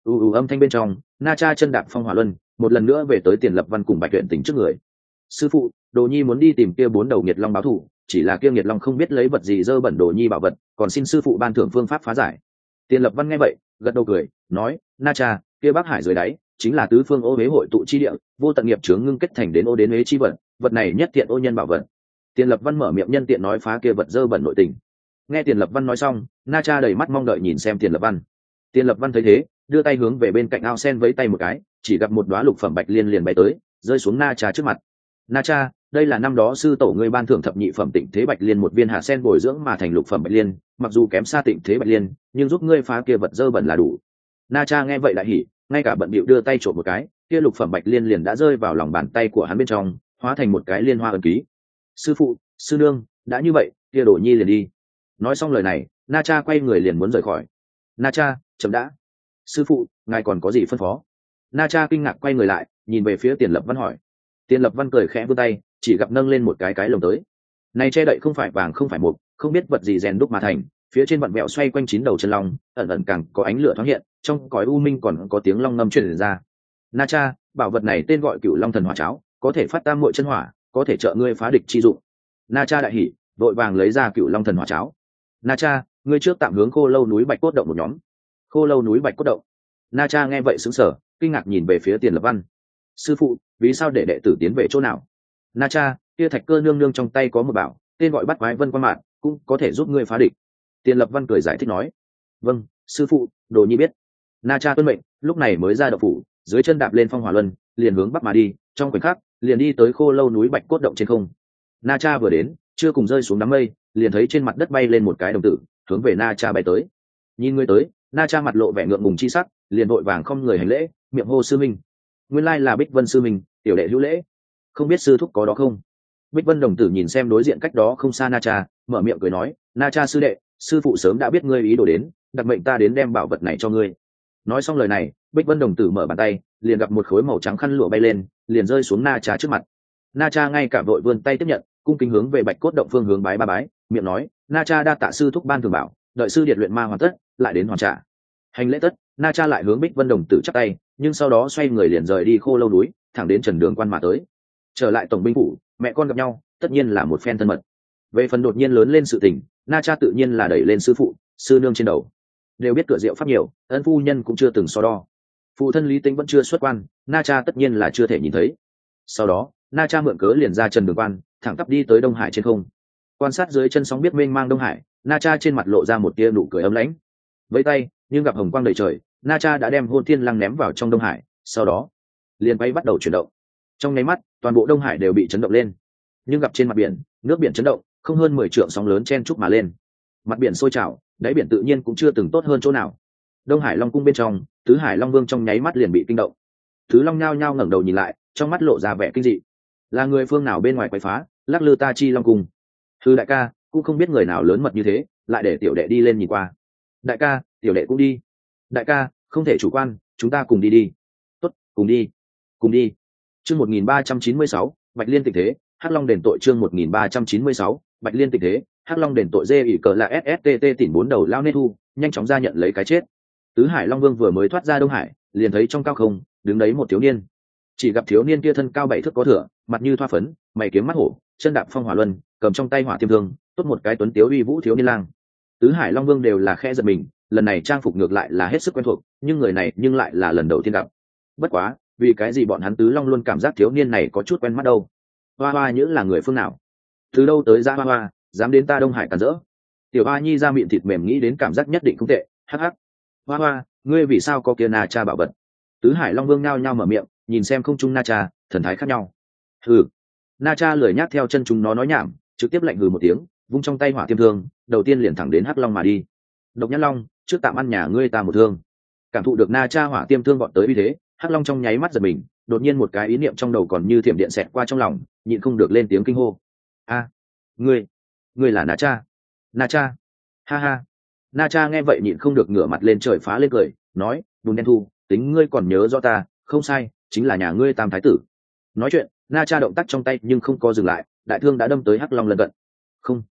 [SPEAKER 1] Âm thanh bên trong, Na Cha chân đạp phong hỏa luân, một lần nữa về tới Tiền Lập Văn cùng Bạch Tuyển Tỉnh trước người. Sư phụ, Đồ Nhi muốn đi tìm kia 4 đầu nghiệt long báo thù, chỉ là kia nghiệt long không biết lấy vật gì dơ bẩn Đồ Nhi bảo vật, còn xin sư phụ ban thưởng phương pháp phá giải. Tiền Lập Văn nghe vậy, gật đầu cười, nói: Na Cha, kia Bắc Hải dưới đáy chính là tứ phương ô huế hội tụ chi địa, vô tận nghiệp chướng ngưng kết thành đến ô đến huế chi vật, vật này nhất tiện ô nhân bảo vật. Tiền Lập Văn mở miệng nhân tiện nói phá kia vật dơ bẩn nội tình. Nghe Tiền Lập Văn nói xong, Na Cha đầy mắt mong đợi nhìn xem Tiền Lập Văn. Tiền Lập Văn thấy thế, đưa tay hướng về bên cạnh ao sen vẫy tay một cái, chỉ gặp một đóa lục phẩm bạch liên liền bay tới, rơi xuống Na Cha trước mặt. Na Cha, đây là năm đó sư tổ ngươi ban thưởng thập nhị phẩm tịnh thế bạch liên một viên hạ sen bồi dưỡng mà thành lục phẩm bạch liên, mặc dù kém xa tịnh thế bạch liên, nhưng giúp ngươi phá kia vật dơ bẩn là đủ. Na Cha nghe vậy lại hỉ, ngay cả bận bịu đưa tay trộm một cái, kia lục phẩm bạch liên liền đã rơi vào lòng bàn tay của hắn bên trong, hóa thành một cái liên hoa ấn ký. Sư phụ, sư nương, đã như vậy, kia Đồ Nhi liền đi. Nói xong lời này, Na Cha quay người liền muốn rời khỏi. Na Cha, chậm đã. Sư phụ, ngài còn có gì phân phó? Na Cha kinh ngạc quay người lại, nhìn về phía Tiền Lập Văn hỏi. Tiền Lập Văn cười khẽ vươn tay, chỉ gặp nâng lên một cái lồng tới. Này che đậy không phải vàng không phải mộc, không biết vật gì rèn đúc mà thành, phía trên vặn vẹo xoay quanh 9 đầu chân long, ẩn ẩn càng có ánh lửa thoáng hiện, trong cõi u minh còn có tiếng long ngâm truyền ra. Na Cha, bảo vật này tên gọi Cửu Long Thần Hỏa Cháo, có thể phát tam muội chân hỏa, có thể trợ ngươi phá địch chi dụng. Na Cha đại hỉ, vội vàng lấy ra Cửu Long Thần Hỏa Cháo. Na Cha, ngươi trước tạm hướng Khô Lâu núi Bạch Cốt động một nhóm. Khô Lâu núi Bạch Cốt động. Na Cha nghe vậy sững sờ, kinh ngạc nhìn về phía Tiền Lập Văn. Sư phụ, vì sao để đệ tử tiến về chỗ nào? Na Cha, kia Thạch Cơ nương nương trong tay có một bảo, tên gọi Bắt Quái Vân Quan Mạn, cũng có thể giúp ngươi phá địch. Tiền Lập Văn cười giải thích nói. Vâng, sư phụ, Đồ Nhi biết. Na Cha tuân mệnh, lúc này mới ra động phủ, dưới chân đạp lên phong hỏa luân, liền hướng bắc mà đi, trong khoảnh khắc, liền đi tới Khô Lâu núi Bạch Cốt động trên không. Na Cha vừa đến, chưa cùng rơi xuống đám mây, liền thấy trên mặt đất bay lên một cái đồng tử, hướng về Na Cha bay tới. Nhìn người tới, Na Cha mặt lộ vẻ ngượng ngùng chi sắc, liền vội vàng không người hành lễ, miệng hô sư minh. Nguyên lai là Bích Vân sư minh, tiểu đệ hữu lễ. Không biết sư thúc có đó không? Bích Vân đồng tử nhìn xem đối diện cách đó không xa Na Cha, mở miệng cười nói: Na Cha sư đệ, sư phụ sớm đã biết ngươi ý đồ đến, đặc mệnh ta đến đem bảo vật này cho ngươi. Nói xong lời này, Bích Vân đồng tử mở bàn tay, liền gặp một khối màu trắng khăn lụa bay lên, liền rơi xuống Na Cha trước mặt. Na Cha ngay cả vội vươn tay tiếp nhận, cung kính hướng về Bạch Cốt động phương hướng bái ba bái, miệng nói: Na Cha đa tạ sư thúc ban thường bảo, đợi sư điệt luyện ma hoàn tất, lại đến hoàn trả. Hành lễ tất, Na Cha lại hướng Bích Vân đồng tử chắp tay, nhưng sau đó xoay người liền rời đi Khô Lâu núi, thẳng đến Trần Đường Quan mà tới. Trở lại tổng binh phủ, mẹ con gặp nhau, tất nhiên là một phen thân mật. Về phần đột nhiên lớn lên sự tình, Na Cha tự nhiên là đẩy lên sư phụ, sư nương trên đầu. Đều biết cửa rượu pháp nhiều, ân phu nhân cũng chưa từng so đo. Phụ thân Lý Tĩnh vẫn chưa xuất quan, Na Cha tất nhiên là chưa thể nhìn thấy. Sau đó, Na Cha mượn cớ liền ra Trần Đường Quan, thẳng tắp đi tới Đông Hải trên không. Quan sát dưới chân sóng biết mênh mang Đông Hải, Na Cha trên mặt lộ ra một tia nụ cười ấm lãnh. Với tay, nhưng gặp hồng quang đầy trời, Na Cha đã đem Hôn Thiên Lăng ném vào trong Đông Hải, sau đó liền bay bắt đầu chuyển động. Trong nháy mắt, toàn bộ Đông Hải đều bị chấn động lên. Nhưng gặp trên mặt biển, nước biển chấn động, không hơn 10 trượng sóng lớn chen chúc mà lên. Mặt biển sôi trào, đáy biển tự nhiên cũng chưa từng tốt hơn chỗ nào. Đông Hải Long cung bên trong, Tứ Hải Long Vương trong nháy mắt liền bị kinh động. Tứ Long nhao nhao ngẩng đầu nhìn lại, trong mắt lộ ra vẻ kinh dị. Là người phương nào bên ngoài quấy phá, lắc lư ta chi Long cung? Hư đại ca, cũng không biết người nào lớn mật như thế, lại để tiểu đệ đi lên nhìn qua. Đại ca, tiểu đệ cũng đi. Đại ca, không thể chủ quan, chúng ta cùng đi đi. Tốt, cùng đi. Cùng đi. Chương 1396, Bạch Liên tịch thế, Hắc Long đền tội. Chương 1396, Bạch Liên tịch thế, Hắc Long đền tội. Dê ỉ cờ là SSTT tỉnh 4 đầu lao nê thu, nhanh chóng ra nhận lấy cái chết. Tứ Hải Long Vương vừa mới thoát ra Đông Hải, liền thấy trong cao không đứng đấy một thiếu niên. Chỉ gặp thiếu niên kia thân cao 7 thước có thừa, mặt như thoa phấn, mày kiếm mắt hổ, chân đạp phong hỏa luân, cầm trong tay hỏa tiêm thương, tốt một cái tuấn tiếu uy vũ thiếu niên lang. Tứ Hải Long Vương đều là khe giật mình, lần này trang phục ngược lại là hết sức quen thuộc, nhưng người này nhưng lại là lần đầu tiên gặp. Bất quá, vì cái gì bọn hắn Tứ Long luôn cảm giác thiếu niên này có chút quen mắt đâu? Hoa Hoa Nhữ là người phương nào? Từ đâu tới ra Hoa Hoa, dám đến ta Đông Hải cản rỡ? Tiểu Hoa Nhi ra miệng thịt mềm nghĩ đến cảm giác nhất định không tệ, hắc hắc. Hoa Hoa, ngươi vì sao có kia Na Cha bảo vật? Tứ Hải Long Vương nhao nhao mở miệng, nhìn xem không trung Na Cha, thần thái khác nhau. Hừ. Na Cha lười nhác theo chân chúng nó nói nhảm, trực tiếp lạnh hừ một tiếng, vung trong tay hỏa tiêm thương, đầu tiên liền thẳng đến Hắc Long mà đi. Độc Nhãn Long, trước tạm ăn nhà ngươi ta một thương. Cảm thụ được Na Cha hỏa tiêm thương gọn tới uy thế, Hắc Long trong nháy mắt giật mình, đột nhiên một cái ý niệm trong đầu còn như thiểm điện xẹt qua trong lòng, nhịn không được lên tiếng kinh hô. A, ngươi là Na Cha? Na Cha? Ha ha. Na Cha nghe vậy nhịn không được ngửa mặt lên trời phá lên cười, nói: "Bùn Đen Thu, tính ngươi còn nhớ rõ ta, không sai, chính là nhà ngươi Tam thái tử." Nói chuyện, Na Cha động tác trong tay nhưng không có dừng lại, đại thương đã đâm tới Hắc Long lân cận. Không,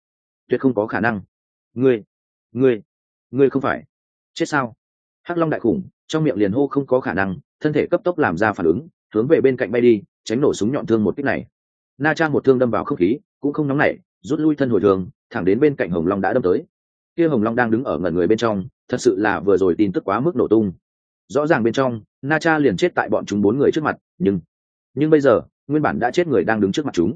[SPEAKER 1] tuyệt không có khả năng. Ngươi, ngươi, ngươi không phải chết sao? Hắc long đại khủng trong miệng liền hô không có khả năng, thân thể cấp tốc làm ra phản ứng, hướng về bên cạnh bay đi, tránh nổ súng nhọn thương một kích này. Na Cha một thương đâm vào không khí, cũng không nóng nảy, rút lui thân hồi thường, thẳng đến bên cạnh Hồng Long đã đâm tới. Kia Hồng Long đang đứng ở ngẩn người bên trong, thật sự là vừa rồi tin tức quá mức nổ tung. Rõ ràng bên trong, Na Cha liền chết tại bọn chúng 4 người trước mặt, nhưng bây giờ, nguyên bản đã chết người đang đứng trước mặt chúng.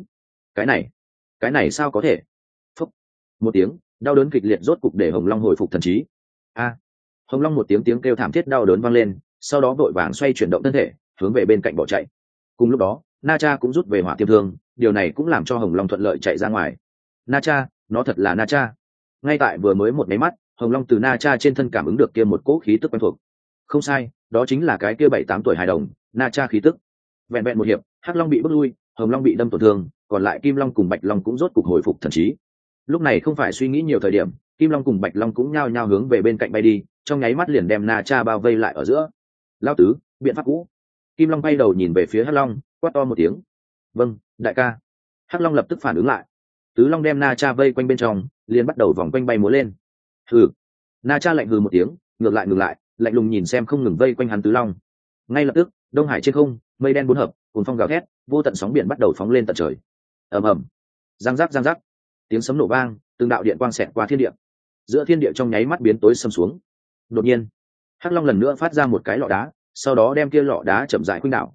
[SPEAKER 1] Cái này sao có thể? Phốc. Một tiếng, đau đớn kịch liệt rốt cục để Hồng Long hồi phục thần trí. A. Hồng Long một tiếng kêu thảm thiết đau đớn vang lên, sau đó vội vàng xoay chuyển động thân thể, hướng về bên cạnh bỏ chạy. Cùng lúc đó, Na Cha cũng rút về hỏa tiêm thương, điều này cũng làm cho Hồng Long thuận lợi chạy ra ngoài. Na Cha, nó thật là Na Cha. Ngay tại vừa mới một máy mắt, Hồng Long từ Na Cha trên thân cảm ứng được kia một cỗ khí tức quen thuộc. Không sai, đó chính là cái kia 7-8 tuổi hài đồng, Na Cha khí tức. Vẹn vẹn một hiệp, Hắc Long bị bước lui, Hồng Long bị đâm tổn thương, còn lại Kim Long cùng Bạch Long cũng rốt cục hồi phục thần trí. Lúc này không phải suy nghĩ nhiều thời điểm, Kim Long cùng Bạch Long cũng nhao nhao hướng về bên cạnh bay đi, trong nháy mắt liền đem Na Cha bao vây lại ở giữa. Lao tứ, biện pháp cũ. Kim Long bay đầu nhìn về phía Hắc Long, quát to một tiếng. Vâng, đại ca. Hắc Long lập tức phản ứng lại. Tứ Long đem Na Cha vây quanh bên trong, liền bắt đầu vòng quanh bay múa lên. Hừ. Na Cha lạnh hừ một tiếng, ngược lại, lạnh lùng nhìn xem không ngừng vây quanh hắn Tứ Long. Ngay lập tức, Đông Hải trên không, mây đen bốn hợp, cuồng phong gào thét, vô tận sóng biển bắt đầu phóng lên tận trời. Ầm ầm. Giang giác, tiếng sấm nổ vang, từng đạo điện quang xẹt qua thiên địa. Giữa thiên địa trong nháy mắt biến tối sầm xuống. Đột nhiên, Hắc Long lần nữa phát ra một cái lọ đá, sau đó đem kia lọ đá chậm rãi khuynh đảo,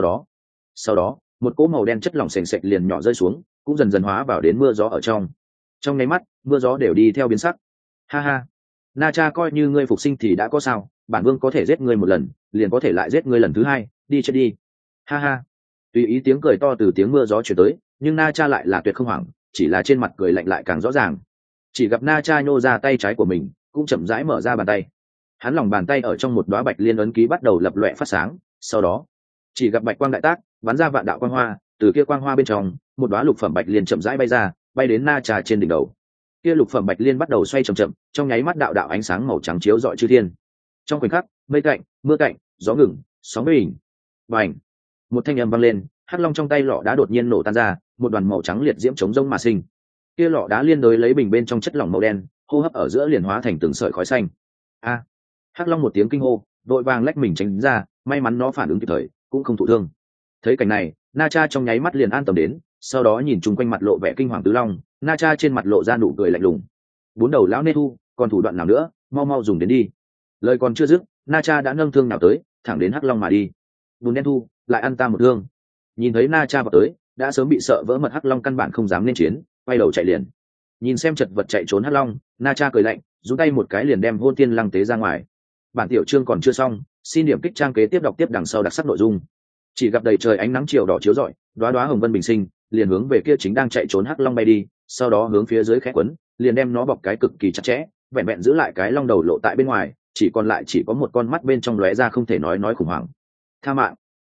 [SPEAKER 1] sau đó, một cỗ màu đen chất lỏng sền sệt liền nhỏ rơi xuống, cũng dần dần hóa vào đến mưa gió ở trong. Trong nháy mắt, mưa gió đều đi theo biến sắc. Ha ha, Na Cha coi như ngươi phục sinh thì đã có sao, bản vương có thể giết ngươi một lần, liền có thể lại giết ngươi lần thứ hai, đi chết đi. Ha ha. Tùy ý tiếng cười to từ tiếng mưa gió truyền tới, nhưng Na Cha lại là tuyệt không hoảng, chỉ là trên mặt cười lạnh lại càng rõ ràng. Chỉ gặp Na Cha nhô ra tay trái của mình, cũng chậm rãi mở ra bàn tay. Hắn lòng bàn tay ở trong một đóa bạch liên ấn ký bắt đầu lập lòe phát sáng, sau đó, chỉ gặp bạch quang đại tác, bắn ra vạn đạo quang hoa, từ kia quang hoa bên trong, một đóa lục phẩm bạch liên chậm rãi bay ra, bay đến Na Cha trên đỉnh đầu. Kia lục phẩm bạch liên bắt đầu xoay chậm chậm, trong nháy mắt đạo đạo ánh sáng màu trắng chiếu rọi chư thiên. Trong khoảnh khắc, mây cạnh, mưa cạnh, gió ngừng, sóng bình. Bành! Một thanh âm vang lên, Hắc Long trong tay lọ đá đột nhiên nổ tan ra, một đoàn màu trắng liệt diễm chống rông mà sinh. Kia lọ đá liên đối lấy bình bên trong chất lỏng màu đen, hô hấp ở giữa liền hóa thành từng sợi khói xanh. A! Hắc Long một tiếng kinh hô, vội vàng lách mình tránh ra, may mắn nó phản ứng kịp thời, cũng không thụ thương. Thấy cảnh này, Na Cha trong nháy mắt liền an tâm đến, sau đó nhìn chung quanh mặt lộ vẻ kinh hoàng Tứ Long, Na Cha trên mặt lộ ra nụ cười lạnh lùng. 4 đầu lão nê thu, còn thủ đoạn nào nữa, mau dùng đến đi. Lời còn chưa dứt, Na Cha đã nâng thương nào tới, thẳng đến Hắc Long mà đi. Bùn đen thu, lại ăn ta một thương. Nhìn thấy Na Cha vào tới, đã sớm bị sợ vỡ mật Hắc Long căn bản không dám nên chiến, quay đầu chạy liền. Nhìn xem chật vật chạy trốn Hắc Long, Na Cha cười lạnh, giơ tay một cái liền đem Hôn Tiên Lăng tế ra ngoài. Bản tiểu chương còn chưa xong, xin điểm kích trang kế tiếp đọc tiếp đằng sau đặc sắc nội dung. Chỉ gặp đầy trời ánh nắng chiều đỏ chiếu rọi, đóa hồng vân bình sinh, liền hướng về kia chính đang chạy trốn Hắc Long bay đi, sau đó hướng phía dưới khẽ quấn, liền đem nó bọc cái cực kỳ chặt chẽ, vẹn vẹn giữ lại cái long đầu lộ tại bên ngoài, chỉ còn lại chỉ có một con mắt bên trong lóe ra không thể nói khủng hoảng. Tha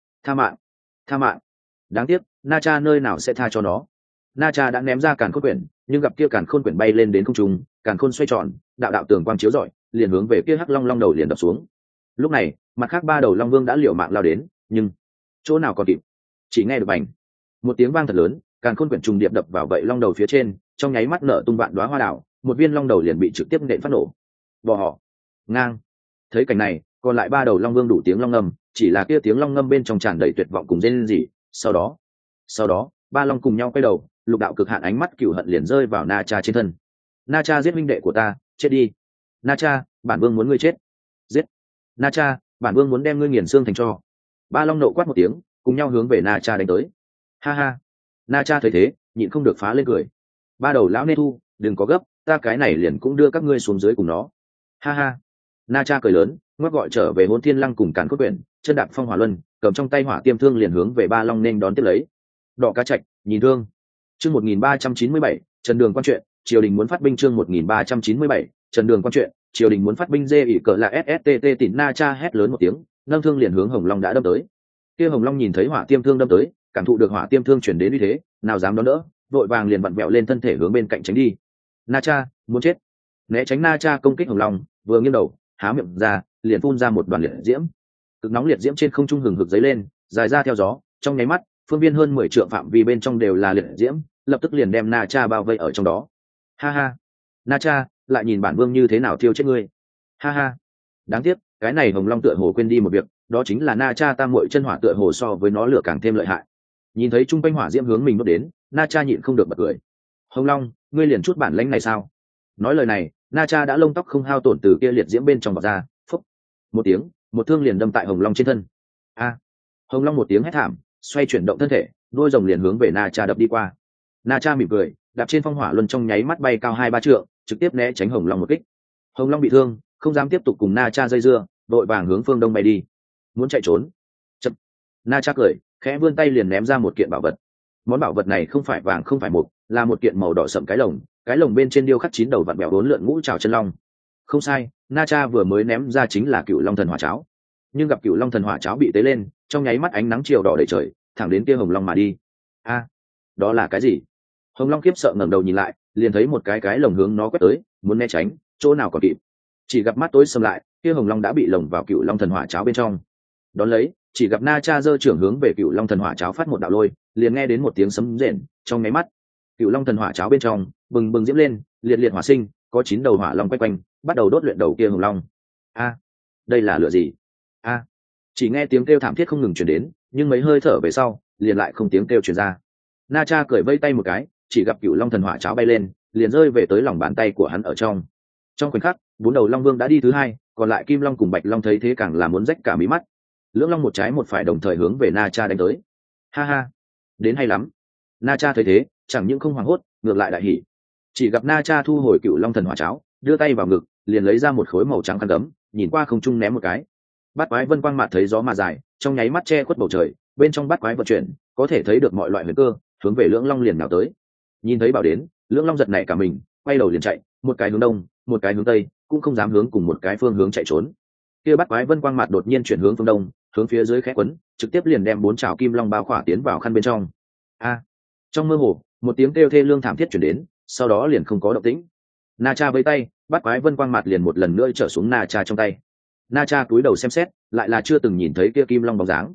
[SPEAKER 1] mạng. Đáng tiếc, Na Cha nơi nào sẽ tha cho nó. Na Cha đã ném ra càn khôn quyển, nhưng gặp kia càn khôn quyển bay lên đến không trung, càn khôn xoay tròn, đạo tường quang chiếu rọi, liền hướng về kia Hắc Long đầu liền đập xuống. Lúc này, mặt khác 3 đầu long vương đã liều mạng lao đến, nhưng chỗ nào còn kịp, chỉ nghe được bành một tiếng vang thật lớn, càn khôn quyển trùng điệp đập vào vậy long đầu phía trên, trong nháy mắt nở tung vạn đóa hoa đảo, một viên long đầu liền bị trực tiếp nện phát nổ. Bò họ ngang. Thấy cảnh này, còn lại 3 đầu long vương đủ tiếng long ngâm, chỉ là kia tiếng long ngâm bên trong tràn đầy tuyệt vọng cùng rên rỉ. Sau đó 3 long cùng nhau quay đầu, lục đạo cực hạn ánh mắt cửu hận liền rơi vào Na Cha trên thân. Na Cha giết minh đệ của ta, chết đi. Na Cha, bản vương muốn ngươi chết. Giết. Na Cha, bản vương muốn đem ngươi nghiền xương thành tro. 3 long nộ quát một tiếng, cùng nhau hướng về Na Cha đánh tới. Ha ha. Na Cha thấy thế, nhịn không được phá lên cười. 3 đầu lão nê thu, đừng có gấp, ta cái này liền cũng đưa các ngươi xuống dưới cùng nó. Ha ha. Na Cha cười lớn, ngoắc gọi trở về Hôn Thiên Lăng cùng Càn Khôn Quyển, chân đạp phong hỏa luân, cầm trong tay hỏa tiêm thương liền hướng về 3 long nên đón tiếp lấy. Đỏ cá trạch, nhìn thương. Chương 1397, Trần Đường quan chuyện, triều đình muốn phát binh. Chương 1397, Trần Đường quan chuyện, triều đình muốn phát binh. Dê ỉ cỡ là SSTT tỉnh. Na Cha hét lớn một tiếng, nâng thương liền hướng Hồng Long đã đâm tới. Kia Hồng Long nhìn thấy hỏa tiêm thương đâm tới, cảm thụ được hỏa tiêm thương chuyển đến uy thế, nào dám đón đỡ, vội vàng liền vặn vẹo lên thân thể hướng bên cạnh tránh đi. Na Cha muốn chết. Né tránh Na Cha công kích Hồng Long, vừa nghiêng đầu, há miệng ra, liền phun ra một đoàn liệt diễm. Cực nóng liệt diễm trên không trung hừng hực dấy lên, dài ra theo gió, trong nháy mắt, phương viên hơn 10 trượng phạm vi bên trong đều là liệt diễm, lập tức liền đem Na Cha bao vây ở trong đó. Ha ha, Na Cha, lại nhìn bản vương như thế nào thiêu chết ngươi. Ha ha, đáng tiếc cái này hồng long tựa hồ quên đi một việc, đó chính là Na Cha tam muội chân hỏa tựa hồ so với nó lửa càng thêm lợi hại. Nhìn thấy trung quanh hỏa diễm hướng mình đốt đến, Na Cha nhịn không được bật cười. Hồng long, ngươi liền chút bản lãnh này sao? Nói lời này, Na Cha đã lông tóc không hao tổn từ kia liệt diễm bên trong bọc ra, phúc một tiếng, một thương liền đâm tại hồng long trên thân. A! Hồng long một tiếng hét thảm, xoay chuyển động thân thể, đôi rồng liền hướng về Na Cha đập đi qua. Na Cha mỉm cười, đạp trên phong hỏa luân trong nháy mắt bay cao 2-3 trượng, trực tiếp né tránh hồng long một kích. Hồng long bị thương, không dám tiếp tục cùng Na Cha dây dưa, đội vàng hướng phương đông bay đi. Muốn chạy trốn? Chậm. Na Cha cười, khẽ vươn tay liền ném ra một kiện bảo vật. Món bảo vật này không phải vàng không phải mộc, là một kiện màu đỏ sậm cái lồng bên trên điêu khắc 9 đầu vặn bèo uốn lượn ngũ trảo chân long. Không sai, Na Cha vừa mới ném ra chính là Cựu Long Thần Hỏa Cháo. Nhưng gặp Cựu Long Thần Hỏa Cháo bị tế lên, trong nháy mắt ánh nắng chiều đỏ đầy trời, thẳng đến kia hồng long mà đi. A, đó là cái gì? Hồng long kiếp sợ ngẩng đầu nhìn lại, liền thấy một cái lồng hướng nó quét tới, muốn né tránh, chỗ nào còn kịp. Chỉ gặp mắt tối sầm lại, kia hồng long đã bị lồng vào Cựu Long Thần Hỏa Cháo bên trong. Đón lấy, chỉ gặp Na Cha giơ trưởng hướng về Cựu Long Thần Hỏa Cháo phát một đạo lôi, liền nghe đến một tiếng sấm rền, trong nháy mắt, Cựu Long Thần Hỏa Cháo bên trong bừng bừng diễm lên, liệt liệt hỏa sinh, có 9 đầu hỏa long quay quanh, bắt đầu đốt luyện đầu kia hồng long. A, đây là lửa gì? A! Chỉ nghe tiếng kêu thảm thiết không ngừng truyền đến, nhưng mấy hơi thở về sau, liền lại không tiếng kêu truyền ra. Na Cha cười vây tay một cái, chỉ gặp Cựu Long Thần Hỏa Cháo bay lên, liền rơi về tới lòng bàn tay của hắn ở trong. Trong khoảnh khắc, 4 đầu long vương đã đi thứ hai, còn lại Kim Long cùng Bạch Long thấy thế càng là muốn rách cả mí mắt. Lưỡng long một trái một phải đồng thời hướng về Na Cha đánh tới. Ha ha, đến hay lắm. Na Cha thấy thế, chẳng những không hoảng hốt, ngược lại đại hỉ. Chỉ gặp Na Cha thu hồi Cựu Long Thần Hỏa Cháo, đưa tay vào ngực, liền lấy ra một khối màu trắng khăn gấm, nhìn qua không trung ném một cái. Bát quái vân quang mạt thấy gió mà dài, trong nháy mắt che khuất bầu trời, bên trong bát quái vận chuyển, có thể thấy được mọi loại huyền cơ, hướng về lưỡng long liền nào tới. Nhìn thấy bảo đến, lưỡng long giật nảy cả mình, quay đầu liền chạy, một cái hướng đông, một cái hướng tây, cũng không dám hướng cùng một cái phương hướng chạy trốn. Kia bát quái vân quang mạt đột nhiên chuyển hướng phương đông, hướng phía dưới khẽ quấn, trực tiếp liền đem 4 trảo kim long bao khỏa tiến vào khăn bên trong. A! Trong mơ hồ, một tiếng kêu thê lương thảm thiết chuyển đến, sau đó liền không có động tĩnh. Na Cha với tay, bát quái vân quang mạt liền một lần nữa trở xuống Na Cha trong tay. Na Cha cúi đầu xem xét, lại là chưa từng nhìn thấy kia kim long bóng dáng,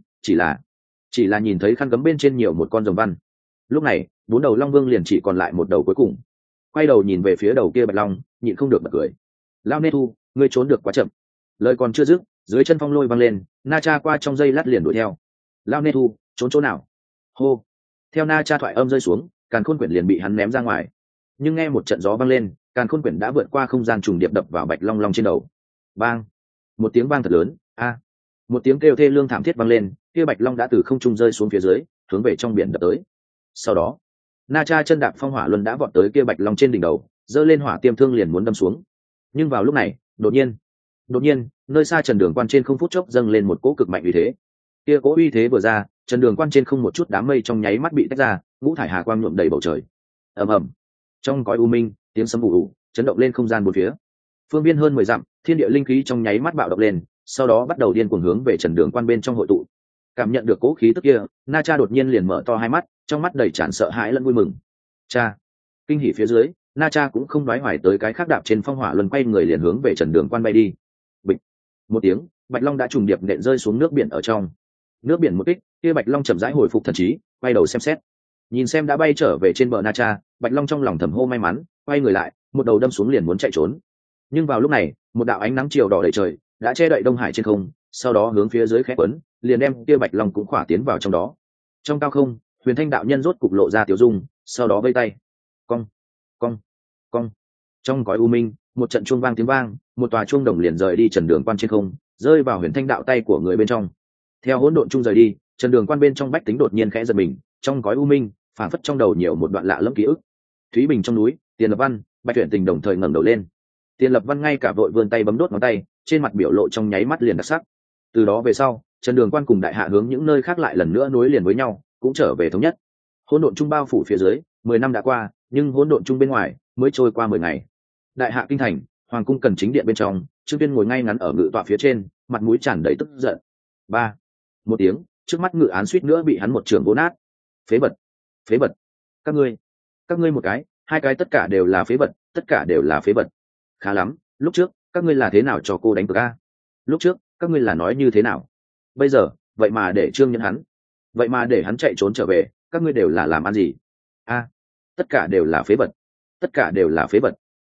[SPEAKER 1] chỉ là nhìn thấy khăn gấm bên trên nhiều một con rồng văn. Lúc này, 4 đầu long vương liền chỉ còn lại một đầu cuối cùng. Quay đầu nhìn về phía đầu kia bạch long, nhịn không được bật cười. Lao Nê Thu, ngươi trốn được quá chậm. Lời còn chưa dứt, dưới chân phong lôi văng lên, Na Cha qua trong giây lát liền đuổi theo. Lao Nê Thu, trốn chỗ nào? Hô! Theo Na Cha thoại âm rơi xuống, càn khôn quyển liền bị hắn ném ra ngoài. Nhưng nghe một trận gió vang lên, càn khôn quyển đã vượt qua không gian trùng điệp đập vào bạch long long trên đầu. Bang! Một tiếng vang thật lớn, a! Một tiếng kêu thê lương thảm thiết vang lên, kia bạch long đã từ không trung rơi xuống phía dưới, hướng về trong biển đập tới. Sau đó, Na Cha chân đạp phong hỏa luân đã vọt tới kia bạch long trên đỉnh đầu, giơ lên hỏa tiêm thương liền muốn đâm xuống. Nhưng vào lúc này, đột nhiên, nơi xa Trần Đường Quan trên không phút chốc dâng lên một cỗ cực mạnh uy thế. Kia cỗ uy thế vừa ra, Trần Đường Quan trên không một chút đám mây trong nháy mắt bị tách ra, ngũ thải hà quang nhuộm đầy bầu trời. Ầm ầm. Trong cõi u minh, tiếng sấm ù ù, chấn động lên không gian bốn phía. Phương viên hơn 10 dặm, thiên địa linh khí trong nháy mắt bạo động lên, sau đó bắt đầu điên cuồng hướng về Trần Đường Quan bên trong hội tụ. Cảm nhận được cỗ khí tức kia, Na Cha đột nhiên liền mở to hai mắt, trong mắt đầy tràn sợ hãi lẫn vui mừng. Cha! Kinh hỉ phía dưới, Na Cha cũng không đoái hoài tới cái khác, đạp trên phong hỏa luân quay người liền hướng về Trần Đường Quan bay đi. Bịch! Một tiếng, bạch long đã trùng điệp nện rơi xuống nước biển ở trong. Nước biển một kích, kia bạch long chậm rãi hồi phục thần trí, quay đầu xem xét, nhìn xem đã bay trở về trên bờ Na Cha, bạch long trong lòng thầm hô may mắn, quay người lại, một đầu đâm xuống liền muốn chạy trốn. Nhưng vào lúc này, một đạo ánh nắng chiều đỏ đầy trời đã che đậy Đông Hải trên không, sau đó hướng phía dưới khẽ quấn, liền đem kia bạch long cũng khỏa tiến vào trong đó. Trong cao không, Huyền Thanh đạo nhân rốt cục lộ ra tiểu dung, sau đó vây tay, cong, cong, cong. Trong cõi u minh, một trận chuông vang tiếng vang, một tòa chuông đồng liền rời đi Trần Đường Quan trên không, rơi vào Huyền Thanh đạo tay của người bên trong. Theo hỗn độn chuông rời đi, Trần Đường Quan bên trong bách tính đột nhiên khẽ giật mình, trong cõi u minh, phảng phất trong đầu nhiều một đoạn lạ lẫm ký ức. Thúy Bình trong núi, Tiền Lập Văn, Bạch Tuyển Tình đồng thời ngẩng đầu lên. Tiền Lập Văn ngay cả vội vươn tay bấm đốt ngón tay, trên mặt biểu lộ trong nháy mắt liền đặc sắc. Từ đó về sau, Trần Đường Quan cùng đại hạ hướng những nơi khác lại lần nữa nối liền với nhau, cũng trở về thống nhất. Hỗn độn trung bao phủ phía dưới, 10 năm đã qua, nhưng hỗn độn trung bên ngoài mới trôi qua 10 ngày. Đại hạ kinh thành, hoàng cung cần chính điện bên trong, Trương Tuyên ngồi ngay ngắn ở ngự tọa phía trên, mặt mũi tràn đầy tức giận. Ba, một tiếng, trước mắt ngự án suýt nữa bị hắn một trường vỗ nát. Phế vật, phế vật, các ngươi một cái, hai cái tất cả đều là phế vật, tất cả đều là phế vật. Khá lắm, lúc trước các ngươi là thế nào cho cô đánh cược a? Lúc trước các ngươi là nói như thế nào? Bây giờ vậy mà để Trương Nhẫn hắn, vậy mà để hắn chạy trốn trở về, các ngươi đều là làm ăn gì? A, tất cả đều là phế vật, tất cả đều là phế vật.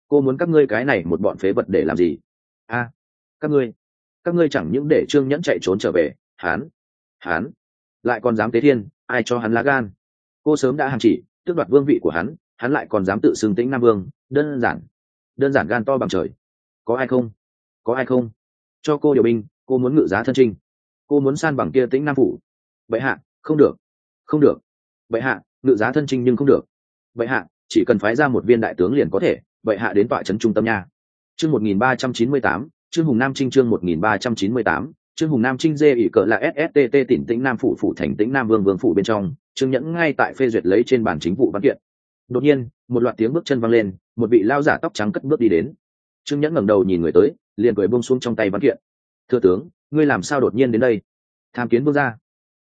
[SPEAKER 1] cô muốn các ngươi cái này một bọn phế vật để làm gì? A, các ngươi chẳng những để Trương Nhẫn chạy trốn trở về, hắn lại còn dám tế thiên, ai cho hắn lá gan? Cô sớm đã hàng chỉ tước đoạt vương vị của hắn lại còn dám tự xưng Tĩnh Nam Vương, đơn giản gan to bằng trời. Có ai không cho cô điều binh, cô muốn ngự giá thân chinh, cô muốn san bằng kia Tĩnh Nam phủ. Bệ hạ, không được. Bệ hạ, ngự giá thân chinh nhưng không được. Bệ hạ, chỉ cần phái ra một viên đại tướng liền có thể. Bệ hạ đến tọa trấn trung tâm nha. Chương 1398, Trương Hùng Nam Trinh. Chương 1398, Trương Hùng Nam Trinh dê ỉ cỡ là SSTT tỉnh Tĩnh Nam phủ thành Tĩnh Nam Vương phủ bên trong. Trương Nhẫn ngay tại phê duyệt lấy trên bàn chính vụ văn kiện. Đột nhiên, một loạt tiếng bước chân vang lên, một vị lao giả tóc trắng cất bước đi đến. Trương Nhẫn ngẩng đầu nhìn người tới, liền cười buông xuống trong tay văn kiện. Thưa tướng, ngươi làm sao đột nhiên đến đây? Tham kiến vương gia.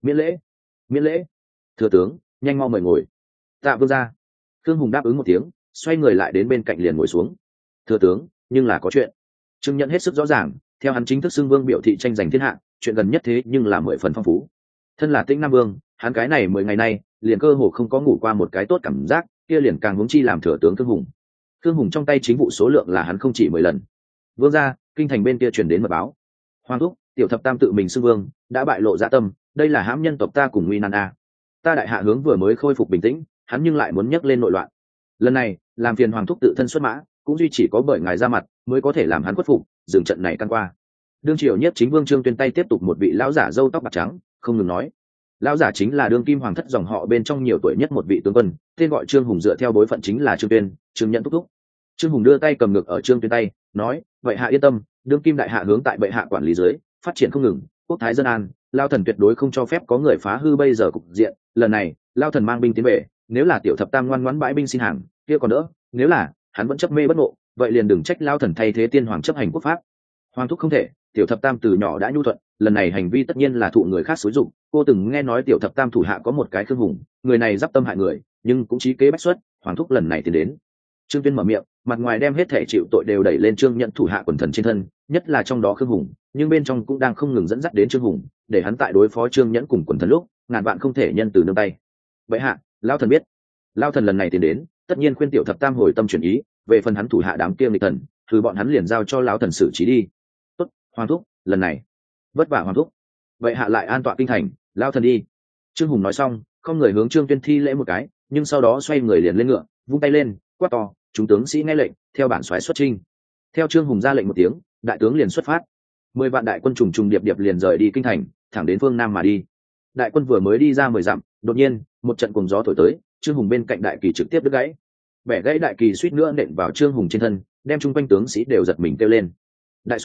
[SPEAKER 1] Miễn lễ. Thưa tướng, nhanh mau mời ngồi. Tạ vương gia. Khương Hùng đáp ứng một tiếng, xoay người lại đến bên cạnh liền ngồi xuống. Thưa tướng, nhưng là có chuyện. Trương Nhẫn hết sức rõ ràng, theo hắn chính thức xưng vương biểu thị tranh giành thiên hạ, chuyện gần nhất thế nhưng là 10 phần phong phú. Thân là Tĩnh Nam Vương, hắn cái này 10 ngày nay, liền cơ hồ không có ngủ qua một cái tốt cảm giác, kia liền càng huống chi làm thừa tướng Khương Hùng. Khương Hùng trong tay chính vụ số lượng là hắn không chỉ 10 lần. Vương gia, kinh thành bên kia truyền đến mật báo. Hoàng thúc, tiểu thập tam tự mình xưng vương, đã bại lộ dạ tâm, đây là hãm nhân tộc ta cùng nguy nan a. Ta đại hạ hướng vừa mới khôi phục bình tĩnh, hắn nhưng lại muốn nhấc lên nội loạn. Lần này, làm phiền hoàng thúc tự thân xuất mã, cũng duy chỉ có bởi ngài ra mặt mới có thể làm hắn khuất phục, dừng trận này căn qua. Đương triều nhất chính vương Trương Tuyên tay tiếp tục một vị lão giả râu tóc bạc trắng, không ngừng nói. Lão giả chính là đương kim hoàng thất dòng họ bên trong nhiều tuổi nhất một vị tướng quân, tên gọi Trương Hùng, dựa theo bối phận chính là Trương Tuyên, Trương Nhẫn thúc thúc. Trương Hùng đưa tay cầm ngực ở Trương Tuyên tay, nói: vậy hạ yên tâm, đương kim đại hạ hướng tại bệ hạ quản lý dưới, phát triển không ngừng, quốc thái dân an, lao thần tuyệt đối không cho phép có người phá hư bây giờ cục diện. Lần này lao thần mang binh tiến về, nếu là tiểu thập tam ngoan ngoãn bãi binh xin hàng, kia còn đỡ, nếu là hắn vẫn chấp mê bất ngộ, vậy liền đừng trách lao thần thay thế tiên hoàng chấp hành quốc pháp. Hoàng thúc không thể, tiểu thập tam từ nhỏ đã nhu thuận, lần này hành vi tất nhiên là thụ người khác xúi dụng. Cô từng nghe nói tiểu thập tam thủ hạ có một cái Khương Hùng, người này giáp tâm hại người, nhưng cũng trí kế bách xuất. Hoàng thúc lần này tiến đến. Trương Tuyên mở miệng, mặt ngoài đem hết thể chịu tội đều đẩy lên Trương Nhẫn thủ hạ quần thần trên thân, nhất là trong đó Khương Hùng, nhưng bên trong cũng đang không ngừng dẫn dắt đến Trương Hùng, để hắn tại đối phó Trương Nhẫn cùng quần thần lúc, ngàn vạn không thể nhân từ nương tay. Vậy hạ, lão thần biết. Lão thần lần này tiến đến, tất nhiên khuyên tiểu thập tam hồi tâm chuyển ý, về phần hắn thủ hạ đám kia nghịch thần, thứ bọn hắn liền giao cho lão thần xử trí đi. Tốt, hoàng thúc, lần này vất vả hoàng thúc. Vậy hạ lại an tọa kinh thành, lão thần đi. Trương Hùng nói xong, không người hướng Trương Tuyên thi lễ một cái, nhưng sau đó xoay người liền lên ngựa, vung tay lên, quát to: chúng tướng sĩ nghe lệnh, theo bản soái xuất chinh. Theo Trương Hùng ra lệnh một tiếng, đại tướng liền xuất phát. 10 vạn đại quân trùng trùng điệp điệp liền rời đi kinh thành, thẳng đến phương nam mà đi. Đại quân vừa mới đi ra 10 dặm, đột nhiên một trận cuồng gió thổi tới, Trương Hùng bên cạnh đại kỳ trực tiếp đứt gãy. Bẻ gãy đại kỳ suýt nữa nện vào Trương Hùng trên thân, đem chung quanh tướng sĩ đều giật mình kêu lên: đại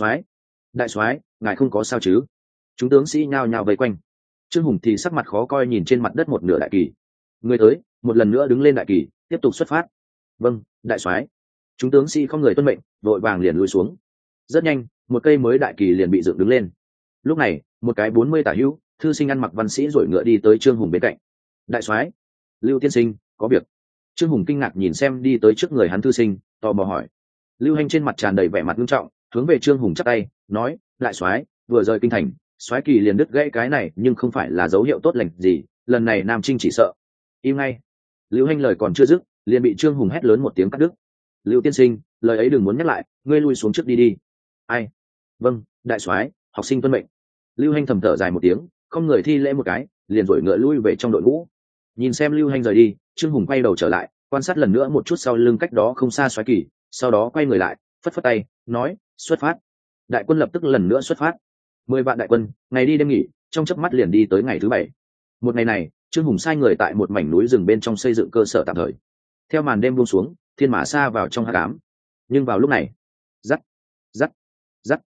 [SPEAKER 1] soái, ngài không có sao chứ? Chúng tướng sĩ nhao nhao vây quanh. Trương Hùng thì sắc mặt khó coi nhìn trên mặt đất một nửa đại kỳ. Người tới, một lần nữa đứng lên đại kỳ, tiếp tục xuất phát. Vâng, đại soái. Chúng tướng sĩ không người tuân mệnh, vội vàng liền lùi xuống. Rất nhanh, một cây mới đại kỳ liền bị dựng đứng lên. Lúc này, một cái 40 tả hữu thư sinh ăn mặc văn sĩ rồi ngựa đi tới Trương Hùng bên cạnh. Đại soái, Lưu tiên sinh, có việc. Trương Hùng kinh ngạc nhìn xem đi tới trước người hắn thư sinh, tò mò hỏi. Lưu Hành trên mặt tràn đầy vẻ mặt nghiêm trọng, hướng về Trương Hùng chắp tay, nói: đại soái, vừa rời kinh thành, soái kỳ liền đứt gãy cái này, nhưng không phải là dấu hiệu tốt lành gì, lần này Nam Trinh chỉ sợ. Im ngay. Lưu Hành lời còn chưa dứt, liền bị Trương Hùng hét lớn một tiếng cắt đứt. Lưu tiên sinh, lời ấy đừng muốn nhắc lại, ngươi lui xuống trước đi đi. Ai? Vâng, đại soái, học sinh tuân mệnh. Lưu Hành thầm thở dài một tiếng, không người thi lễ một cái, liền rồi ngựa lui về trong đội ngũ. Nhìn xem Lưu Hành rời đi, Trương Hùng quay đầu trở lại, quan sát lần nữa một chút sau lưng cách đó không xa soái kỳ, sau đó quay người lại, phất phất tay, nói: xuất phát. Đại quân lập tức lần nữa xuất phát. 10 vạn đại quân, ngày đi đêm nghỉ, trong chớp mắt liền đi tới ngày thứ 7. Một ngày này, Trương Hùng sai người tại một mảnh núi rừng bên trong xây dựng cơ sở tạm thời. Theo màn đêm buông xuống, thiên mã xa vào trong hắc ám. Nhưng vào lúc này, rắc rắc,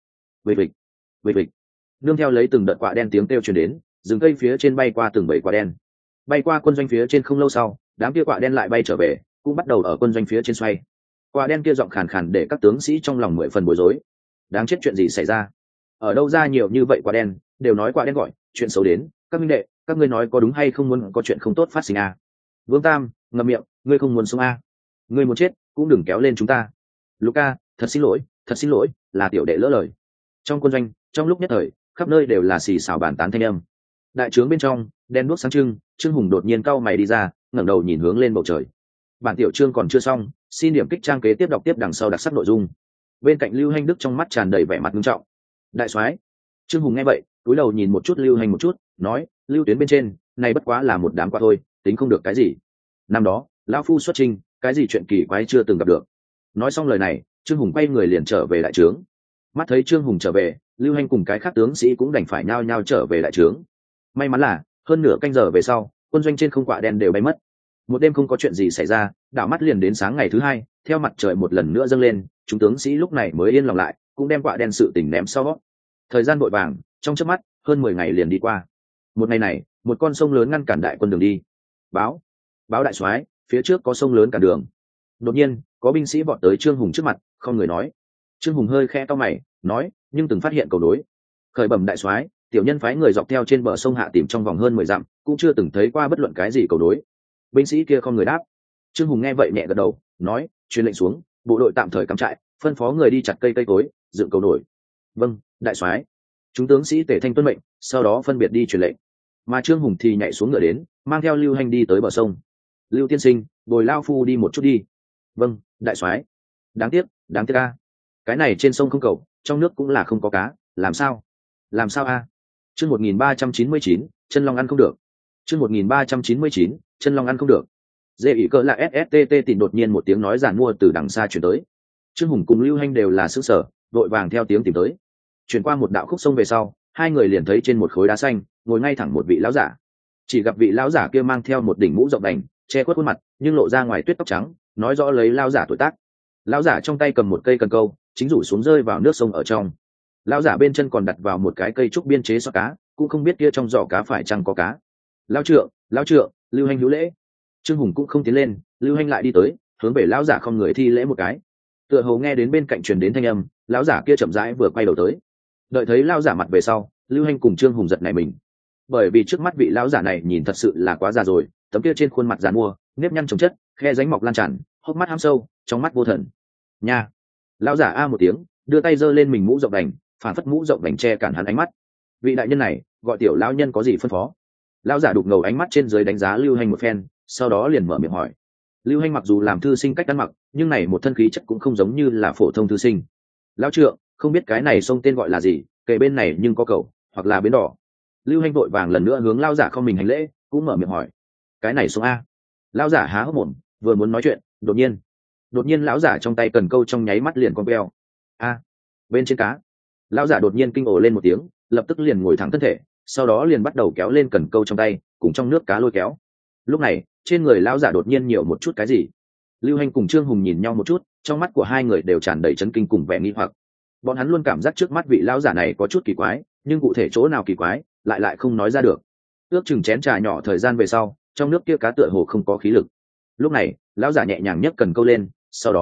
[SPEAKER 1] vịch vịch, nương theo lấy từng đợt quạ đen tiếng kêu truyền đến, rừng cây phía trên bay qua từng bầy quạ đen. Bay qua quân doanh phía trên không lâu sau, đám kia quạ đen lại bay trở về, cũng bắt đầu ở quân doanh phía trên xoay. Quạ đen kia giọng khàn khàn để các tướng sĩ trong lòng 10 phần bối rối. Đáng chết, chuyện gì xảy ra? Ở đâu ra nhiều như vậy quạ đen? Đều nói quạ đen gọi, chuyện xấu đến, các minh đệ, các ngươi nói có đúng hay không, muốn có chuyện không tốt phát sinh à? Vương Tam, ngậm miệng, ngươi không muốn sống à? Ngươi muốn chết, cũng đừng kéo lên chúng ta. Luca, thật xin lỗi, là tiểu đệ lỡ lời. Trong quân doanh, trong lúc nhất thời, khắp nơi đều là xì xào bàn tán thanh âm. Đại trướng bên trong, đen đuốc sáng trưng, Trương Hùng đột nhiên cau mày đi ra, ngẩng đầu nhìn hướng lên bầu trời. Bản tiểu chương còn chưa xong, Xin điểm kích trang kế tiếp đọc tiếp đằng sau đặc sắc nội dung. Bên cạnh Lưu Hành Đức trong mắt tràn đầy vẻ mặt nghiêm trọng. Đại soái. Trương Hùng nghe vậy, cúi đầu nhìn một chút Lưu Hành một chút, nói, Lưu Tuyến bên trên, này bất quá là một đám qua thôi, tính không được cái gì. Năm đó, lão phu xuất trình, cái gì chuyện kỳ quái chưa từng gặp được. Nói xong lời này, Trương Hùng quay người liền trở về đại trướng. Mắt thấy Trương Hùng trở về, Lưu Hành cùng cái khác tướng sĩ cũng đành phải nhao nhao trở về đại trướng. May mắn là, hơn nửa canh giờ về sau, quân doanh trên không quạ đen đều bay mất. Một đêm không có chuyện gì xảy ra, đảo mắt liền đến sáng ngày thứ hai, theo mặt trời một lần nữa dâng lên, chúng tướng sĩ lúc này mới yên lòng lại, cũng đem quạ đen sự tình ném sau. Thời gian vội vàng, trong chớp mắt, hơn 10 ngày liền đi qua. Một ngày này, một con sông lớn ngăn cản đại quân đường đi. Báo đại soái, phía trước có sông lớn cản đường. Đột nhiên, có binh sĩ vọt tới Trương Hùng trước mặt, không người nói. Trương Hùng hơi khẽ cau mày, nói, nhưng từng phát hiện cầu nối. Khởi bẩm đại soái, tiểu nhân phái người dọc theo trên bờ sông hạ tìm trong vòng hơn 10 dặm, cũng chưa từng thấy qua bất luận cái gì cầu nối. Binh sĩ kia không người đáp. Trương Hùng nghe vậy nhẹ gật đầu, nói, truyền lệnh xuống, bộ đội tạm thời cắm trại, phân phó người đi chặt cây cối, dựng cầu nổi. Vâng, đại soái. Chúng tướng sĩ tề thanh tuân mệnh, sau đó phân biệt đi truyền lệnh. Mà Trương Hùng thì nhảy xuống ngựa đến, mang theo Lưu Hành đi tới bờ sông. Lưu tiên sinh, bồi lao phu đi một chút đi. Vâng, đại soái. Đáng tiếc a. Cái này trên sông không cầu, trong nước cũng là không có cá, làm sao a? Chương 1399, chân long ăn không được. Chương 1399, chân long ăn không được. Dễ ỉ cỡ là SSTT tìm đột nhiên một tiếng nói giản mua từ đằng xa chuyển tới. Trương Hùng cùng Lưu Hành đều là sững sờ, đội vàng theo tiếng tìm tới. Chuyển qua một đạo khúc sông về sau, hai người liền thấy trên một khối đá xanh, ngồi ngay thẳng một vị lão giả. Chỉ gặp vị lão giả kia mang theo một đỉnh mũ rộng đành, che khuất khuôn mặt, nhưng lộ ra ngoài tuyết tóc trắng, nói rõ lấy lão giả tuổi tác. Lão giả trong tay cầm một cây cần câu, chính rủ xuống rơi vào nước sông ở trong. Lão giả bên chân còn đặt vào một cái cây trúc biên chế xoa cá, cũng không biết kia trong giỏ cá phải chăng có cá. Lão trượng, Lưu Hành hữu lễ. Trương Hùng cũng không tiến lên, Lưu Hành lại đi tới, hướng về lão giả không người thi lễ một cái. Tựa hồ nghe đến bên cạnh truyền đến thanh âm, lão giả kia chậm rãi vừa quay đầu tới. Đợi thấy lão giả mặt về sau, Lưu Hành cùng Trương Hùng giật nảy mình, bởi vì trước mắt vị lão giả này nhìn thật sự là quá già rồi, tấm kia trên khuôn mặt giàn mua, nếp nhăn chồng chất, khe ránh mọc lan tràn, hốc mắt hăm sâu, trong mắt vô thần. Nha! Lão giả a một tiếng, đưa tay giơ lên mình mũ rộng đành, phản phất mũ rộng đành che cản hắn ánh mắt. Vị đại nhân này, gọi tiểu lão nhân có gì phân phó? Lão giả đục ngầu ánh mắt trên dưới đánh giá Lưu Hành một phen, sau đó liền mở miệng hỏi. Lưu Hành mặc dù làm thư sinh cách ăn mặc, nhưng này một thân khí chất cũng không giống như là phổ thông thư sinh. Lão trượng, không biết cái này sông tên gọi là gì, kề bên này nhưng có cầu, hoặc là bến đỏ. Lưu Hành vội vàng lần nữa hướng lão giả không mình hành lễ, cũng mở miệng hỏi. Cái này sông a? Lão giả há hốc mồm, vừa muốn nói chuyện, đột nhiên lão giả trong tay cần câu trong nháy mắt liền con beo. A, bên trên cá. Lão giả đột nhiên kinh ồ lên một tiếng, lập tức liền ngồi thẳng thân thể, sau đó liền bắt đầu kéo lên cần câu trong tay, cùng trong nước cá lôi kéo. Lúc này, trên người lão giả đột nhiên nhiều một chút cái gì. Lưu Hành cùng Trương Hùng nhìn nhau một chút, trong mắt của hai người đều tràn đầy chấn kinh cùng vẻ nghi hoặc. Bọn hắn luôn cảm giác trước mắt vị lão giả này có chút kỳ quái, nhưng cụ thể chỗ nào kỳ quái, lại không nói ra được. Ước chừng chén trà nhỏ thời gian về sau, trong nước kia cá tựa hồ không có khí lực. Lúc này, lão giả nhẹ nhàng nhấc cần câu lên,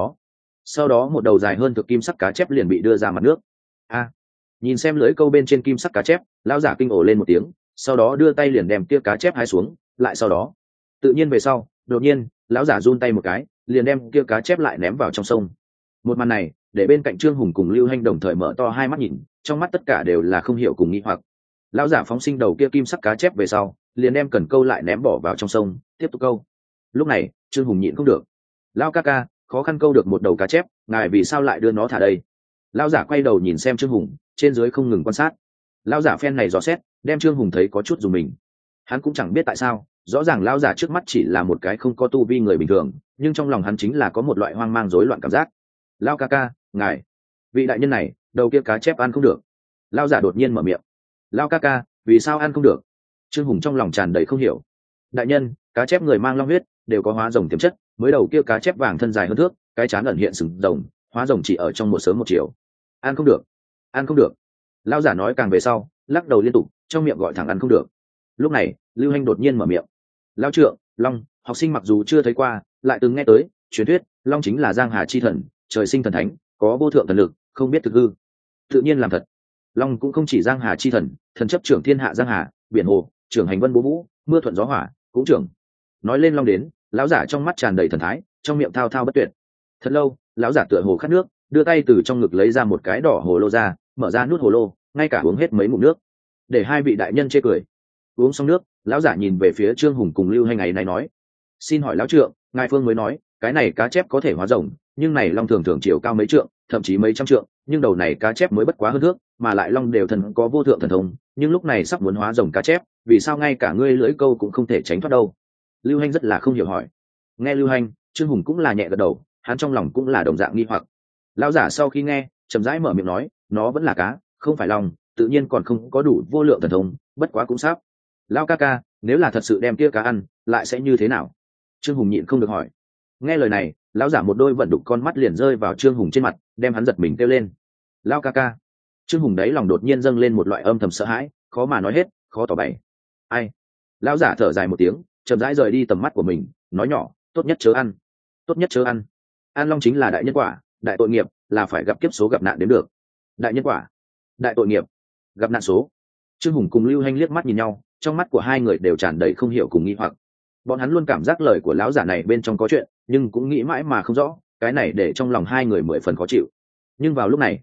[SPEAKER 1] sau đó một đầu dài hơn thực kim sắc cá chép liền bị đưa ra mặt nước. A! Nhìn xem lưỡi câu bên trên kim sắc cá chép, lão giả kinh ồ lên một tiếng, sau đó đưa tay liền đem kia cá chép hái xuống, lại sau đó, tự nhiên về sau, đột nhiên, lão giả run tay một cái, liền đem kia cá chép lại ném vào trong sông. Một màn này, để bên cạnh Trương Hùng cùng Lưu Hành đồng thời mở to hai mắt nhìn, trong mắt tất cả đều là không hiểu cùng nghi hoặc. Lão giả phóng sinh đầu kia kim sắc cá chép về sau, liền đem cần câu lại ném bỏ vào trong sông, tiếp tục câu. Lúc này, Trương Hùng nhịn không được. Lão ca ca, khó khăn câu được một đầu cá chép, ngài vì sao lại đưa nó thả đây? Lão giả quay đầu nhìn xem Trương Hùng, trên dưới không ngừng quan sát. Lão giả phen này dò xét, đem Trương Hùng thấy có chút dùng mình. Hắn cũng chẳng biết tại sao, rõ ràng lão giả trước mắt chỉ là một cái không có tu vi người bình thường, nhưng trong lòng hắn chính là có một loại hoang mang rối loạn cảm giác. Lão ca ca, ngài, vị đại nhân này, đầu kia cá chép ăn không được. Lão giả đột nhiên mở miệng. Lão ca ca, vì sao ăn không được? Trương Hùng trong lòng tràn đầy không hiểu. Đại nhân, cá chép người mang long huyết, đều có hóa rồng tiềm chất, mới đầu kia cá chép vàng thân dài hơn thước, cái trán ẩn hiện sừng rồng, hóa rồng chỉ ở trong một sớm một chiều. Ăn không được. Lão giả nói càng về sau, lắc đầu liên tục, trong miệng gọi thẳng ăn không được. Lúc này, Lưu Hành đột nhiên mở miệng. Lão trượng, long, học sinh mặc dù chưa thấy qua, lại từng nghe tới truyền thuyết, long chính là giang hà chi thần, trời sinh thần thánh, có vô thượng thần lực, không biết thực hư. Tự nhiên làm thật. Long cũng không chỉ giang hà chi thần, thần chấp trưởng thiên hạ giang hà, biển hồ, trưởng hành vân bố vũ, mưa thuận gió hỏa, cũng trưởng. Nói lên long đến, lão giả trong mắt tràn đầy thần thái, trong miệng thao thao bất tuyệt. Thật lâu, lão giả tựa hồ khát nước, đưa tay từ trong ngực lấy ra một cái đỏ hồ lô ra, mở ra nút hồ lô, ngay cả uống hết mấy ngụm nước. Để hai vị đại nhân chê cười. Uống xong nước, lão giả nhìn về phía Trương Hùng cùng Lưu Hành ấy này nói: xin hỏi lão trượng, ngài phương mới nói cái này cá chép có thể hóa rồng, nhưng này long thường thường chiều cao mấy trượng, thậm chí mấy trăm trượng, nhưng đầu này cá chép mới bất quá hơn thước, mà lại long đều thần có vô thượng thần thông, nhưng lúc này sắp muốn hóa rồng cá chép, vì sao ngay cả ngươi lưỡi câu cũng không thể tránh thoát đâu? Lưu Hành rất là không hiểu hỏi. Nghe Lưu Hành, Trương Hùng cũng là nhẹ gật đầu, hắn trong lòng cũng là đồng dạng nghi hoặc. Lão giả sau khi nghe, chậm rãi mở miệng nói, nó vẫn là cá, không phải long, tự nhiên còn không có đủ vô lượng thần thông, bất quá cũng sắp. Lão ca ca, nếu là thật sự đem kia cá ăn, lại sẽ như thế nào? Trương Hùng nhịn không được hỏi. Nghe lời này, lão giả một đôi vận đục con mắt liền rơi vào Trương Hùng trên mặt, đem hắn giật mình kêu lên. Lão ca ca. Trương Hùng đấy lòng đột nhiên dâng lên một loại âm thầm sợ hãi, khó mà nói hết, khó tỏ bày. Ai? Lão giả thở dài một tiếng, chậm rãi rời đi tầm mắt của mình, nói nhỏ, tốt nhất chớ ăn, tốt nhất chớ ăn. An long chính là đại nhân quả, đại tội nghiệp, là phải gặp kiếp số gặp nạn đến được. Đại nhân quả, đại tội nghiệp, gặp nạn số. Trương Hùng cùng Lưu Hành liếc mắt nhìn nhau, trong mắt của hai người đều tràn đầy không hiểu cùng nghi hoặc. Bọn hắn luôn cảm giác lời của lão giả này bên trong có chuyện, nhưng cũng nghĩ mãi mà không rõ, cái này để trong lòng hai người 10 phần khó chịu. Nhưng vào lúc này,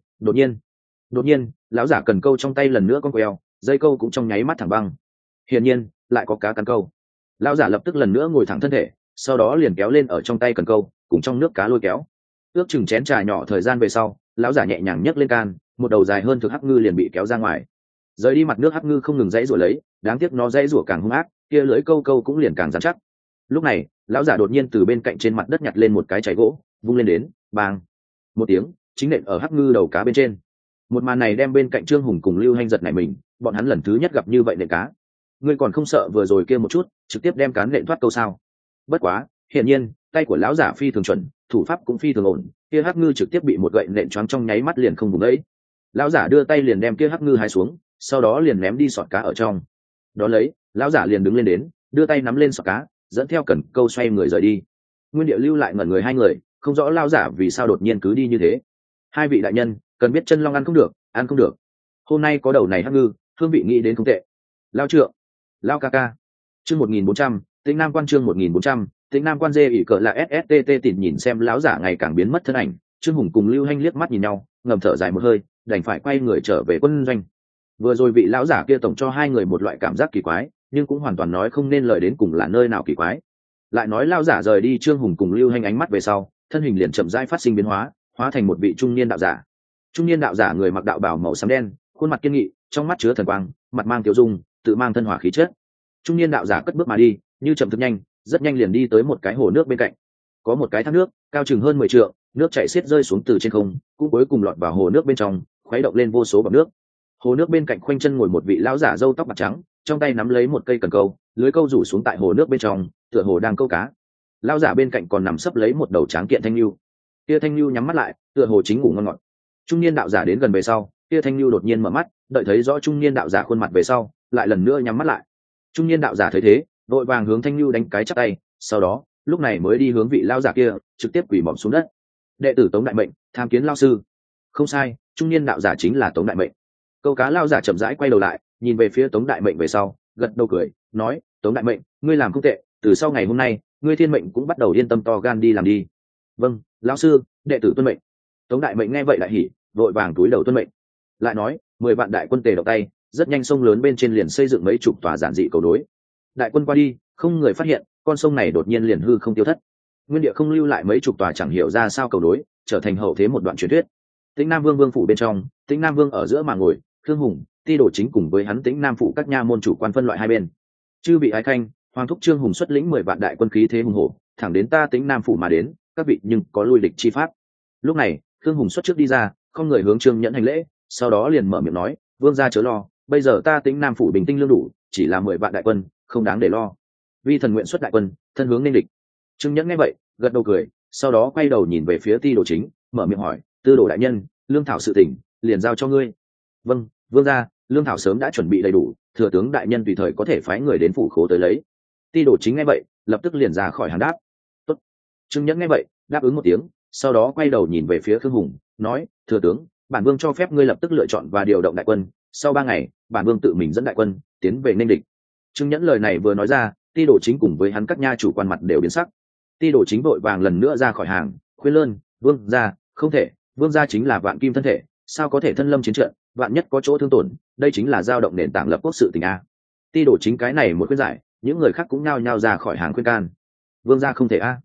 [SPEAKER 1] đột nhiên, lão giả cần câu trong tay lần nữa con queo, dây câu cũng trong nháy mắt thẳng băng. Hiển nhiên, lại có cá cắn câu. Lão giả lập tức lần nữa ngồi thẳng thân thể, sau đó liền kéo lên ở trong tay cần câu, cùng trong nước cá lôi kéo. Ước chừng chén trà nhỏ thời gian về sau, lão giả nhẹ nhàng nhấc lên can, một đầu dài hơn thực hắc ngư liền bị kéo ra ngoài. Rời đi mặt nước hắc ngư không ngừng dãy rủa lấy, đáng tiếc nó dãy rủa càng hung ác, kia lưỡi câu câu cũng liền càng rắn chắc. Lúc này, lão giả đột nhiên từ bên cạnh trên mặt đất nhặt lên một cái chày gỗ, vung lên đến, bang, một tiếng, chính nện ở hắc ngư đầu cá bên trên. Một màn này đem bên cạnh Trương Hùng cùng Lưu Hành giật nảy mình, bọn hắn lần thứ nhất gặp như vậy nện cá. Ngươi còn không sợ vừa rồi kia một chút, trực tiếp đem cá nện thoát câu sao? Bất quá, hiển nhiên, tay của lão giả phi thường chuẩn, thủ pháp cũng phi thường ổn, kia hắc ngư trực tiếp bị một gậy nện choáng trong nháy mắt liền không vùng ấy. Lão giả đưa tay liền đem kia hắc ngư hái xuống, sau đó liền ném đi sọt cá ở trong. Đó lấy, lão giả liền đứng lên đến, đưa tay nắm lên sọt cá, dẫn theo cần câu xoay người rời đi. Nguyên Địa Lưu lại ngẩn người hai người, không rõ lão giả vì sao đột nhiên cứ đi như thế. Hai vị đại nhân, cần biết chân long ăn không được, ăn không được. Hôm nay có đầu này hắc ngư, hương vị nghĩ đến không tệ. Lão trượng, lão ca ca. Chương 1400, Tĩnh Nam Quan chương 1400, Tĩnh Nam Quan dê ỉ cỡ là SSTT tìm nhìn xem lão giả ngày càng biến mất thân ảnh, Trương Hùng cùng Lưu Hành liếc mắt nhìn nhau, ngầm thở dài một hơi, đành phải quay người trở về quân doanh. Vừa rồi vị lão giả kia tổng cho hai người một loại cảm giác kỳ quái, nhưng cũng hoàn toàn nói không nên lời đến cùng là nơi nào kỳ quái. Lại nói lão giả rời đi, Trương Hùng cùng Lưu Hành ánh mắt về sau, thân hình liền chậm rãi phát sinh biến hóa, hóa thành một vị trung niên đạo giả. Trung niên đạo giả người mặc đạo bào màu xám đen, khuôn mặt kiên nghị, trong mắt chứa thần quang, mặt mang tiêu dung, tự mang thân hỏa khí chất. Trung niên đạo giả cất bước mà đi, như chậm thực nhanh, rất nhanh liền đi tới một cái hồ nước bên cạnh. Có một cái thác nước, cao chừng hơn 10 trượng, nước chảy xiết rơi xuống từ trên không, cũng cuối cùng lọt vào hồ nước bên trong, khuấy động lên vô số bọt nước. Hồ nước bên cạnh khoanh chân ngồi một vị lão giả râu tóc bạc trắng, trong tay nắm lấy một cây cần câu, lưới câu rủ xuống tại hồ nước bên trong, tựa hồ đang câu cá. Lão giả bên cạnh còn nằm sấp lấy một đầu tráng kiện thanh lưu. Kia thanh lưu nhắm mắt lại, tựa hồ chính ngủ ngon ngọt. Trung niên đạo giả đến gần về sau, kia thanh lưu đột nhiên mở mắt, đợi thấy rõ trung niên đạo giả khuôn mặt về sau, lại lần nữa nhắm mắt lại. Trung niên đạo giả thấy thế, vội vàng hướng thanh lưu đánh cái chắp tay, sau đó, lúc này mới đi hướng vị lão giả kia, trực tiếp quỳ mọp xuống đất. Đệ tử Tống Đại Mệnh, tham kiến lão sư. Không sai, trung niên đạo giả chính là Tống Đại Mệnh. Câu cá lão giả chậm rãi quay đầu lại, nhìn về phía Tống Đại Mệnh về sau, gật đầu cười, nói: Tống Đại Mệnh, ngươi làm không tệ, từ sau ngày hôm nay, ngươi thiên mệnh cũng bắt đầu yên tâm to gan đi làm đi. Vâng, lão sư, đệ tử tuân mệnh. Tống Đại Mệnh nghe vậy lại hỉ, vội vàng túi đầu tuân mệnh. Lại nói, 10 vạn đại quân tề động tay, rất nhanh sông lớn bên trên liền xây dựng mấy chục tòa giản dị cầu đối. Đại quân qua đi, không người phát hiện, con sông này đột nhiên liền hư không tiêu thất. Nguyên địa không lưu lại mấy chục tòa chẳng hiểu ra sao cầu đối, trở thành hậu thế một đoạn truyền thuyết. Tĩnh Nam Vương vương phủ bên trong, Tĩnh Nam Vương ở giữa mà ngồi, Khương Hùng, Ti Đồ Chính cùng với hắn Tĩnh Nam phủ các nha môn chủ quan phân loại hai bên. Chư bị ái khanh, Hoàng thúc Trương Hùng xuất lĩnh 10 vạn đại quân khí thế hùng hổ, thẳng đến ta Tĩnh Nam phủ mà đến, các vị nhưng có lui địch chi pháp. Lúc này, Khương Hùng xuất trước đi ra, không người hướng Trương Nhẫn hành lễ, sau đó liền mở miệng nói: Vương gia chớ lo, bây giờ ta Tĩnh Nam phủ bình tinh lương đủ, chỉ là 10 vạn đại quân, không đáng để lo. Vi thần nguyện xuất đại quân, thân hướng nên địch. Trương Nhẫn nghe vậy, gật đầu cười, sau đó quay đầu nhìn về phía Ti Đồ Chính, mở miệng hỏi: Tư đồ đại nhân, lương thảo sự tỉnh, liền giao cho ngươi. Vâng, vương gia, lương thảo sớm đã chuẩn bị đầy đủ, thừa tướng đại nhân tùy thời có thể phái người đến phủ khố tới lấy. Ti Đồ Chính nghe vậy, lập tức liền ra khỏi hàng đáp. Tốt. Trương Nhẫn nghe vậy, đáp ứng một tiếng, sau đó quay đầu nhìn về phía Khương Hùng, nói: Thừa tướng, bản vương cho phép ngươi lập tức lựa chọn và điều động đại quân, sau 3 ngày, bản vương tự mình dẫn đại quân tiến về nên địch. Trương Nhẫn lời này vừa nói ra, Ti Đồ Chính cùng với hắn các nha chủ quan mặt đều biến sắc. Ti Đồ Chính vội vàng lần nữa ra khỏi hàng, khuyên lơn: Vương gia, không thể, vương gia chính là vạn kim thân thể, sao có thể thân lâm chiến trận, vạn nhất có chỗ thương tổn, đây chính là dao động nền tảng lập quốc sự tình a. Ti Đồ Chính cái này một khuyên giải, những người khác cũng nhao nhao ra khỏi hàng khuyên can. Vương gia không thể a.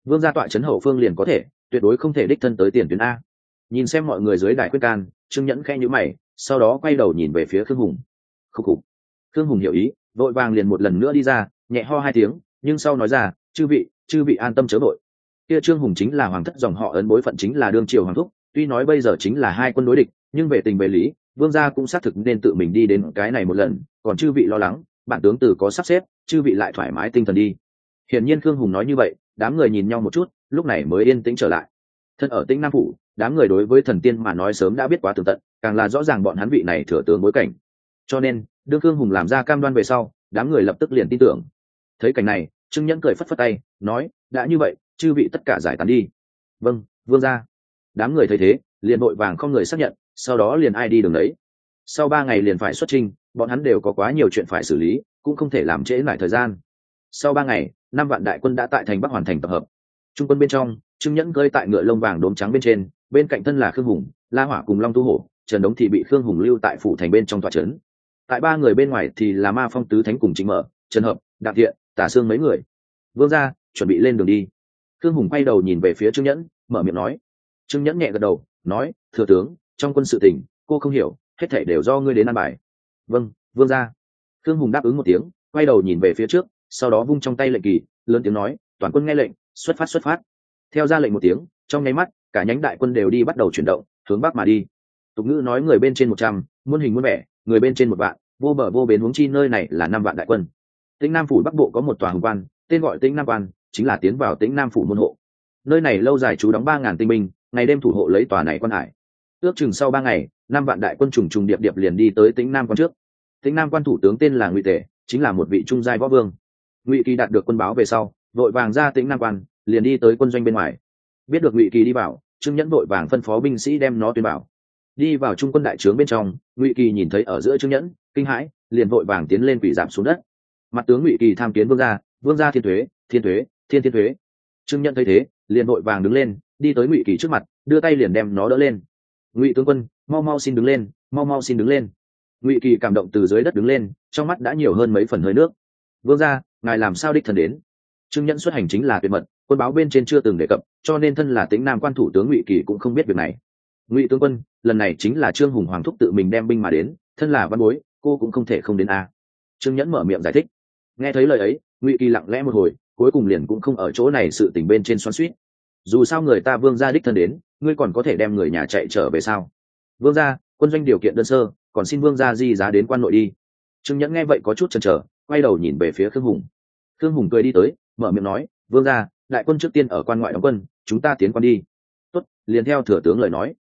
[SPEAKER 1] vương gia tọa trấn hậu phương liền có thể, tuyệt đối không thể đích thân tới tiền tuyến a. Nhìn xem mọi người dưới đài quyết can, Trương Nhẫn khẽ nhíu mày, sau đó quay đầu nhìn về phía Khương Hùng. Khúc khục. Khương Hùng hiểu ý, vội vàng liền một lần nữa đi ra, nhẹ ho hai tiếng, nhưng sau nói ra, chư vị an tâm chớ vội. Kia Trương Hùng chính là hoàng thất dòng họ ấn bối phận chính là đương triều hoàng thúc, tuy nói bây giờ chính là hai quân đối địch, nhưng về tình về lý, vương gia cũng xác thực nên tự mình đi đến cái này một lần, còn chư vị lo lắng, bản tướng từ có sắp xếp, chư vị lại thoải mái tinh thần đi. Hiển nhiên Khương Hùng nói như vậy, đám người nhìn nhau một chút, lúc này mới yên tĩnh trở lại. Thân ở Tĩnh Nam phủ, đám người đối với thần tiên mà nói sớm đã biết quá tường tận, càng là rõ ràng bọn hắn vị này thừa tướng bối cảnh. Cho nên, đương Khương Hùng làm ra cam đoan về sau, đám người lập tức liền tin tưởng. Thấy cảnh này, Trương Nhẫn cười phất phất tay, nói, đã như vậy, chư vị tất cả giải tán đi. Vâng, vương gia. Đám người thấy thế, liền vội vàng không người xác nhận, sau đó liền ai đi đường đấy. Sau 3 ngày liền phải xuất chinh, bọn hắn đều có quá nhiều chuyện phải xử lý, cũng không thể làm trễ lại thời gian. Sau 3 ngày, 5 vạn đại quân đã tại thành Bắc hoàn thành tập hợp. Trung quân bên trong, Trương Nhẫn cơi tại ngựa lông vàng đốm trắng bên trên, bên cạnh thân là Khương Hùng, La Hỏa cùng Long Tu Hổ, Trần Đống thì bị Khương Hùng lưu tại phủ thành bên trong tòa trấn. Tại 3 người bên ngoài thì là Ma Phong Tứ Thánh cùng Trịnh Mở, Trần Hợp, Đặng Thiện, Tả Sương mấy người. Vương gia, chuẩn bị lên đường đi. Khương Hùng quay đầu nhìn về phía Trương Nhẫn, mở miệng nói. Trương Nhẫn nhẹ gật đầu, nói, thừa tướng, trong quân sự tình, cô không hiểu, hết thảy đều do ngươi đến an bài. Vâng, vương gia. Khương Hùng đáp ứng một tiếng, quay đầu nhìn về phía trước, sau đó vung trong tay lệnh kỳ, lớn tiếng nói, toàn quân nghe lệnh, xuất phát. Theo ra lệnh một tiếng, trong nháy mắt, cả nhánh đại quân đều đi bắt đầu chuyển động, hướng bắc mà đi. Tục ngữ nói người bên trên 100, muôn hình muôn vẻ, người bên trên 1 vạn, vô bờ vô bến, huống chi nơi này là 5 vạn đại quân. Tĩnh Nam phủ bắc bộ có một tòa hùng quan, tên gọi Tĩnh Nam quan, chính là tiến vào Tĩnh Nam phủ môn hộ. Nơi này lâu dài trú đóng 3000 tinh binh, ngày đêm thủ hộ lấy tòa này quan hải. Ước chừng sau 3 ngày, 5 vạn đại quân trùng trùng điệp điệp liền đi tới Tĩnh Nam quan trước. Tĩnh Nam quan thủ tướng tên là Ngụy Tể, chính là một vị trung giai võ vương. Ngụy Kỳ đạt được quân báo về sau, vội vàng ra Tĩnh Nam quan, liền đi tới quân doanh bên ngoài. Biết được Ngụy Kỳ đi vào, Trương Nhẫn vội vàng phân phó binh sĩ đem nó tuyên bảo. Đi vào trung quân đại trướng bên trong, Ngụy Kỳ nhìn thấy ở giữa Trương Nhẫn, kinh hãi, liền vội vàng tiến lên quỳ giảm xuống đất. Mặt tướng Ngụy Kỳ tham kiến vương gia thiên thuế, thiên thuế. Trương Nhẫn thấy thế, liền vội vàng đứng lên, đi tới Ngụy Kỳ trước mặt, đưa tay liền đem nó đỡ lên. Ngụy tướng quân, mau xin đứng lên, mau xin đứng lên. Ngụy Kỳ cảm động từ dưới đất đứng lên, trong mắt đã nhiều hơn mấy phần hơi nước. Vương gia, ngài làm sao đích thân đến? Trương Nhẫn xuất hành chính là tuyệt mật, quân báo bên trên chưa từng đề cập, cho nên thân là Tĩnh Nam quan thủ tướng Ngụy Kỳ cũng không biết việc này. Ngụy tướng quân, lần này chính là Trương Hùng hoàng thúc tự mình đem binh mà đến, thân là văn bối, cô cũng không thể không đến a. Trương Nhẫn mở miệng giải thích. Nghe thấy lời ấy, Ngụy Kỳ lặng lẽ một hồi, cuối cùng liền cũng không ở chỗ này sự tình bên trên xoắn xuýt. Dù sao người ta vương gia đích thân đến, ngươi còn có thể đem người nhà chạy trở về sao? Vương gia, quân doanh điều kiện đơn sơ, còn xin vương gia di giá đến quan nội đi. Trương Nhẫn nghe vậy có chút chần chờ, quay đầu nhìn về phía Khương Hùng. Khương Hùng cười đi tới, mở miệng nói, vương gia, đại quân trước tiên ở quan ngoại đóng quân, chúng ta tiến quan đi. Tốt, liền theo thừa tướng lời nói.